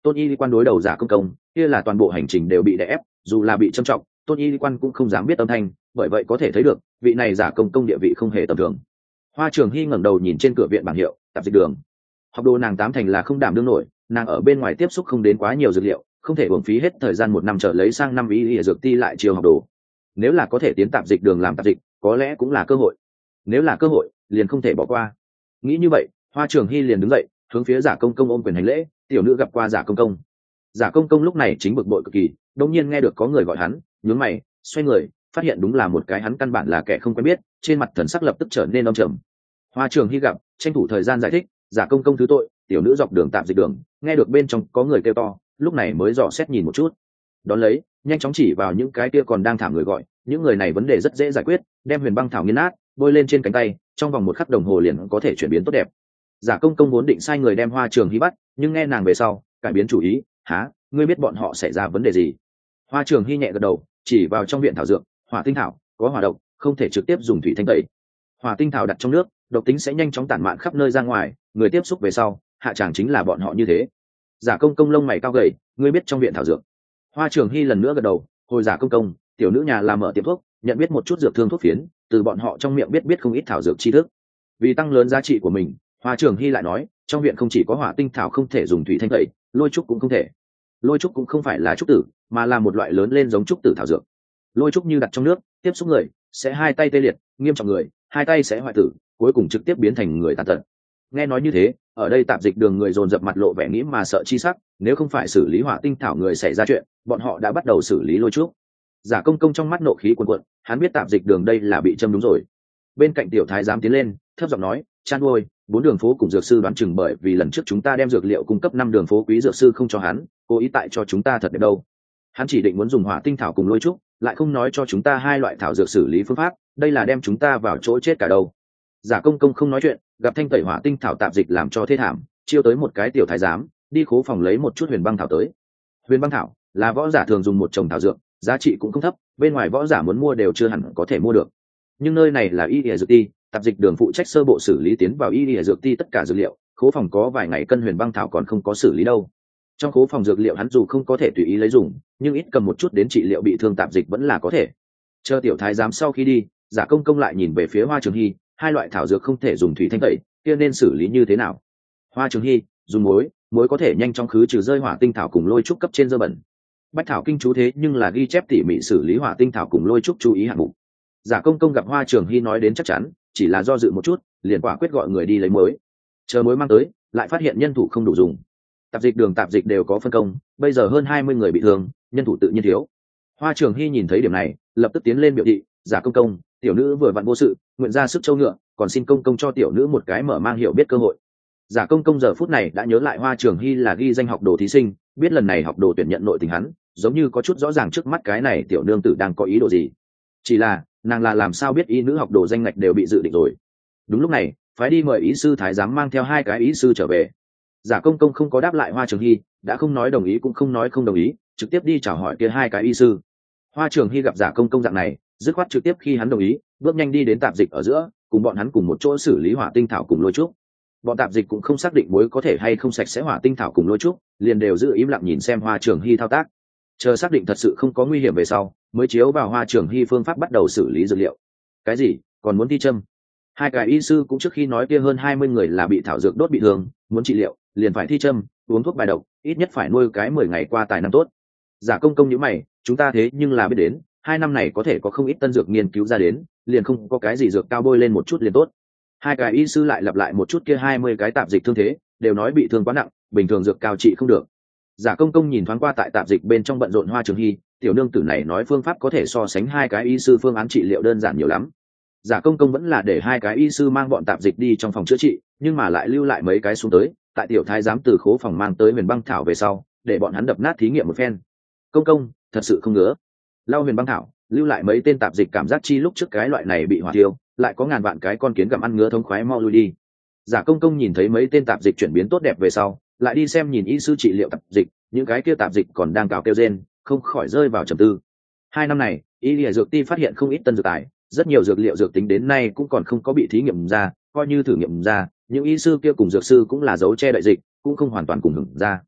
Tôn Y Lý Quan đối đầu Giả Công Công, kia là toàn bộ hành trình đều bị đè ép, dù là bị trâm trọng, Tôn Y Lý Quan cũng không dám biết âm thanh, bởi vậy có thể thấy được, vị này Giả Công Công địa vị không hề tầm thường. Hoa Trường Hy ngẩng đầu nhìn trên cửa viện bảng hiệu, tạp dịch đường. Học đồ nàng tám thành là không đảm đương nổi, nàng ở bên ngoài tiếp xúc không đến quá nhiều dược liệu, không thể uổng phí hết thời gian một năm trở lấy sang năm y dược ti lại chiều học đồ. Nếu là có thể tiến tạp dịch đường làm tạp dịch, có lẽ cũng là cơ hội. Nếu là cơ hội, liền không thể bỏ qua. Nghĩ như vậy, Hoa Trường Hy liền đứng dậy, hướng phía Giả Công Công ôm quyền hành lễ. Tiểu nữ gặp qua Giả Công Công. Giả Công Công lúc này chính bực bội cực kỳ, đột nhiên nghe được có người gọi hắn, nhướng mày, xoay người, phát hiện đúng là một cái hắn căn bản là kẻ không quen biết, trên mặt thần sắc lập tức trở nên âm trầm. Hoa Trường Hy gặp, tranh thủ thời gian giải thích, Giả Công Công thứ tội, tiểu nữ dọc đường tạp dịch đường, nghe được bên trong có người kêu to, lúc này mới dò xét nhìn một chút. Đón lấy, nhanh chóng chỉ vào những cái kia còn đang thảm người gọi, những người này vấn đề rất dễ giải quyết, đem huyền băng thảo nghiền nát, bôi lên trên cánh tay, trong vòng một khắc đồng hồ liền có thể chuyển biến tốt đẹp. Giả Công Công vốn định sai người đem Hoa Trường Hy bắt, nhưng nghe nàng về sau, cải biến chủ ý. Hả, ngươi biết bọn họ xảy ra vấn đề gì? Hoa Trường Hy nhẹ gật đầu, chỉ vào trong viện thảo dược, hỏa tinh thảo có hỏa độc, không thể trực tiếp dùng thủy thanh tẩy. Hỏa tinh thảo đặt trong nước, độc tính sẽ nhanh chóng tản mạn khắp nơi ra ngoài, người tiếp xúc về sau, hạ tràng chính là bọn họ như thế. Giả Công Công lông mày cao gầy, ngươi biết trong viện thảo dược? Hoa Trường Hy lần nữa gật đầu, hồi Giả Công Công, tiểu nữ nhà làm mở tiệm thuốc, nhận biết một chút dược thương thuốc phiến, từ bọn họ trong miệng biết không ít thảo dược tri thức. Vì tăng lớn giá trị của mình, Hoa Trường Hy lại nói, trong viện không chỉ có hỏa tinh thảo không thể dùng thủy thanh tẩy, lôi trúc cũng không thể. Lôi trúc cũng không phải là trúc tử, mà là một loại lớn lên giống trúc tử thảo dược. Lôi trúc như đặt trong nước, tiếp xúc người, sẽ hai tay tê liệt, nghiêm trọng người, hai tay sẽ hoại tử, cuối cùng trực tiếp biến thành người tàn tật. Nghe nói như thế, ở đây tạp dịch đường người dồn dập mặt lộ vẻ nghĩ mà sợ chi sắc, nếu không phải xử lý hỏa tinh thảo người xảy ra chuyện, bọn họ đã bắt đầu xử lý lôi trúc. Giả Công Công trong mắt nộ khí cuồn cuộn, hắn biết tạp dịch đường đây là bị châm đúng rồi. Bên cạnh tiểu thái giám tiến lên, thấp giọng nói, chan ôi, 4 đường phố cùng dược sư đoán chừng bởi vì lần trước chúng ta đem dược liệu cung cấp 5 đường phố quý dược sư không cho hắn, cố ý tại cho chúng ta thật đẹp đâu. Hắn chỉ định muốn dùng hỏa tinh thảo cùng lôi trúc, lại không nói cho chúng ta hai loại thảo dược xử lý phương pháp, đây là đem chúng ta vào chỗ chết cả đâu. Giả Công Công không nói chuyện, gặp thanh tẩy hỏa tinh thảo tạp dịch làm cho thê thảm, chiêu tới một cái tiểu thái giám, đi khố phòng lấy một chút huyền băng thảo tới. Huyền băng thảo là võ giả thường dùng một chồng thảo dược, giá trị cũng không thấp, bên ngoài võ giả muốn mua đều chưa hẳn có thể mua được. Nhưng nơi này là y y dược ti, tạp dịch đường phụ trách sơ bộ xử lý tiến vào y y dược ti tất cả dược liệu, khố phòng có vài ngày cân huyền băng thảo còn không có xử lý đâu. Trong khố phòng dược liệu hắn dù không có thể tùy ý lấy dùng, nhưng ít cầm một chút đến trị liệu bị thương tạp dịch vẫn là có thể. Chờ tiểu thái giám sau khi đi, Giả Công Công lại nhìn về phía Hoa Trường Hy, hai loại thảo dược không thể dùng thủy thanh tẩy, kia nên xử lý như thế nào? Hoa Trường Hy, dùng muối có thể nhanh chóng khứ trừ rơi hỏa tinh thảo cùng lôi trúc cấp trên dơ bẩn. Bách thảo kinh chú thế nhưng là ghi chép tỉ mỉ xử lý hỏa tinh thảo cùng lôi trúc chú ý hạng mục. Giả Công Công gặp Hoa Trường Hy nói đến chắc chắn, chỉ là do dự một chút, liền quả quyết gọi người đi lấy muối. Chờ muối mang tới, lại phát hiện nhân thủ không đủ dùng. Tạp dịch đường tạp dịch đều có phân công, bây giờ hơn 20 người bị thương, nhân thủ tự nhiên thiếu. Hoa Trường Hy nhìn thấy điểm này, lập tức tiến lên biểu thị, Giả Công Công, tiểu nữ vừa vặn vô sự, nguyện ra sức châu ngựa, còn xin công công cho tiểu nữ một cái mở mang hiểu biết cơ hội. Giả Công Công giờ phút này đã nhớ lại Hoa Trường Hy là ghi danh học đồ thí sinh, biết lần này học đồ tuyển nhận nội tình hắn, giống như có chút rõ ràng trước mắt cái này tiểu nương tử đang có ý đồ gì. Chỉ là, nàng là làm sao biết y nữ học đồ danh ngạch đều bị dự định rồi. Đúng lúc này, phái đi mời ý sư thái giám mang theo 2 cái ý sư trở về. Giả Công Công không có đáp lại Hoa Trường Hy, đã không nói đồng ý cũng không nói không đồng ý, trực tiếp đi chào hỏi kia 2 cái y sư. Hoa Trường Hy gặp Giả Công Công dạng này, dứt khoát trực tiếp khi hắn đồng ý, bước nhanh đi đến tạp dịch ở giữa, cùng bọn hắn cùng một chỗ xử lý hỏa tinh thảo cùng lôi trúc. Bọn tạp dịch cũng không xác định muối có thể hay không sạch sẽ hỏa tinh thảo cùng lôi trúc, liền đều giữ im lặng nhìn xem Hoa Trường Hy thao tác. Chờ xác định thật sự không có nguy hiểm về sau, mới chiếu vào Hoa Trường Hy phương pháp bắt đầu xử lý dược liệu. Cái gì? Còn muốn thi châm? 2 cái y sư cũng trước khi nói kia hơn 20 người là bị thảo dược đốt bị thương, muốn trị liệu, liền phải thi châm, uống thuốc bài độc, ít nhất phải nuôi cái 10 ngày qua tài năng tốt. Giả Công Công nhíu mày, chúng ta thế nhưng là biết đến, 2 năm này có thể có không ít tân dược nghiên cứu ra đến, liền không có cái gì dược cao bôi lên một chút liền tốt. 2 cái y sư lại lặp lại một chút kia 20 cái tạp dịch thương thế, đều nói bị thương quá nặng, bình thường dược cao trị không được. Giả Công Công nhìn thoáng qua tại tạp dịch bên trong bận rộn Hoa Trường Hy, tiểu nương tử này nói phương pháp có thể so sánh 2 cái y sư phương án trị liệu đơn giản nhiều lắm. Giả Công Công vẫn là để 2 cái y sư mang bọn tạp dịch đi trong phòng chữa trị, nhưng mà lại lưu lại mấy cái xuống tới, tại tiểu thái giám từ khố phòng mang tới huyền băng thảo về sau, để bọn hắn đập nát thí nghiệm một phen. Công công, thật sự không ngứa. Lau huyền băng thảo, lưu lại mấy tên tạp dịch cảm giác chi lúc trước cái loại này bị hỏa thiêu, lại có ngàn vạn cái con kiến gặm ăn ngứa thống khoái mau lui đi. Giả Công Công nhìn thấy mấy tên tạp dịch chuyển biến tốt đẹp về sau, lại đi xem nhìn y sư trị liệu tạp dịch, những cái kia tạp dịch còn đang cào kêu rên, không khỏi rơi vào trầm tư. 2 năm này, y lìa dược ti phát hiện không ít tân dược tài, rất nhiều dược liệu dược tính đến nay cũng còn không có bị thí nghiệm ra, coi như thử nghiệm ra, những y sư kia cùng dược sư cũng là dấu che đậy dịch, cũng không hoàn toàn cùng hưởng ra.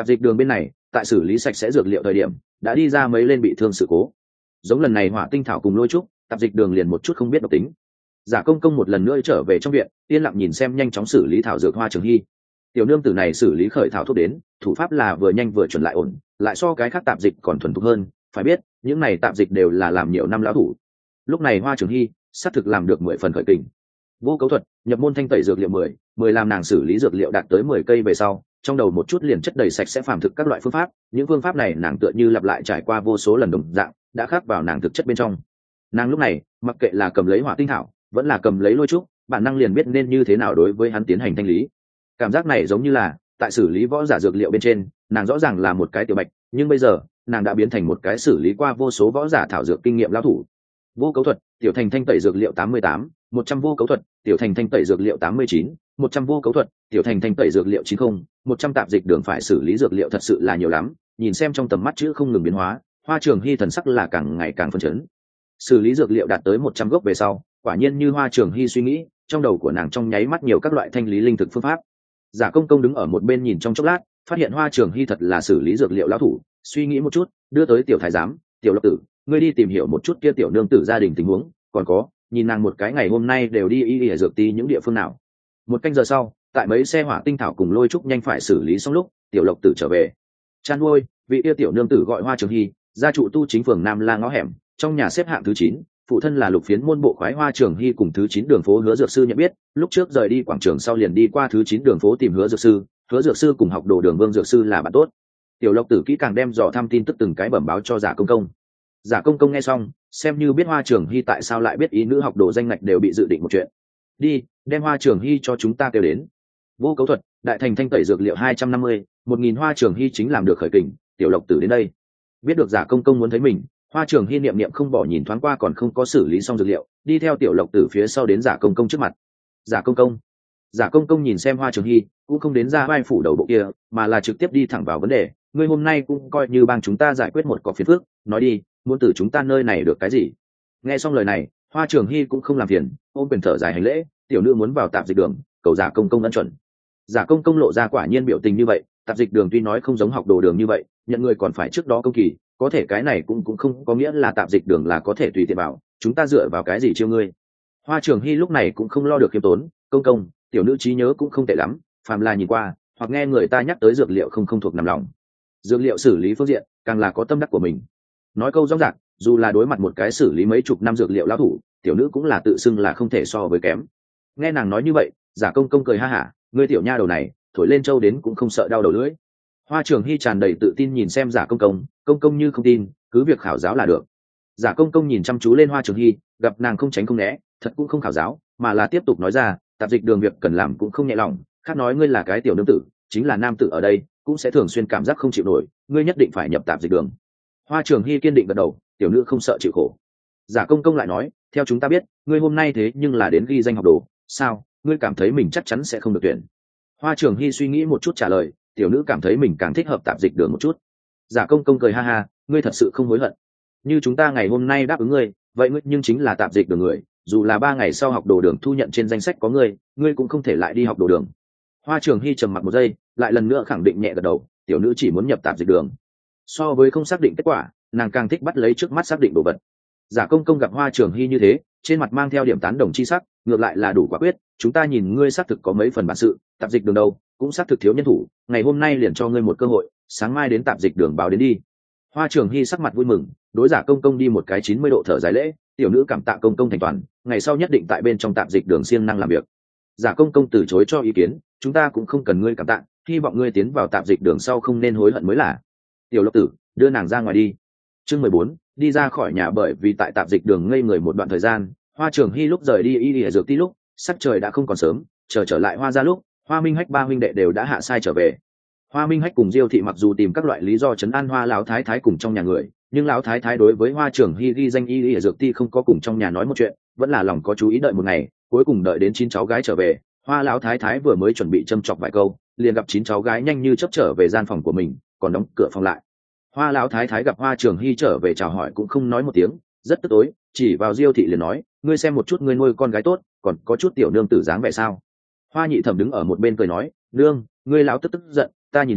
tạp dịch đường bên này tại xử lý sạch sẽ dược liệu thời điểm đã đi ra mấy lên bị thương sự cố. Giống lần này hỏa tinh thảo cùng lôi trúc, tạp dịch đường liền một chút không biết độc tính. Giả công công một lần nữa trở về trong viện, yên lặng nhìn xem nhanh chóng xử lý thảo dược Hoa Trường Hy. Tiểu nương tử này xử lý khởi thảo thuốc đến, thủ pháp là vừa nhanh vừa chuẩn lại ổn, lại so cái khác tạp dịch còn thuần thục hơn. Phải biết, những này tạp dịch đều là làm nhiều năm lão thủ. Lúc này Hoa Trường Hy xác thực làm được 10 phần khởi kình. Vô cấu thuật, nhập môn thanh tẩy dược liệu 10 làm nàng xử lý dược liệu đạt tới 10 cây về sau, trong đầu một chút liền chất đầy sạch sẽ phàm thực các loại phương pháp, những phương pháp này nàng tựa như lặp lại trải qua vô số lần đồng dạng, đã khắc vào nàng thực chất bên trong. Nàng lúc này, mặc kệ là cầm lấy hỏa tinh thảo, vẫn là cầm lấy lôi trúc, bản năng liền biết nên như thế nào đối với hắn tiến hành thanh lý. Cảm giác này giống như là tại xử lý võ giả dược liệu bên trên, nàng rõ ràng là một cái tiểu bạch, nhưng bây giờ, nàng đã biến thành một cái xử lý qua vô số võ giả thảo dược kinh nghiệm lão thủ. Vô cấu thuật, tiểu thành thanh tẩy dược liệu 88, 100 vô cấu thuật, tiểu thành thanh tẩy dược liệu 89, 100 vô cấu thuật, tiểu thành thanh tẩy dược liệu 90, 100 tạp dịch đường phải xử lý dược liệu thật sự là nhiều lắm, nhìn xem trong tầm mắt chữ không ngừng biến hóa, Hoa Trường Hy thần sắc là càng ngày càng phấn chấn. Xử lý dược liệu đạt tới 100 gốc về sau, quả nhiên như Hoa Trường Hy suy nghĩ, trong đầu của nàng trong nháy mắt nhiều các loại thanh lý linh thực phương pháp. Giả công công đứng ở một bên nhìn trong chốc lát, phát hiện Hoa Trường Hy thật là xử lý dược liệu lão thủ, suy nghĩ một chút, đưa tới tiểu thái giám, tiểu lộc tử, ngươi đi tìm hiểu một chút kia tiểu nương tử gia đình tình huống, còn có, nhìn nàng một cái ngày hôm nay đều đi y dược ti những địa phương nào. Một canh giờ sau, tại mấy xe hỏa tinh thảo cùng lôi trúc nhanh phải xử lý xong lúc, tiểu lộc tử trở về. Chan nuôi, vị yêu tiểu nương tử gọi Hoa Trường Hy, gia trụ tu chính phường Nam La ngõ hẻm, trong nhà xếp hạng thứ 9, phụ thân là Lục Phiến môn bộ khoái Hoa Trường Hy cùng thứ 9 đường phố Hứa Dược sư nhận biết, lúc trước rời đi quảng trường sau liền đi qua thứ 9 đường phố tìm Hứa Dược sư cùng học đồ đường Vương Dược sư là bạn tốt. Tiểu lộc tử kỹ càng đem dò thăm tin tức từng cái bẩm báo cho Giả công công. Giả công công nghe xong, xem như biết Hoa Trường Hy tại sao lại biết ý nữ học đồ danh ngạch đều bị dự định một chuyện. Đi, đem Hoa Trường Hy cho chúng ta kêu đến. Vô cấu thuật, đại thành thanh tẩy dược liệu 250, 1000 Hoa Trường Hy chính làm được khởi kình, tiểu lộc tử đến đây. Biết được Giả công công muốn thấy mình, Hoa Trường Hy niệm niệm không bỏ nhìn thoáng qua còn không có xử lý xong dược liệu, đi theo tiểu lộc tử phía sau đến Giả công công trước mặt. Giả công công nhìn xem Hoa Trường Hy, cũng không đến ra vai phủ đầu bộ kia, mà là trực tiếp đi thẳng vào vấn đề. Ngươi hôm nay cũng coi như bang chúng ta giải quyết một cọc phiền phức, nói đi, muốn từ chúng ta nơi này được cái gì? Nghe xong lời này, Hoa Trường Hy cũng không làm phiền, ôm quyền thở dài hành lễ, tiểu nữ muốn vào tạp dịch đường, cầu Giả công công ân chuẩn. Giả công công lộ ra quả nhiên biểu tình như vậy, tạp dịch đường tuy nói không giống học đồ đường như vậy, nhận người còn phải trước đó công kỳ, có thể cái này cũng không có nghĩa là tạp dịch đường là có thể tùy tiện vào, chúng ta dựa vào cái gì chiêu ngươi? Hoa Trường Hy lúc này cũng không lo được khiêm tốn, công công, tiểu nữ trí nhớ cũng không tệ lắm, phàm là nhìn qua, hoặc nghe người ta nhắc tới dược liệu không thuộc nằm lòng. Dược liệu xử lý phương diện, càng là có tâm đắc của mình. Nói câu rõ ràng, dù là đối mặt một cái xử lý mấy chục năm dược liệu lão thủ, tiểu nữ cũng là tự xưng là không thể so với kém. Nghe nàng nói như vậy, Giả công công cười ha hả, ngươi tiểu nha đầu này, thổi lên châu đến cũng không sợ đau đầu lưỡi. Hoa Trường Hy tràn đầy tự tin nhìn xem Giả công công như không tin, cứ việc khảo giáo là được. Giả công công nhìn chăm chú lên Hoa Trường Hy, gặp nàng không tránh không né, thật cũng không khảo giáo, mà là tiếp tục nói ra, tạp dịch đường việc cần làm cũng không nhẹ lòng, khác nói ngươi là cái tiểu nương tử, chính là nam tử ở đây, cũng sẽ thường xuyên cảm giác không chịu nổi, ngươi nhất định phải nhập tạp dịch đường. Hoa Trường Hy kiên định gật đầu, tiểu nữ không sợ chịu khổ. Giả công công lại nói, theo chúng ta biết, ngươi hôm nay thế nhưng là đến ghi danh học đồ, sao, ngươi cảm thấy mình chắc chắn sẽ không được tuyển? Hoa Trường Hy suy nghĩ một chút trả lời, tiểu nữ cảm thấy mình càng thích hợp tạp dịch đường một chút. Giả công công cười ha ha, ngươi thật sự không hối hận? Như chúng ta ngày hôm nay đáp ứng ngươi, vậy ngươi nhưng chính là tạp dịch đường người, dù là 3 ngày sau học đồ đường thu nhận trên danh sách có ngươi cũng không thể lại đi học đồ đường. Hoa Trường Hy trầm mặc một giây, lại lần nữa khẳng định nhẹ gật đầu, tiểu nữ chỉ muốn nhập tạp dịch đường. So với không xác định kết quả, nàng càng thích bắt lấy trước mắt xác định đồ vật. Giả công công gặp Hoa Trường Hy như thế, trên mặt mang theo điểm tán đồng chi sắc, ngược lại là đủ quả quyết, chúng ta nhìn ngươi xác thực có mấy phần bản sự, tạp dịch đường đâu, cũng xác thực thiếu nhân thủ, ngày hôm nay liền cho ngươi một cơ hội, sáng mai đến tạp dịch đường báo đến đi. Hoa Trường Hy sắc mặt vui mừng, đối Giả công công đi một cái 90 độ thở dài lễ, tiểu nữ cảm tạ công công thành toàn, ngày sau nhất định tại bên trong tạp dịch đường siêng năng làm việc. Giả công công từ chối cho ý kiến, chúng ta cũng không cần ngươi cảm tạ, hy vọng ngươi tiến vào tạp dịch đường sau không nên hối hận mới là. Tiểu Lộc Tử, đưa nàng ra ngoài đi. Chương 14, đi ra khỏi nhà. Bởi vì tại tạp dịch đường ngây người một đoạn thời gian, Hoa Trường Hy lúc rời đi y dược ti lúc, sắc trời đã không còn sớm, trở lại Hoa gia lúc, Hoa Minh Hách 3 huynh đệ đều đã hạ sai trở về. Hoa Minh Hách cùng Diêu thị mặc dù tìm các loại lý do trấn an Hoa lão thái thái cùng trong nhà người, nhưng lão thái thái đối với Hoa Trường Hy ghi danh y dược ti không có cùng trong nhà nói một chuyện, vẫn là lòng có chú ý đợi một ngày, cuối cùng đợi đến 9 cháu gái trở về, Hoa lão thái thái vừa mới chuẩn bị châm chọc vài câu, liền gặp 9 cháu gái nhanh như chớp trở về gian phòng của mình, còn đóng cửa phòng lại. Hoa lão thái thái gặp Hoa Trường Hy trở về chào hỏi cũng không nói một tiếng, rất tức tối, chỉ vào Diêu thị liền nói, ngươi xem một chút ngươi nuôi con gái tốt, còn có chút tiểu nương tử dáng vẻ sao? Hoa nhị thẩm đứng ở một bên cười nói, nương, ngươi lão tức giận, ta nhìn nhà,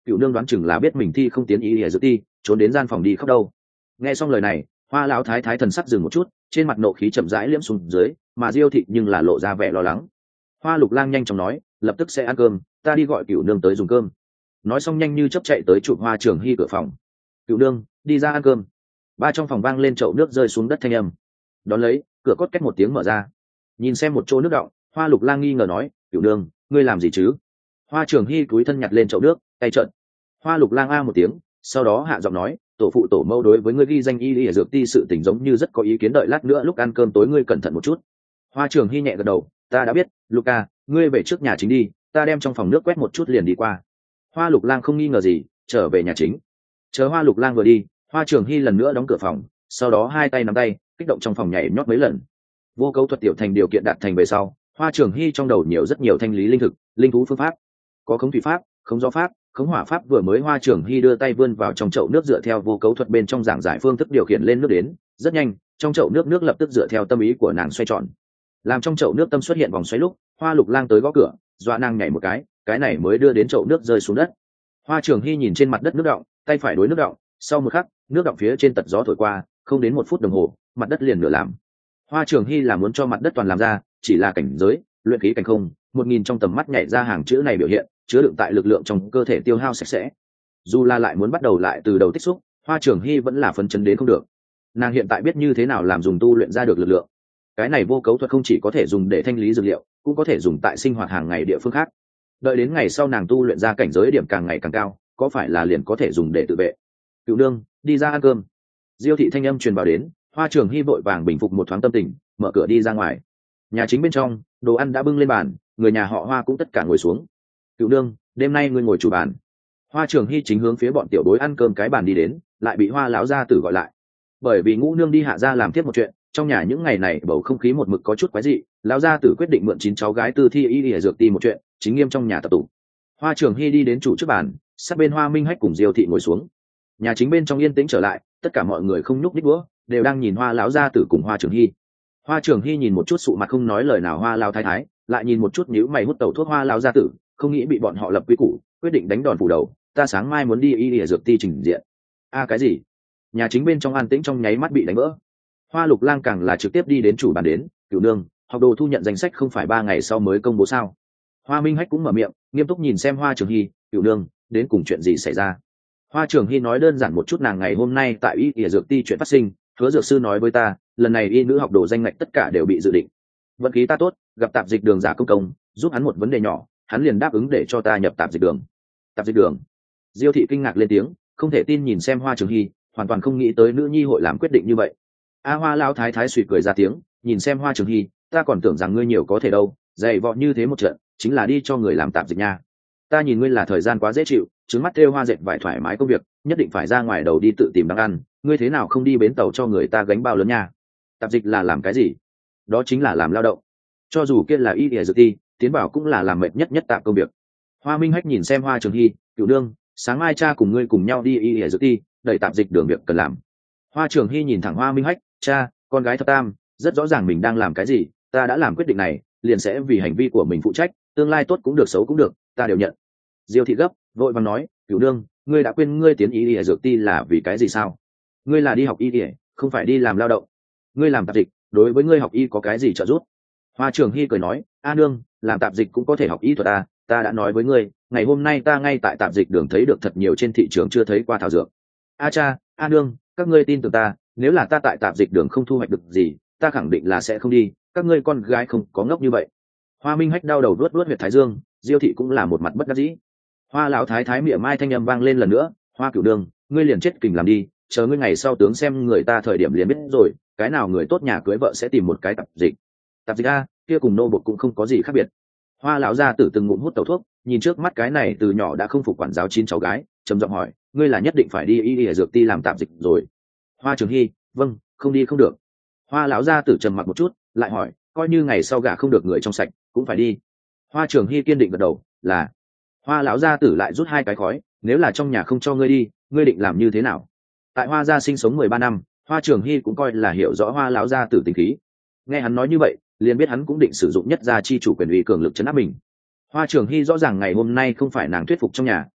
cựu nương đoán chừng là biết mình thi không tiến ý ỉa dược ti, trốn đến gian phòng đi khóc đâu. Nghe xong lời này, Hoa lão thái thái thần sắc dừng một chút, trên mặt nộ khí chậm rãi liễm xuống dưới, mà Diêu thị nhưng là lộ ra vẻ lo lắng. Hoa Lục Lang nhanh chóng nói, lập tức sẽ ăn cơm, ta đi gọi cựu nương tới dùng cơm. Nói xong nhanh như chớp chạy tới chụp Hoa Trường Hy cửa phòng. Cựu nương, đi ra ăn cơm. Ba trong phòng vang lên chậu nước rơi xuống đất thanh âm. Đón lấy, cửa cốt két một tiếng mở ra. Nhìn xem một chỗ nước đọng, Hoa Lục Lang nghi ngờ nói, cựu nương, ngươi làm gì chứ? Hoa Trường Hy cúi thân nhặt lên chậu nước, tay trợn. Hoa Lục Lang a một tiếng, sau đó hạ giọng nói, tổ phụ tổ mẫu đối với ngươi ghi danh y dược ti sự tình giống như rất có ý kiến, đợi lát nữa lúc ăn cơm tối ngươi cẩn thận một chút. Hoa Trường Hy nhẹ gật đầu, ta đã biết, Luca, ngươi về trước nhà chính đi, ta đem trong phòng nước quét một chút liền đi qua. Hoa Lục Lang không nghi ngờ gì, trở về nhà chính. Chờ Hoa Lục Lang vừa đi, Hoa Trường Hy lần nữa đóng cửa phòng, sau đó hai tay nắm tay, kích động trong phòng nhảy nhót mấy lần. Vô cấu thuật tiểu thành điều kiện đạt thành về sau, Hoa Trường Hy trong đầu nhiều rất nhiều thanh lý linh thực, linh thú phương pháp, có khống thủy pháp, khống gió pháp, khống hỏa pháp. Vừa mới Hoa Trường Hy đưa tay vươn vào trong chậu nước, dựa theo vô cấu thuật bên trong giảng giải phương thức điều khiển lên nước đến, rất nhanh, trong chậu nước lập tức dựa theo tâm ý của nàng xoay tròn. Làm trong chậu nước tâm xuất hiện vòng xoáy lúc, Hoa Lục Lang tới gõ cửa, dọa nàng nhảy một cái này mới đưa đến chậu nước rơi xuống đất. Hoa Trường Hy nhìn trên mặt đất nước đọng, tay phải đối nước đọng, sau một khắc, nước đọng phía trên tật gió thổi qua, không đến 1 phút đồng hồ, mặt đất liền nửa làm. Hoa Trường Hy là muốn cho mặt đất toàn làm ra, chỉ là cảnh giới, luyện khí cảnh không, 1000 trong tầm mắt nhảy ra hàng chữ này biểu hiện, chứa đựng tại lực lượng trong cơ thể tiêu hao sạch sẽ. Dù là lại muốn bắt đầu lại từ đầu tích xúc, Hoa Trường Hy vẫn là phấn chấn đến không được. Nàng hiện tại biết như thế nào làm dùng tu luyện ra được lực lượng. Cái này vô cấu thuật không chỉ có thể dùng để thanh lý dược liệu, cũng có thể dùng tại sinh hoạt hàng ngày địa phương khác. Đợi đến ngày sau nàng tu luyện ra cảnh giới điểm càng ngày càng cao, có phải là liền có thể dùng để tự vệ. Cựu nương, đi ra ăn cơm. Diêu thị thanh âm truyền vào đến, Hoa Trường Hy vội vàng bình phục một thoáng tâm tình, mở cửa đi ra ngoài. Nhà chính bên trong, đồ ăn đã bưng lên bàn, người nhà họ Hoa cũng tất cả ngồi xuống. Cựu nương, đêm nay ngươi ngồi chủ bàn. Hoa Trường Hy chính hướng phía bọn tiểu bối ăn cơm cái bàn đi đến, lại bị Hoa lão gia tử gọi lại. Bởi vì Ngũ nương đi hạ gia làm tiếp một chuyện, trong nhà những ngày này bầu không khí một mực có chút quái dị, lão gia tử quyết định mượn 9 cháu gái Tư thi y dược ti một chuyện, chính nghiêm trong nhà tập tụ. Hoa Trường Hy đi đến chủ trước bàn, sát bên Hoa Minh Hách cùng Diêu thị ngồi xuống. Nhà chính bên trong yên tĩnh trở lại, tất cả mọi người không nhúc nhích đũa, đều đang nhìn Hoa lão gia tử cùng Hoa Trường Hy. Hoa Trường Hy nhìn một chút sụ mặt không nói lời nào Hoa lão thái thái, lại nhìn một chút nhíu mày hút tẩu thuốc Hoa lão gia tử, không nghĩ bị bọn họ lập quy củ, quyết định đánh đòn phủ đầu, ta sáng mai muốn đi y dược ti trình diện. Cái gì? Nhà chính bên trong an tĩnh trong nháy mắt bị đánh vỡ. Hoa Lục Lang càng là trực tiếp đi đến chủ bàn đến, cửu nương, học đồ thu nhận danh sách không phải 3 ngày sau mới công bố sao? Hoa Minh Hách cũng mở miệng, nghiêm túc nhìn xem Hoa Trường Hy, cửu nương, đến cùng chuyện gì xảy ra? Hoa Trường Hy nói đơn giản một chút nàng ngày hôm nay tại y dược ti chuyện phát sinh, hứa dược sư nói với ta, lần này y nữ học đồ danh ngạch tất cả đều bị dự định. Vận khí ta tốt, gặp tạp dịch đường giả công giúp hắn một vấn đề nhỏ, hắn liền đáp ứng để cho ta nhập tạp dịch đường. Tạp dịch đường? Diêu thị kinh ngạc lên tiếng, không thể tin nhìn xem Hoa Trường Hy, hoàn toàn không nghĩ tới nữ nhi hội làm quyết định như vậy. Hoa lão thái thái suy cười ra tiếng, nhìn xem Hoa Trường Hy, ta còn tưởng rằng ngươi nhiều có thể đâu, dày vọ như thế một trận, chính là đi cho người làm tạp dịch nha. Ta nhìn ngươi là thời gian quá dễ chịu, trứng mắt thêu hoa dệt vải thoải mái công việc, nhất định phải ra ngoài đầu đi tự tìm đang ăn, ngươi thế nào không đi bến tàu cho người ta gánh bao lớn nha? Tạp dịch là làm cái gì? Đó chính là làm lao động. Cho dù kia là y y dược ti, tiến bảo cũng là làm mệt nhất tạp công việc. Hoa Minh Hách nhìn xem Hoa Trường Hy, cửu nương, sáng mai cha cùng ngươi cùng nhau đi y y dược ti, đẩy tạp dịch đường việc cần làm. Hoa Trường Hy nhìn thẳng Hoa Minh Hách, cha, con gái thập tam, rất rõ ràng mình đang làm cái gì, ta đã làm quyết định này, liền sẽ vì hành vi của mình phụ trách, tương lai tốt cũng được xấu cũng được, ta đều nhận. Diêu thị gấp, vội vàng nói, cửu nương, ngươi đã quên ngươi tiến y y dược ti là vì cái gì sao? Ngươi là đi học y y, không phải đi làm lao động. Ngươi làm tạp dịch, đối với ngươi học y có cái gì trợ giúp? Hoa Trường Hy cười nói, a nương, làm tạp dịch cũng có thể học y thuật à, ta đã nói với ngươi, ngày hôm nay ta ngay tại tạp dịch đường thấy được thật nhiều trên thị trường chưa thấy qua thảo dược. A cha, a nương, các ngươi tin tưởng ta, nếu là ta tại tạp dịch đường không thu hoạch được gì, ta khẳng định là sẽ không đi, các ngươi con gái không có ngốc như vậy. Hoa Minh Hách đau đầu vuốt huyệt thái dương, Diêu thị cũng là một mặt bất đắc dĩ. Hoa lão thái thái mỉa mai thanh âm vang lên lần nữa, Hoa cửu đường, ngươi liền chết kình làm đi, chờ ngươi ngày sau tướng xem người ta thời điểm liền biết rồi, cái nào người tốt nhà cưới vợ sẽ tìm một cái tạp dịch. Tạp dịch a, kia cùng nô bộc cũng không có gì khác biệt. Hoa lão gia tử từng ngụm hút tẩu thuốc, nhìn trước mắt cái này từ nhỏ đã không phục quản giáo 9 cháu gái, trầm giọng hỏi, ngươi là nhất định phải đi y dược ti làm tạp dịch rồi? Hoa Trường Hy, vâng, không đi không được. Hoa lão gia tử trầm mặc một chút, lại hỏi, coi như ngày sau gả không được người trong sạch, cũng phải đi. Hoa Trường Hy kiên định gật đầu, là. Hoa lão gia tử lại rút 2 cái khói, nếu là trong nhà không cho ngươi đi, ngươi định làm như thế nào? Tại Hoa gia sinh sống 13 năm, Hoa Trường Hy cũng coi là hiểu rõ Hoa lão gia tử tính khí. Nghe hắn nói như vậy, liền biết hắn cũng định sử dụng nhất gia chi chủ quyền uy cường lực trấn áp mình. Hoa Trường Hy rõ ràng ngày hôm nay không phải nàng thuyết phục trong nhà,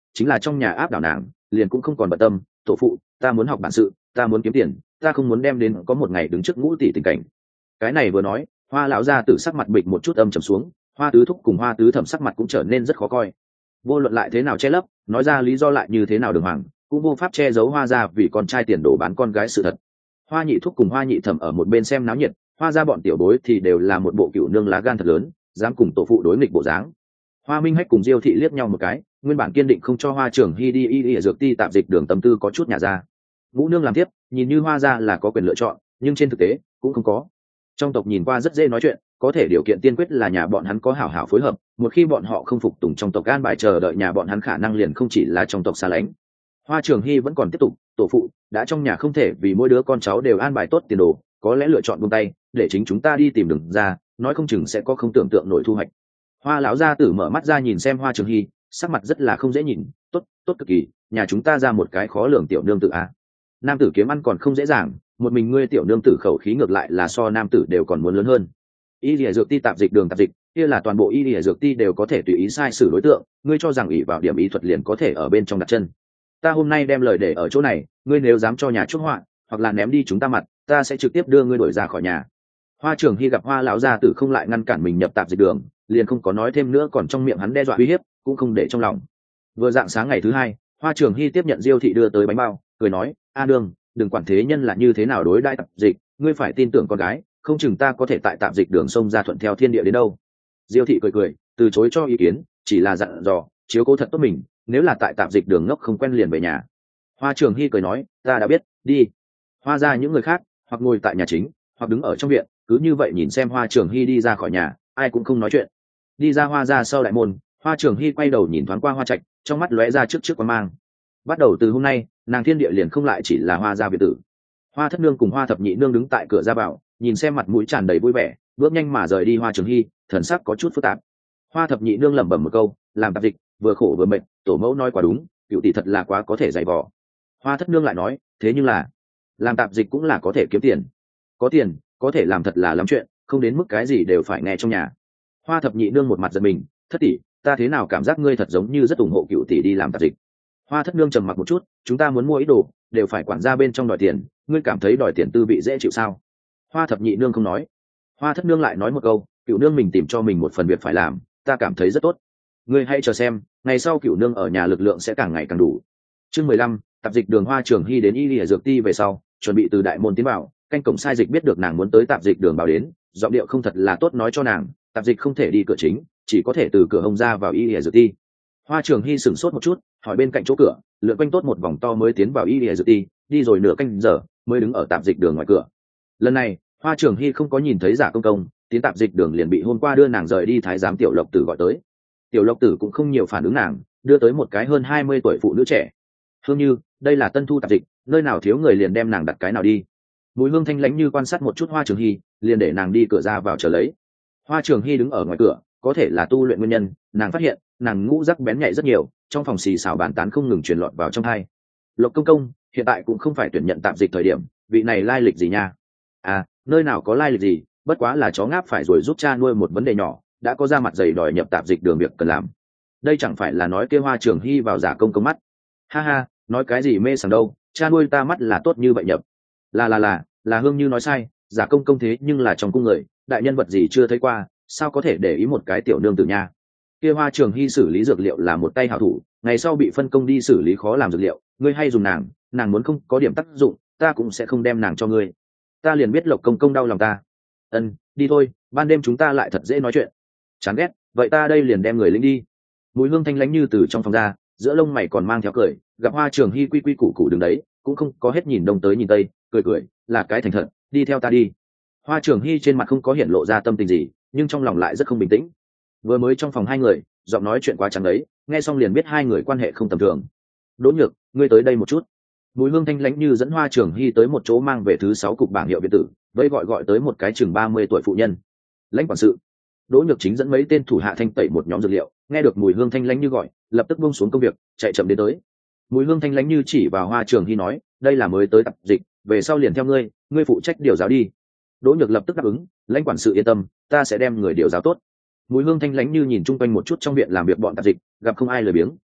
chính là trong nhà áp đảo nàng liền cũng không còn bận tâm. Tổ phụ, ta muốn học bản sự, ta muốn kiếm tiền, ta không muốn đem đến có một ngày đứng trước ngũ tỷ tình cảnh. Cái này vừa nói, Hoa lão gia tử sắc mặt bịch một chút âm trầm xuống, Hoa tứ thúc cùng Hoa tứ thẩm sắc mặt cũng trở nên rất khó coi. Vô luận lại thế nào che lấp, nói ra lý do lại như thế nào đường hoàng, cũng vô pháp che giấu Hoa gia vì con trai tiền đồ bán con gái sự thật. Hoa nhị thúc cùng Hoa nhị thẩm ở một bên xem náo nhiệt, Hoa gia bọn tiểu bối thì đều là một bộ cựu nương lá gan thật lớn, dám cùng tổ phụ đối nghịch bộ dáng. Hoa minh hách cùng Diêu thị liếc nhau một cái, nguyên bản kiên định không cho Hoa trưởng hy đi y dược ti tạp dịch đường tâm tư có chút nhả ra. Ngũ nương làm tiếp, nhìn như Hoa gia là có quyền lựa chọn, nhưng trên thực tế cũng không có. Trong tộc nhìn qua rất dễ nói chuyện, có thể điều kiện tiên quyết là nhà bọn hắn có hảo hảo phối hợp, một khi bọn họ không phục tùng trong tộc an bài chờ đợi nhà bọn hắn khả năng liền không chỉ là trong tộc xa lánh. Hoa trường hy vẫn còn tiếp tục, tổ phụ đã trong nhà không thể vì mỗi đứa con cháu đều an bài tốt tiền đồ, có lẽ lựa chọn buông tay để chính chúng ta đi tìm đường ra, nói không chừng sẽ có không tưởng tượng nổi thu hoạch. Hoa lão gia tử mở mắt ra nhìn xem Hoa trường hy, sắc mặt rất là không dễ nhìn. Tốt cực kỳ, nhà chúng ta ra một cái khó lường tiểu nương tử a. Nam tử kiếm ăn còn không dễ dàng, một mình ngươi tiểu nương tử khẩu khí ngược lại là so nam tử đều còn muốn lớn hơn. Y lìa dược ti tạp dịch đường tạp dịch kia là toàn bộ y lìa dược ti đều có thể tùy ý sai sử đối tượng, ngươi cho rằng ỷ vào điểm ý thuật liền có thể ở bên trong đặt chân. Ta hôm nay đem lời để ở chỗ này, ngươi nếu dám cho nhà chuốc họa hoặc là ném đi chúng ta mặt, ta sẽ trực tiếp đưa ngươi đuổi ra khỏi nhà. Hoa trường hy gặp Hoa lão gia tử không lại ngăn cản mình nhập tạp dịch đường, liền không có nói thêm nữa, còn trong miệng hắn đe dọa uy hiếp cũng không để trong lòng. Vừa dạng sáng ngày thứ hai, Hoa trường hy tiếp nhận Diêu thị đưa tới bánh bao, cười nói: a đương, đừng quản thế nhân là như thế nào đối đãi tạp dịch, ngươi phải tin tưởng con gái, không chừng ta có thể tại tạp dịch đường sông ra thuận theo thiên địa đến đâu. Diêu thị cười từ chối cho ý kiến, chỉ là dặn dò chiếu cố thật tốt mình, nếu là tại tạp dịch đường ngốc không quen liền về nhà. Hoa trường hy cười nói: ta đã biết, đi. Hoa ra những người khác hoặc ngồi tại nhà chính hoặc đứng ở trong viện, cứ như vậy nhìn xem Hoa trường hy đi ra khỏi nhà, ai cũng không nói chuyện. Đi ra Hoa ra sau đại môn, Hoa trường hy quay đầu nhìn thoáng qua Hoa trạch, trong mắt lóe ra trước quan mang. Bắt đầu từ hôm nay, nàng thiên địa liền không lại chỉ là Hoa gia biệt tử. Hoa thất nương cùng Hoa thập nhị nương đứng tại cửa ra vào, nhìn xem mặt mũi tràn đầy vui vẻ, bước nhanh mà rời đi Hoa trường hy, thần sắc có chút phức tạp. Hoa thập nhị nương lẩm bẩm một câu, làm tạp dịch vừa khổ vừa mệt, tổ mẫu nói quá đúng, cựu tỷ thật là quá có thể dày vò. Hoa thất nương lại nói, thế nhưng là làm tạp dịch cũng là có thể kiếm tiền, có tiền có thể làm thật là lắm chuyện, không đến mức cái gì đều phải nghe trong nhà. Hoa thập nhị nương một mặt giận mình, thất tỷ, ta thế nào cảm giác ngươi thật giống như rất ủng hộ cựu tỷ đi làm tạp dịch. Hoa thất nương trầm mặc một chút, chúng ta muốn mua ý đồ đều phải quản gia bên trong đòi tiền, ngươi cảm thấy đòi tiền tư vị dễ chịu sao? Hoa thập nhị nương không nói. Hoa thất nương lại nói một câu, cựu nương mình tìm cho mình một phần việc phải làm, ta cảm thấy rất tốt. Ngươi hãy chờ xem, ngày sau cựu nương ở nhà lực lượng sẽ càng ngày càng đủ. Chương 15, tạp dịch đường Hoa trường hy đến y lìa dược ti về sau, chuẩn bị từ đại môn tiến vào, canh cổng sai dịch biết được nàng muốn tới tạp dịch đường bảo đến, giọng điệu không thật là tốt nói cho nàng, tạp dịch không thể đi cửa chính, chỉ có thể từ cửa hông ra vào y lìa dược ti. Hoa trường hy sửng sốt một chút, hỏi bên cạnh chỗ cửa, lượn quanh tốt một vòng to mới tiến vào y lìa dược ti, đi rồi nửa canh giờ mới đứng ở tạp dịch đường ngoài cửa. Lần này Hoa trường hy không có nhìn thấy giả công công, tiến tạp dịch đường liền bị hôm qua đưa nàng rời đi thái giám tiểu lộc tử gọi tới. Tiểu lộc tử cũng không nhiều phản ứng nàng, đưa tới một cái hơn 20 tuổi phụ nữ trẻ. Hương Như, đây là tân thu tạp dịch, nơi nào thiếu người liền đem nàng đặt cái nào đi. Mùi hương thanh lãnh như quan sát một chút Hoa trường hy, liền để nàng đi cửa ra vào chờ lấy. Hoa trường hy đứng ở ngoài cửa, có thể là tu luyện nguyên nhân, nàng phát hiện nàng ngũ rắc bén nhạy rất nhiều, trong phòng xì xào bàn tán không ngừng truyền lọt vào trong tai. Lộc công công, hiện tại cũng không phải tuyển nhận tạp dịch thời điểm, vị này lai lịch gì nha? À, nơi nào có lai lịch gì, bất quá là chó ngáp phải rồi giúp cha nuôi một vấn đề nhỏ, đã có ra mặt dày đòi nhập tạp dịch đường việc cần làm. Đây chẳng phải là nói kêu Hoa trường hy vào giả công công mắt. Ha ha, nói cái gì mê sảng đâu, cha nuôi ta mắt là tốt như vậy nhập. Là Hương Như nói sai, giả công công thế nhưng là trong cung người, đại nhân vật gì chưa thấy qua, sao có thể để ý một cái tiểu nương tử nha. Kia Hoa trường hy xử lý dược liệu là một tay hảo thủ, ngày sau bị phân công đi xử lý khó làm dược liệu, ngươi hay dùng nàng muốn không có điểm tác dụng, ta cũng sẽ không đem nàng cho ngươi. Ta liền biết Lộc công công đau lòng ta. Đi thôi, ban đêm chúng ta lại thật dễ nói chuyện. Chán ghét, vậy ta đây liền đem người lính đi. Mùi hương thanh lãnh như từ trong phòng ra, giữa lông mày còn mang theo cười, gặp Hoa trường hy quy củ củ đứng đấy, cũng không có hết nhìn đông tới nhìn tây, cười, là cái thành thật, đi theo ta đi. Hoa trường hy trên mặt không có hiện lộ ra tâm tình gì, nhưng trong lòng lại rất không bình tĩnh. Vừa mới trong phòng hai người, giọng nói chuyện quá trắng đấy, nghe xong liền biết hai người quan hệ không tầm thường. Đỗ Nhược, ngươi tới đây một chút. Mùi hương thanh lãnh như dẫn Hoa trường hy tới một chỗ mang về thứ 6 cục bảng hiệu biệt tử, vây gọi tới một cái chừng 30 tuổi phụ nhân. Lãnh quản sự. Đỗ Nhược chính dẫn mấy tên thủ hạ thanh tẩy một nhóm dược liệu, nghe được mùi hương thanh lãnh như gọi, lập tức buông xuống công việc, chạy chậm đến tới. Mùi hương thanh lãnh như chỉ vào Hoa trường hy nói, đây là mới tới tập dịch, về sau liền theo ngươi phụ trách điều giáo đi. Đỗ Nhược lập tức đáp ứng, lãnh quản sự yên tâm, ta sẽ đem người điều giáo tốt. Mùi hương thanh lãnh như nhìn chung quanh một chút trong viện làm việc bọn tạp dịch, gặp không ai lười biếng,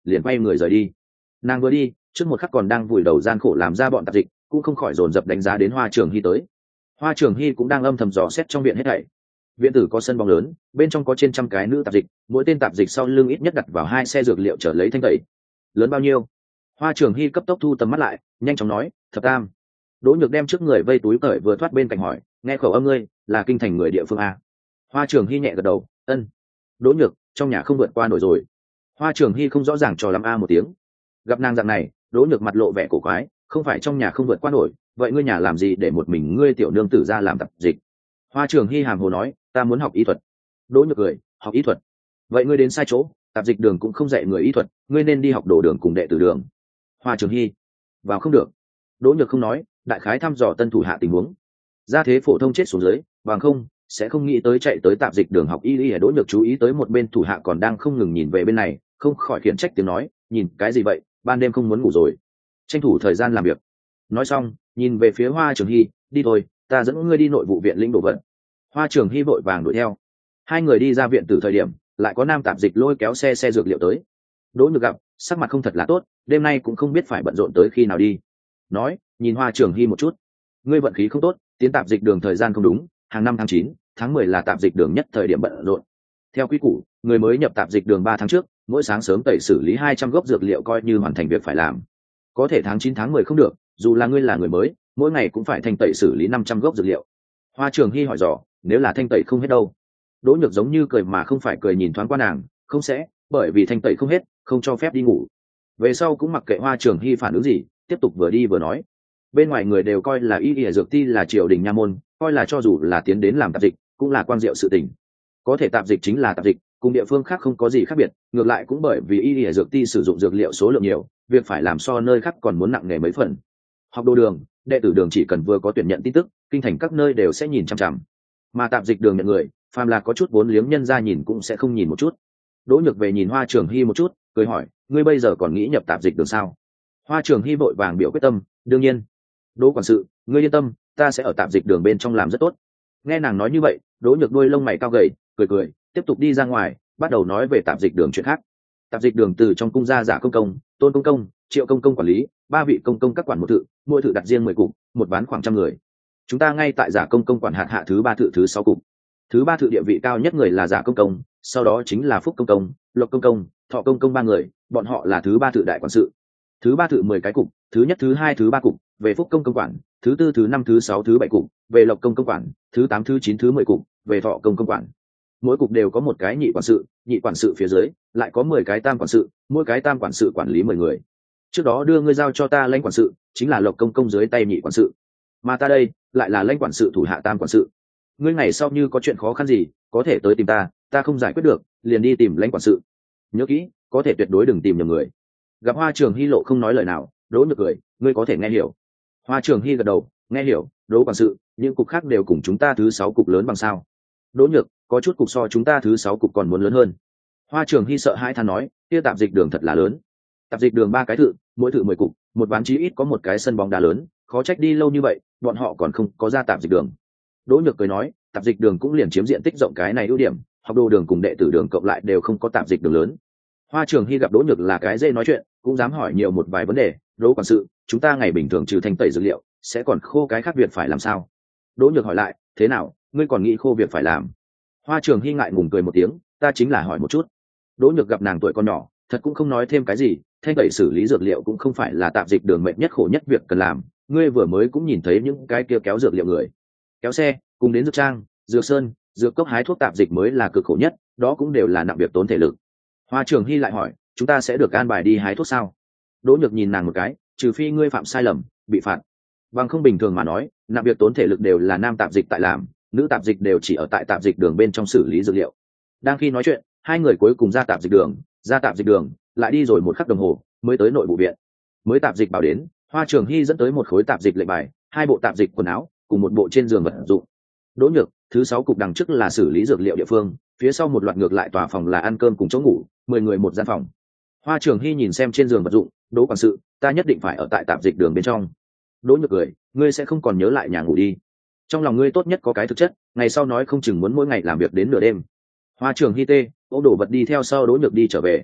liền quay người rời đi. Nàng vừa đi, trước một khắc còn đang vùi đầu gian khổ làm ra bọn tạp dịch cũng không khỏi dồn dập đánh giá đến Hoa Trường Hy tới. Hoa Trường Hy cũng đang âm thầm dò xét trong viện hết thảy. Viện tử có sân bóng lớn, bên trong có trên trăm cái nữ tạp dịch, mỗi tên tạp dịch sau lưng ít nhất đặt vào 2 xe dược liệu chở lấy thanh tẩy. Lớn bao nhiêu? Hoa Trường Hy cấp tốc thu tầm mắt lại, nhanh chóng nói, thập tam. Đỗ Nhược đem trước người vây túi cởi vừa thoát bên cạnh hỏi, nghe khẩu âm ngươi là kinh thành người địa phương a? Hoa Trường Hy nhẹ gật đầu, ân. Đỗ Nhược, trong nhà không vượt qua nổi rồi. Hoa Trường Hy không rõ ràng cho lắm a một tiếng. Gặp nàng dạng này, Đỗ Nhược mặt lộ vẻ cổ quái, không phải trong nhà không vượt qua nổi, vậy ngươi nhà làm gì để một mình ngươi tiểu nương tử ra làm tạp dịch? Hoa Trường Hy hàm hồ nói, ta muốn học y thuật. Đỗ Nhược cười, học y thuật? Vậy ngươi đến sai chỗ, tạp dịch đường cũng không dạy người y thuật, ngươi nên đi học đồ đường cùng đệ tử đường. Hoa Trường Hy, vào không được. Đỗ Nhược không nói, đại khái thăm dò tân thủ hạ tình huống. Gia thế phổ thông chết xuống dưới, bằng không sẽ không nghĩ tới chạy tới tạp dịch đường học y lý. Đỗ Nhược chú ý tới một bên thủ hạ còn đang không ngừng nhìn về bên này, không khỏi khiển trách tiếng nói, nhìn cái gì vậy, ban đêm không muốn ngủ rồi, tranh thủ thời gian làm việc. Nói xong, nhìn về phía Hoa Trường Hy, đi thôi, ta dẫn ngươi đi nội vụ viện lĩnh đồ vật. Hoa Trường Hy vội vàng đuổi theo. Hai người đi ra viện từ thời điểm, lại có nam tạp dịch lôi kéo xe dược liệu tới. Đỗ Nhược gặp sắc mặt không thật là tốt, đêm nay cũng không biết phải bận rộn tới khi nào đi. Nói, nhìn Hoa Trường Hy một chút, ngươi vận khí không tốt, tiến tạp dịch đường thời gian không đúng, hàng năm tháng 9, tháng 10 là tạp dịch đường nhất thời điểm bận rộn. Theo quy củ, người mới nhập tạp dịch đường 3 tháng trước, mỗi sáng sớm tẩy xử lý 200 gốc dược liệu coi như hoàn thành việc phải làm. Có thể tháng 9 tháng 10 không được, dù là ngươi là người mới, mỗi ngày cũng phải thanh tẩy xử lý 500 gốc dược liệu. Hoa Trường Hy hỏi dò, nếu là thanh tẩy không hết đâu? Đỗ Nhược giống như cười mà không phải cười nhìn thoáng qua nàng, không sẽ, bởi vì thanh tẩy không hết, không cho phép đi ngủ. Về sau cũng mặc kệ Hoa Trường Hy phản ứng gì, tiếp tục vừa đi vừa nói. Bên ngoài người đều coi là y y dược ti là triều đình nha môn, coi là cho dù là tiến đến làm tạp dịch, cũng là quang diệu sự tình. Có thể tạp dịch chính là tạp dịch, cùng địa phương khác không có gì khác biệt, ngược lại cũng bởi vì y y dược ti sử dụng dược liệu số lượng nhiều, việc phải làm so nơi khác còn muốn nặng nề mấy phần. Học đồ đường, đệ tử đường chỉ cần vừa có tuyển nhận tin tức, kinh thành các nơi đều sẽ nhìn chằm chằm. Mà tạp dịch đường nhận người, phàm là có chút vốn liếng nhân ra nhìn cũng sẽ không nhìn một chút. Đỗ Nhược về nhìn Hoa Trường Hy một chút, cười hỏi, ngươi bây giờ còn nghĩ nhập tạp dịch đường sao? Hoa Trường Hy vội vàng biểu quyết tâm, đương nhiên. Đỗ quản sự, ngươi yên tâm, ta sẽ ở tạp dịch đường bên trong làm rất tốt. Nghe nàng nói như vậy, Đỗ Nhược đuôi lông mày cao gầy, cười, tiếp tục đi ra ngoài, bắt đầu nói về tạp dịch đường chuyện khác. Tạp dịch đường từ trong cung ra Giả công công, Tôn công công, Triệu công công quản lý, 3 vị công công các quản một thự, mỗi thự đặt riêng 10 cục, một ván khoảng 100 người. Chúng ta ngay tại Giả công công quản hạt hạ thứ 3 thự thứ 6 cục. Thứ 3 thự địa vị cao nhất người là Giả công công, sau đó chính là Phúc công công, Lộc công công, Thọ công công 3 người, bọn họ là thứ 3 thự đại quản sự. Thứ 3 thự 10 cái cục, thứ nhất thứ hai thứ 3 cục, về Phúc công công quản, thứ 4 thứ 5 thứ 6 thứ 7 cục, về Lộc công công quản, thứ 8 thứ 9 thứ 10 cục, về Thọ công công quản. Mỗi cục đều có một cái nhị quản sự phía dưới lại có 10 cái tam quản sự, mỗi cái tam quản sự quản lý 10 người. Trước đó đưa ngươi giao cho ta lãnh quản sự, chính là Lộc công công dưới tay nhị quản sự, mà ta đây lại là lãnh quản sự thủ hạ tam quản sự. Ngươi ngày sau như có chuyện khó khăn gì, có thể tới tìm ta không giải quyết được, liền đi tìm lãnh quản sự. Nhớ kỹ, có thể tuyệt đối đừng tìm nhầm người. Gặp Hoa Trường Hy lộ không nói lời nào, Đỗ Nhược cười, ngươi có thể nghe hiểu. Hoa Trường Hy gật đầu, nghe hiểu. Đỗ quản sự, những cục khác đều cùng chúng ta thứ 6 cục lớn bằng sao? Đỗ Nhược, có chút cục so chúng ta thứ 6 cục còn muốn lớn hơn. Hoa Trường Hy sợ hãi than nói, kia tạp dịch đường thật là lớn. Tạp dịch đường 3 cái thự, mỗi thự 10 cục, một ván chí ít có một cái sân bóng đá lớn, khó trách đi lâu như vậy, bọn họ còn không có ra tạp dịch đường. Đỗ Nhược cười nói, tạp dịch đường cũng liền chiếm diện tích rộng cái này ưu điểm, học đồ đường cùng đệ tử đường cộng lại đều không có tạp dịch đường lớn. Hoa Trường Hy gặp Đỗ Nhược là cái dễ nói chuyện, cũng dám hỏi nhiều một vài vấn đề. Đỗ quản sự, chúng ta ngày bình thường trừ thanh tẩy dược liệu, sẽ còn khô cái khác việc phải làm sao? Đỗ Nhược hỏi lại, thế nào, ngươi còn nghĩ khô việc phải làm? Hoa Trường Hy ngại ngùng cười một tiếng, ta chính là hỏi một chút. Đỗ Nhược gặp nàng tuổi còn nhỏ, thật cũng không nói thêm cái gì. Thanh tẩy xử lý dược liệu cũng không phải là tạp dịch đường mệt nhất khổ nhất việc cần làm, ngươi vừa mới cũng nhìn thấy những cái kia kéo dược liệu người, kéo xe cùng đến dược trang, dược sơn, dược cốc hái thuốc tạp dịch mới là cực khổ nhất, đó cũng đều là nặng việc tốn thể lực. Hoa Trường Hy lại hỏi, chúng ta sẽ được an bài đi hái thuốc sao? Đỗ Nhược nhìn nàng một cái, trừ phi ngươi phạm sai lầm bị phạt, bằng không bình thường mà nói, nặng việc tốn thể lực đều là nam tạp dịch tại làm, nữ tạp dịch đều chỉ ở tại tạp dịch đường bên trong xử lý dược liệu. Đang khi nói chuyện, hai người cuối cùng ra tạp dịch đường, lại đi rồi 1 khắc đồng hồ mới tới nội vụ viện. Mới tạp dịch bảo đến, Hoa Trường Hy dẫn tới một khối tạp dịch lệnh bài, 2 bộ tạp dịch quần áo cùng một bộ trên giường vật dụng. Đỗ Nhược, thứ 6 cục đằng trước là xử lý dược liệu địa phương, phía sau một loạt ngược lại tòa phòng là ăn cơm cùng chỗ ngủ, 10 người một gian phòng. Hoa Trường Hy nhìn xem trên giường vật dụng, Đỗ quản sự, ta nhất định phải ở tại tạp dịch đường bên trong. Đỗ Nhược cười, ngươi sẽ không còn nhớ lại nhà ngủ đi. Trong lòng ngươi tốt nhất có cái thực chất, ngày sau nói không chừng muốn mỗi ngày làm việc đến nửa đêm. Hoa Trường Hy tê, ôm đồ vật đi theo sau Đỗ Nhược đi trở về.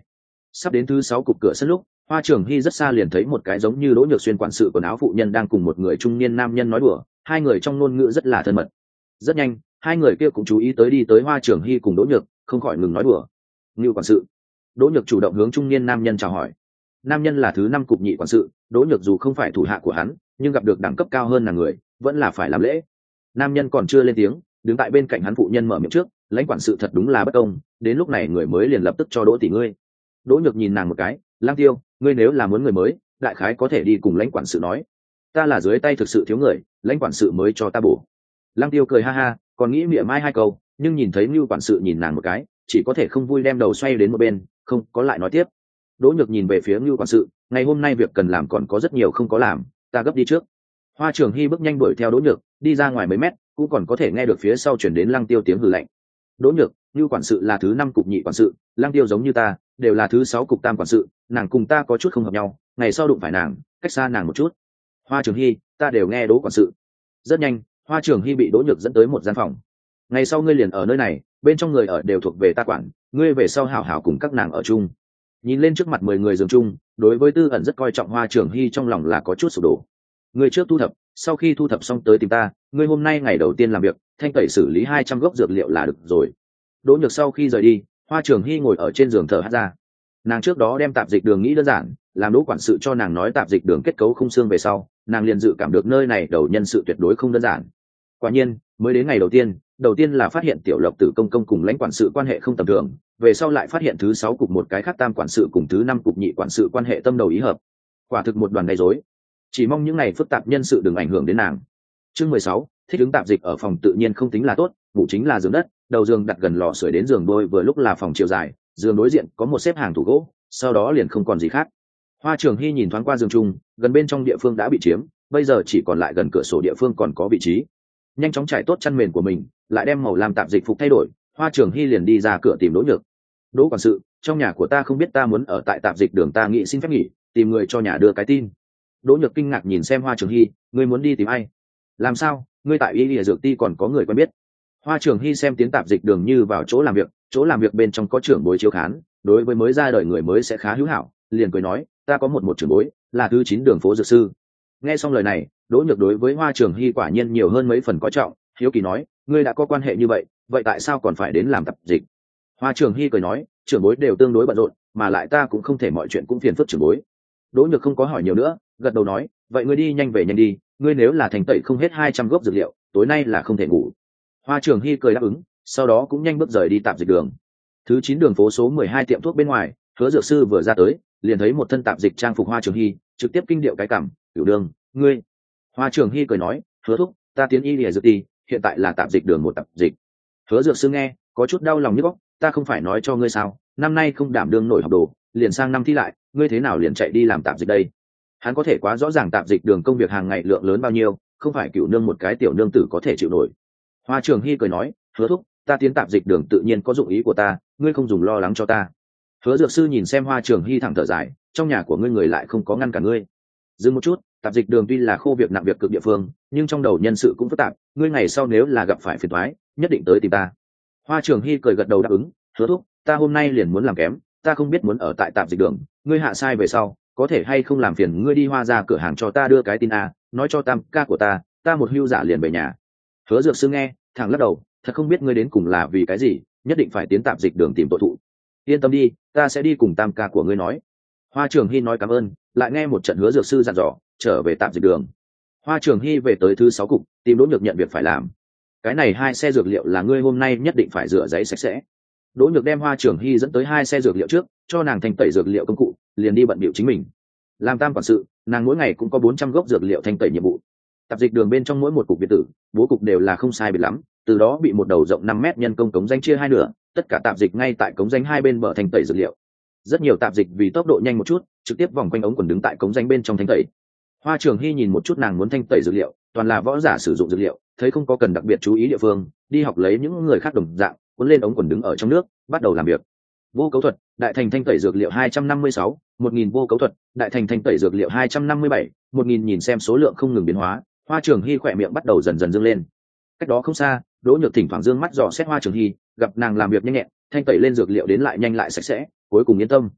Sắp đến thứ 6 cục cửa sân lúc, Hoa Trường Hy rất xa liền thấy một cái giống như Đỗ Nhược Xuyên quản sự quần áo phụ nhân đang cùng một người trung niên nam nhân nói đùa, hai người trong ngôn ngữ rất là thân mật. Rất nhanh, hai người kia cũng chú ý tới đi tới Hoa Trường Hy cùng Đỗ Nhược, không khỏi ngừng nói đùa. Ngưu quản sự. Đỗ Nhược chủ động hướng trung niên nam nhân chào hỏi. Nam nhân là thứ 5 cục nhị quản sự, Đỗ Nhược dù không phải thủ hạ của hắn, nhưng gặp được đẳng cấp cao hơn là người, vẫn là phải làm lễ. Nam nhân còn chưa lên tiếng, đứng tại bên cạnh hắn phụ nhân mở miệng trước, lãnh quản sự thật đúng là bất công, đến lúc này người mới liền lập tức cho Đỗ tỷ ngươi. Đỗ Nhược nhìn nàng một cái, Lang Tiêu, ngươi nếu là muốn người mới, đại khái có thể đi cùng lãnh quản sự nói. Ta là dưới tay thực sự thiếu người, lãnh quản sự mới cho ta bổ. Lang Tiêu cười ha ha, còn nghĩ mỉa mai hai câu, nhưng nhìn thấy Nưu quản sự nhìn nàng một cái, chỉ có thể không vui đem đầu xoay đến một bên, không có lại nói tiếp. Đỗ Nhược nhìn về phía Nưu quản sự, ngày hôm nay việc cần làm còn có rất nhiều không có làm, ta gấp đi trước. Hoa Trường Hy bước nhanh đuổi theo Đỗ Nhược, đi ra ngoài mấy mét, cũng còn có thể nghe được phía sau chuyển đến Lăng Tiêu tiếng hừ lạnh. Đỗ Nhược, Nưu quản sự là thứ 5 cục nhị quản sự, Lăng Tiêu giống như ta, đều là thứ 6 cục tam quản sự, nàng cùng ta có chút không hợp nhau, ngày sau đụng phải nàng, cách xa nàng một chút. Hoa Trường Hy, ta đều nghe Đỗ quản sự. Rất nhanh, Hoa Trường Hy bị Đỗ Nhược dẫn tới một gian phòng. Ngày sau ngươi liền ở nơi này, bên trong người ở đều thuộc về ta quản, ngươi về sau hảo hảo cùng các nàng ở chung. Nhìn lên trước mặt 10 người giường chung, đối với Tư ẩn rất coi trọng Hoa Trường Hy trong lòng là có chút sụp đổ. Ngươi trước thu thập, sau khi thu thập xong tới tìm ta, ngươi hôm nay ngày đầu tiên làm việc, thanh tẩy xử lý 200 gốc dược liệu là được rồi. Đỗ Nhược sau khi rời đi, Hoa Trường Hy ngồi ở trên giường thở hắt ra. Nàng trước đó đem tạp dịch đường nghĩ đơn giản, làm Đỗ quản sự cho nàng nói tạp dịch đường kết cấu khung xương về sau, nàng liền dự cảm được nơi này đầu nhân sự tuyệt đối không đơn giản. Quả nhiên, mới đến ngày đầu tiên là phát hiện Tiểu Lộc Tử công công cùng lãnh quản sự quan hệ không tầm thường, về sau lại phát hiện thứ 6 cục một cái khác tam quản sự cùng thứ 5 cục nhị quản sự quan hệ tâm đầu ý hợp. Quả thực một đoàn gây rối. Chỉ mong những ngày phức tạp nhân sự đừng ảnh hưởng đến nàng. Chương 16, thích ứng tạp dịch ở phòng tự nhiên không tính là tốt, ngủ chính là giường đất, đầu giường đặt gần lò sưởi đến giường đôi vừa lúc là phòng chiều dài, giường đối diện có một xếp hàng tủ gỗ, sau đó liền không còn gì khác. Hoa Trường Hy nhìn thoáng qua giường chung, gần bên trong địa phương đã bị chiếm, bây giờ chỉ còn lại gần cửa sổ địa phương còn có vị trí. Nhanh chóng trải tốt chăn mền của mình, lại đem màu làm tạp dịch phục thay đổi, Hoa Trường Hy liền đi ra cửa tìm Đỗ Nhược. Đỗ quản sự, trong nhà của ta không biết ta muốn ở tại tạp dịch đường, ta nghĩ xin phép nghỉ, tìm người cho nhà đưa cái tin. Đỗ Nhược kinh ngạc nhìn xem Hoa Trường Hy, ngươi muốn đi tìm ai? Làm sao, ngươi tại Y Lìa Dược Ti còn có người quen biết? Hoa Trường Hy xem tiến tạp dịch đường như vào chỗ làm việc bên trong có trưởng bối chiếu khán, đối với mới ra đời người mới sẽ khá hữu hảo, liền cười nói, ta có một trưởng bối, là thứ 9 đường phố dược sư. Nghe xong lời này, Đỗ Nhược đối với Hoa Trường Hy quả nhiên nhiều hơn mấy phần coi trọng, hiếu kỳ nói, ngươi đã có quan hệ như vậy, vậy tại sao còn phải đến làm tạp dịch? Hoa Trường Hy cười nói, trưởng bối đều tương đối bận rộn, mà lại ta cũng không thể mọi chuyện cũng phiền phức trưởng bối. Đỗ Nhược không có hỏi nhiều nữa, gật đầu nói, vậy ngươi đi nhanh về nhanh đi, ngươi nếu là thành tẩy không hết 200 gốc dược liệu, tối nay là không thể ngủ. Hoa Trường Hy cười đáp ứng, sau đó cũng nhanh bước rời đi tạp dịch đường. Thứ 9 đường phố số 12 tiệm thuốc bên ngoài, Hứa dược sư vừa ra tới, liền thấy một thân tạp dịch trang phục Hoa Trường Hy, trực tiếp kinh điệu cái cảm, "Tiểu Đường, ngươi?" Hoa Trường Hy cười nói, "Hứa thúc, ta tiến Y Lìa Dược Ti, hiện tại là tạp dịch đường một tạp dịch." Hứa dược sư nghe, có chút đau lòng nhức óc, "Ta không phải nói cho ngươi sao, năm nay không đảm đương nổi học đồ, liền sang năm thi lại, ngươi thế nào liền chạy đi làm tạp dịch đây?" Hắn có thể quá rõ ràng tạp dịch đường công việc hàng ngày lượng lớn bao nhiêu, không phải Cửu nương một cái tiểu nương tử có thể chịu nổi. Hoa Trường Hy cười nói, "Hứa thúc, ta tiến tạp dịch đường tự nhiên có dụng ý của ta, ngươi không dùng lo lắng cho ta." Hứa dược sư nhìn xem Hoa Trường Hy thẳng thở dài, "Trong nhà của ngươi người lại không có ngăn cả ngươi." Dừng một chút, tạp dịch đường tuy là khô việc nặng việc cực địa phương, nhưng trong đầu nhân sự cũng phức tạp, ngươi ngày sau nếu là gặp phải phiền toái, nhất định tới tìm ta. Hoa Trường Hy cười gật đầu đáp ứng, "Hứa thúc, ta hôm nay liền muốn làm kém, ta không biết muốn ở tại tạp dịch đường, ngươi hạ sai về sau, có thể hay không làm phiền ngươi đi Hoa ra cửa hàng cho ta đưa cái tin a, nói cho tam ca của ta một hưu giả liền về nhà." Hứa dược sư nghe, thẳng lắc đầu, "Thật không biết ngươi đến cùng là vì cái gì, nhất định phải tiến tạp dịch đường tìm tội thụ. Yên tâm đi, ta sẽ đi cùng tam ca của ngươi nói." Hoa Trường Hy nói cảm ơn, lại nghe một trận Hứa dược sư dặn dò, trở về tạp dịch đường. Hoa Trường Hy về tới thứ 6 cục, tìm Đỗ Nhược nhận việc phải làm. "Cái này 2 xe dược liệu là ngươi hôm nay nhất định phải rửa giấy sạch sẽ." Đỗ Nhược đem Hoa Trường Hy dẫn tới 2 xe dược liệu trước, cho nàng thanh tẩy dược liệu công cụ, liền đi bận bịu chính mình. Làm tam quản sự, nàng mỗi ngày cũng có 400 gốc dược liệu thanh tẩy nhiệm vụ. Tạp dịch đường bên trong mỗi một cục biệt tử, bố cục đều là không sai biệt lắm, từ đó bị một đầu rộng 5 mét nhân công cống danh chia hai nửa, tất cả tạp dịch ngay tại cống danh hai bên bờ thanh tẩy dược liệu. Rất nhiều tạp dịch vì tốc độ nhanh một chút, trực tiếp vòng quanh ống quần đứng tại cống danh bên trong thanh tẩy. Hoa Trường Hy nhìn một chút nàng muốn thanh tẩy dược liệu, toàn là võ giả sử dụng dược liệu, thấy không có cần đặc biệt chú ý địa phương, đi học lấy những người khác đồng dạng, cuốn lên ống quần đứng ở trong nước, bắt đầu làm việc. Vô cấu thuật, đại thành thanh tẩy dược liệu 256, 1000 vô cấu thuật, đại thành thanh tẩy dược liệu 257, 1000 nhìn xem số lượng không ngừng biến hóa, Hoa Trường Hy khỏe miệng bắt đầu dần dần dương lên. Cách đó không xa, Đỗ Nhược thỉnh thoảng dương mắt dò xét Hoa Trường Hy, gặp nàng làm việc nhanh nhẹn, thanh tẩy lên dược liệu đến lại nhanh lại sạch sẽ, cuối cùng yên tâm.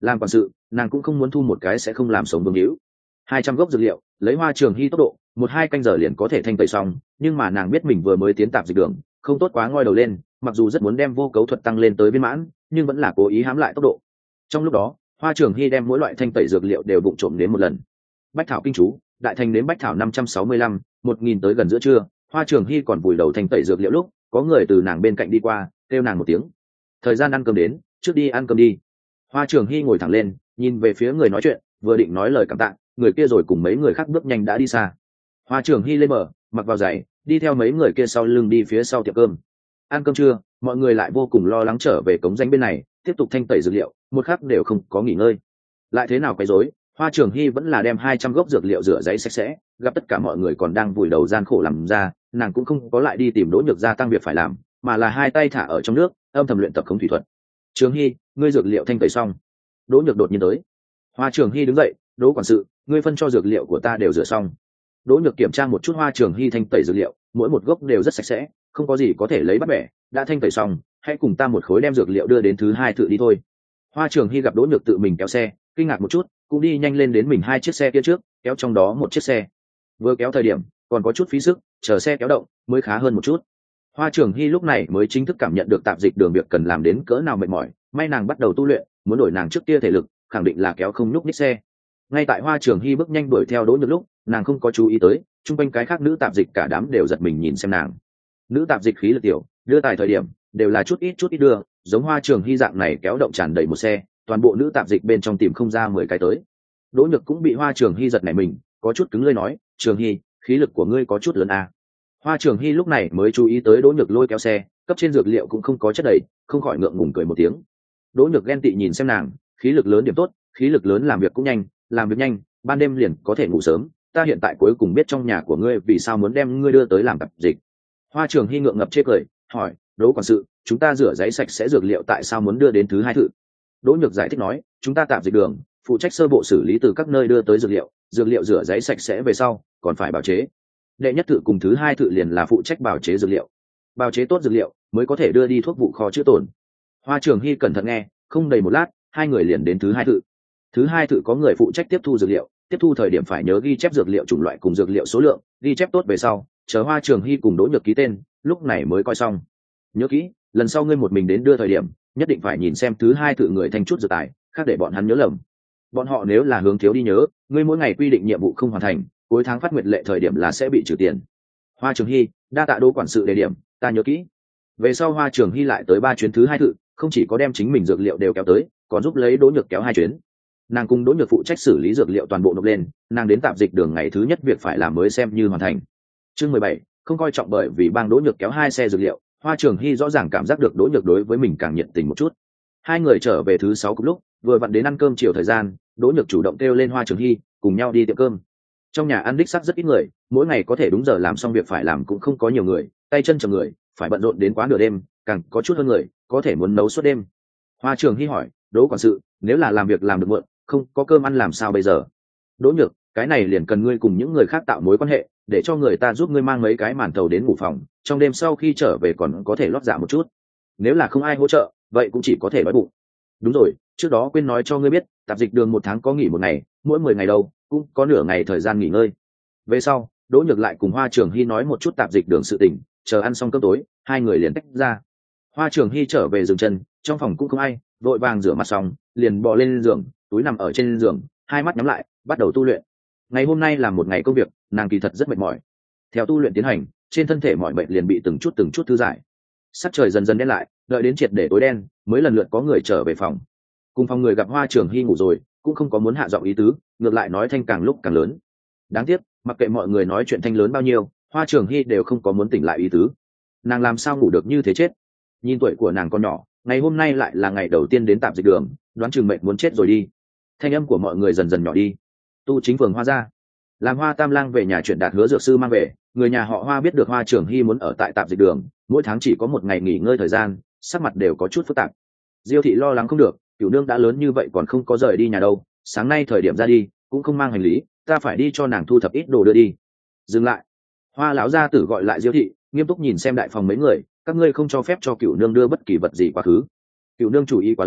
Làm quản sự nàng cũng không muốn thu một cái sẽ không làm sống vương hữu. 200 gốc dược liệu lấy Hoa Trường Hy tốc độ 1-2 canh giờ liền có thể thanh tẩy xong, nhưng mà nàng biết mình vừa mới tiến tạp dịch đường, không tốt quá ngoi đầu lên, mặc dù rất muốn đem vô cấu thuật tăng lên tới viên mãn, nhưng vẫn là cố ý hãm lại tốc độ. Trong lúc đó Hoa Trường Hy đem mỗi loại thanh tẩy dược liệu đều vụng trộm đến một lần. Bách thảo kinh chú, đại thành đến bách thảo 565, 1000 tới gần giữa trưa, Hoa Trường Hy còn vùi đầu thanh tẩy dược liệu lúc có người từ nàng bên cạnh đi qua, kêu nàng một tiếng. Thời gian ăn cơm đến, trước đi ăn cơm đi. Hoa Trường Hy ngồi thẳng lên, nhìn về phía người nói chuyện, vừa định nói lời cảm tạ, người kia rồi cùng mấy người khác bước nhanh đã đi xa. Hoa Trường Hy lên mở, mặc vào giày, đi theo mấy người kia sau lưng đi phía sau tiệm cơm. Ăn cơm trưa, mọi người lại vô cùng lo lắng trở về cống danh bên này, tiếp tục thanh tẩy dược liệu, một khắc đều không có nghỉ ngơi. Lại thế nào quấy rối, Hoa Trường Hy vẫn là đem 200 gốc dược liệu rửa giấy sạch sẽ, gặp tất cả mọi người còn đang vùi đầu gian khổ làm ra, nàng cũng không có lại đi tìm Đỗ Nhược gia tăng việc phải làm, mà là hai tay thả ở trong nước, âm thầm luyện tập khống thủy thuật. Trường Hy, ngươi dược liệu thanh tẩy xong. Đỗ Nhược đột nhiên tới. Hoa Trường Hy đứng dậy, Đỗ quản sự, ngươi phân cho dược liệu của ta đều rửa xong. Đỗ Nhược kiểm tra một chút Hoa Trường Hy thanh tẩy dược liệu, mỗi một gốc đều rất sạch sẽ, không có gì có thể lấy bắt bẻ, đã thanh tẩy xong, hãy cùng ta một khối đem dược liệu đưa đến thứ hai thự đi thôi. Hoa Trường Hy gặp Đỗ Nhược tự mình kéo xe, kinh ngạc một chút, cũng đi nhanh lên đến mình hai chiếc xe kia trước, kéo trong đó một chiếc xe. Vừa kéo thời điểm còn có chút phí sức, chờ xe kéo động mới khá hơn một chút. Hoa Trường Hy lúc này mới chính thức cảm nhận được tạp dịch đường việc cần làm đến cỡ nào mệt mỏi, may nàng bắt đầu tu luyện, muốn đổi nàng trước kia thể lực, khẳng định là kéo không nhúc nhích xe. Ngay tại Hoa Trường Hy bước nhanh đuổi theo Đỗ Nhược lúc, nàng không có chú ý tới, chung quanh cái khác nữ tạp dịch cả đám đều giật mình nhìn xem nàng. Nữ tạp dịch khí lực tiểu, đưa tài thời điểm đều là chút ít đưa, giống Hoa Trường Hy dạng này kéo động tràn đầy một xe, toàn bộ nữ tạp dịch bên trong tìm không ra 10 cái tới. Đỗ Nhược cũng bị Hoa Trường Hy giật nảy mình, có chút cứng lưỡi nói, Trường Hy, khí lực của ngươi có chút lớn à. Hoa Trường Hy lúc này mới chú ý tới Đỗ Nhược lôi kéo xe, cấp trên dược liệu cũng không có chất đầy, không khỏi ngượng ngùng cười một tiếng. Đỗ Nhược ghen tị nhìn xem nàng, khí lực lớn điểm tốt, khí lực lớn làm việc cũng nhanh, làm việc nhanh, ban đêm liền có thể ngủ sớm, ta hiện tại cuối cùng biết trong nhà của ngươi vì sao muốn đem ngươi đưa tới làm tạp dịch. Hoa Trường Hy ngượng ngập chê cười, hỏi, Đỗ quản sự, chúng ta rửa giấy sạch sẽ dược liệu tại sao muốn đưa đến thứ hai thự? Đỗ Nhược giải thích nói, chúng ta tạp dịch đường phụ trách sơ bộ xử lý từ các nơi đưa tới dược liệu rửa giấy sạch sẽ về sau còn phải bào chế. Đệ nhất thự cùng thứ hai thự liền là phụ trách bào chế dược liệu, bào chế tốt dược liệu mới có thể đưa đi thuốc vụ kho chữa tồn. Hoa Trường Hy cẩn thận nghe, không đầy một lát hai người liền đến thứ hai thự. Thứ hai thự có người phụ trách tiếp thu dược liệu, tiếp thu thời điểm phải nhớ ghi chép dược liệu chủng loại cùng dược liệu số lượng, ghi chép tốt về sau chờ Hoa Trường Hy cùng Đỗ Nhược ký tên, lúc này mới coi xong. Nhớ kỹ, lần sau ngươi một mình đến đưa thời điểm nhất định phải nhìn xem thứ hai thự người thành chút dược tài, khác để bọn hắn nhớ lầm. Bọn họ nếu là hướng thiếu đi nhớ, ngươi mỗi ngày quy định nhiệm vụ không hoàn thành, cuối tháng phát nguyệt lệ thời điểm là sẽ bị trừ tiền. Hoa Trường Hy, đa tạ Đỗ quản sự đề điểm, ta nhớ kỹ. Về sau Hoa Trường Hy lại tới 3 chuyến thứ hai thự, không chỉ có đem chính mình dược liệu đều kéo tới, còn giúp lấy Đỗ Nhược kéo 2 chuyến. Nàng cùng Đỗ Nhược phụ trách xử lý dược liệu toàn bộ nộp lên, nàng đến tạp dịch đường ngày thứ nhất việc phải làm mới xem như hoàn thành. Chương 17, không coi trọng bởi vì bang Đỗ Nhược kéo 2 xe dược liệu, Hoa Trường Hy rõ ràng cảm giác được Đỗ Nhược đối với mình càng nhiệt tình một chút. Hai người trở về thứ 6 cùng lúc, vừa vặn đến ăn cơm chiều thời gian, Đỗ Nhược chủ động kêu lên Hoa Trường Hy, cùng nhau đi tiệm cơm. Trong nhà ăn đích xác rất ít người, mỗi ngày có thể đúng giờ làm xong việc phải làm cũng không có nhiều người, tay chân chậm người, phải bận rộn đến quá nửa đêm, càng có chút hơn người, có thể muốn nấu suốt đêm. Hoa Trường Hy hỏi, Đỗ quản sự, nếu là làm việc làm được muộn, không có cơm ăn làm sao bây giờ? Đỗ Nhược, cái này liền cần ngươi cùng những người khác tạo mối quan hệ, để cho người ta giúp ngươi mang mấy cái màn thầu đến ngủ phòng, trong đêm sau khi trở về còn có thể lót dạ một chút. Nếu là không ai hỗ trợ, vậy cũng chỉ có thể đói bụng. Đúng rồi, trước đó quên nói cho ngươi biết, tạp dịch đường 1 tháng có nghỉ 1 ngày, mỗi 10 ngày đâu cũng có nửa ngày thời gian nghỉ ngơi. Về sau Đỗ Nhược lại cùng Hoa Trường Hy nói một chút tạp dịch đường sự tình, chờ ăn xong cơm tối hai người liền tách ra. Hoa Trường Hy trở về dừng chân, trong phòng cũng không ai, vội vàng rửa mặt xong liền bò lên giường, túi nằm ở trên giường, hai mắt nhắm lại bắt đầu tu luyện. Ngày hôm nay là một ngày công việc, nàng kỳ thật rất mệt mỏi. Theo tu luyện tiến hành, trên thân thể mọi bệnh liền bị từng chút thư giải. Sắc trời dần dần đen lại, đợi đến triệt để tối đen mới lần lượt có người trở về phòng. Cùng phòng người gặp Hoa Trường Hy ngủ rồi, cũng không có muốn hạ giọng ý tứ, ngược lại nói thanh càng lúc càng lớn. Đáng tiếc, mặc kệ mọi người nói chuyện thanh lớn bao nhiêu, Hoa Trường Hy đều không có muốn tỉnh lại ý tứ. Nàng làm sao ngủ được như thế chết? Nhìn tuổi của nàng còn nhỏ, ngày hôm nay lại là ngày đầu tiên đến tạp dịch đường, đoán chừng mệnh muốn chết rồi đi. Thanh âm của mọi người dần dần nhỏ đi. Tu chính phường Hoa gia, làm Hoa Tam Lang về nhà chuyển đạt Hứa dược sư mang về, người nhà họ Hoa biết được Hoa Trường Hy muốn ở tại tạp dịch đường, mỗi tháng chỉ có 1 ngày nghỉ ngơi thời gian, sắc mặt đều có chút phức tạp. Diêu thị lo lắng không được, Cửu nương đã lớn như vậy còn không có rời đi nhà đâu, sáng nay thời điểm ra đi cũng không mang hành lý, ta phải đi cho nàng thu thập ít đồ đưa đi. Dừng lại. Hoa lão gia tử gọi lại Diêu thị, nghiêm túc nhìn xem đại phòng mấy người, các ngươi không cho phép cho Cửu nương đưa bất kỳ vật gì quá khứ. Cửu nương chủ ý quá lớn,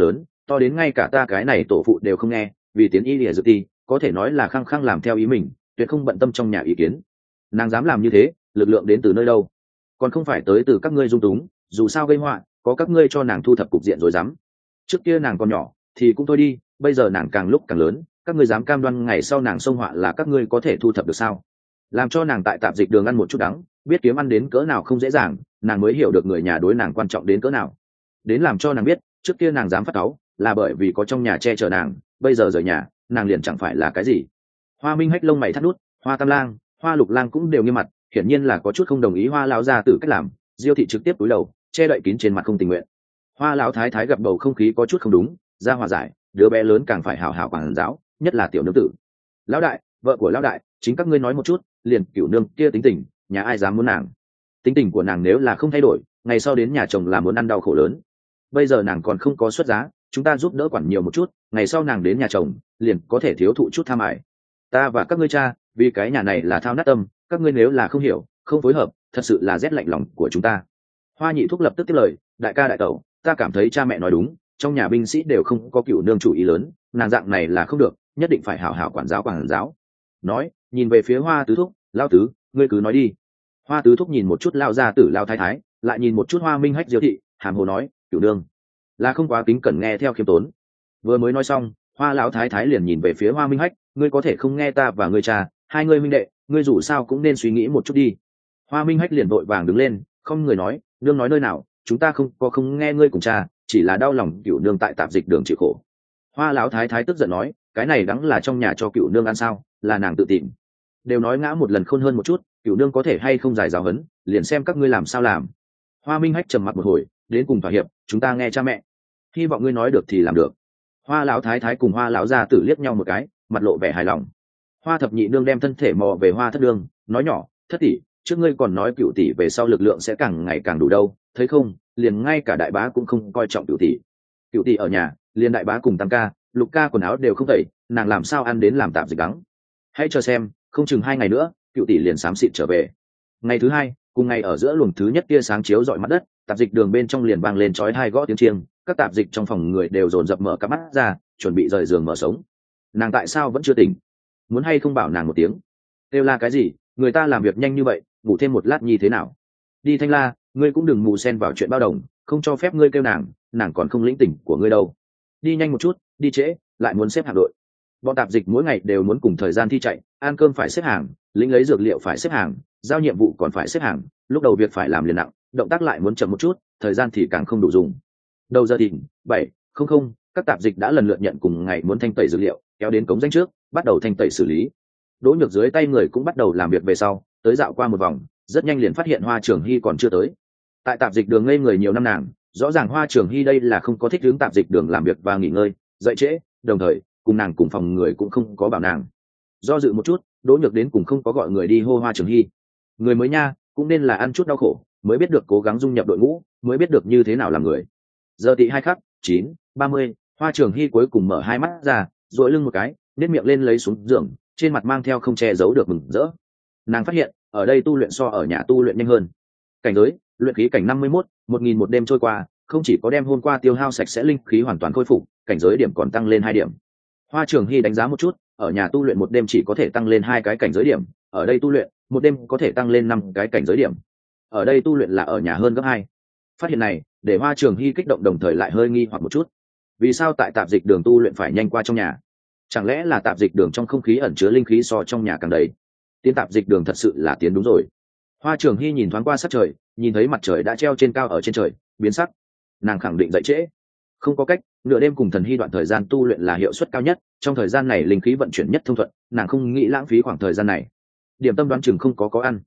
to đến ngay cả ta cái này tổ phụ đều không nghe, vì tiến y lìa dược ti có thể nói là khăng khăng làm theo ý mình, tuyệt không bận tâm trong nhà ý kiến. Nàng dám làm như thế, lực lượng đến từ nơi đâu? Còn không phải tới từ các ngươi dung túng, dù sao gây họa có các ngươi cho nàng thu thập cục diện rồi dám. Trước kia nàng còn nhỏ thì cũng thôi đi, bây giờ nàng càng lúc càng lớn, các ngươi dám cam đoan ngày sau nàng xông họa là các ngươi có thể thu thập được sao? Làm cho nàng tại tạp dịch đường ăn một chút đắng, biết kiếm ăn đến cỡ nào không dễ dàng, nàng mới hiểu được người nhà đối nàng quan trọng đến cỡ nào. Đến làm cho nàng biết, trước kia nàng dám phát cáu là bởi vì có trong nhà che chở nàng, bây giờ rời nhà nàng liền chẳng phải là cái gì. Hoa Minh Hách lông mày thắt nút, Hoa Tam Lang, Hoa Lục Lang cũng đều nghiêm mặt, hiển nhiên là có chút không đồng ý Hoa lão gia tử cách làm. Diêu thị trực tiếp cúi đầu, che đậy kín trên mặt không tình nguyện. Hoa lão thái thái gặp bầu không khí có chút không đúng, ra hòa giải, đứa bé lớn càng phải hảo hảo quản giáo, nhất là tiểu nương tử. Lão đại, vợ của lão đại, chính các ngươi nói một chút, liền Cửu nương kia tính tình, nhà ai dám muốn nàng? Tính tình của nàng nếu là không thay đổi, ngày sau đến nhà chồng là muốn ăn đau khổ lớn. Bây giờ nàng còn không có xuất giá, chúng ta giúp đỡ quản nhiều một chút, ngày sau nàng đến nhà chồng liền có thể thiếu thụ chút tham ải. Ta và các ngươi cha vì cái nhà này là thao nát tâm, các ngươi nếu là không hiểu không phối hợp, thật sự là rét lạnh lòng của chúng ta. Hoa Nhị Thúc lập tức tiếp lời, đại ca đại tẩu, ta cảm thấy cha mẹ nói đúng, trong nhà binh sĩ đều không có Cửu nương chủ ý lớn, nàng dạng này là không được, nhất định phải hảo hảo quản giáo. Nói, nhìn về phía Hoa Tứ Thúc, lao tứ, ngươi cứ nói đi. Hoa Tứ Thúc nhìn một chút lao gia tử lao thái thái, lại nhìn một chút Hoa Minh Hách Diêu thị, hàm hồ nói, Cửu nương là không quá kính cẩn, nghe theo khiêm tốn. Vừa mới nói xong, Hoa lão thái thái liền nhìn về phía Hoa Minh Hách, ngươi có thể không nghe ta và ngươi cha, hai ngươi minh đệ, ngươi dù sao cũng nên suy nghĩ một chút đi. Hoa Minh Hách liền vội vàng đứng lên, không người nói, nương nói nơi nào, chúng ta không nghe ngươi cùng cha, chỉ là đau lòng Cửu nương tại tạp dịch đường chịu khổ. Hoa lão thái thái tức giận nói, cái này đắng là trong nhà cho Cửu nương ăn sao, là nàng tự tìm. Đều nói ngã một lần khôn hơn một chút, Cửu nương có thể hay không giải giáo hấn, liền xem các ngươi làm sao làm. Hoa Minh Hách trầm mặc một hồi, đến cùng thỏa hiệp, chúng ta nghe cha mẹ, hy vọng ngươi nói được thì làm được. Hoa lão thái thái cùng Hoa lão gia tử liếc nhau một cái, mặt lộ vẻ hài lòng. Hoa thập nhị nương đem thân thể mò về Hoa thất nương, nói nhỏ, thất tỷ, trước ngươi còn nói Cửu tỷ về sau lực lượng sẽ càng ngày càng đủ đâu, thấy không, liền ngay cả đại bá cũng không coi trọng Cửu tỷ. Cửu tỷ ở nhà, liền đại bá cùng Tam ca, Lục ca quần áo đều không tẩy, nàng làm sao ăn đến làm tạp dịch đắng. Hãy cho xem, không chừng 2 ngày nữa, Cửu tỷ liền xám xịt trở về. Ngày thứ 2, cùng ngày ở giữa luồng thứ nhất tia sáng chiếu rọi mặt đất, tạp dịch đường bên trong liền vang lên chói tai gõ tiếng chiêng, các tạp dịch trong phòng người đều dồn dập mở cặp mắt ra, chuẩn bị rời giường mở sống. Nàng tại sao vẫn chưa tỉnh? Muốn hay không bảo nàng một tiếng? Kêu la cái gì? Người ta làm việc nhanh như vậy, ngủ thêm một lát như thế nào? Đi Thanh La, ngươi cũng đừng mù xen vào chuyện bao đồng, không cho phép ngươi kêu nàng còn không lĩnh tỉnh của ngươi đâu. Đi nhanh một chút, đi trễ lại muốn xếp hàng đội. Bọn tạp dịch mỗi ngày đều muốn cùng thời gian thi chạy, ăn cơm phải xếp hàng, lĩnh lấy dược liệu phải xếp hàng, giao nhiệm vụ còn phải xếp hàng, lúc đầu việc phải làm liền nặng, động tác lại muốn chậm một chút, thời gian thì càng không đủ dùng. Đầu giờ thì 7:00, các tạp dịch đã lần lượt nhận cùng ngày muốn thanh tẩy dược liệu, kéo đến cống danh trước, bắt đầu thanh tẩy xử lý. Đỗ Nhược dưới tay người cũng bắt đầu làm việc về sau, tới dạo qua một vòng, rất nhanh liền phát hiện Hoa Trường Hy còn chưa tới. Tại tạp dịch đường ngây người nhiều năm nàng, rõ ràng Hoa Trường Hy đây là không có thích hướng tạp dịch đường làm việc và nghỉ ngơi, dậy trễ, đồng thời cùng nàng cùng phòng người cũng không có bảo nàng. Do dự một chút, Đỗ Nhược đến cùng không có gọi người đi hô Hoa Trường Hy. Người mới nha, cũng nên là ăn chút đau khổ, mới biết được cố gắng dung nhập đội ngũ, mới biết được như thế nào làm người. Giờ tị 2 khắc, 9:30, Hoa Trường Hy cuối cùng mở hai mắt ra, duỗi lưng một cái, nét miệng lên lấy xuống giường, trên mặt mang theo không che giấu được mừng rỡ. Nàng phát hiện, ở đây tu luyện so ở nhà tu luyện nhanh hơn. Cảnh giới, luyện khí cảnh 51, 1000 một đêm trôi qua, không chỉ có đem hôm qua tiêu hao sạch sẽ linh khí hoàn toàn khôi phục, cảnh giới điểm còn tăng lên 2 điểm. Hoa Trường Hy đánh giá một chút, ở nhà tu luyện một đêm chỉ có thể tăng lên 2 cái cảnh giới điểm, ở đây tu luyện, một đêm có thể tăng lên 5 cái cảnh giới điểm. Ở đây tu luyện là ở nhà hơn gấp 2. Phát hiện này, để Hoa Trường Hy kích động đồng thời lại hơi nghi hoặc một chút. Vì sao tại tạp dịch đường tu luyện phải nhanh qua trong nhà? Chẳng lẽ là tạp dịch đường trong không khí ẩn chứa linh khí so trong nhà càng đầy? Tiến tạp dịch đường thật sự là tiến đúng rồi. Hoa Trường Hy nhìn thoáng qua sắc trời, nhìn thấy mặt trời đã treo trên cao ở trên trời, biến sắc. Nàng khẳng định dậy trễ. Không có cách, nửa đêm cùng thần hy đoạn thời gian tu luyện là hiệu suất cao nhất, trong thời gian này linh khí vận chuyển nhất thông thuận, nàng không nghĩ lãng phí khoảng thời gian này. Điểm tâm đoán chừng không có ăn.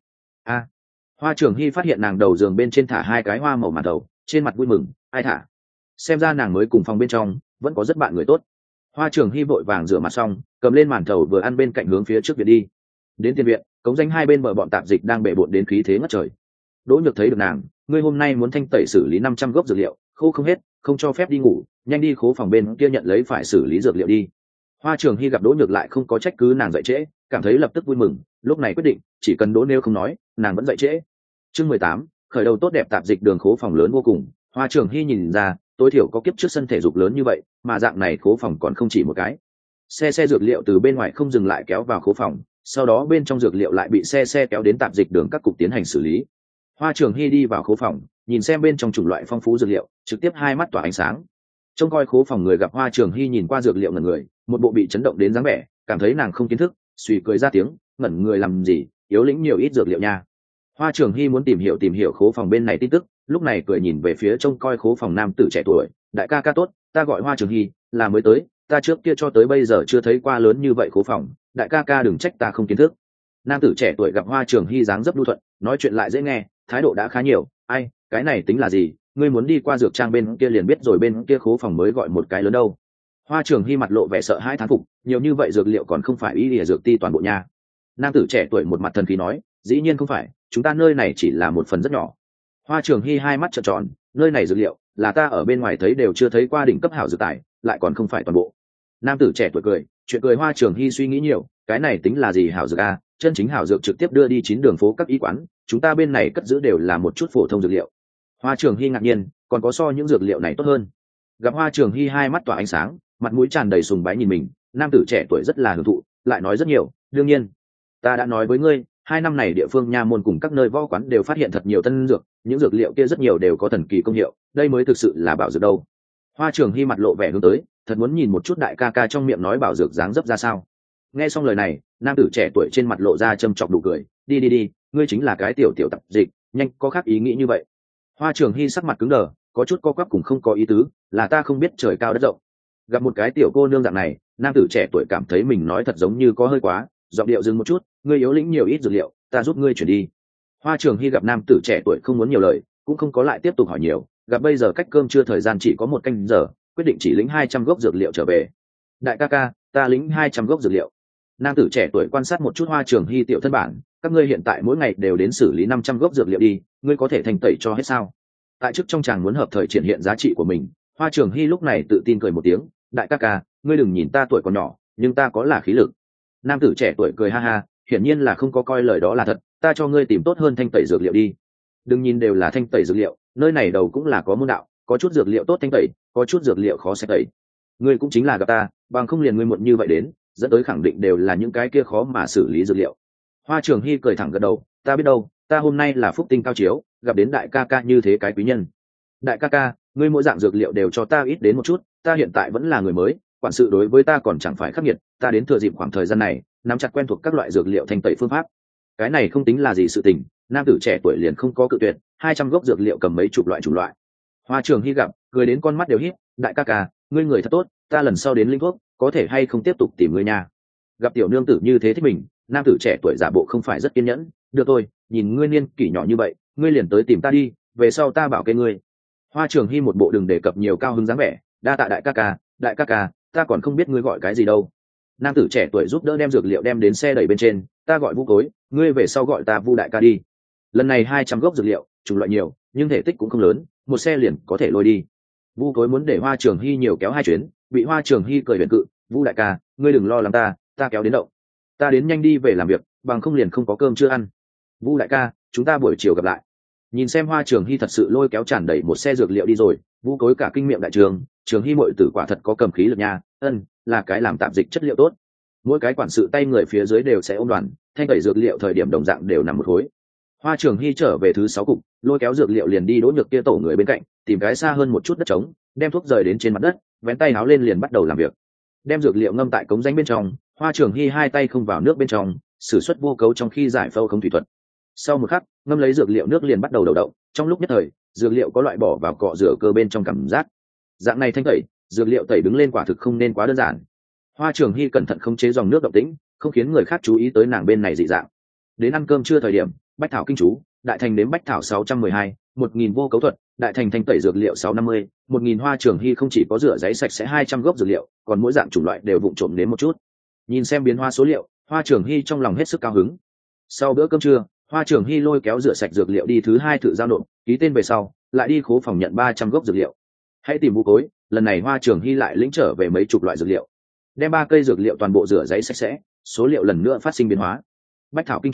Hoa Trường Hy phát hiện nàng đầu giường bên trên thả 2 cái hoa màu màn thầu, trên mặt vui mừng, ai thả? Xem ra nàng mới cùng phòng bên trong, vẫn có rất bạn người tốt. Hoa Trường Hy vội vàng rửa mặt xong, cầm lên màn thầu vừa ăn bên cạnh hướng phía trước viện đi. Đến tiền viện, cống danh hai bên bờ bọn tạp dịch đang bệ bộn đến khí thế ngất trời. Đỗ Nhược thấy được nàng, ngươi hôm nay muốn thanh tẩy xử lý 500 gốc dược liệu, khô không hết, không cho phép đi ngủ, nhanh đi khố phòng bên kia nhận lấy phải xử lý dược liệu đi. Hoa Trường Hy gặp Đỗ Nhược lại không có trách cứ nàng dậy trễ, cảm thấy lập tức vui mừng, lúc này quyết định, chỉ cần Đỗ Nêu không nói, nàng vẫn dậy trễ. Chương 18, khởi đầu tốt đẹp tạp dịch đường khố phòng lớn vô cùng, Hoa Trường Hy nhìn ra, tối thiểu có kiếp trước sân thể dục lớn như vậy, mà dạng này khố phòng còn không chỉ một cái. Xe dược liệu từ bên ngoài không dừng lại kéo vào khố phòng, sau đó bên trong dược liệu lại bị xe kéo đến tạp dịch đường các cục tiến hành xử lý. Hoa Trường Hy đi vào khố phòng, nhìn xem bên trong chủng loại phong phú dược liệu, trực tiếp hai mắt tỏa ánh sáng. Trông coi khố phòng người gặp Hoa Trường Hy nhìn qua dược liệu ngẩn người, một bộ bị chấn động đến dáng vẻ, cảm thấy nàng không kiến thức, suy cười ra tiếng, ngẩn người làm gì, yếu lĩnh nhiều ít dược liệu nha. Hoa Trường Hy muốn tìm hiểu khố phòng bên này tin tức, lúc này cười nhìn về phía trông coi khố phòng nam tử trẻ tuổi, đại ca ca tốt, ta gọi Hoa Trường Hy, là mới tới, ta trước kia cho tới bây giờ chưa thấy qua lớn như vậy khố phòng, đại ca ca đừng trách ta không kiến thức. Nam tử trẻ tuổi gặp Hoa Trường Hy dáng dấp nhu thuận, nói chuyện lại dễ nghe, thái độ đã khá nhiều. Ai, cái này tính là gì, ngươi muốn đi qua dược trang bên kia liền biết rồi, bên kia khố phòng mới gọi một cái lớn đâu. Hoa Trường Hy mặt lộ vẻ sợ hãi thán phục, nhiều như vậy dược liệu còn không phải y lìa dược ti toàn bộ nha. Nam tử trẻ tuổi một mặt thần khí nói, dĩ nhiên không phải, chúng ta nơi này chỉ là một phần rất nhỏ. Hoa Trường Hy hai mắt trợn tròn, nơi này dược liệu là ta ở bên ngoài thấy đều chưa thấy qua đỉnh cấp hảo dược tài, lại còn không phải toàn bộ. Nam tử trẻ tuổi cười, chuyện cười Hoa Trường Hy suy nghĩ nhiều, cái này tính là gì hảo dược a, chân chính hảo dược trực tiếp đưa đi 9 đường phố các y quán, chúng ta bên này cất giữ đều là một chút phổ thông dược liệu. Hoa Trường Hy ngạc nhiên, còn có so những dược liệu này tốt hơn. Gặp Hoa Trường Hy hai mắt tỏa ánh sáng, mặt mũi tràn đầy sùng bái nhìn mình, nam tử trẻ tuổi rất là hưởng thụ, lại nói rất nhiều, đương nhiên, ta đã nói với ngươi, 2 năm này địa phương nha môn cùng các nơi võ quán đều phát hiện thật nhiều tân dược, những dược liệu kia rất nhiều đều có thần kỳ công hiệu, đây mới thực sự là bảo dược đâu. Hoa Trường Hy mặt lộ vẻ hướng tới, thật muốn nhìn một chút đại ca ca trong miệng nói bảo dược dáng dấp ra sao. Nghe xong lời này, nam tử trẻ tuổi trên mặt lộ ra châm chọc đủ cười, đi, ngươi chính là cái tiểu tập dịch, nhanh có khác ý nghĩ như vậy. Hoa Trường Hy sắc mặt cứng đờ, có chút co quắp cùng không có ý tứ, là ta không biết trời cao đất rộng. Gặp một cái tiểu cô nương dạng này, nam tử trẻ tuổi cảm thấy mình nói thật giống như có hơi quá, giọng điệu dừng một chút, ngươi yếu lĩnh nhiều ít dược liệu, ta giúp ngươi chuyển đi. Hoa Trường Hy gặp nam tử trẻ tuổi không muốn nhiều lời, cũng không có lại tiếp tục hỏi nhiều, gặp bây giờ cách cơm trưa thời gian chỉ có 1 canh giờ, quyết định chỉ lĩnh 200 gốc dược liệu trở về. Đại ca ca, ta lĩnh 200 gốc dược liệu. Nam tử trẻ tuổi quan sát một chút Hoa Trường Hy tiểu thân bản, các ngươi hiện tại mỗi ngày đều đến xử lý 500 gốc dược liệu đi, ngươi có thể thành tẩy cho hết sao? Tại chức trong chàng muốn hợp thời triển hiện giá trị của mình, Hoa Trường Hy lúc này tự tin cười một tiếng, đại ca ca, ngươi đừng nhìn ta tuổi còn nhỏ, nhưng ta có là khí lực. Nam tử trẻ tuổi cười ha ha, hiển nhiên là không có coi lời đó là thật, ta cho ngươi tìm tốt hơn thanh tẩy dược liệu đi. Đừng nhìn đều là thanh tẩy dược liệu, nơi này đầu cũng là có môn đạo, có chút dược liệu tốt thanh tẩy, có chút dược liệu khó sạch tẩy. Ngươi cũng chính là gặp ta, bằng không liền ngươi muộn như vậy đến, dẫn tới khẳng định đều là những cái kia khó mà xử lý dược liệu. Hoa Trường Hy cười thẳng gật đầu, ta biết đâu, ta hôm nay là phúc tinh cao chiếu, gặp đến đại ca ca như thế cái quý nhân. Đại ca ca, ngươi mỗi dạng dược liệu đều cho ta ít đến một chút, ta hiện tại vẫn là người mới, quản sự đối với ta còn chẳng phải khắc nghiệt, ta đến thừa dịp khoảng thời gian này, nắm chặt quen thuộc các loại dược liệu thanh tẩy phương pháp. Cái này không tính là gì sự tình, nam tử trẻ tuổi liền không có cự tuyệt, 200 gốc dược liệu cầm mấy chục loại chủng loại. Hoa Trường Hy gặp, cười đến con mắt đều híp, đại ca ca, ngươi người thật tốt, ta lần sau đến linh thuốc, có thể hay không tiếp tục tìm ngươi nha. Gặp tiểu nương tử như thế thích mình, nam tử trẻ tuổi giả bộ không phải rất kiên nhẫn, được thôi, nhìn ngươi niên kỷ nhỏ như vậy, ngươi liền tới tìm ta đi, về sau ta bảo kê ngươi. Hoa Trường Hy một bộ đừng đề cập nhiều cao hứng dáng vẻ, đa tạ đại ca ca, ta còn không biết ngươi gọi cái gì đâu. Nam tử trẻ tuổi giúp đỡ đem dược liệu đem đến xe đẩy bên trên, ta gọi Vu Cối, ngươi về sau gọi ta Vu đại ca đi. Lần này 200 gốc dược liệu, chủng loại nhiều, nhưng thể tích cũng không lớn, một xe liền có thể lôi đi. Vu Cối muốn để Hoa Trường Hy nhiều kéo 2 chuyến, bị Hoa Trường Hy cười huyền cự, Vu đại ca, ngươi đừng lo lắng ta kéo đến động. Ta đến nhanh đi về làm việc, bằng không liền không có cơm chưa ăn. Vu đại ca, chúng ta buổi chiều gặp lại. Nhìn xem Hoa Trường Hy thật sự lôi kéo tràn đầy một xe dược liệu đi rồi, Vu Cối cả kinh miệng đại Trường Hy muội tử quả thật có cầm khí lực nha, là cái làm tạp dịch chất liệu tốt. Mỗi cái quản sự tay người phía dưới đều sẽ ôm đoàn, thanh tẩy dược liệu thời điểm đồng dạng đều nằm một khối. Hoa Trường Hy trở về thứ 6 cục, lôi kéo dược liệu liền đi Đỗ Nhược kia tổ người bên cạnh, tìm cái xa hơn một chút đất trống, đem thuốc rời đến trên mặt đất, vén tay áo lên liền bắt đầu làm việc. Đem dược liệu ngâm tại cống rãnh bên trong, Hoa Trường Hy 2 tay không vào nước bên trong, sử xuất vô cấu trong khi giải phẫu không thủy thuật. Sau một khắc, ngâm lấy dược liệu nước liền bắt đầu đầu động, trong lúc nhất thời, dược liệu có loại bỏ vào cọ rửa cơ bên trong cảm giác. Dạng này thanh tẩy, dược liệu tẩy đứng lên quả thực không nên quá đơn giản. Hoa Trường Hy cẩn thận khống chế dòng nước động tĩnh, không khiến người khác chú ý tới nàng bên này dị dạng. Đến ăn cơm trưa thời điểm, bách thảo kinh chú, đại thành đếm bách thảo 612, 1000 vô cấu thuật, đại thành thanh tẩy dược liệu 650, 1000 Hoa Trường Hy không chỉ có rửa giấy sạch sẽ 200 gốc dược liệu, còn mỗi dạng chủng loại đều vụng trộm đến một chút. Nhìn xem biến hóa số liệu, Hoa Trường Hy trong lòng hết sức cao hứng. Sau bữa cơm trưa, Hoa Trường Hy lôi kéo rửa sạch dược liệu đi thứ 2 thử giao nộp, ký tên về sau, lại đi khố phòng nhận 300 gốc dược liệu. Hãy tìm Vu Cối, lần này Hoa Trường Hy lại lĩnh trở về mấy chục loại dược liệu. Đem 3 cây dược liệu toàn bộ rửa giấy sạch sẽ, số liệu lần nữa phát sinh biến hóa. Bách thảo kinh chú,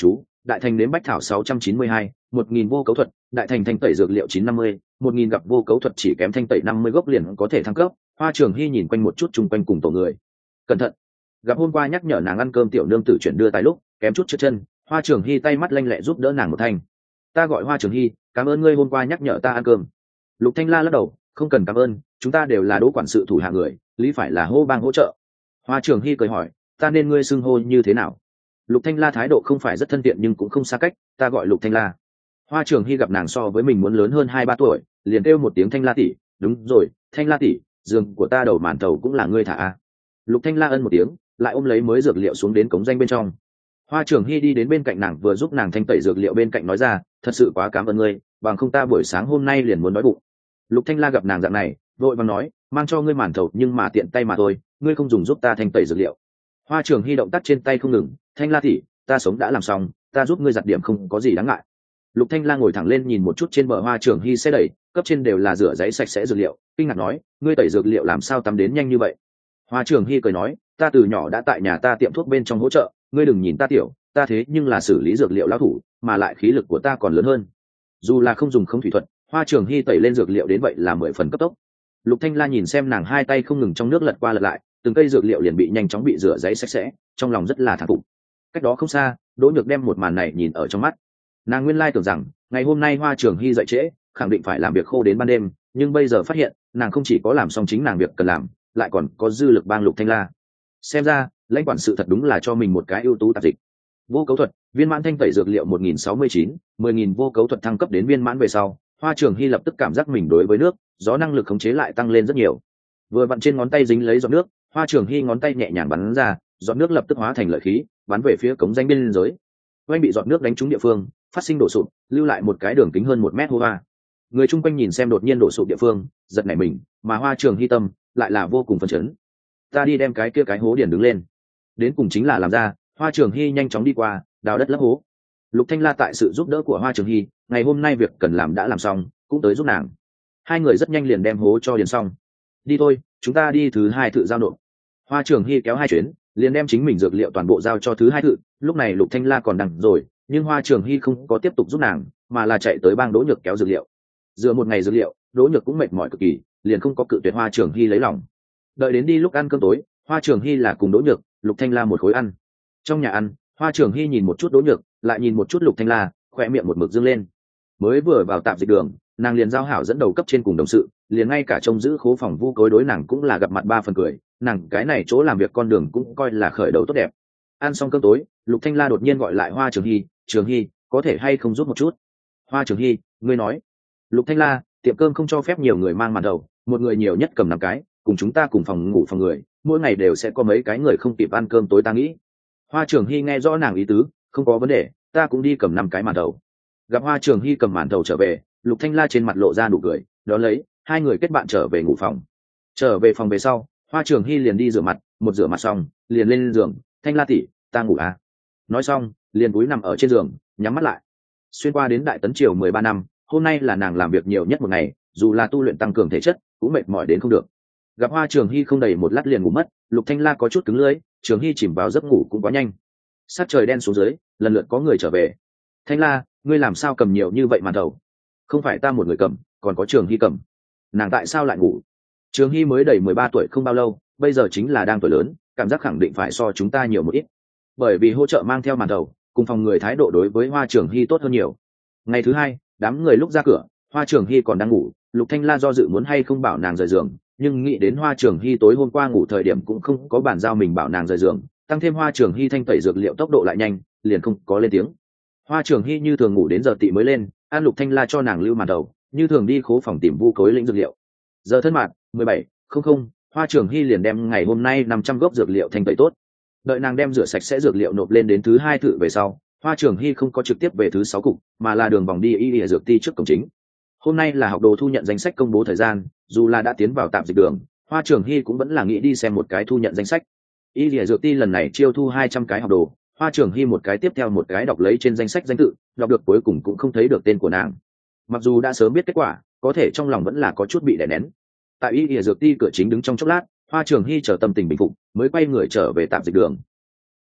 đại thành nếm bách thảo 692, 1000 vô cấu thuật, đại thành thanh tẩy dược liệu 950, 1000 gặp vô cấu thuật chỉ kém thanh tẩy 50 gốc liền có thể thăng cấp. Hoa Trường Hy nhìn quanh một chút chung quanh cùng tổ người. Cẩn thận. Gặp hôm qua nhắc nhở nàng ăn cơm tiểu nương tử chuyển đưa tài lúc, kém chút trượt chân, Hoa Trường Hy tay mắt lanh lẹ giúp đỡ nàng một thanh. Ta gọi Hoa Trường Hy, cảm ơn ngươi hôm qua nhắc nhở ta ăn cơm. Lục Thanh La lắc đầu, không cần cảm ơn, chúng ta đều là đỗ quản sự thủ hạ người, lý phải là hô bang hỗ trợ. Hoa Trường Hy cười hỏi, ta nên ngươi xưng hô như thế nào? Lục Thanh La thái độ không phải rất thân thiện nhưng cũng không xa cách, ta gọi Lục Thanh La. Hoa Trường Hy gặp nàng so với mình muốn lớn hơn 2-3 tuổi, liền kêu một tiếng Thanh La tỷ, đúng rồi, Thanh La tỷ, giường của ta đầu màn thầu cũng là ngươi thả a. Lục Thanh La ân một tiếng, lại ôm lấy mới dược liệu xuống đến cống danh bên trong. Hoa Trường Hy đi đến bên cạnh nàng vừa giúp nàng thanh tẩy dược liệu bên cạnh nói ra, thật sự quá cảm ơn ngươi, bằng không ta buổi sáng hôm nay liền muốn đói bụng. Lục Thanh La gặp nàng dạng này, vội vàng nói, mang cho ngươi màn thầu nhưng mà tiện tay mà thôi, ngươi không dùng giúp ta thanh tẩy dược liệu. Hoa Trường Hy động tác trên tay không ngừng, Thanh La tỷ, ta sống đã làm xong, ta giúp ngươi giặt điểm không có gì đáng ngại. Lục Thanh La ngồi thẳng lên nhìn một chút trên bờ Hoa Trường Hy xe đẩy, cấp trên đều là rửa giấy sạch sẽ dược liệu, kinh ngạc nói, ngươi tẩy dược liệu làm sao tắm đến nhanh như vậy? Hoa Trường Hy cười nói, ta từ nhỏ đã tại nhà ta tiệm thuốc bên trong hỗ trợ, ngươi đừng nhìn ta tiểu, ta thế nhưng là xử lý dược liệu lão thủ, mà lại khí lực của ta còn lớn hơn. Dù là không dùng không thủy thuật, Hoa Trường Hy tẩy lên dược liệu đến vậy là 10 phần cấp tốc. Lục Thanh La nhìn xem nàng hai tay không ngừng trong nước lật qua lật lại, từng cây dược liệu liền bị nhanh chóng bị rửa giấy sạch sẽ, trong lòng rất là thán phục. Cách đó không xa, Đỗ Nhược đem một màn này nhìn ở trong mắt. Nàng nguyên lai tưởng rằng ngày hôm nay Hoa Trường Hy dậy trễ, khẳng định phải làm việc khô đến ban đêm, nhưng bây giờ phát hiện nàng không chỉ có làm xong chính nàng việc cần làm, lại còn có dư lực bang Lục Thanh La. Xem ra lãnh quản sự thật đúng là cho mình một cái ưu tú tạp dịch. Vô cấu thuật, viên mãn thanh tẩy dược liệu 1069, 10.000 vô cấu thuật thăng cấp đến viên mãn về sau, Hoa Trường Hy lập tức cảm giác mình đối với nước, gió năng lực khống chế lại tăng lên rất nhiều. Vừa vặn trên ngón tay dính lấy giọt nước, Hoa Trường Hy ngón tay nhẹ nhàng bắn ra, giọt nước lập tức hóa thành lợi khí, bắn về phía cống danh biên giới. Oanh bị giọt nước đánh trúng địa phương, phát sinh đổ sụp, lưu lại một cái đường kính hơn 1 mét hô va. Người chung quanh nhìn xem đột nhiên đổ sụp địa phương, giật nảy mình, mà Hoa Trường Hy tâm lại là vô cùng phấn chấn. Ta đi đem cái kia cái hố điển đứng lên. Đến cùng chính là làm ra, Hoa Trường Hy nhanh chóng đi qua, đào đất lấp hố. Lục Thanh La tại sự giúp đỡ của Hoa Trường Hy, ngày hôm nay việc cần làm đã làm xong, cũng tới giúp nàng. Hai người rất nhanh liền đem hố cho điền xong. Đi thôi, chúng ta đi thứ hai thự giao nộp. Hoa Trường Hy kéo 2 chuyến, liền đem chính mình dược liệu toàn bộ giao cho thứ hai thự. Lúc này Lục Thanh La còn đằng rồi, nhưng Hoa Trường Hy không có tiếp tục giúp nàng, mà là chạy tới bang Đỗ Nhược kéo dược liệu. Dựa một ngày dược liệu, Đỗ Nhược cũng mệt mỏi cực kỳ, liền không có cự tuyệt Hoa Trường Hy lấy lòng. Đợi đến đi lúc ăn cơm tối, Hoa Trường Hy là cùng Đỗ Nhược, Lục Thanh La một khối ăn. Trong nhà ăn, Hoa Trường Hy nhìn một chút Đỗ Nhược, lại nhìn một chút Lục Thanh La, khỏe miệng một mực dương lên. Mới vừa vào tạp dịch đường, nàng liền giao hảo dẫn đầu cấp trên cùng đồng sự, liền ngay cả trông giữ khố phòng vu cối đối nàng cũng là gặp mặt 3 phần cười, nàng cái này chỗ làm việc con đường cũng coi là khởi đầu tốt đẹp. Ăn xong cơm tối, Lục Thanh La đột nhiên gọi lại Hoa Trường Hy, Trường Hy, có thể hay không giúp một chút? Hoa Trường Hy, ngươi nói. Lục Thanh La, tiệm cơm không cho phép nhiều người mang màn đầu, một người nhiều nhất cầm 5 cái, cùng chúng ta cùng phòng ngủ phòng người, mỗi ngày đều sẽ có mấy cái người không kịp ăn cơm tối ta nghĩ. Hoa Trường Hy nghe rõ nàng ý tứ, không có vấn đề, ta cũng đi cầm 5 cái màn đầu. Gặp Hoa Trường Hy cầm màn đầu trở về, Lục Thanh La trên mặt lộ ra nụ cười, đó lấy, hai người kết bạn trở về ngủ phòng. Trở về phòng về sau, Hoa Trường Hy liền đi rửa mặt, một rửa mặt xong, liền lên giường, Thanh La tỷ, ta ngủ à? Nói xong, liền cúi nằm ở trên giường, nhắm mắt lại. Xuyên qua đến Đại Tấn Triều 13 năm, hôm nay là nàng làm việc nhiều nhất một ngày, dù là tu luyện tăng cường thể chất, cũng mệt mỏi đến không được. Gặp Hoa Trường Hy không đầy một lát liền ngủ mất, Lục Thanh La có chút cứng lưỡi, Trường Hy chìm vào giấc ngủ cũng quá nhanh. Sát trời đen xuống dưới, lần lượt có người trở về. Thanh La, ngươi làm sao cầm nhiều như vậy màn thầu? Không phải ta một người cầm, còn có Trường Hy cầm. Nàng tại sao lại ngủ? Trường Hy mới đầy 13 tuổi không bao lâu, bây giờ chính là đang tuổi lớn, cảm giác khẳng định phải so chúng ta nhiều một ít. Bởi vì hỗ trợ mang theo màn thầu, cùng phòng người thái độ đối với Hoa Trường Hy tốt hơn nhiều. Ngày thứ hai, đám người lúc ra cửa, Hoa Trường Hy còn đang ngủ, Lục Thanh La do dự muốn hay không bảo nàng rời giường, nhưng nghĩ đến Hoa Trường Hy tối hôm qua ngủ thời điểm cũng không có bản giao mình bảo nàng rời giường, tăng thêm Hoa Trường Hy thanh tẩy dược liệu tốc độ lại nhanh, liền không có lên tiếng. Hoa Trường Hy như thường ngủ đến giờ tị mới lên, an Lục Thanh La cho nàng lưu màn đầu, như thường đi khố phòng tìm vu cối lĩnh dược liệu. Giờ thân mạn 17:00, Hoa Trường Hy liền đem ngày hôm nay 500 gốc dược liệu thanh tẩy tốt. Đợi nàng đem rửa sạch sẽ dược liệu nộp lên đến thứ hai thự về sau, Hoa Trường Hy không có trực tiếp về thứ 6 cục, mà là đường vòng đi y lìa dược ti trước cổng chính. Hôm nay là học đồ thu nhận danh sách công bố thời gian, dù là đã tiến vào tạm dịch đường, Hoa Trường Hy cũng vẫn là nghĩ đi xem một cái thu nhận danh sách. Y lìa dược ti lần này chiêu thu 200 cái học đồ, Hoa Trường Hy một cái tiếp theo một cái đọc lấy trên danh sách danh tự, đọc được cuối cùng cũng không thấy được tên của nàng. Mặc dù đã sớm biết kết quả, có thể trong lòng vẫn là có chút bị đè nén. Tại y lìa dược ti cửa chính đứng trong chốc lát, Hoa Trường Hy chờ tâm tình bình phục, mới quay người trở về tạm dịch đường.